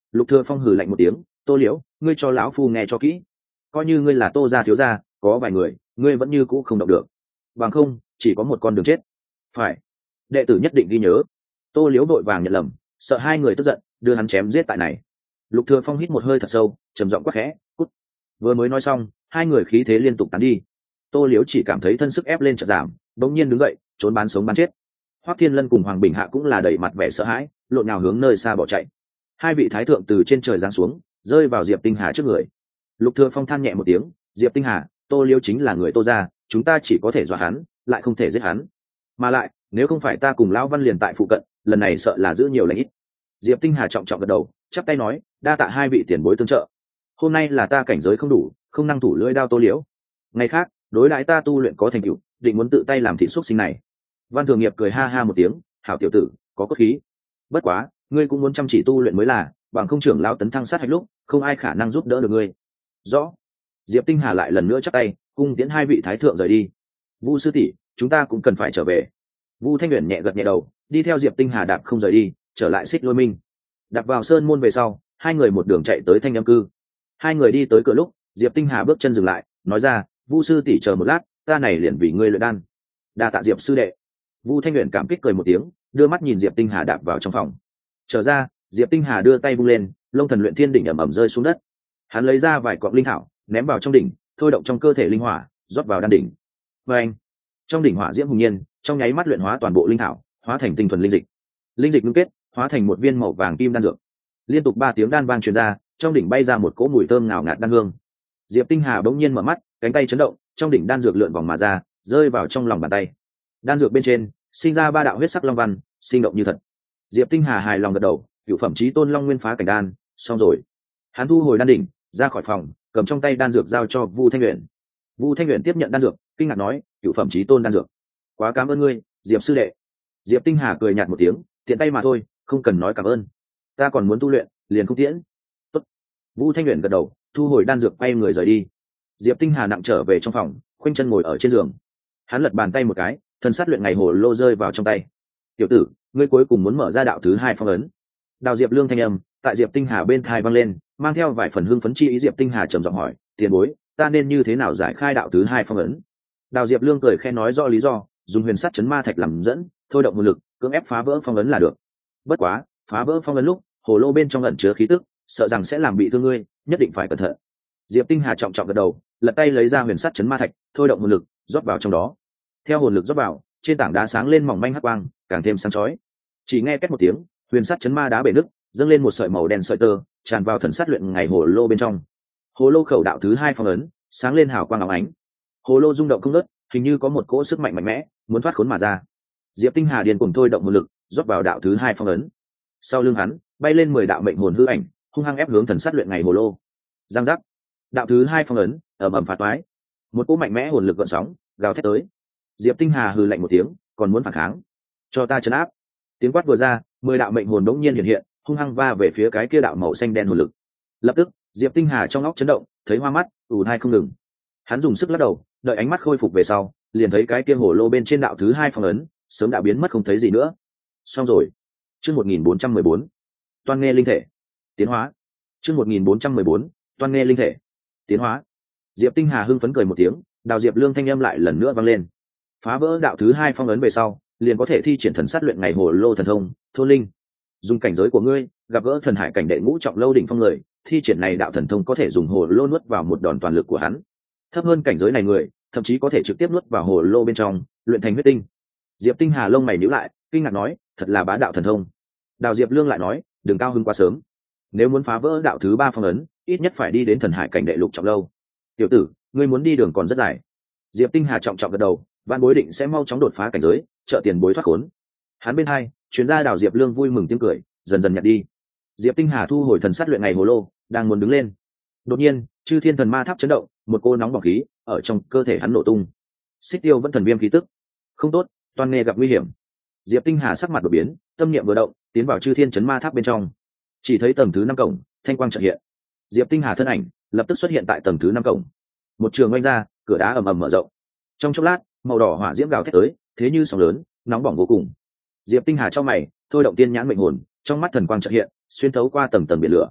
Lục Thừa Phong hừ lạnh một tiếng, Tô Liễu, ngươi cho lão phu nghe cho kỹ, coi như ngươi là Tô gia thiếu gia, có vài người ngươi vẫn như cũ không động được, bằng không chỉ có một con đường chết. Phải, đệ tử nhất định ghi nhớ. Tô Liễu đội vàng nhận lầm, sợ hai người tức giận đưa hắn chém giết tại này. Lục Thừa Phong hít một hơi thật sâu, trầm giọng quát khẽ, cút. Vừa mới nói xong, hai người khí thế liên tục tán đi. Tô Liễu chỉ cảm thấy thân sức ép lên chợt giảm, bỗng nhiên đứng dậy, trốn bán sống bán chết. Hoắc Thiên Lân cùng Hoàng Bình Hạ cũng là đầy mặt vẻ sợ hãi, lộn nhào hướng nơi xa bỏ chạy. Hai vị thái thượng từ trên trời giáng xuống, rơi vào Diệp Tinh Hà trước người. Lục Thừa Phong than nhẹ một tiếng, Diệp Tinh Hà, Tô Liễu chính là người Tô gia, chúng ta chỉ có thể dọa hắn, lại không thể giết hắn. Mà lại, nếu không phải ta cùng lão Văn liền tại phụ cận, lần này sợ là giữ nhiều lành ít. Diệp Tinh Hà trọng trọng gật đầu, chắp tay nói, đa tạ hai vị tiền bối tương trợ. Hôm nay là ta cảnh giới không đủ, không năng thủ lưỡi đao Tô Liễu. Ngày khác, đối đãi ta tu luyện có thành tựu, định muốn tự tay làm thịt xúc sinh này. Văn Thường Nghiệp cười ha ha một tiếng, hảo tiểu tử, có cốt khí. Bất quá, ngươi cũng muốn chăm chỉ tu luyện mới là, bằng không trưởng lão tấn thăng sát hạch lúc, không ai khả năng giúp đỡ được ngươi. Rõ. Diệp Tinh Hà lại lần nữa chắp tay, cung tiễn hai vị thái thượng rời đi. Vu sư tỷ, chúng ta cũng cần phải trở về. Vu Thanh Uyển nhẹ gật nhẹ đầu, đi theo Diệp Tinh Hà đạp không rời đi, trở lại Xích Lôi Minh. Đạp vào sơn môn về sau, hai người một đường chạy tới Thanh Âm Cư. Hai người đi tới cửa lúc, Diệp Tinh Hà bước chân dừng lại, nói ra, Vu sư tỷ chờ một lát, ta này liền vì ngươi luyện đan. Đa tạ Diệp sư đệ. Vu Thanh Uyển cảm kích cười một tiếng, đưa mắt nhìn Diệp Tinh Hà đạp vào trong phòng. Trở ra, Diệp Tinh Hà đưa tay vung lên, Long Thần Luyện Thiên đỉnh ầm ầm rơi xuống đất. Hắn lấy ra vài cọng linh thảo, ném vào trong đỉnh, thôi động trong cơ thể linh hỏa, rót vào đan đỉnh. Và anh, trong đỉnh hỏa diễm hùng nhiên, trong nháy mắt luyện hóa toàn bộ linh thảo, hóa thành tinh thuần linh dịch. Linh dịch ngưng kết, hóa thành một viên màu vàng kim đan dược. Liên tục 3 tiếng đan vang truyền ra, trong đỉnh bay ra một cỗ mùi thơm ngào ngạt đan hương. Diệp Tinh Hà bỗng nhiên mở mắt, cánh tay chấn động, trong đỉnh đan dược lượn vòng mà ra, rơi vào trong lòng bàn tay. Đan dược bên trên sinh ra 3 đạo huyết sắc long văn, sinh động như thật. Diệp Tinh Hà hài lòng gật đầu, cửu phẩm chí tôn long nguyên phá cảnh đan, xong rồi. Hắn thu hồi đan đỉnh, ra khỏi phòng, cầm trong tay đan dược giao cho Vu Thanh Uyển. Vu Thanh Uyển tiếp nhận đan dược, kinh ngạc nói, cửu phẩm chí tôn đan dược, quá cảm ơn ngươi, Diệp sư đệ. Diệp Tinh Hà cười nhạt một tiếng, tiện tay mà thôi, không cần nói cảm ơn, ta còn muốn tu luyện, liền không tiễn. Tốt. Vu Thanh Uyển gật đầu, thu hồi đan dược, quay người rời đi. Diệp Tinh Hà nặng trở về trong phòng, khoanh chân ngồi ở trên giường. Hắn lật bàn tay một cái, thần sát luyện ngày hồ lô rơi vào trong tay. Tiểu tử, ngươi cuối cùng muốn mở ra đạo thứ 2 phong ấn. Đào Diệp Lương thanh âm tại Diệp Tinh Hà bên tai vang lên, mang theo vài phần hưng phấn chi ý. Diệp Tinh Hà trầm giọng hỏi, tiền bối, ta nên như thế nào giải khai đạo thứ 2 phong ấn? Đào Diệp Lương cười khẽ nói rõ lý do, dùng huyền sắt chấn ma thạch làm dẫn, thôi động hồn lực, cưỡng ép phá vỡ phong ấn là được. Bất quá, phá vỡ phong ấn lúc, hồ lô bên trong ẩn chứa khí tức, sợ rằng sẽ làm bị thương ngươi, nhất định phải cẩn thận. Diệp Tinh Hà trọng trọng gật đầu, lật tay lấy ra huyền sắt chấn ma thạch, thôi động hồn lực, rót vào trong đó. Theo hồn lực rót vào, trên tảng đá sáng lên mỏng manh hắc quang, càng thêm sáng chói. Chỉ nghe két một tiếng, huyền sắt chấn ma đá bể nứt, dâng lên một sợi màu đen sợi tơ, tràn vào thần sát luyện ngày hồ lô bên trong. Hồ lô khẩu đạo thứ 2 phong ấn, sáng lên hào quang óng ánh. Hồ lô rung động không ngớt, hình như có một cỗ sức mạnh mạnh mẽ muốn thoát khốn mà ra. Diệp Tinh Hà điên cuồng thôi động hồn lực, rót vào đạo thứ 2 phong ấn. Sau lưng hắn, bay lên 10 đạo mệnh hồn hư ảnh, hung hăng ép hướng thần sát luyện ngày hồ lô. Giang giác. Đạo thứ 2 phong ấn ầm ầm phá toái. Một cỗ mạnh mẽ hồn lực gợn sóng, gào thét tới. Diệp Tinh Hà hừ lạnh một tiếng, còn muốn phản kháng? Cho ta trấn áp. Tiếng quát vừa ra, 10 đạo mệnh hồn đống nhiên hiện hiện, hung hăng va về phía cái kia đạo màu xanh đen hồn lực. Lập tức, Diệp Tinh Hà trong óc chấn động, thấy hoa mắt, ù tai không ngừng. Hắn dùng sức lắc đầu, đợi ánh mắt khôi phục về sau, liền thấy cái kia hồ lô bên trên đạo thứ 2 phong ấn sớm đã biến mất không thấy gì nữa. Xong rồi. Chương 1414. Toan nghe linh thể. Tiến hóa. Chương 1414. Toan nghe linh thể. Tiến hóa. Diệp Tinh Hà hưng phấn cười một tiếng, Đào Diệp Lương thanh âm lại lần nữa vang lên. Phá vỡ đạo thứ 2 phong ấn về sau, liền có thể thi triển thần sát luyện ngày hồ lô thần thông, thôn linh. Dùng cảnh giới của ngươi, gặp gỡ thần hải cảnh đệ ngũ trọng lâu đỉnh phong người, thi triển này đạo thần thông có thể dùng hồ lô nuốt vào một đòn toàn lực của hắn. Thấp hơn cảnh giới này người, thậm chí có thể trực tiếp nuốt vào hồ lô bên trong, luyện thành huyết tinh. Diệp Tinh Hà lông mày nhíu lại, kinh ngạc nói, thật là bá đạo thần thông. Đào Diệp Lương lại nói, đừng cao hứng quá sớm. Nếu muốn phá vỡ đạo thứ 3 phong ấn, ít nhất phải đi đến thần hải cảnh đệ lục trọng lâu. Tiểu tử, ngươi muốn đi đường còn rất dài. Diệp Tinh Hà trọng trọng gật đầu, Vạn Bối định sẽ mau chóng đột phá cảnh giới, trợ tiền bối thoát khốn. Hắn bên hai, chuyên gia Đào Diệp Lương vui mừng tiếng cười, dần dần nhạt đi. Diệp Tinh Hà thu hồi thần sát luyện ngày hồ lô, đang muốn đứng lên. Đột nhiên, Chư Thiên Thần Ma Tháp chấn động, một cô nóng bỏng khí ở trong cơ thể hắn nổ tung. Xích Tiêu vẫn thần viêm khí tức. Không tốt, Toàn Nghê gặp nguy hiểm. Diệp Tinh Hà sắc mặt đột biến, tâm niệm vừa động, tiến vào Chư Thiên Chấn Ma Tháp bên trong. Chỉ thấy tầng thứ 5 cổng, thanh quang chợt hiện. Diệp Tinh Hà thân ảnh lập tức xuất hiện tại tầng thứ 5 cổng. Một trường oanh ra, cửa đá ầm ầm mở rộng. Trong chốc lát, màu đỏ hỏa diễm gào thét tới, thế như sóng lớn, nóng bỏng vô cùng. Diệp Tinh Hà trong mày, thôi động tiên nhãn mệnh hồn, trong mắt thần quang chợt hiện, xuyên thấu qua tầng tầng biển lửa,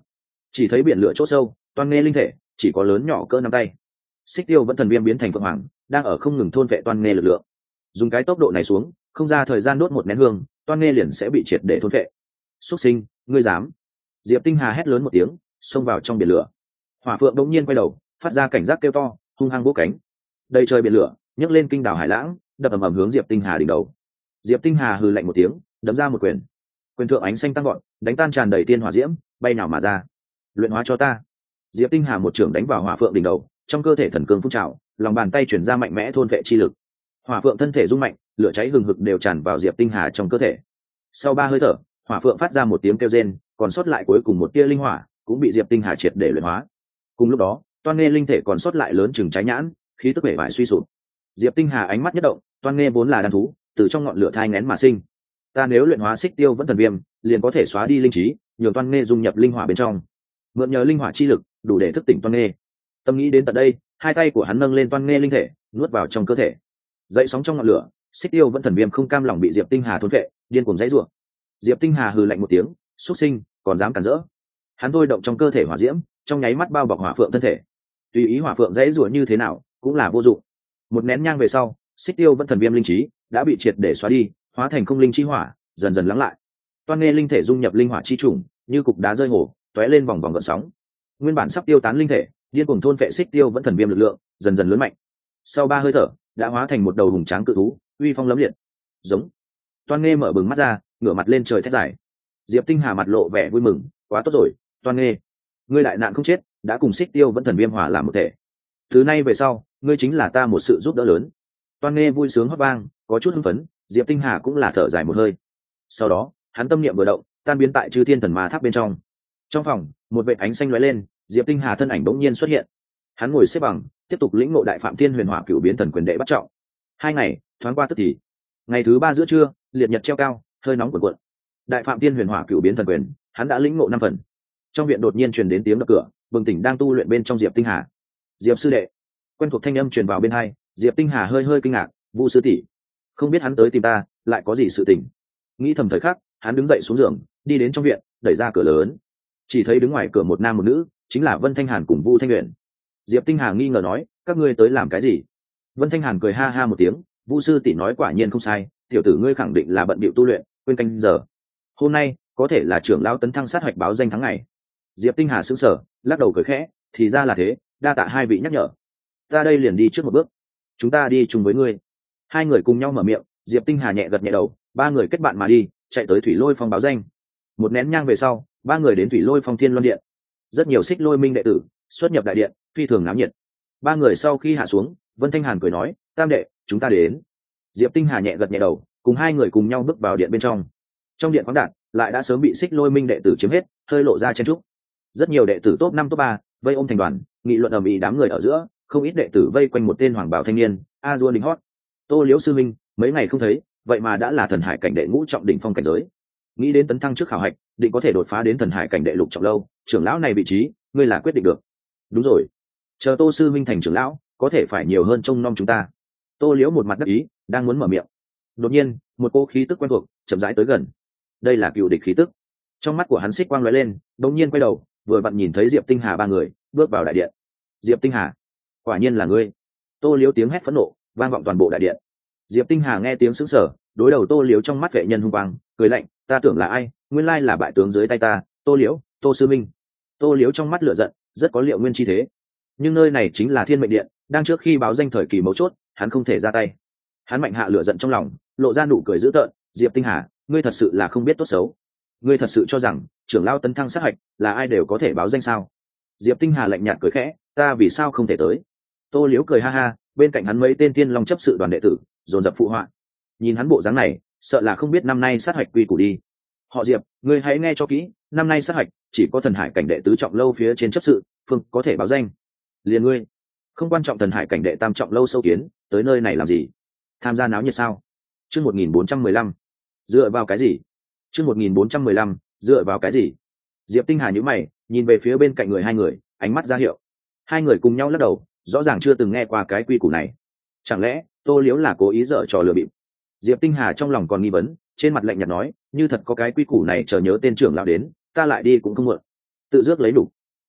chỉ thấy biển lửa chỗ sâu, toan nghe linh thể chỉ có lớn nhỏ cỡ nắm tay. Xích Tiêu Vẫn Thần Viêm biến thành phượng hoàng, đang ở không ngừng thôn vệ toan nghe lực lượng. Dùng cái tốc độ này xuống, không ra thời gian đốt một nén hương, toan nghe liền sẽ bị triệt để thôn vệ. Xuất sinh, ngươi dám! Diệp Tinh Hà hét lớn một tiếng, xông vào trong biển lửa. Hỏa Phượng đột nhiên quay đầu, phát ra cảnh giác kêu to, hung hăng vỗ cánh. Đầy trời biển lửa nhấc lên kinh đảo hải lãng, đập ầm ầm hướng Diệp Tinh Hà đỉnh đầu. Diệp Tinh Hà hừ lạnh một tiếng, đấm ra một quyền. Quyền thượng ánh xanh tăng gọn, đánh tan tràn đầy tiên hỏa diễm, bay nào mà ra. Luyện hóa cho ta! Diệp Tinh Hà một trường đánh vào Hỏa Phượng đỉnh đầu, trong cơ thể thần cương phun trào, lòng bàn tay chuyển ra mạnh mẽ thôn vệ chi lực. Hỏa Phượng thân thể rung mạnh, lửa cháy hừng hực đều tràn vào Diệp Tinh Hà trong cơ thể. Sau 3 hơi thở, Hỏa Phượng phát ra một tiếng kêu rên, còn sót lại cuối cùng một tia linh hỏa cũng bị Diệp Tinh Hà triệt để luyện hóa. Cùng lúc đó, toan nghe linh thể còn sót lại lớn chừng trái nhãn, khí tức bể bại suy sụp. Diệp Tinh Hà ánh mắt nhất động, toan nghe vốn là đàn thú, từ trong ngọn lửa thai nghén mà sinh. Ta nếu luyện hóa Xích Tiêu Vẫn Thần Viêm, liền có thể xóa đi linh trí, nhường toan nghe dung nhập linh hỏa bên trong. Mượn nhờ linh hỏa chi lực, đủ để thức tỉnh toan nghe. Tâm nghĩ đến tận đây, hai tay của hắn nâng lên toan nghe linh thể, nuốt vào trong cơ thể. Dậy sóng trong ngọn lửa, Xích Tiêu Vẫn Thần Viêm không cam lòng bị Diệp Tinh Hà thôn phệ, điên cuồng giãy giụa. Diệp Tinh Hà hừ lạnh một tiếng, xuất sinh, còn dám cản rỡ! Hắn thôi động trong cơ thể hỏa diễm, trong nháy mắt bao bọc Hỏa Phượng thân thể. Tùy ý Hỏa Phượng giãy giụa như thế nào, cũng là vô dụng. Một nén nhang về sau, Xích Tiêu Vẫn Thần Viêm linh trí đã bị triệt để xóa đi, hóa thành không linh chi hỏa, dần dần lắng lại. Toan nghe linh thể dung nhập linh hỏa chi trùng, như cục đá rơi hồ, tóe lên vòng vòng gợn sóng. Nguyên bản sắp tiêu tán linh thể, điên cuồng thôn phệ Xích Tiêu Vẫn Thần Viêm lực lượng, dần dần lớn mạnh. Sau 3 hơi thở, đã hóa thành một đầu hùng tráng cự thú, uy phong lẫm liệt. Giống. Toan nghe mở bừng mắt ra, ngửa mặt lên trời thét dài. Diệp Tinh Hà mặt lộ vẻ vui mừng, quá tốt rồi, Toan nghe, ngươi đại nạn không chết, đã cùng Xích Tiêu Vẫn Thần Viêm hòa làm một thể. Từ nay về sau, ngươi chính là ta một sự giúp đỡ lớn. Toan nghe vui sướng hót vang, có chút hưng phấn, Diệp Tinh Hà cũng là thở dài một hơi. Sau đó, hắn tâm niệm vừa động, tan biến tại Chư Thiên Thần Ma Tháp bên trong. Trong phòng, một vệt ánh xanh lóe lên, Diệp Tinh Hà thân ảnh bỗng nhiên xuất hiện. Hắn ngồi xếp bằng, tiếp tục lĩnh ngộ Đại Phạm Thiên Huyền Hỏa Cửu Biến Thần Quyền đệ bắt trọng. 2 ngày thoáng qua tức thì. Ngày thứ 3 giữa trưa, liệt nhật treo cao, hơi nóng cuộn cuộn. Đại Phạm Thiên Huyền Hỏa Cửu Biến Thần Quyền, hắn đã lĩnh ngộ 5 phần. Trong viện đột nhiên truyền đến tiếng đập cửa, bừng tỉnh đang tu luyện bên trong Diệp Tinh Hà. Diệp sư đệ. Quen thuộc thanh âm truyền vào bên tai, Diệp Tinh Hà hơi hơi kinh ngạc, Vu sư tỷ, không biết hắn tới tìm ta, lại có gì sự tình. Nghĩ thầm thời khắc, hắn đứng dậy xuống giường, đi đến trong viện, đẩy ra cửa lớn. Chỉ thấy đứng ngoài cửa một nam một nữ, chính là Vân Thanh Hàn cùng Vu Thanh Uyển. Diệp Tinh Hà nghi ngờ nói, các ngươi tới làm cái gì? Vân Thanh Hàn cười ha ha một tiếng, Vu sư tỷ nói quả nhiên không sai, tiểu tử ngươi khẳng định là bận bịu tu luyện, quên canh giờ. Hôm nay có thể là trưởng lão tấn thăng sát hoạch báo danh tháng ngày. Diệp Tinh Hà sững sờ, lắc đầu cười khẽ, thì ra là thế, đa tạ hai vị nhắc nhở. Ta đây liền đi trước một bước, chúng ta đi chung với ngươi. Hai người cùng nhau mở miệng, Diệp Tinh Hà nhẹ gật nhẹ đầu, ba người kết bạn mà đi, chạy tới Thủy Lôi Phong báo danh. Một nén nhang về sau, ba người đến Thủy Lôi Phong Thiên Loan Điện. Rất nhiều Xích Lôi Minh đệ tử xuất nhập đại điện, phi thường náo nhiệt. Ba người sau khi hạ xuống, Vân Thanh Hàn cười nói, tam đệ, chúng ta đến. Diệp Tinh Hà nhẹ gật nhẹ đầu, cùng hai người cùng nhau bước vào điện bên trong. Trong điện khoáng đạt lại đã sớm bị Xích Lôi Minh đệ tử chiếm hết, hơi lộ ra chen trúc. Rất nhiều đệ tử top 5 top 3 vây ôm thành đoàn, nghị luận ầm ĩ, đám người ở giữa, không ít đệ tử vây quanh một tên hoàng bào thanh niên, a dua đỉnh hót. Tô Liễu sư minh, mấy ngày không thấy, vậy mà đã là thần hải cảnh đệ ngũ trọng đỉnh phong cảnh giới. Nghĩ đến tấn thăng trước khảo hạch, định có thể đột phá đến thần hải cảnh đệ lục trọng lâu, trưởng lão này vị trí, ngươi là quyết định được. Đúng rồi, chờ Tô sư minh thành trưởng lão, có thể phải nhiều hơn trông nom chúng ta. Tô Liễu một mặt đắc ý, đang muốn mở miệng. Đột nhiên, một cô khí tức quen thuộc chậm rãi tới gần. Đây là cựu địch khí tức. Trong mắt của hắn xích quang lóe lên, đột nhiên quay đầu, vừa vặn nhìn thấy Diệp Tinh Hà ba người bước vào đại điện. Diệp Tinh Hà, quả nhiên là ngươi! Tô Liễu tiếng hét phẫn nộ vang vọng toàn bộ đại điện. Diệp Tinh Hà nghe tiếng sững sờ, đối đầu Tô Liễu trong mắt vệ nhân hung quang, cười lạnh, ta tưởng là ai, nguyên lai là bại tướng dưới tay ta, Tô Liễu, Tô sư minh. Tô Liễu trong mắt lửa giận, rất có liệu nguyên chi thế. Nhưng nơi này chính là Thiên Mệnh Điện, đang trước khi báo danh thời kỳ mấu chốt, hắn không thể ra tay. Hắn mạnh hạ lửa giận trong lòng, lộ ra nụ cười dữ tợn, Diệp Tinh Hà, ngươi thật sự là không biết tốt xấu. Ngươi thật sự cho rằng trưởng lão tấn thăng sát hạch là ai đều có thể báo danh sao? Diệp Tinh Hà lạnh nhạt cười khẽ, ta vì sao không thể tới? Tô Liễu cười ha ha, bên cạnh hắn mấy tên Tiên Long chấp sự đoàn đệ tử dồn dập phụ họa. Nhìn hắn bộ dáng này, sợ là không biết năm nay sát hạch quy củ đi. Họ Diệp, ngươi hãy nghe cho kỹ, năm nay sát hạch chỉ có thần hải cảnh đệ tứ trọng lâu phía trên chấp sự phương có thể báo danh. Liền ngươi, không quan trọng thần hải cảnh đệ tam trọng lâu sâu kiến, tới nơi này làm gì? Tham gia náo nhiệt sao? Chương 1415. Dựa vào cái gì? Chương 1415, dựa vào cái gì? Diệp Tinh Hà nhíu mày, nhìn về phía bên cạnh người hai người, ánh mắt ra hiệu. Hai người cùng nhau lắc đầu, rõ ràng chưa từng nghe qua cái quy củ này. Chẳng lẽ Tô Liễu là cố ý dở trò lừa bịp? Diệp Tinh Hà trong lòng còn nghi vấn, trên mặt lạnh nhạt nói, như thật có cái quy củ này, chờ nhớ tên trưởng lão đến, ta lại đi cũng không muộn. Tự dước lấy đủ.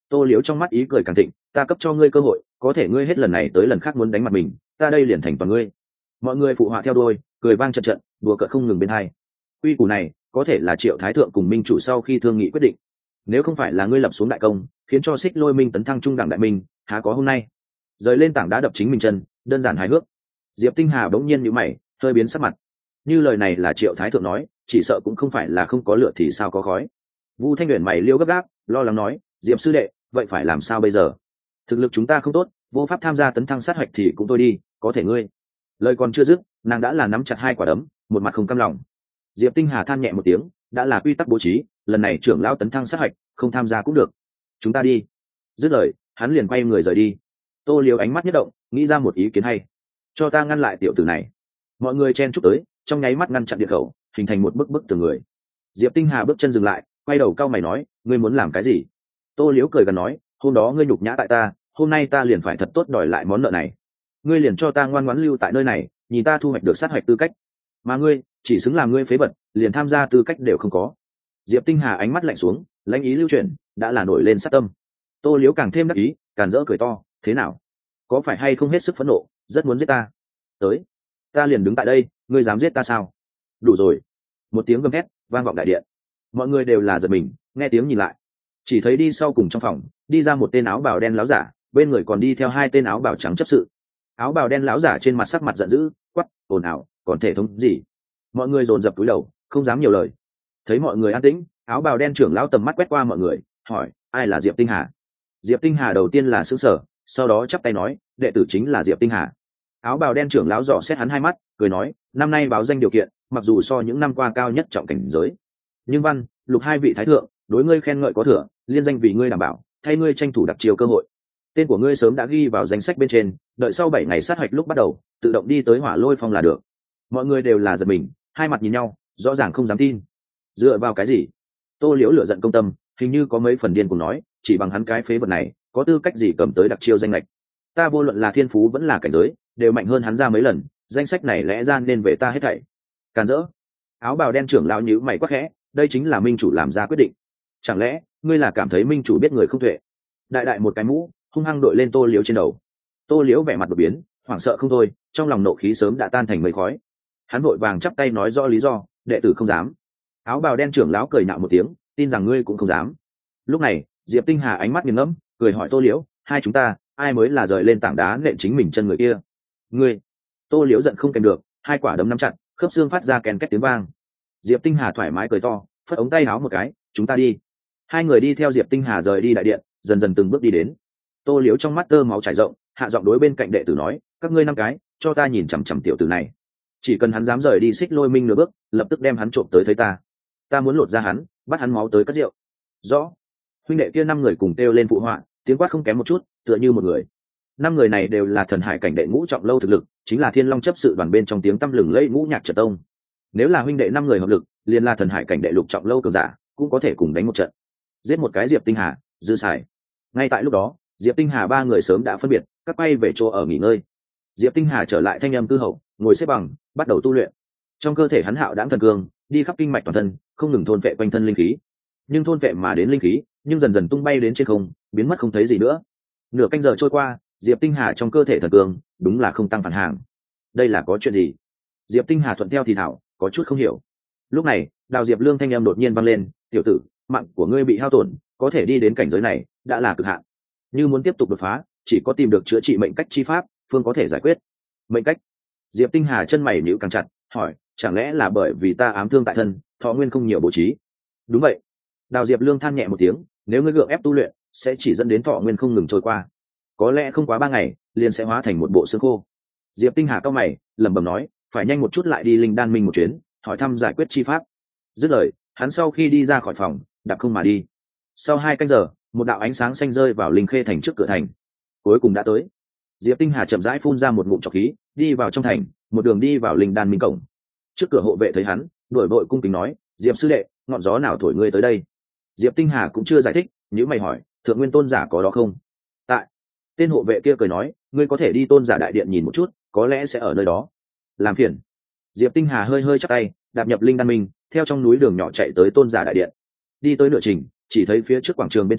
Tô Liễu trong mắt ý cười càng thịnh, ta cấp cho ngươi cơ hội, có thể ngươi hết lần này tới lần khác muốn đánh mặt mình, ta đây liền thành toàn ngươi. Mọi người phụ họa theo đuôi, cười vang trận trận, đùa cợt không ngừng bên hai. Quy củ này có thể là Triệu Thái thượng cùng minh chủ sau khi thương nghị quyết định, nếu không phải là ngươi lập xuống đại công khiến cho Xích Lôi Minh tấn thăng trung đẳng đại minh, há có hôm nay. Rời lên tảng đá đập chính mình chân, đơn giản hài hước. Diệp Tinh Hà bỗng nhiên nhíu mày, hơi biến sắc mặt. Như lời này là Triệu Thái thượng nói, chỉ sợ cũng không phải là không có lửa thì sao có khói. Vu Thanh Uyển mày liêu gấp gáp, lo lắng nói, Diệp sư đệ, vậy phải làm sao bây giờ? Thực lực chúng ta không tốt, vô pháp tham gia tấn thăng sát hoạch thì cũng thôi đi, có thể ngươi. Lời còn chưa dứt, nàng đã là nắm chặt hai quả đấm, một mặt không cam lòng. Diệp Tinh Hà than nhẹ một tiếng, đã là quy tắc bố trí, lần này trưởng lão tấn thăng sát hoạch, không tham gia cũng được. Chúng ta đi. Dứt lời, hắn liền quay người rời đi. Tô Liêu ánh mắt nhất động, nghĩ ra một ý kiến hay. Cho ta ngăn lại tiểu tử này. Mọi người chen chúc tới, trong nháy mắt ngăn chặn điện khẩu, hình thành một bức tường người. Diệp Tinh Hà bước chân dừng lại, quay đầu cau mày nói, ngươi muốn làm cái gì? Tô Liễu cười gần nói, hôm đó ngươi nhục nhã tại ta, hôm nay ta liền phải thật tốt đòi lại món nợ này. Ngươi liền cho ta ngoan ngoãn lưu tại nơi này, nhìn ta thu hoạch được sát hoạch tư cách. Mà ngươi, chỉ xứng làm ngươi phế vật, liền tham gia tư cách đều không có. Diệp Tinh Hà ánh mắt lạnh xuống, lãnh ý lưu chuyển, đã là nổi lên sát tâm. Tô Liễu càng thêm đắc ý, càn rỡ cười to, thế nào? Có phải hay không hết sức phẫn nộ, rất muốn giết ta? Tới, ta liền đứng tại đây, ngươi dám giết ta sao? Đủ rồi. Một tiếng gầm thét vang vọng đại điện. Mọi người đều là giật mình, nghe tiếng nhìn lại, chỉ thấy đi sau cùng trong phòng đi ra một tên áo bào đen láo giả, bên người còn đi theo hai tên áo bào trắng chấp sự. Áo bào đen láo giả trên mặt sắc mặt giận dữ, quắc, ồn ào, còn thể thống gì? Mọi người dồn dập cúi đầu, không dám nhiều lời. Thấy mọi người an tĩnh, áo bào đen trưởng lão tầm mắt quét qua mọi người, hỏi, ai là Diệp Tinh Hà? Diệp Tinh Hà đầu tiên là sững sờ, sau đó chắp tay nói, đệ tử chính là Diệp Tinh Hà. Áo bào đen trưởng lão dò xét hắn hai mắt, cười nói, năm nay báo danh điều kiện, mặc dù so những năm qua cao nhất trọng cảnh giới, nhưng văn lục hai vị thái thượng đối ngươi khen ngợi có thừa, liên danh vì ngươi đảm bảo, thay ngươi tranh thủ đặc chiều cơ hội. Tên của ngươi sớm đã ghi vào danh sách bên trên, đợi sau 7 ngày sát hạch lúc bắt đầu, tự động đi tới Hỏa Lôi Phong là được. Mọi người đều là giật mình, hai mặt nhìn nhau, rõ ràng không dám tin. Dựa vào cái gì? Tô Liễu lửa giận công tâm, hình như có mấy phần điên cùng nói, chỉ bằng hắn cái phế vật này, có tư cách gì cầm tới đặc chiêu danh lệch? Ta vô luận là thiên phú vẫn là cảnh giới, đều mạnh hơn hắn ra mấy lần, danh sách này lẽ ra nên về ta hết thảy. Càn rỡ. Áo bào đen trưởng lão nhíu mày quắc khẽ, đây chính là minh chủ làm ra quyết định. Chẳng lẽ ngươi là cảm thấy minh chủ biết người không tuệ? Đại đại một cái mũ hung hăng đội lên Tô Liễu trên đầu. Tô Liễu vẻ mặt đột biến, hoảng sợ không thôi, trong lòng nộ khí sớm đã tan thành mây khói. Hắn vội vàng chắp tay nói rõ lý do, đệ tử không dám. Áo bào đen trưởng lão cười nhạo một tiếng, tin rằng ngươi cũng không dám. Lúc này Diệp Tinh Hà ánh mắt nghiêng ngẫm, cười hỏi Tô Liễu, hai chúng ta ai mới là rời lên tảng đá nện chính mình chân người kia? Ngươi. Tô Liễu giận không kèm được, hai quả đấm nắm chặt, khớp xương phát ra kèn két tiếng vang. Diệp Tinh Hà thoải mái cười to, phất ống tay áo một cái, chúng ta đi. Hai người đi theo Diệp Tinh Hà rời đi đại điện, dần dần từng bước đi đến. Tô Liễu trong mắt tơ máu chảy rộng, hạ giọng đối bên cạnh đệ tử nói, các ngươi năm cái, cho ta nhìn chằm chằm tiểu tử này. Chỉ cần hắn dám rời đi Xích Lôi Minh nửa bước, lập tức đem hắn trộm tới thấy ta. Ta muốn lột ra hắn, bắt hắn máu tới cất rượu. Rõ. Huynh đệ kia 5 người cùng kêu lên phụ họa, tiếng quát không kém một chút, tựa như một người. 5 người này đều là thần hải cảnh đệ ngũ trọng lâu thực lực, chính là Thiên Long chấp sự đoàn bên trong tiếng tăm lừng lẫy ngũ nhạc Trật Tông. Nếu là huynh đệ 5 người hợp lực, liền là thần hải cảnh đệ lục trọng lâu cường giả, cũng có thể cùng đánh một trận. Giết một cái Diệp Tinh Hà, dư xài. Ngay tại lúc đó, Diệp Tinh Hà 3 người sớm đã phân biệt, cắt bay về chỗ ở nghỉ ngơi. Diệp Tinh Hà trở lại thanh âm cư hậu, ngồi xếp bằng, bắt đầu tu luyện. Trong cơ thể hắn hạo đãng thần cương, đi khắp kinh mạch toàn thân, không ngừng thôn vệ quanh thân linh khí. Nhưng thôn vệ mà đến linh khí, nhưng dần dần tung bay đến trên không, biến mất không thấy gì nữa. Nửa canh giờ trôi qua, Diệp Tinh Hà trong cơ thể thần cương, đúng là không tăng phản hàng. Đây là có chuyện gì? Diệp Tinh Hà thuận theo thì thảo, có chút không hiểu. Lúc này, Đào Diệp Lương thanh âm đột nhiên vang lên, "Tiểu tử, mạng của ngươi bị hao tổn, có thể đi đến cảnh giới này, đã là cực hạn. Như muốn tiếp tục đột phá, chỉ có tìm được chữa trị mệnh cách chi pháp, phương có thể giải quyết." Mệnh cách? Diệp Tinh Hà chân mày nhíu càng chặt, hỏi, chẳng lẽ là bởi vì ta ám thương tại thân, thọ nguyên không nhiều bố trí? Đúng vậy. Đào Diệp Lương than nhẹ một tiếng, nếu ngươi gượng ép tu luyện, sẽ chỉ dẫn đến thọ nguyên không ngừng trôi qua. Có lẽ không quá 3 ngày, liền sẽ hóa thành một bộ xương khô. Diệp Tinh Hà cau mày, lẩm bẩm nói, phải nhanh một chút lại đi Linh Đan Minh một chuyến, hỏi thăm giải quyết chi pháp. Dứt lời, hắn sau khi đi ra khỏi phòng, đạp không mà đi. Sau 2 canh giờ, một đạo ánh sáng xanh rơi vào Linh Khê thành trước cửa thành. Cuối cùng đã tới. Diệp Tinh Hà chậm rãi phun ra một ngụm trọc khí, đi vào trong thành, một đường đi vào Linh Đan Minh cổng. Trước cửa hộ vệ thấy hắn, đuổi vội cung kính nói, Diệp sư đệ, ngọn gió nào thổi ngươi tới đây? Diệp Tinh Hà cũng chưa giải thích, nhíu mày hỏi, thượng nguyên tôn giả có đó không? Tại. Tên hộ vệ kia cười nói, ngươi có thể đi tôn giả đại điện nhìn một chút, có lẽ sẽ ở nơi đó. Làm phiền. Diệp Tinh Hà hơi hơi chắp tay, đạp nhập Linh Đan Minh, theo trong núi đường nhỏ chạy tới tôn giả đại điện. Đi tới nửa trình, chỉ thấy phía trước quảng trường bên trên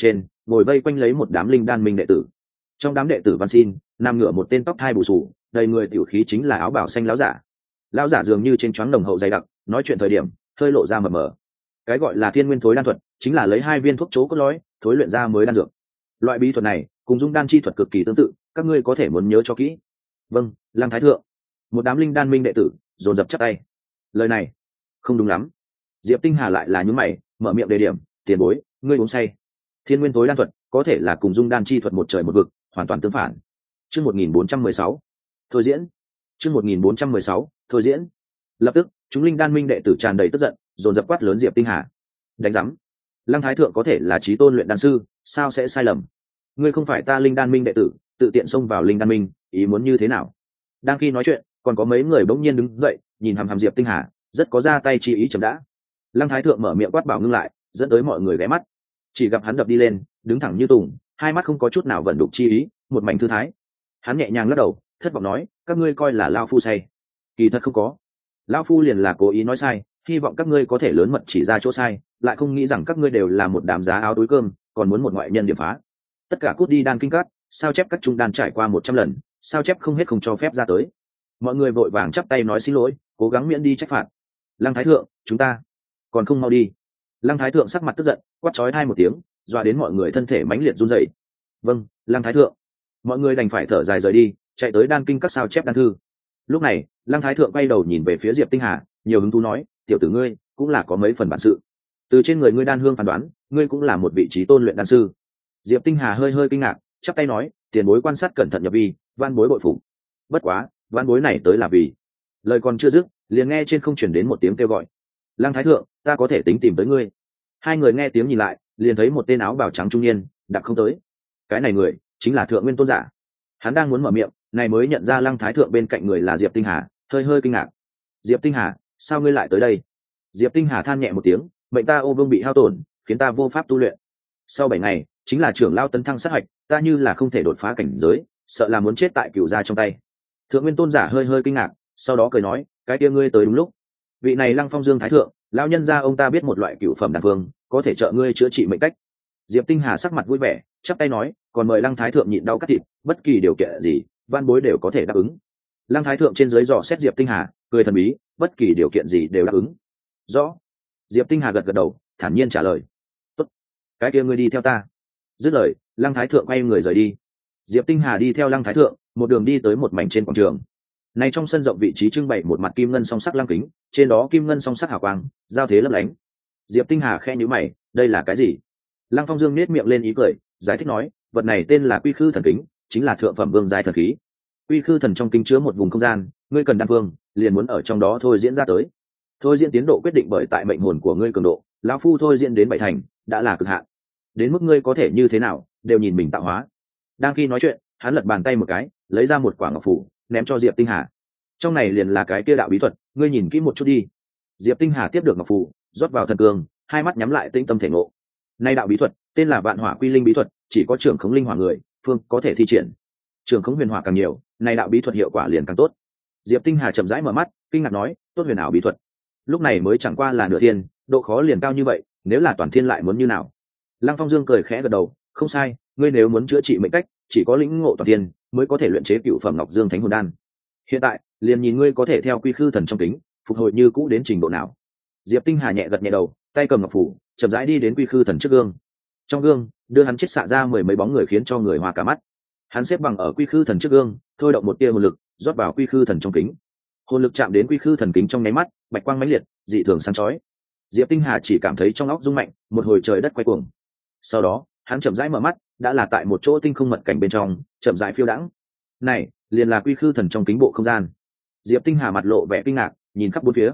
ngồi vây quanh lấy một đám linh đan minh đệ tử. Trong đám đệ tử văn xin nằm ngửa một tên tóc thai bù sù đầy người tiểu khí, chính là áo bảo xanh lão giả. Lão giả dường như trên choáng đồng hậu dày đặc, nói chuyện thời điểm hơi lộ ra mờ mờ. Cái gọi là thiên nguyên thối đan thuật chính là lấy 2 viên thuốc chỗ cốt lõi thối luyện ra mới đan dược. Loại bí thuật này cùng dung đan chi thuật cực kỳ tương tự, các ngươi có thể muốn nhớ cho kỹ. Vâng, Lăng thái thượng. Một đám linh đan minh đệ tử dồn dập chắp tay. Lời này không đúng lắm. Diệp Tinh Hà lại là nhún mày, mở miệng đề điểm, tiền bối, ngươi uống say. Thiên nguyên thối đan thuật có thể là cùng dung đan chi thuật một trời một vực, hoàn toàn tương phản. Chương 1416. Thôi diễn. Chương 1416. Thôi diễn. Lập tức, chúng linh đan minh đệ tử tràn đầy tức giận, dồn dập quát lớn Diệp Tinh Hà. Đánh rắm. Lăng thái thượng có thể là chí tôn luyện đan sư, sao sẽ sai lầm? Ngươi không phải ta linh đan minh đệ tử, tự tiện xông vào linh đan minh, ý muốn như thế nào? Đang khi nói chuyện, còn có mấy người bỗng nhiên đứng dậy, nhìn hằm hằm Diệp Tinh Hà, rất có ra tay chi ý chậm đã. Lăng thái thượng mở miệng quát bảo ngưng lại, dẫn tới mọi người ghé mắt. Chỉ gặp hắn đập đi lên, đứng thẳng như tùng, hai mắt không có chút nào vận đục chi ý, một mảnh thư thái. Hắn nhẹ nhàng lắc đầu, thất vọng nói, các ngươi coi là lao phu say. Kỳ thật không có. Lão phu liền là cố ý nói sai, hy vọng các ngươi có thể lớn mật chỉ ra chỗ sai, lại không nghĩ rằng các ngươi đều là một đám giá áo túi cơm, còn muốn một ngoại nhân điểm phá. Tất cả cút đi đan kinh cắt, sao chép các trung đan trải qua 100 lần, sao chép không hết không cho phép ra tới. Mọi người vội vàng chắp tay nói xin lỗi, cố gắng miễn đi trách phạt. Lăng thái thượng, chúng ta còn không mau đi. Lăng thái thượng sắc mặt tức giận, quát chói tai một tiếng, dọa đến mọi người thân thể mãnh liệt run rẩy. Vâng, Lăng thái thượng. Mọi người đành phải thở dài rời đi, chạy tới đan kinh các sao chép đan thư. Lúc này, Lăng thái thượng quay đầu nhìn về phía Diệp Tinh Hà, nhiều hứng thú nói, tiểu tử ngươi cũng là có mấy phần bản sự. Từ trên người ngươi đan hương phán đoán, ngươi cũng là một vị trí tôn luyện đan sư. Diệp Tinh Hà hơi hơi kinh ngạc, chắp tay nói, tiền bối quan sát cẩn thận nhập vi, van bối bội phục. Bất quá, van bối này tới là vì. Lời còn chưa dứt, liền nghe trên không truyền đến một tiếng kêu gọi. Lăng thái thượng, ta có thể tính tìm tới ngươi. Hai người nghe tiếng nhìn lại, liền thấy một tên áo bào trắng trung niên đạp không tới. Cái này người chính là Thượng Nguyên tôn giả. Hắn đang muốn mở miệng, này mới nhận ra Lăng thái thượng bên cạnh người là Diệp Tinh Hà, hơi hơi kinh ngạc. Diệp Tinh Hà, sao ngươi lại tới đây? Diệp Tinh Hà than nhẹ một tiếng, mệnh ta ô vương bị hao tổn, khiến ta vô pháp tu luyện. Sau 7 ngày, chính là trưởng lao tấn thăng sát hạch, ta như là không thể đột phá cảnh giới, sợ là muốn chết tại cửu gia trong tay. Thượng Nguyên tôn giả hơi hơi kinh ngạc, sau đó cười nói, cái kia ngươi tới đúng lúc. Vị này Lăng Phong Dương thái thượng, lão nhân gia ông ta biết một loại cửu phẩm đan phương, có thể trợ ngươi chữa trị mệnh cách. Diệp Tinh Hà sắc mặt vui vẻ, chắp tay nói, còn mời Lăng thái thượng nhịn đau cắt thịt, bất kỳ điều kiện gì, van bối đều có thể đáp ứng. Lăng thái thượng trên dưới dò xét Diệp Tinh Hà, cười thần bí, bất kỳ điều kiện gì đều đáp ứng. Rõ. Diệp Tinh Hà gật gật đầu, thản nhiên trả lời. Tốt, cái kia ngươi đi theo ta. Dứt lời, Lăng thái thượng quay người rời đi. Diệp Tinh Hà đi theo Lăng thái thượng, một đường đi tới một mảnh trên quảng trường. Này trong sân rộng vị trí trưng bày một mặt kim ngân song sắc lăng kính, trên đó kim ngân song sắc hào quang, giao thế lấp lánh. Diệp Tinh Hà khẽ nhíu mày, đây là cái gì? Lăng Phong Dương nhếch miệng lên ý cười, giải thích nói, vật này tên là Quy Khư thần kính, chính là thượng phẩm vương giai thần khí. Quy Khư thần trong kính chứa một vùng không gian, ngươi cần đan phương, liền muốn ở trong đó thôi diễn ra tới. Thôi diễn tiến độ quyết định bởi tại mệnh hồn của ngươi cường độ, lão phu thôi diễn đến 7 thành, đã là cực hạn. Đến mức ngươi có thể như thế nào, đều nhìn mình tạo hóa. Đang khi nói chuyện, hắn lật bàn tay một cái, lấy ra một quả ngọc phù, ném cho Diệp Tinh Hà. Trong này liền là cái kia đạo bí thuật, ngươi nhìn kỹ một chút đi. Diệp Tinh Hà tiếp được ngọc phù, rót vào thần cương, hai mắt nhắm lại tĩnh tâm thể ngộ. Nay đạo bí thuật, tên là Vạn Hỏa Quy Linh bí thuật, chỉ có trưởng khống linh hỏa người, phương có thể thi triển. Trưởng khống huyền hỏa càng nhiều, nay đạo bí thuật hiệu quả liền càng tốt. Diệp Tinh Hà chậm rãi mở mắt, kinh ngạc nói, tốt huyền ảo bí thuật. Lúc này mới chẳng qua là nửa thiên, độ khó liền cao như vậy, nếu là toàn thiên lại muốn như nào? Lăng Phong Dương cười khẽ gật đầu, không sai, ngươi nếu muốn chữa trị mệnh cách, chỉ có lĩnh ngộ toàn thiên mới có thể luyện chế cựu phẩm Ngọc Dương Thánh Hồn Đan. Hiện tại, liền nhìn ngươi có thể theo Quy Khư thần trong kính, phục hồi như cũ đến trình độ nào. Diệp Tinh Hà nhẹ gật nhẹ đầu, tay cầm ngọc phủ, chậm rãi đi đến Quy Khư thần trước gương. Trong gương, đưa hắn chết xạ ra 10 mấy bóng người khiến cho người hoa cả mắt. Hắn xếp bằng ở Quy Khư thần trước gương, thôi động một tia hồn lực, rót vào Quy Khư thần trong kính. Hồn lực chạm đến Quy Khư thần kính trong nháy mắt, bạch quang mãnh liệt, dị thường sáng chói. Diệp Tinh Hà chỉ cảm thấy trong óc rung mạnh, một hồi trời đất quay cuồng. Sau đó, hắn chậm rãi mở mắt, đã là tại một chỗ tinh không mật cảnh bên trong, chậm rãi phiêu đãng. Này, liền là Quy Khư thần trong kính bộ không gian. Diệp Tinh Hà mặt lộ vẻ kinh ngạc, nhìn khắp bốn phía.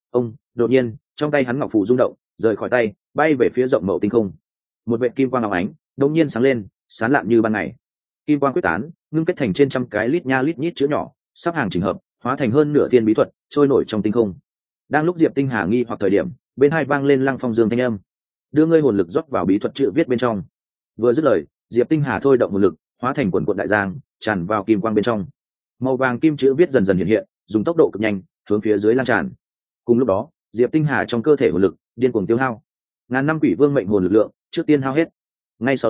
Đột nhiên, trong tay hắn ngọc phù rung động, rời khỏi tay, bay về phía rộng mậu tinh không. Một vệt kim quang óng ánh, đột nhiên sáng lên, sáng lạn như ban ngày. Kim quang quyết tán, ngưng kết thành trên trăm cái lít nha lít nhít chữ nhỏ, sắp hàng chỉnh hợp, hóa thành hơn nửa thiên bí thuật, trôi nổi trong tinh không. Đang lúc Diệp Tinh Hà nghi hoặc thời điểm, bên hai vang lên Lăng Phong Dương thanh âm, đưa ngươi hồn lực rót vào bí thuật chữ viết bên trong. Vừa dứt lời, Diệp Tinh Hà thôi động hồn lực, hóa thành quần quần đại giang, tràn vào kim quang bên trong. Màu vàng kim chữ viết dần dần hiện hiện, dùng tốc độ cực nhanh, hướng phía dưới lan tràn. Cùng lúc đó, Diệp Tinh Hà trong cơ thể hồn lực điên cuồng tiêu hao. Ngàn năm quỷ vương mệnh hồn lực lượng trước tiên hao hết. Ngay sau đó,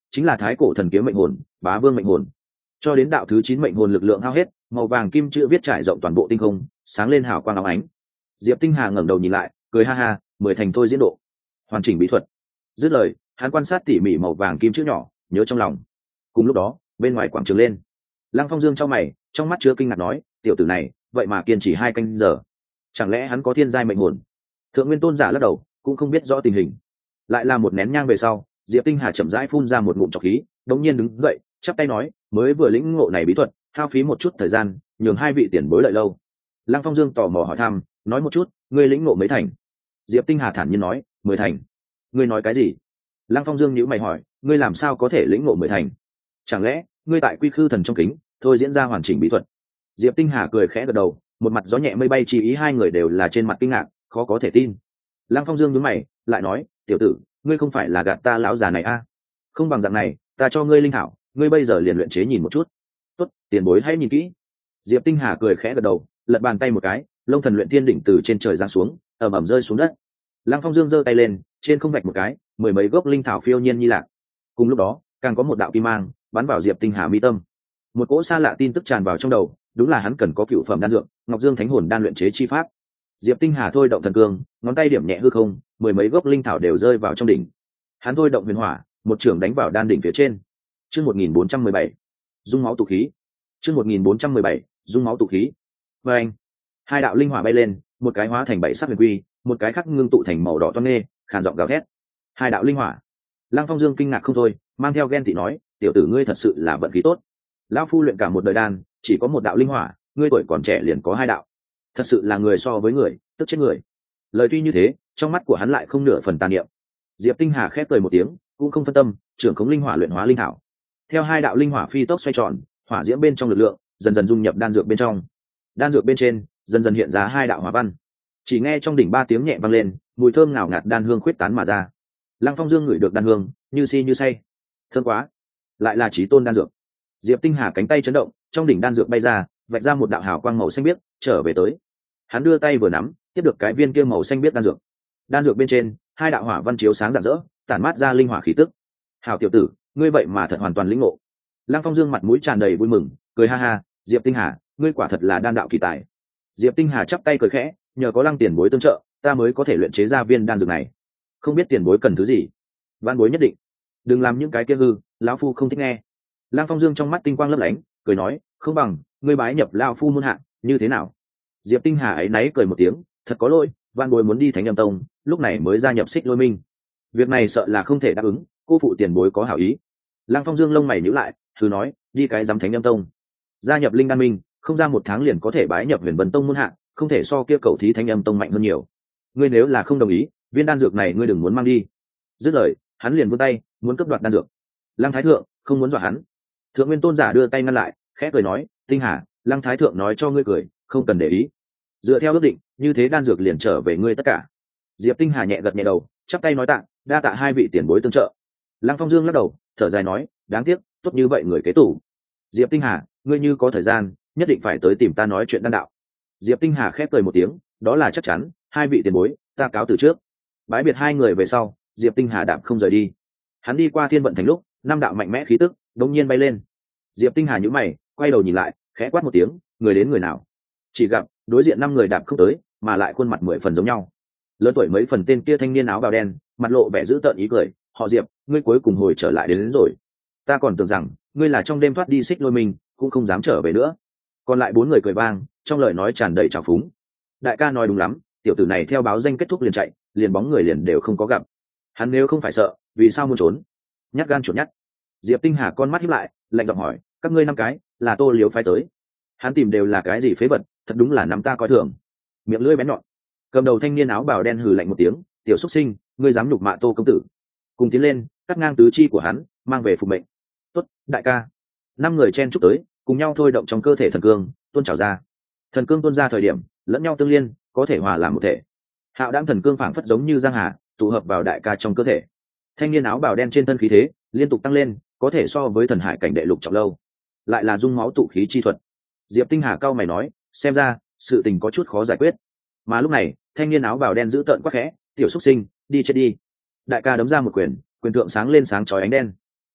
chính là thái cổ thần kiếm mệnh hồn, bá vương mệnh hồn. Cho đến đạo thứ 9 mệnh hồn lực lượng hao hết, màu vàng kim chữ viết trải rộng toàn bộ tinh không, sáng lên hào quang óng ánh. Diệp Tinh Hà ngẩng đầu nhìn lại, cười ha ha, 10 thành thôi diễn độ, hoàn chỉnh bí thuật. Dứt lời, hắn quan sát tỉ mỉ màu vàng kim chữ nhỏ, nhớ trong lòng. Cùng lúc đó, bên ngoài quảng trường lên, Lăng Phong Dương trong mày, trong mắt chứa kinh ngạc nói, tiểu tử này, vậy mà kiên trì 2 canh giờ. Chẳng lẽ hắn có thiên giai mệnh hồn? Thượng Nguyên Tôn giả lắc đầu, cũng không biết rõ tình hình. Lại là một nén nhang về sau, Diệp Tinh Hà chậm rãi phun ra một ngụm trọc khí, đống nhiên đứng dậy, chắp tay nói, mới vừa lĩnh ngộ này bí thuật, hao phí một chút thời gian, nhường 2 vị tiền bối đợi lâu. Lăng Phong Dương tò mò hỏi thăm, nói một chút, ngươi lĩnh ngộ mấy thành? Diệp Tinh Hà thản nhiên nói, 10 thành. Ngươi nói cái gì? Lăng Phong Dương nhíu mày hỏi, ngươi làm sao có thể lĩnh ngộ 10 thành? Chẳng lẽ ngươi tại Quy Khư Thần trong kính thôi diễn ra hoàn chỉnh bí thuật? Diệp Tinh Hà cười khẽ gật đầu, một mặt gió nhẹ mây bay chi ý, hai người đều là trên mặt kinh ngạc, khó có thể tin. Lăng Phong Dương nhướng mày, lại nói, tiểu tử, ngươi không phải là gạt ta lão già này a? Không bằng dạng này, ta cho ngươi linh thảo, ngươi bây giờ liền luyện chế nhìn một chút. Tốt, tiền bối hãy nhìn kỹ. Diệp Tinh Hà cười khẽ gật đầu, lật bàn tay một cái, Long Thần Luyện Thiên đỉnh từ trên trời giáng xuống, ầm ầm rơi xuống đất. Lăng Phong Dương giơ tay lên, trên không vạch một cái, 10 mấy gốc linh thảo phiêu nhiên như lạc. Cùng lúc đó, càng có một đạo kim mang bắn vào Diệp Tinh Hà mi tâm. Một cỗ xa lạ tin tức tràn vào trong đầu, đúng là hắn cần có cựu phẩm đan dược, Ngọc Dương Thánh Hồn đan luyện chế chi pháp. Diệp Tinh Hà thôi động thần cương, ngón tay điểm nhẹ hư không, 10 mấy gốc linh thảo đều rơi vào trong đỉnh. Hắn thôi động huyền hỏa, một trường đánh vào đan đỉnh phía trên. Chương 1417, dung máu tụ khí. Chương 1417, dung máu tụ khí. Và anh, 2 đạo linh hỏa bay lên, một cái hóa thành 7 sắc huyền quy, một cái khác ngưng tụ thành màu đỏ toan nghê, khàn giọng gào thét. 2 đạo linh hỏa. Lăng Phong Dương kinh ngạc không thôi, mang theo ghen tị nói, tiểu tử ngươi thật sự là vận khí tốt. Lão phu luyện cả một đời đan, chỉ có 1 đạo linh hỏa, ngươi tuổi còn trẻ liền có 2 đạo. Thật sự là người so với người, tức chết người. Lời tuy như thế, trong mắt của hắn lại không nửa phần tà niệm. Diệp Tinh Hà khép cười một tiếng, cũng không phân tâm, trưởng khống linh hỏa luyện hóa linh thảo. Theo 2 đạo linh hỏa phi tốc xoay tròn, hỏa diễm bên trong lực lượng dần dần dung nhập đan dược bên trong. Đan dược bên trên dần dần hiện ra 2 đạo hỏa văn. Chỉ nghe trong đỉnh 3 tiếng nhẹ vang lên, mùi thơm ngào ngạt đan hương khuyết tán mà ra. Lăng Phong Dương ngửi được đan hương, như si như say. Thơm quá, lại là chí tôn đan dược. Diệp Tinh Hà cánh tay chấn động, trong đỉnh đan dược bay ra, vạch ra một đạo hào quang màu xanh biếc, trở về tới. Hắn đưa tay vừa nắm, tiếp được cái viên kia màu xanh biếc đan dược. Đan dược bên trên, 2 đạo hỏa văn chiếu sáng rạng rỡ, tản mát ra linh hỏa khí tức. Hảo tiểu tử, ngươi vậy mà thật hoàn toàn lĩnh ngộ. Lăng Phong Dương mặt mũi tràn đầy vui mừng, cười ha ha, Diệp Tinh Hà, ngươi quả thật là đan đạo kỳ tài. Diệp Tinh Hà chắp tay cười khẽ, nhờ có Lăng tiền bối tương trợ, ta mới có thể luyện chế ra viên đan dược này. Không biết tiền bối cần thứ gì? Vạn bối nhất định. Đừng làm những cái kia hư, lão phu không thích nghe. Lăng Phong Dương trong mắt tinh quang lấp lánh, cười nói, không bằng ngươi bái nhập lão phu môn hạ, như thế nào? Diệp Tinh Hà ấy náy cười một tiếng, thật có lỗi, Vạn bối muốn đi Thánh Âm Tông, lúc này mới gia nhập Xích Lôi Minh. Việc này sợ là không thể đáp ứng, cô phụ tiền bối có hảo ý. Lăng Phong Dương lông mày nhíu lại, thử nói, đi cái giám Thánh Âm Tông, gia nhập Linh Đan Minh, không ra 1 tháng liền có thể bái nhập Huyền Vân Tông môn hạ, không thể so kia cầu thí Thánh Âm Tông mạnh hơn nhiều. Ngươi nếu là không đồng ý, viên đan dược này ngươi đừng muốn mang đi. Dứt lời, hắn liền vươn tay, muốn cướp đoạt đan dược. Lăng Thái Thượng không muốn dọa hắn. Thượng Nguyên Tôn giả đưa tay ngăn lại, khẽ cười nói, Tinh Hà, Lăng Thái Thượng nói cho ngươi cười, không cần để ý. Dựa theo ước định, như thế đan dược liền trở về ngươi tất cả. Diệp Tinh Hà nhẹ gật nhẹ đầu, chắp tay nói tạ, đa tạ 2 vị tiền bối tương trợ. Lăng Phong Dương lắc đầu, thở dài nói, đáng tiếc, tốt như vậy người kế tủ. Diệp Tinh Hà, ngươi như có thời gian, nhất định phải tới tìm ta nói chuyện đan đạo. Diệp Tinh Hà khép cười một tiếng, đó là chắc chắn, 2 vị tiền bối, ta cáo từ trước. Bái biệt 2 người về sau, Diệp Tinh Hà đạp không rời đi. Hắn đi qua Thiên Vận Thành lúc, 5 đạo mạnh mẽ khí tức đột nhiên bay lên. Diệp Tinh Hà nhíu mày, quay đầu nhìn lại, khẽ quát một tiếng, người đến người nào? Chỉ gặp đối diện 5 người đạp không tới, mà lại khuôn mặt 10 phần giống nhau. Lớn tuổi mấy phần tên kia thanh niên áo bào đen, mặt lộ vẻ dữ tợn ý cười, họ Diệp, ngươi cuối cùng hồi trở lại đến rồi. Ta còn tưởng rằng ngươi là trong đêm thoát đi Xích Lôi Minh, cũng không dám trở về nữa. Còn lại 4 người cười vang, trong lời nói tràn đầy trào phúng. Đại ca nói đúng lắm, tiểu tử này theo báo danh kết thúc liền chạy, liền bóng người liền đều không có gặp. Hắn nếu không phải sợ, vì sao muốn trốn? Nhát gan chuột nhắt. Diệp Tinh Hà con mắt híp lại, lạnh giọng hỏi, các ngươi 5 cái là Tô Liếu phái tới? Hắn tìm đều là cái gì phế vật, thật đúng là nắm ta coi thường. Miệng lưỡi bén nhọn. Cầm đầu thanh niên áo bào đen hừ lạnh một tiếng, tiểu xuất sinh, ngươi dám nhục mạ Tô công tử? Cùng tiến lên, cắt ngang tứ chi của hắn, mang về phục mệnh. Tốt, đại ca. 5 người chen chúc tới, cùng nhau thôi động trong cơ thể thần cương, tuôn trào ra. Thần cương tuôn ra thời điểm, lẫn nhau tương liên, có thể hòa làm một thể. Hạo đãng thần cương phảng phất giống như giang hà, tụ hợp vào đại ca trong cơ thể. Thanh niên áo bào đen trên thân khí thế liên tục tăng lên, có thể so với thần hải cảnh đệ lục trọng lâu. Lại là dung máu tụ khí chi thuật. Diệp Tinh Hà cao mày nói, xem ra sự tình có chút khó giải quyết. Mà lúc này, thanh niên áo bào đen giữ tợn quắc khẽ, tiểu xuất sinh, đi chết đi. Đại ca đấm ra một quyền, quyền thượng sáng lên sáng chói ánh đen.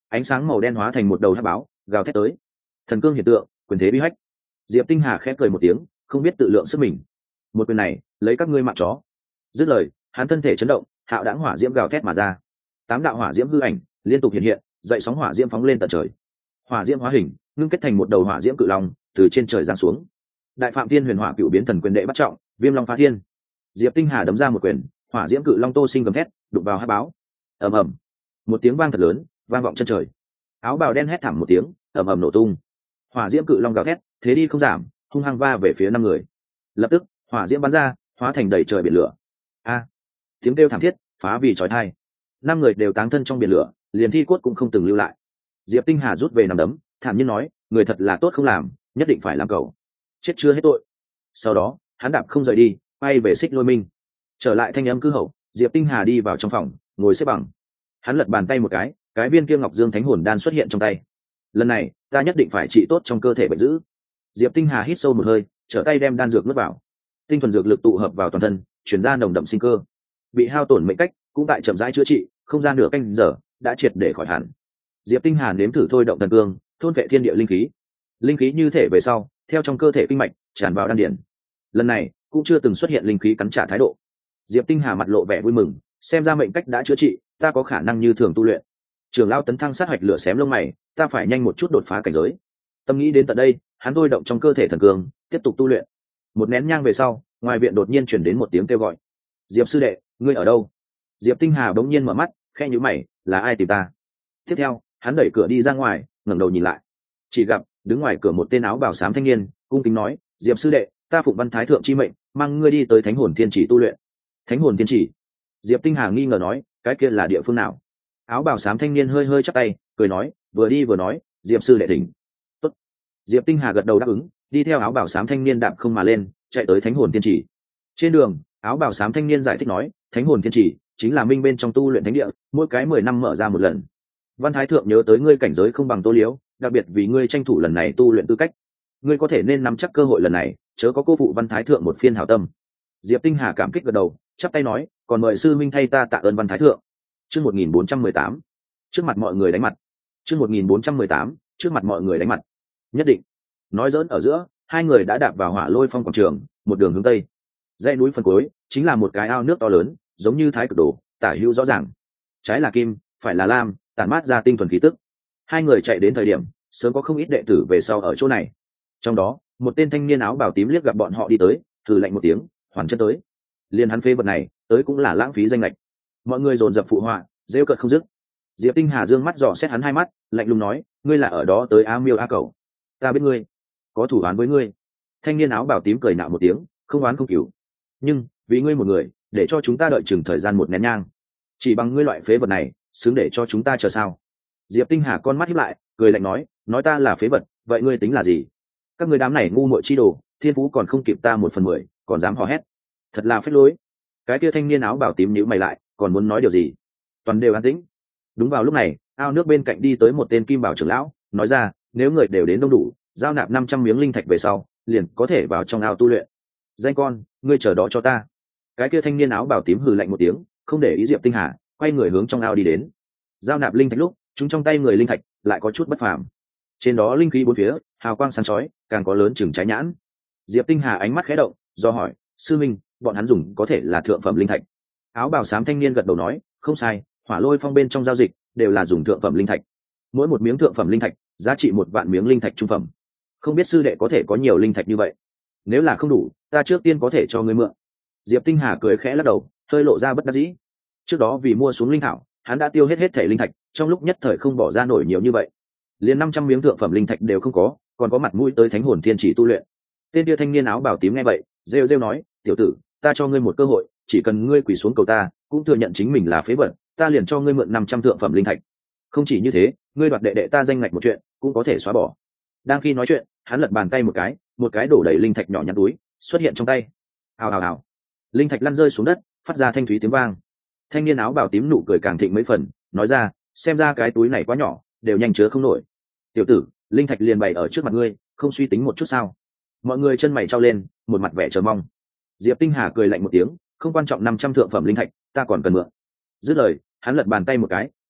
ánh sáng màu đen hóa thành một đầu hắc báo gào thét tới. Thần cương hiện tượng, quyền thế bí hách. Diệp Tinh Hà khẽ cười một tiếng, không biết tự lượng sức mình. Một quyền này lấy các ngươi mạng chó. Dứt lời, hắn thân thể chấn động, hạo đãng hỏa diễm gào thét mà ra. 8 đạo hỏa diễm hư ảnh liên tục hiện hiện, dậy sóng hỏa diễm phóng lên tận trời. Hỏa diễm hóa hình, ngưng kết thành một đầu hỏa diễm cự long từ trên trời giáng xuống. Đại Phạm Thiên Huyền Hỏa Cửu Biến Thần Quyền đệ bắt trọng, Viêm Long phá thiên. Diệp Tinh Hà đấm ra một quyền, hỏa diễm cự long tô sinh gầm thét, đụng vào hắc báo. Ầm ầm, một tiếng vang thật lớn, vang vọng chân trời. Áo bào đen hét thảm một tiếng, ầm ầm nổ tung. Hỏa diễm cự long gào thét, thế đi không giảm, hung hăng va về phía 5 người. Lập tức, hỏa diễm bắn ra, hóa thành đầy trời biển lửa. A! Tiếng kêu thảm thiết, phá vì chói tai. 5 người đều táng thân trong biển lửa, liền thi cốt cũng không từng lưu lại. Diệp Tinh Hà rút về nằm đấm, thản nhiên nói, người thật là tốt không làm, nhất định phải làm cẩu. Chết chưa hết tội. Sau đó, hắn đạp không rời đi, quay về Xích Lôi Minh. Trở lại thanh âm cư hậu, Diệp Tinh Hà đi vào trong phòng, ngồi xếp bằng. Hắn lật bàn tay một cái viên kia Ngọc Dương Thánh Hồn đan xuất hiện trong tay. Lần này, ta nhất định phải trị tốt trong cơ thể bệnh dữ. Diệp Tinh Hà hít sâu một hơi, trở tay đem đan dược nuốt vào. Tinh thuần dược lực tụ hợp vào toàn thân, chuyển ra nồng đậm sinh cơ. Bị hao tổn mệnh cách, cũng tại chậm rãi chữa trị, không gian nửa canh giờ, đã triệt để khỏi hẳn. Diệp Tinh Hà nếm thử thôi động thần cương, thôn vệ thiên địa linh khí. Linh khí như thể về sau, theo trong cơ thể kinh mạch tràn vào đan điển. Lần này, cũng chưa từng xuất hiện linh khí cắn trả thái độ. Diệp Tinh Hà mặt lộ vẻ vui mừng, xem ra mệnh cách đã chữa trị, ta có khả năng như thường tu luyện. Trưởng lão Tấn Thăng sát hoạch lửa xém lông mày, ta phải nhanh một chút đột phá cảnh giới. Tâm nghĩ đến tận đây, hắn thôi động trong cơ thể thần cương, tiếp tục tu luyện. Một nén nhang về sau, ngoài viện đột nhiên truyền đến một tiếng kêu gọi. Diệp sư đệ, ngươi ở đâu? Diệp Tinh Hà bỗng nhiên mở mắt, khẽ nhíu mày, là ai tìm ta? Tiếp theo, hắn đẩy cửa đi ra ngoài, ngẩng đầu nhìn lại, chỉ gặp đứng ngoài cửa một tên áo bào xám thanh niên, cung kính nói, Diệp sư đệ, ta phụng Văn Thái thượng chi mệnh, mang ngươi đi tới Thánh Hồn Thiên Chỉ tu luyện. Thánh Hồn Thiên Chỉ? Diệp Tinh Hà nghi ngờ nói, cái kia là địa phương nào? Áo bào xám thanh niên hơi hơi chắp tay, cười nói, vừa đi vừa nói, Diệp sư đệ thỉnh. Tốt. Diệp Tinh Hà gật đầu đáp ứng, đi theo áo bào xám thanh niên đạp không mà lên, chạy tới Thánh Hồn Thiên Chỉ. Trên đường, áo bào xám thanh niên giải thích nói, Thánh Hồn Thiên Chỉ chính là minh bên trong tu luyện thánh địa, mỗi cái 10 năm mở ra một lần. Văn Thái thượng nhớ tới ngươi cảnh giới không bằng Tô Liễu, đặc biệt vì ngươi tranh thủ lần này tu luyện tư cách, ngươi có thể nên nắm chắc cơ hội lần này, chớ có cô phụ Văn Thái thượng một phiên hảo tâm. Diệp Tinh Hà cảm kích gật đầu, chắp tay nói, còn mời sư minh thay ta tạ ơn Văn Thái thượng. Chương 1418, trước mặt mọi người đánh mặt. Chương 1418, trước mặt mọi người đánh mặt. Nhất định. Nói giỡn ở giữa, hai người đã đạp vào Hỏa Lôi Phong quảng trường, một đường hướng tây. Dãy núi phần cuối chính là một cái ao nước to lớn, giống như thái cực đồ, tả hữu rõ ràng. Trái là kim, phải là lam, tản mát ra tinh thuần khí tức. Hai người chạy đến thời điểm, sớm có không ít đệ tử về sau ở chỗ này. Trong đó, một tên thanh niên áo bào tím liếc gặp bọn họ đi tới, thử lạnh một tiếng, hoàn chân tới. Liên hắn phế vật này, tới cũng là lãng phí danh lệch. Mọi người dồn dập phụ họa, rêu cợt không dứt. Diệp Tinh Hà dương mắt dò xét hắn hai mắt, lạnh lùng nói, ngươi là ở đó tới A Miêu A Cẩu, ta biết ngươi, có thủ án với ngươi. Thanh niên áo bào tím cười nạo một tiếng, không oán không cứu, nhưng vì ngươi một người, để cho chúng ta đợi chừng thời gian một nén nhang, chỉ bằng ngươi loại phế vật này, xứng để cho chúng ta chờ sao? Diệp Tinh Hà con mắt híp lại, cười lạnh nói ta là phế vật, vậy ngươi tính là gì? Các ngươi đám này ngu muội chi đồ, thiên phú còn không kịp ta 1/10, còn dám hò hét, thật là phế lối. Cái kia thanh niên áo bào tím nhíu mày lại, còn muốn nói điều gì? Toàn đều an tĩnh. Đúng vào lúc này, ao nước bên cạnh đi tới một tên kim bảo trưởng lão, nói ra, nếu người đều đến đông đủ, giao nạp 500 miếng linh thạch về sau, liền có thể vào trong ao tu luyện. Danh con, ngươi chờ đó cho ta. Cái kia thanh niên áo bào tím hừ lạnh một tiếng, không để ý Diệp Tinh Hà, quay người hướng trong ao đi đến. Giao nạp linh thạch lúc, chúng trong tay người linh thạch lại có chút bất phàm. Trên đó linh khí bốn phía, hào quang sáng chói, càng có lớn chừng trái nhãn. Diệp Tinh Hà ánh mắt khẽ động, do hỏi, sư minh, bọn hắn dùng có thể là thượng phẩm linh thạch? Áo bào xám thanh niên gật đầu nói, không sai, Hỏa Lôi Phong bên trong giao dịch đều là dùng thượng phẩm linh thạch. Mỗi một miếng thượng phẩm linh thạch giá trị 1 vạn miếng linh thạch trung phẩm. Không biết sư đệ có thể có nhiều linh thạch như vậy? Nếu là không đủ, ta trước tiên có thể cho ngươi mượn. Diệp Tinh Hà cười khẽ lắc đầu, hơi lộ ra bất đắc dĩ. Trước đó vì mua xuống linh thảo, hắn đã tiêu hết thể linh thạch, trong lúc nhất thời không bỏ ra nổi nhiều như vậy. Liền 500 miếng thượng phẩm linh thạch đều không có, còn có mặt mũi tới Thánh Hồn Thiên Chỉ tu luyện. Tên kia thanh niên áo bào tím nghe vậy, rêu rêu nói, tiểu tử, ta cho ngươi một cơ hội, chỉ cần ngươi quỳ xuống cầu ta, cũng thừa nhận chính mình là phế vật, ta liền cho ngươi mượn 500 thượng phẩm linh thạch. Không chỉ như thế, ngươi đoạt đệ đệ ta danh ngạch một chuyện, cũng có thể xóa bỏ. Đang khi nói chuyện, hắn lật bàn tay một cái đổ đầy linh thạch nhỏ nhắn túi xuất hiện trong tay. Hào hào hào, linh thạch lăn rơi xuống đất, phát ra thanh thúy tiếng vang. Thanh niên áo bào tím nụ cười càng thịnh mấy phần, nói ra, xem ra cái túi này quá nhỏ, đều nhanh chứa không nổi. Tiểu tử, linh thạch liền bày ở trước mặt ngươi, không suy tính một chút sao? Mọi người chân mày trao lên, một mặt vẻ chờ mong. Diệp Tinh Hà cười lạnh một tiếng, không quan trọng 500 thượng phẩm linh thạch, ta còn cần mượn. Dứt lời, hắn lật bàn tay một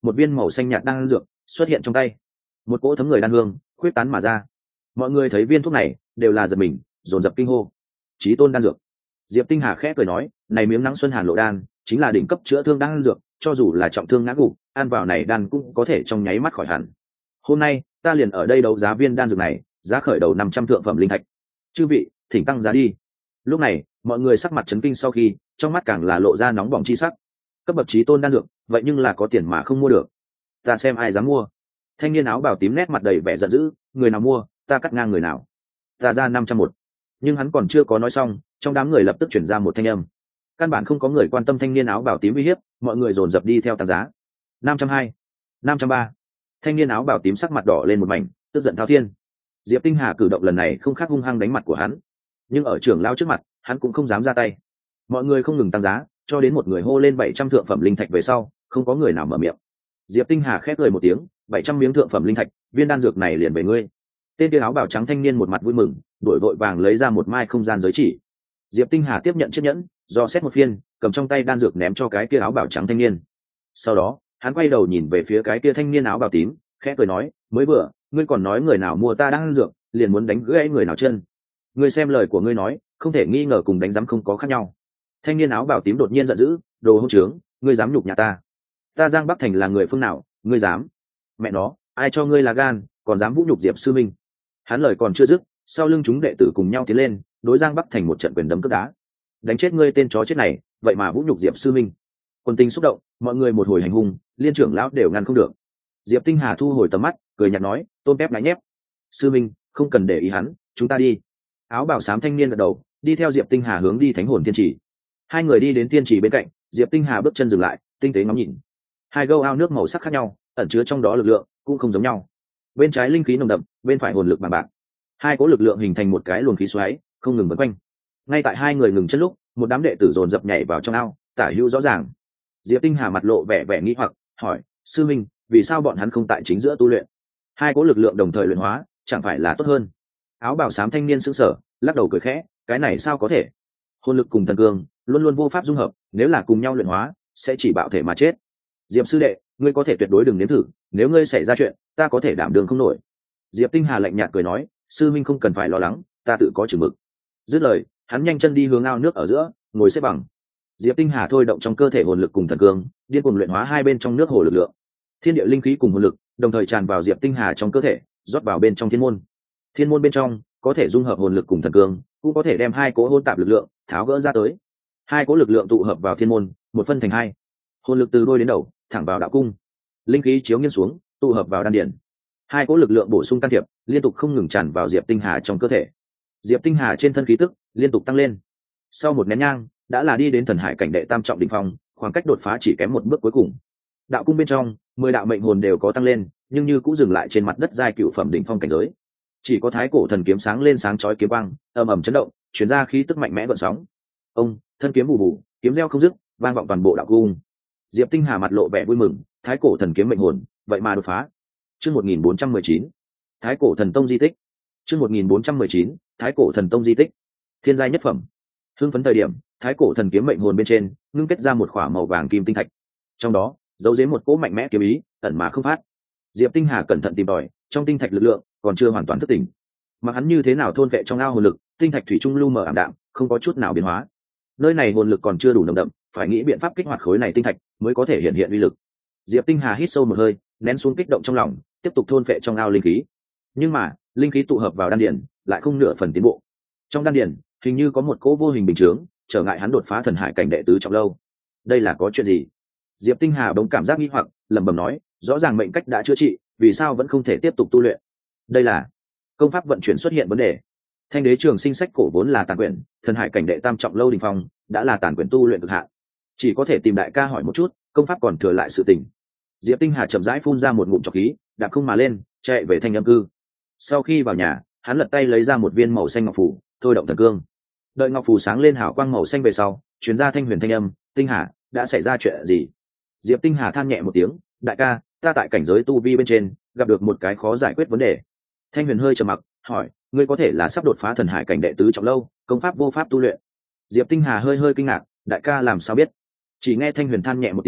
một viên màu xanh nhạt đan dược xuất hiện trong tay, một cỗ thấm người đan hương khuyết tán mà ra. Mọi người thấy viên thuốc này đều là giật mình, dồn dập kinh hô. Chí tôn đan dược. Diệp Tinh Hà khẽ cười nói, này miếng nắng xuân hàn lộ đan chính là đỉnh cấp chữa thương đan dược, cho dù là trọng thương ngã gục, ăn vào này đan cũng có thể trong nháy mắt khỏi hẳn. Hôm nay ta liền ở đây đấu giá viên đan dược này, giá khởi đầu 500 thượng phẩm linh thạch. Chư vị, thỉnh tăng giá đi. Lúc này, mọi người sắc mặt chấn kinh, sau khi trong mắt càng là lộ ra nóng bỏng chi sắc. Cấp bậc chí tôn đan dược, vậy nhưng là có tiền mà không mua được. Ta xem ai dám mua. Thanh niên áo bào tím nét mặt đầy vẻ giận dữ, người nào mua, ta cắt ngang người nào. Ta ra 501. Nhưng hắn còn chưa có nói xong, trong đám người lập tức chuyển ra một thanh âm. Căn bản không có người quan tâm thanh niên áo bào tím uy hiếp, mọi người dồn dập đi theo tăng giá. 520, 530. Thanh niên áo bào tím sắc mặt đỏ lên một mảnh, tức giận thao thiên. Diệp Tinh Hà cử động lần này không khác hung hăng đánh mặt của hắn, nhưng ở trưởng lão trước mặt, hắn cũng không dám ra tay. Mọi người không ngừng tăng giá, cho đến một người hô lên 700 thượng phẩm linh thạch về sau, không có người nào mở miệng. Diệp Tinh Hà khép cười một tiếng, 700 miếng thượng phẩm linh thạch, viên đan dược này liền về ngươi. Tên kia áo bào trắng thanh niên một mặt vui mừng, đổi vội vàng lấy ra một mai không gian giới chỉ. Diệp Tinh Hà tiếp nhận chiếc nhẫn, do xét một phiên, cầm trong tay đan dược ném cho cái kia áo bào trắng thanh niên. Sau đó, hắn quay đầu nhìn về phía cái kia thanh niên áo bào tím, khẽ cười nói, mới vừa, ngươi còn nói người nào mua ta đan dược, liền muốn đánh gãy người nào chân. Ngươi xem lời của ngươi nói, không thể nghi ngờ cùng đánh giám không có khác nhau. Thanh niên áo bào tím đột nhiên giận dữ, đồ hỗn trướng, ngươi dám nhục nhà ta? Ta Giang Bắc Thành là người phương nào, ngươi dám? Mẹ nó, ai cho ngươi là gan, còn dám vũ nhục Diệp sư minh? Hắn lời còn chưa dứt, sau lưng chúng đệ tử cùng nhau tiến lên, đối Giang Bắc Thành một trận quyền đấm cước đá. Đánh chết ngươi tên chó chết này, vậy mà vũ nhục Diệp sư minh. Quân tinh xúc động, mọi người một hồi hành hung, liên trưởng lão đều ngăn không được. Diệp Tinh Hà thu hồi tầm mắt, cười nhạt nói, tôn tép ngái nhép. Sư minh, không cần để ý hắn, chúng ta đi. Áo bào xám thanh niên gật đầu, đi theo Diệp Tinh Hà hướng đi Thánh Hồn Thiên Trì. Hai người đi đến thiên trì bên cạnh, Diệp Tinh Hà bước chân dừng lại, tinh tế ngắm nhìn. Hai gâu ao nước màu sắc khác nhau, ẩn chứa trong đó lực lượng cũng không giống nhau. Bên trái linh khí nồng đậm, bên phải hồn lực bằng bạc. Hai cỗ lực lượng hình thành một cái luồng khí xoáy, không ngừng vần quanh. Ngay tại hai người ngừng chân lúc, một đám đệ tử dồn dập nhảy vào trong ao, tả hữu rõ ràng. Diệp Tinh Hà mặt lộ vẻ vẻ nghi hoặc, hỏi, sư minh, vì sao bọn hắn không tại chính giữa tu luyện? Hai cỗ lực lượng đồng thời luyện hóa, chẳng phải là tốt hơn? Áo bào xám thanh niên sững sờ, lắc đầu cười khẽ, cái này sao có thể? Hồn lực cùng thần cương luôn luôn vô pháp dung hợp, nếu là cùng nhau luyện hóa, sẽ chỉ bạo thể mà chết. Diệp sư đệ, ngươi có thể tuyệt đối đừng nếm thử, nếu ngươi xảy ra chuyện, ta có thể đảm đương không nổi. Diệp Tinh Hà lạnh nhạt cười nói, sư minh không cần phải lo lắng, ta tự có chừng mực. Dứt lời, hắn nhanh chân đi hướng ao nước ở giữa, ngồi xếp bằng. Diệp Tinh Hà thôi động trong cơ thể hồn lực cùng thần cương, điên cuồng luyện hóa hai bên trong nước hồ lực lượng. Thiên địa linh khí cùng hồn lực đồng thời tràn vào Diệp Tinh Hà trong cơ thể, rót vào bên trong thiên môn. Thiên môn bên trong có thể dung hợp hồn lực cùng thần cương, cũng có thể đem hai cỗ hỗn tạp lực lượng tháo gỡ ra tới. Hai cỗ lực lượng tụ hợp vào thiên môn, một phân thành hai. Hồn lực từ đôi đến đầu, thẳng vào đạo cung. Linh khí chiếu nghiêng xuống, tụ hợp vào đan điển. Hai cỗ lực lượng bổ sung can thiệp, liên tục không ngừng tràn vào Diệp Tinh Hà trong cơ thể. Diệp Tinh Hà trên thân khí tức liên tục tăng lên. Sau một nén nhang, đã là đi đến thần hải cảnh đệ tam trọng đỉnh phong, khoảng cách đột phá chỉ kém một bước cuối cùng. Đạo cung bên trong, 10 đạo mệnh hồn đều có tăng lên, nhưng như cũng dừng lại trên mặt đất giai cựu phẩm đỉnh phong cảnh giới. Chỉ có thái cổ thần kiếm sáng lên sáng chói kiếm quang, ầm ầm chấn động, truyền ra khí tức mạnh mẽ gợn sóng. Ông, thân kiếm vụ vụ, kiếm reo không dứt, vang vọng toàn bộ đạo cung. Diệp Tinh Hà mặt lộ vẻ vui mừng, thái cổ thần kiếm mệnh hồn, vậy mà đột phá. Chương 1419, thái cổ thần tông di tích. Chương 1419, thái cổ thần tông di tích. Thiên giai nhất phẩm. Hưng phấn thời điểm, thái cổ thần kiếm mệnh hồn bên trên ngưng kết ra một khỏa màu vàng kim tinh thạch, trong đó giấu giếm một cỗ mạnh mẽ kiếm ý, ẩn mà không phát. Diệp Tinh Hà cẩn thận tìm tòi, trong tinh thạch lực lượng còn chưa hoàn toàn thức tỉnh, mà hắn như thế nào thôn vệ trong ao hồn lực, tinh thạch thủy chung lu mờ ảm đạm, không có chút nào biến hóa. Nơi này hồn lực còn chưa đủ nồng đậm, phải nghĩ biện pháp kích hoạt khối này tinh thạch mới có thể hiện uy lực. Diệp Tinh Hà hít sâu một hơi, nén xuống kích động trong lòng, tiếp tục thôn vệ trong ao linh khí. Nhưng mà linh khí tụ hợp vào đan điển lại không nửa phần tiến bộ. Trong đan điển hình như có một cỗ vô hình bình chướng, trở ngại hắn đột phá thần hải cảnh đệ tứ trọng lâu. Đây là có chuyện gì? Diệp Tinh Hà bỗng cảm giác nghi hoặc, lẩm bẩm nói, rõ ràng mệnh cách đã chữa trị, vì sao vẫn không thể tiếp tục tu luyện? Đây là công pháp vận chuyển xuất hiện vấn đề. Thanh đế trường sinh sách cổ vốn là tàn quyển, thần hải cảnh đệ tam trọng lâu đỉnh phong đã là tàn quyển tu luyện cực hạn, chỉ có thể tìm đại ca hỏi một chút, công pháp còn thừa lại sự tình. Diệp Tinh Hà chậm rãi phun ra một ngụm trọc khí, đạp không mà lên, chạy về thanh âm cư. Sau khi vào nhà, hắn lật tay lấy ra một viên màu xanh ngọc phù, thôi động thần cương. Đợi ngọc phù sáng lên hào quang màu xanh về sau, truyền ra thanh huyền thanh âm, Tinh Hà, đã xảy ra chuyện gì? Diệp Tinh Hà than nhẹ một tiếng, đại ca, ta tại cảnh giới tu vi bên trên gặp được một cái khó giải quyết vấn đề. Thanh huyền hơi trầm mặc, hỏi, ngươi có thể là sắp đột phá thần hải cảnh đệ tứ trọng lâu, công pháp vô pháp tu luyện? Diệp Tinh Hà hơi kinh ngạc, đại ca làm sao biết? Chỉ nghe thanh huyền than nhẹ một tiếng,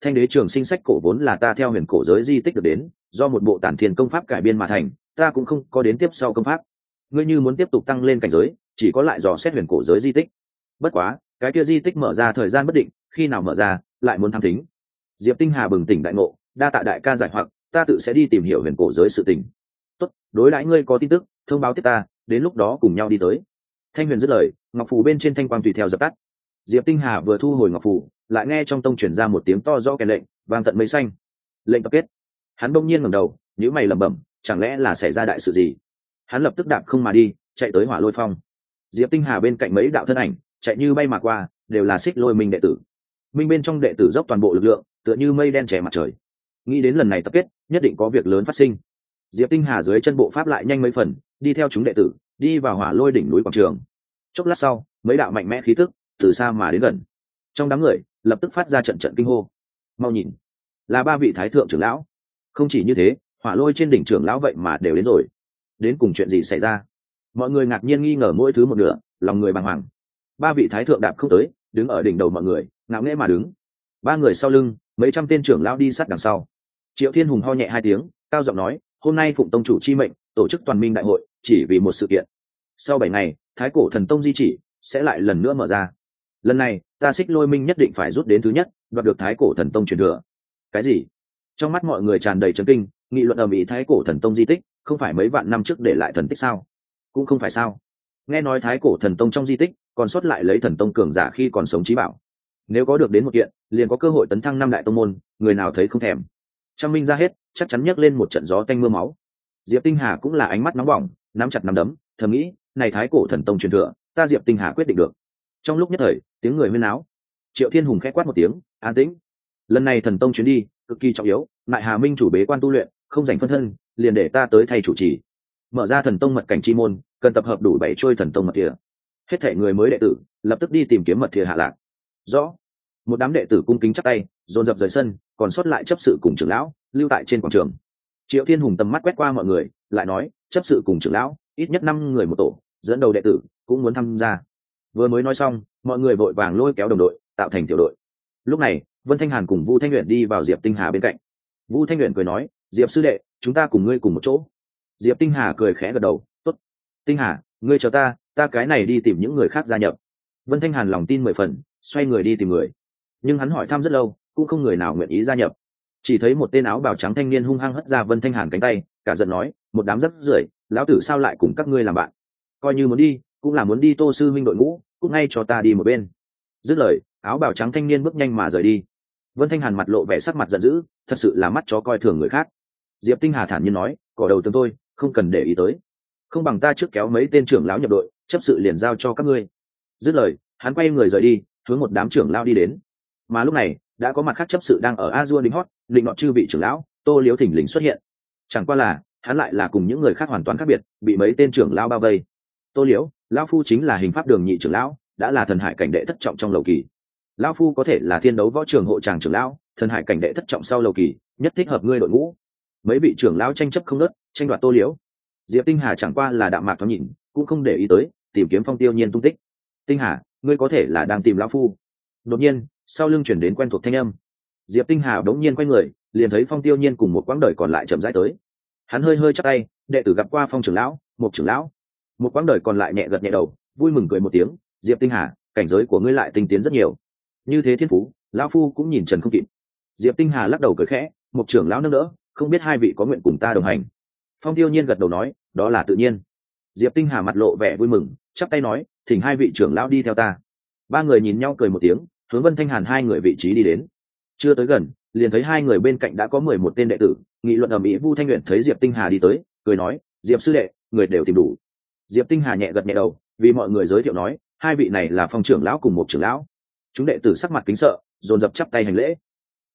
Thanh đế trường sinh sách cổ vốn là ta theo huyền cổ giới di tích được đến, do một bộ tản thiên công pháp cải biên mà thành, ta cũng không có đến tiếp sau công pháp. Ngươi như muốn tiếp tục tăng lên cảnh giới, chỉ có lại dò xét huyền cổ giới di tích. Bất quá cái kia di tích mở ra thời gian bất định, khi nào mở ra lại muốn tham thính. Diệp Tinh Hà bừng tỉnh đại ngộ, đa tạ đại ca giải hoặc, ta tự sẽ đi tìm hiểu huyền cổ giới sự tình. Tốt, đối đãi ngươi có tin tức thông báo tiếp ta, đến lúc đó cùng nhau đi tới. Thanh huyền dứt lời, ngọc phù bên trên thanh quang tùy theo dập tắt. Diệp Tinh Hà vừa thu hồi ngọc phù, lại nghe trong tông truyền ra một tiếng to rõ kèn lệnh, vang tận mây xanh. Lệnh tập kết. Hắn bỗng nhiên ngẩng đầu, nhíu mày lẩm bẩm, chẳng lẽ là xảy ra đại sự gì? Hắn lập tức đạp không mà đi, chạy tới Hỏa Lôi Phong. Diệp Tinh Hà bên cạnh mấy đạo thân ảnh chạy như bay mà qua, đều là Xích Lôi Minh đệ tử. Minh bên trong đệ tử dốc toàn bộ lực lượng, tựa như mây đen che mặt trời. Nghĩ đến lần này tập kết, nhất định có việc lớn phát sinh. Diệp Tinh Hà dưới chân bộ pháp lại nhanh mấy phần, đi theo chúng đệ tử, đi vào Hỏa Lôi đỉnh núi quảng trường. Chốc lát sau, mấy đạo mạnh mẽ khí tức từ xa mà đến gần. Trong đám người, lập tức phát ra trận trận kinh hô. Mau nhìn, là ba vị thái thượng trưởng lão. Không chỉ như thế, Hỏa Lôi trên đỉnh trưởng lão vậy mà đều đến rồi. Đến cùng chuyện gì xảy ra? Mọi người ngạc nhiên nghi ngờ mỗi thứ một nửa, lòng người bàng hoàng. Ba vị thái thượng đạp không tới, đứng ở đỉnh đầu mọi người, ngạo nghễ mà đứng. Ba người sau lưng, mấy trăm tên trưởng lão đi sát đằng sau. Triệu Thiên Hùng ho nhẹ hai tiếng, cao giọng nói, hôm nay phụng tông chủ chi mệnh, tổ chức toàn minh đại hội, chỉ vì một sự kiện. Sau 7 ngày, Thái Cổ Thần Tông di chỉ sẽ lại lần nữa mở ra. Lần này, ta Xích Lôi Minh nhất định phải rút đến thứ nhất, đoạt được Thái Cổ Thần Tông truyền thừa. Cái gì? Trong mắt mọi người tràn đầy chấn kinh, nghị luận ầm ĩ Thái Cổ Thần Tông di tích, không phải mấy vạn năm trước để lại thần tích sao? Cũng không phải sao? Nghe nói Thái Cổ Thần Tông trong di tích còn sót lại lấy thần tông cường giả khi còn sống chí bảo. Nếu có được đến một kiện, liền có cơ hội tấn thăng 5 đại tông môn, người nào thấy không thèm. Trăm minh ra hết, chắc chắn nhấc lên một trận gió tanh mưa máu. Diệp Tinh Hà cũng là ánh mắt nóng bỏng, nắm chặt nắm đấm, thầm nghĩ, này Thái Cổ Thần Tông truyền thừa, ta Diệp Tinh Hà quyết định được. Trong lúc nhất thời, tiếng người huyên náo. Triệu Thiên Hùng khẽ quát một tiếng, an tĩnh. Lần này thần tông chuyến đi cực kỳ trọng yếu, Mại Hà Minh chủ bế quan tu luyện, không dành phân thân, liền để ta tới thay chủ trì. Mở ra thần tông mật cảnh chi môn, cần tập hợp đủ 7 trôi thần tông mật thìa. Hết thảy người mới đệ tử, lập tức đi tìm kiếm mật thìa hạ lạc. Rõ. Một đám đệ tử cung kính chắp tay, dồn dập rời sân, còn sót lại chấp sự cùng trưởng lão lưu tại trên quảng trường. Triệu Thiên Hùng tầm mắt quét qua mọi người, lại nói, chấp sự cùng trưởng lão, ít nhất 5 người một tổ, dẫn đầu đệ tử cũng muốn tham gia. Vừa mới nói xong, mọi người vội vàng lôi kéo đồng đội, tạo thành tiểu đội. Lúc này, Vân Thanh Hàn cùng Vu Thanh Uyển đi vào Diệp Tinh Hà bên cạnh. Vu Thanh Uyển cười nói, Diệp sư đệ, chúng ta cùng ngươi cùng một chỗ. Diệp Tinh Hà cười khẽ gật đầu, tốt. Tinh Hà, ngươi chờ ta, ta cái này đi tìm những người khác gia nhập. Vân Thanh Hàn lòng tin 10 phần, xoay người đi tìm người. Nhưng hắn hỏi thăm rất lâu, cũng không người nào nguyện ý gia nhập. Chỉ thấy một tên áo bào trắng thanh niên hung hăng hất ra Vân Thanh Hàn cánh tay, cả giận nói, một đám rác rưởi, lão tử sao lại cùng các ngươi làm bạn? Coi như muốn đi, cũng là muốn đi Tô sư minh đội ngũ, cũng ngay cho ta đi một bên. Dứt lời, áo bào trắng thanh niên bước nhanh mà rời đi. Vân Thanh Hàn mặt lộ vẻ sắc mặt giận dữ, thật sự là mắt chó coi thường người khác. Diệp Tinh Hà thản nhiên nói, cỏ đầu tương tôi, không cần để ý tới. Không bằng ta trước kéo mấy tên trưởng lão nhập đội, chấp sự liền giao cho các ngươi. Dứt lời, hắn quay người rời đi, hướng một đám trưởng lão đi đến. Mà lúc này, đã có mặt khác chấp sự đang ở Azure đính hót, định nọ chư vị trưởng lão, Tô Liếu thỉnh lình xuất hiện. Chẳng qua là, hắn lại là cùng những người khác hoàn toàn khác biệt, bị mấy tên trưởng lão bao vây. Tô Liếu, lão phu chính là hình pháp đường nhị trưởng lão, đã là thần hải cảnh đệ thất trọng trong lầu kỳ. Lão phu có thể là thiên đấu võ trường hộ tràng trưởng lão, thần hải cảnh đệ thất trọng sau lầu kỳ, nhất thích hợp ngươi đội ngũ. Mấy vị trưởng lão tranh chấp không ngớt, tranh đoạt Tô Liếu. Diệp Tinh Hà chẳng qua là đạm mạc thoáng nhìn, cũng không để ý tới, tìm kiếm Phong Tiêu Nhiên tung tích. Tinh Hà, ngươi có thể là đang tìm lão phu? Đột nhiên, sau lưng chuyển đến quen thuộc thanh âm. Diệp Tinh Hà đống nhiên quay người, liền thấy Phong Tiêu Nhiên cùng một quãng đời còn lại chậm rãi tới. Hắn hơi hơi chắp tay, đệ tử gặp qua Phong trưởng lão, một trưởng lão. Một quãng đời còn lại nhẹ gật nhẹ đầu, vui mừng cười một tiếng. Diệp Tinh Hà, cảnh giới của ngươi lại tinh tiến rất nhiều. Như thế thiên phú, lão phu cũng nhìn trần không kịp. Diệp Tinh Hà lắc đầu cười khẽ, một trưởng lão nâng đỡ, không biết hai vị có nguyện cùng ta đồng hành. Phong Tiêu Nhiên gật đầu nói, đó là tự nhiên. Diệp Tinh Hà mặt lộ vẻ vui mừng, chắp tay nói, thỉnh hai vị trưởng lão đi theo ta. Ba người nhìn nhau cười một tiếng, hướng Vân Thanh Hàn hai người vị trí đi đến. Chưa tới gần, liền thấy hai người bên cạnh đã có 11 tên đệ tử, nghị luận ầm ĩ. Vu Thanh Uyển thấy Diệp Tinh Hà đi tới, cười nói, Diệp sư đệ, người đều tìm đủ. Diệp Tinh Hà nhẹ gật nhẹ đầu, vì mọi người giới thiệu nói, hai vị này là Phong trưởng lão cùng một trưởng lão. Chúng đệ tử sắc mặt kính sợ, dồn dập chắp tay hành lễ.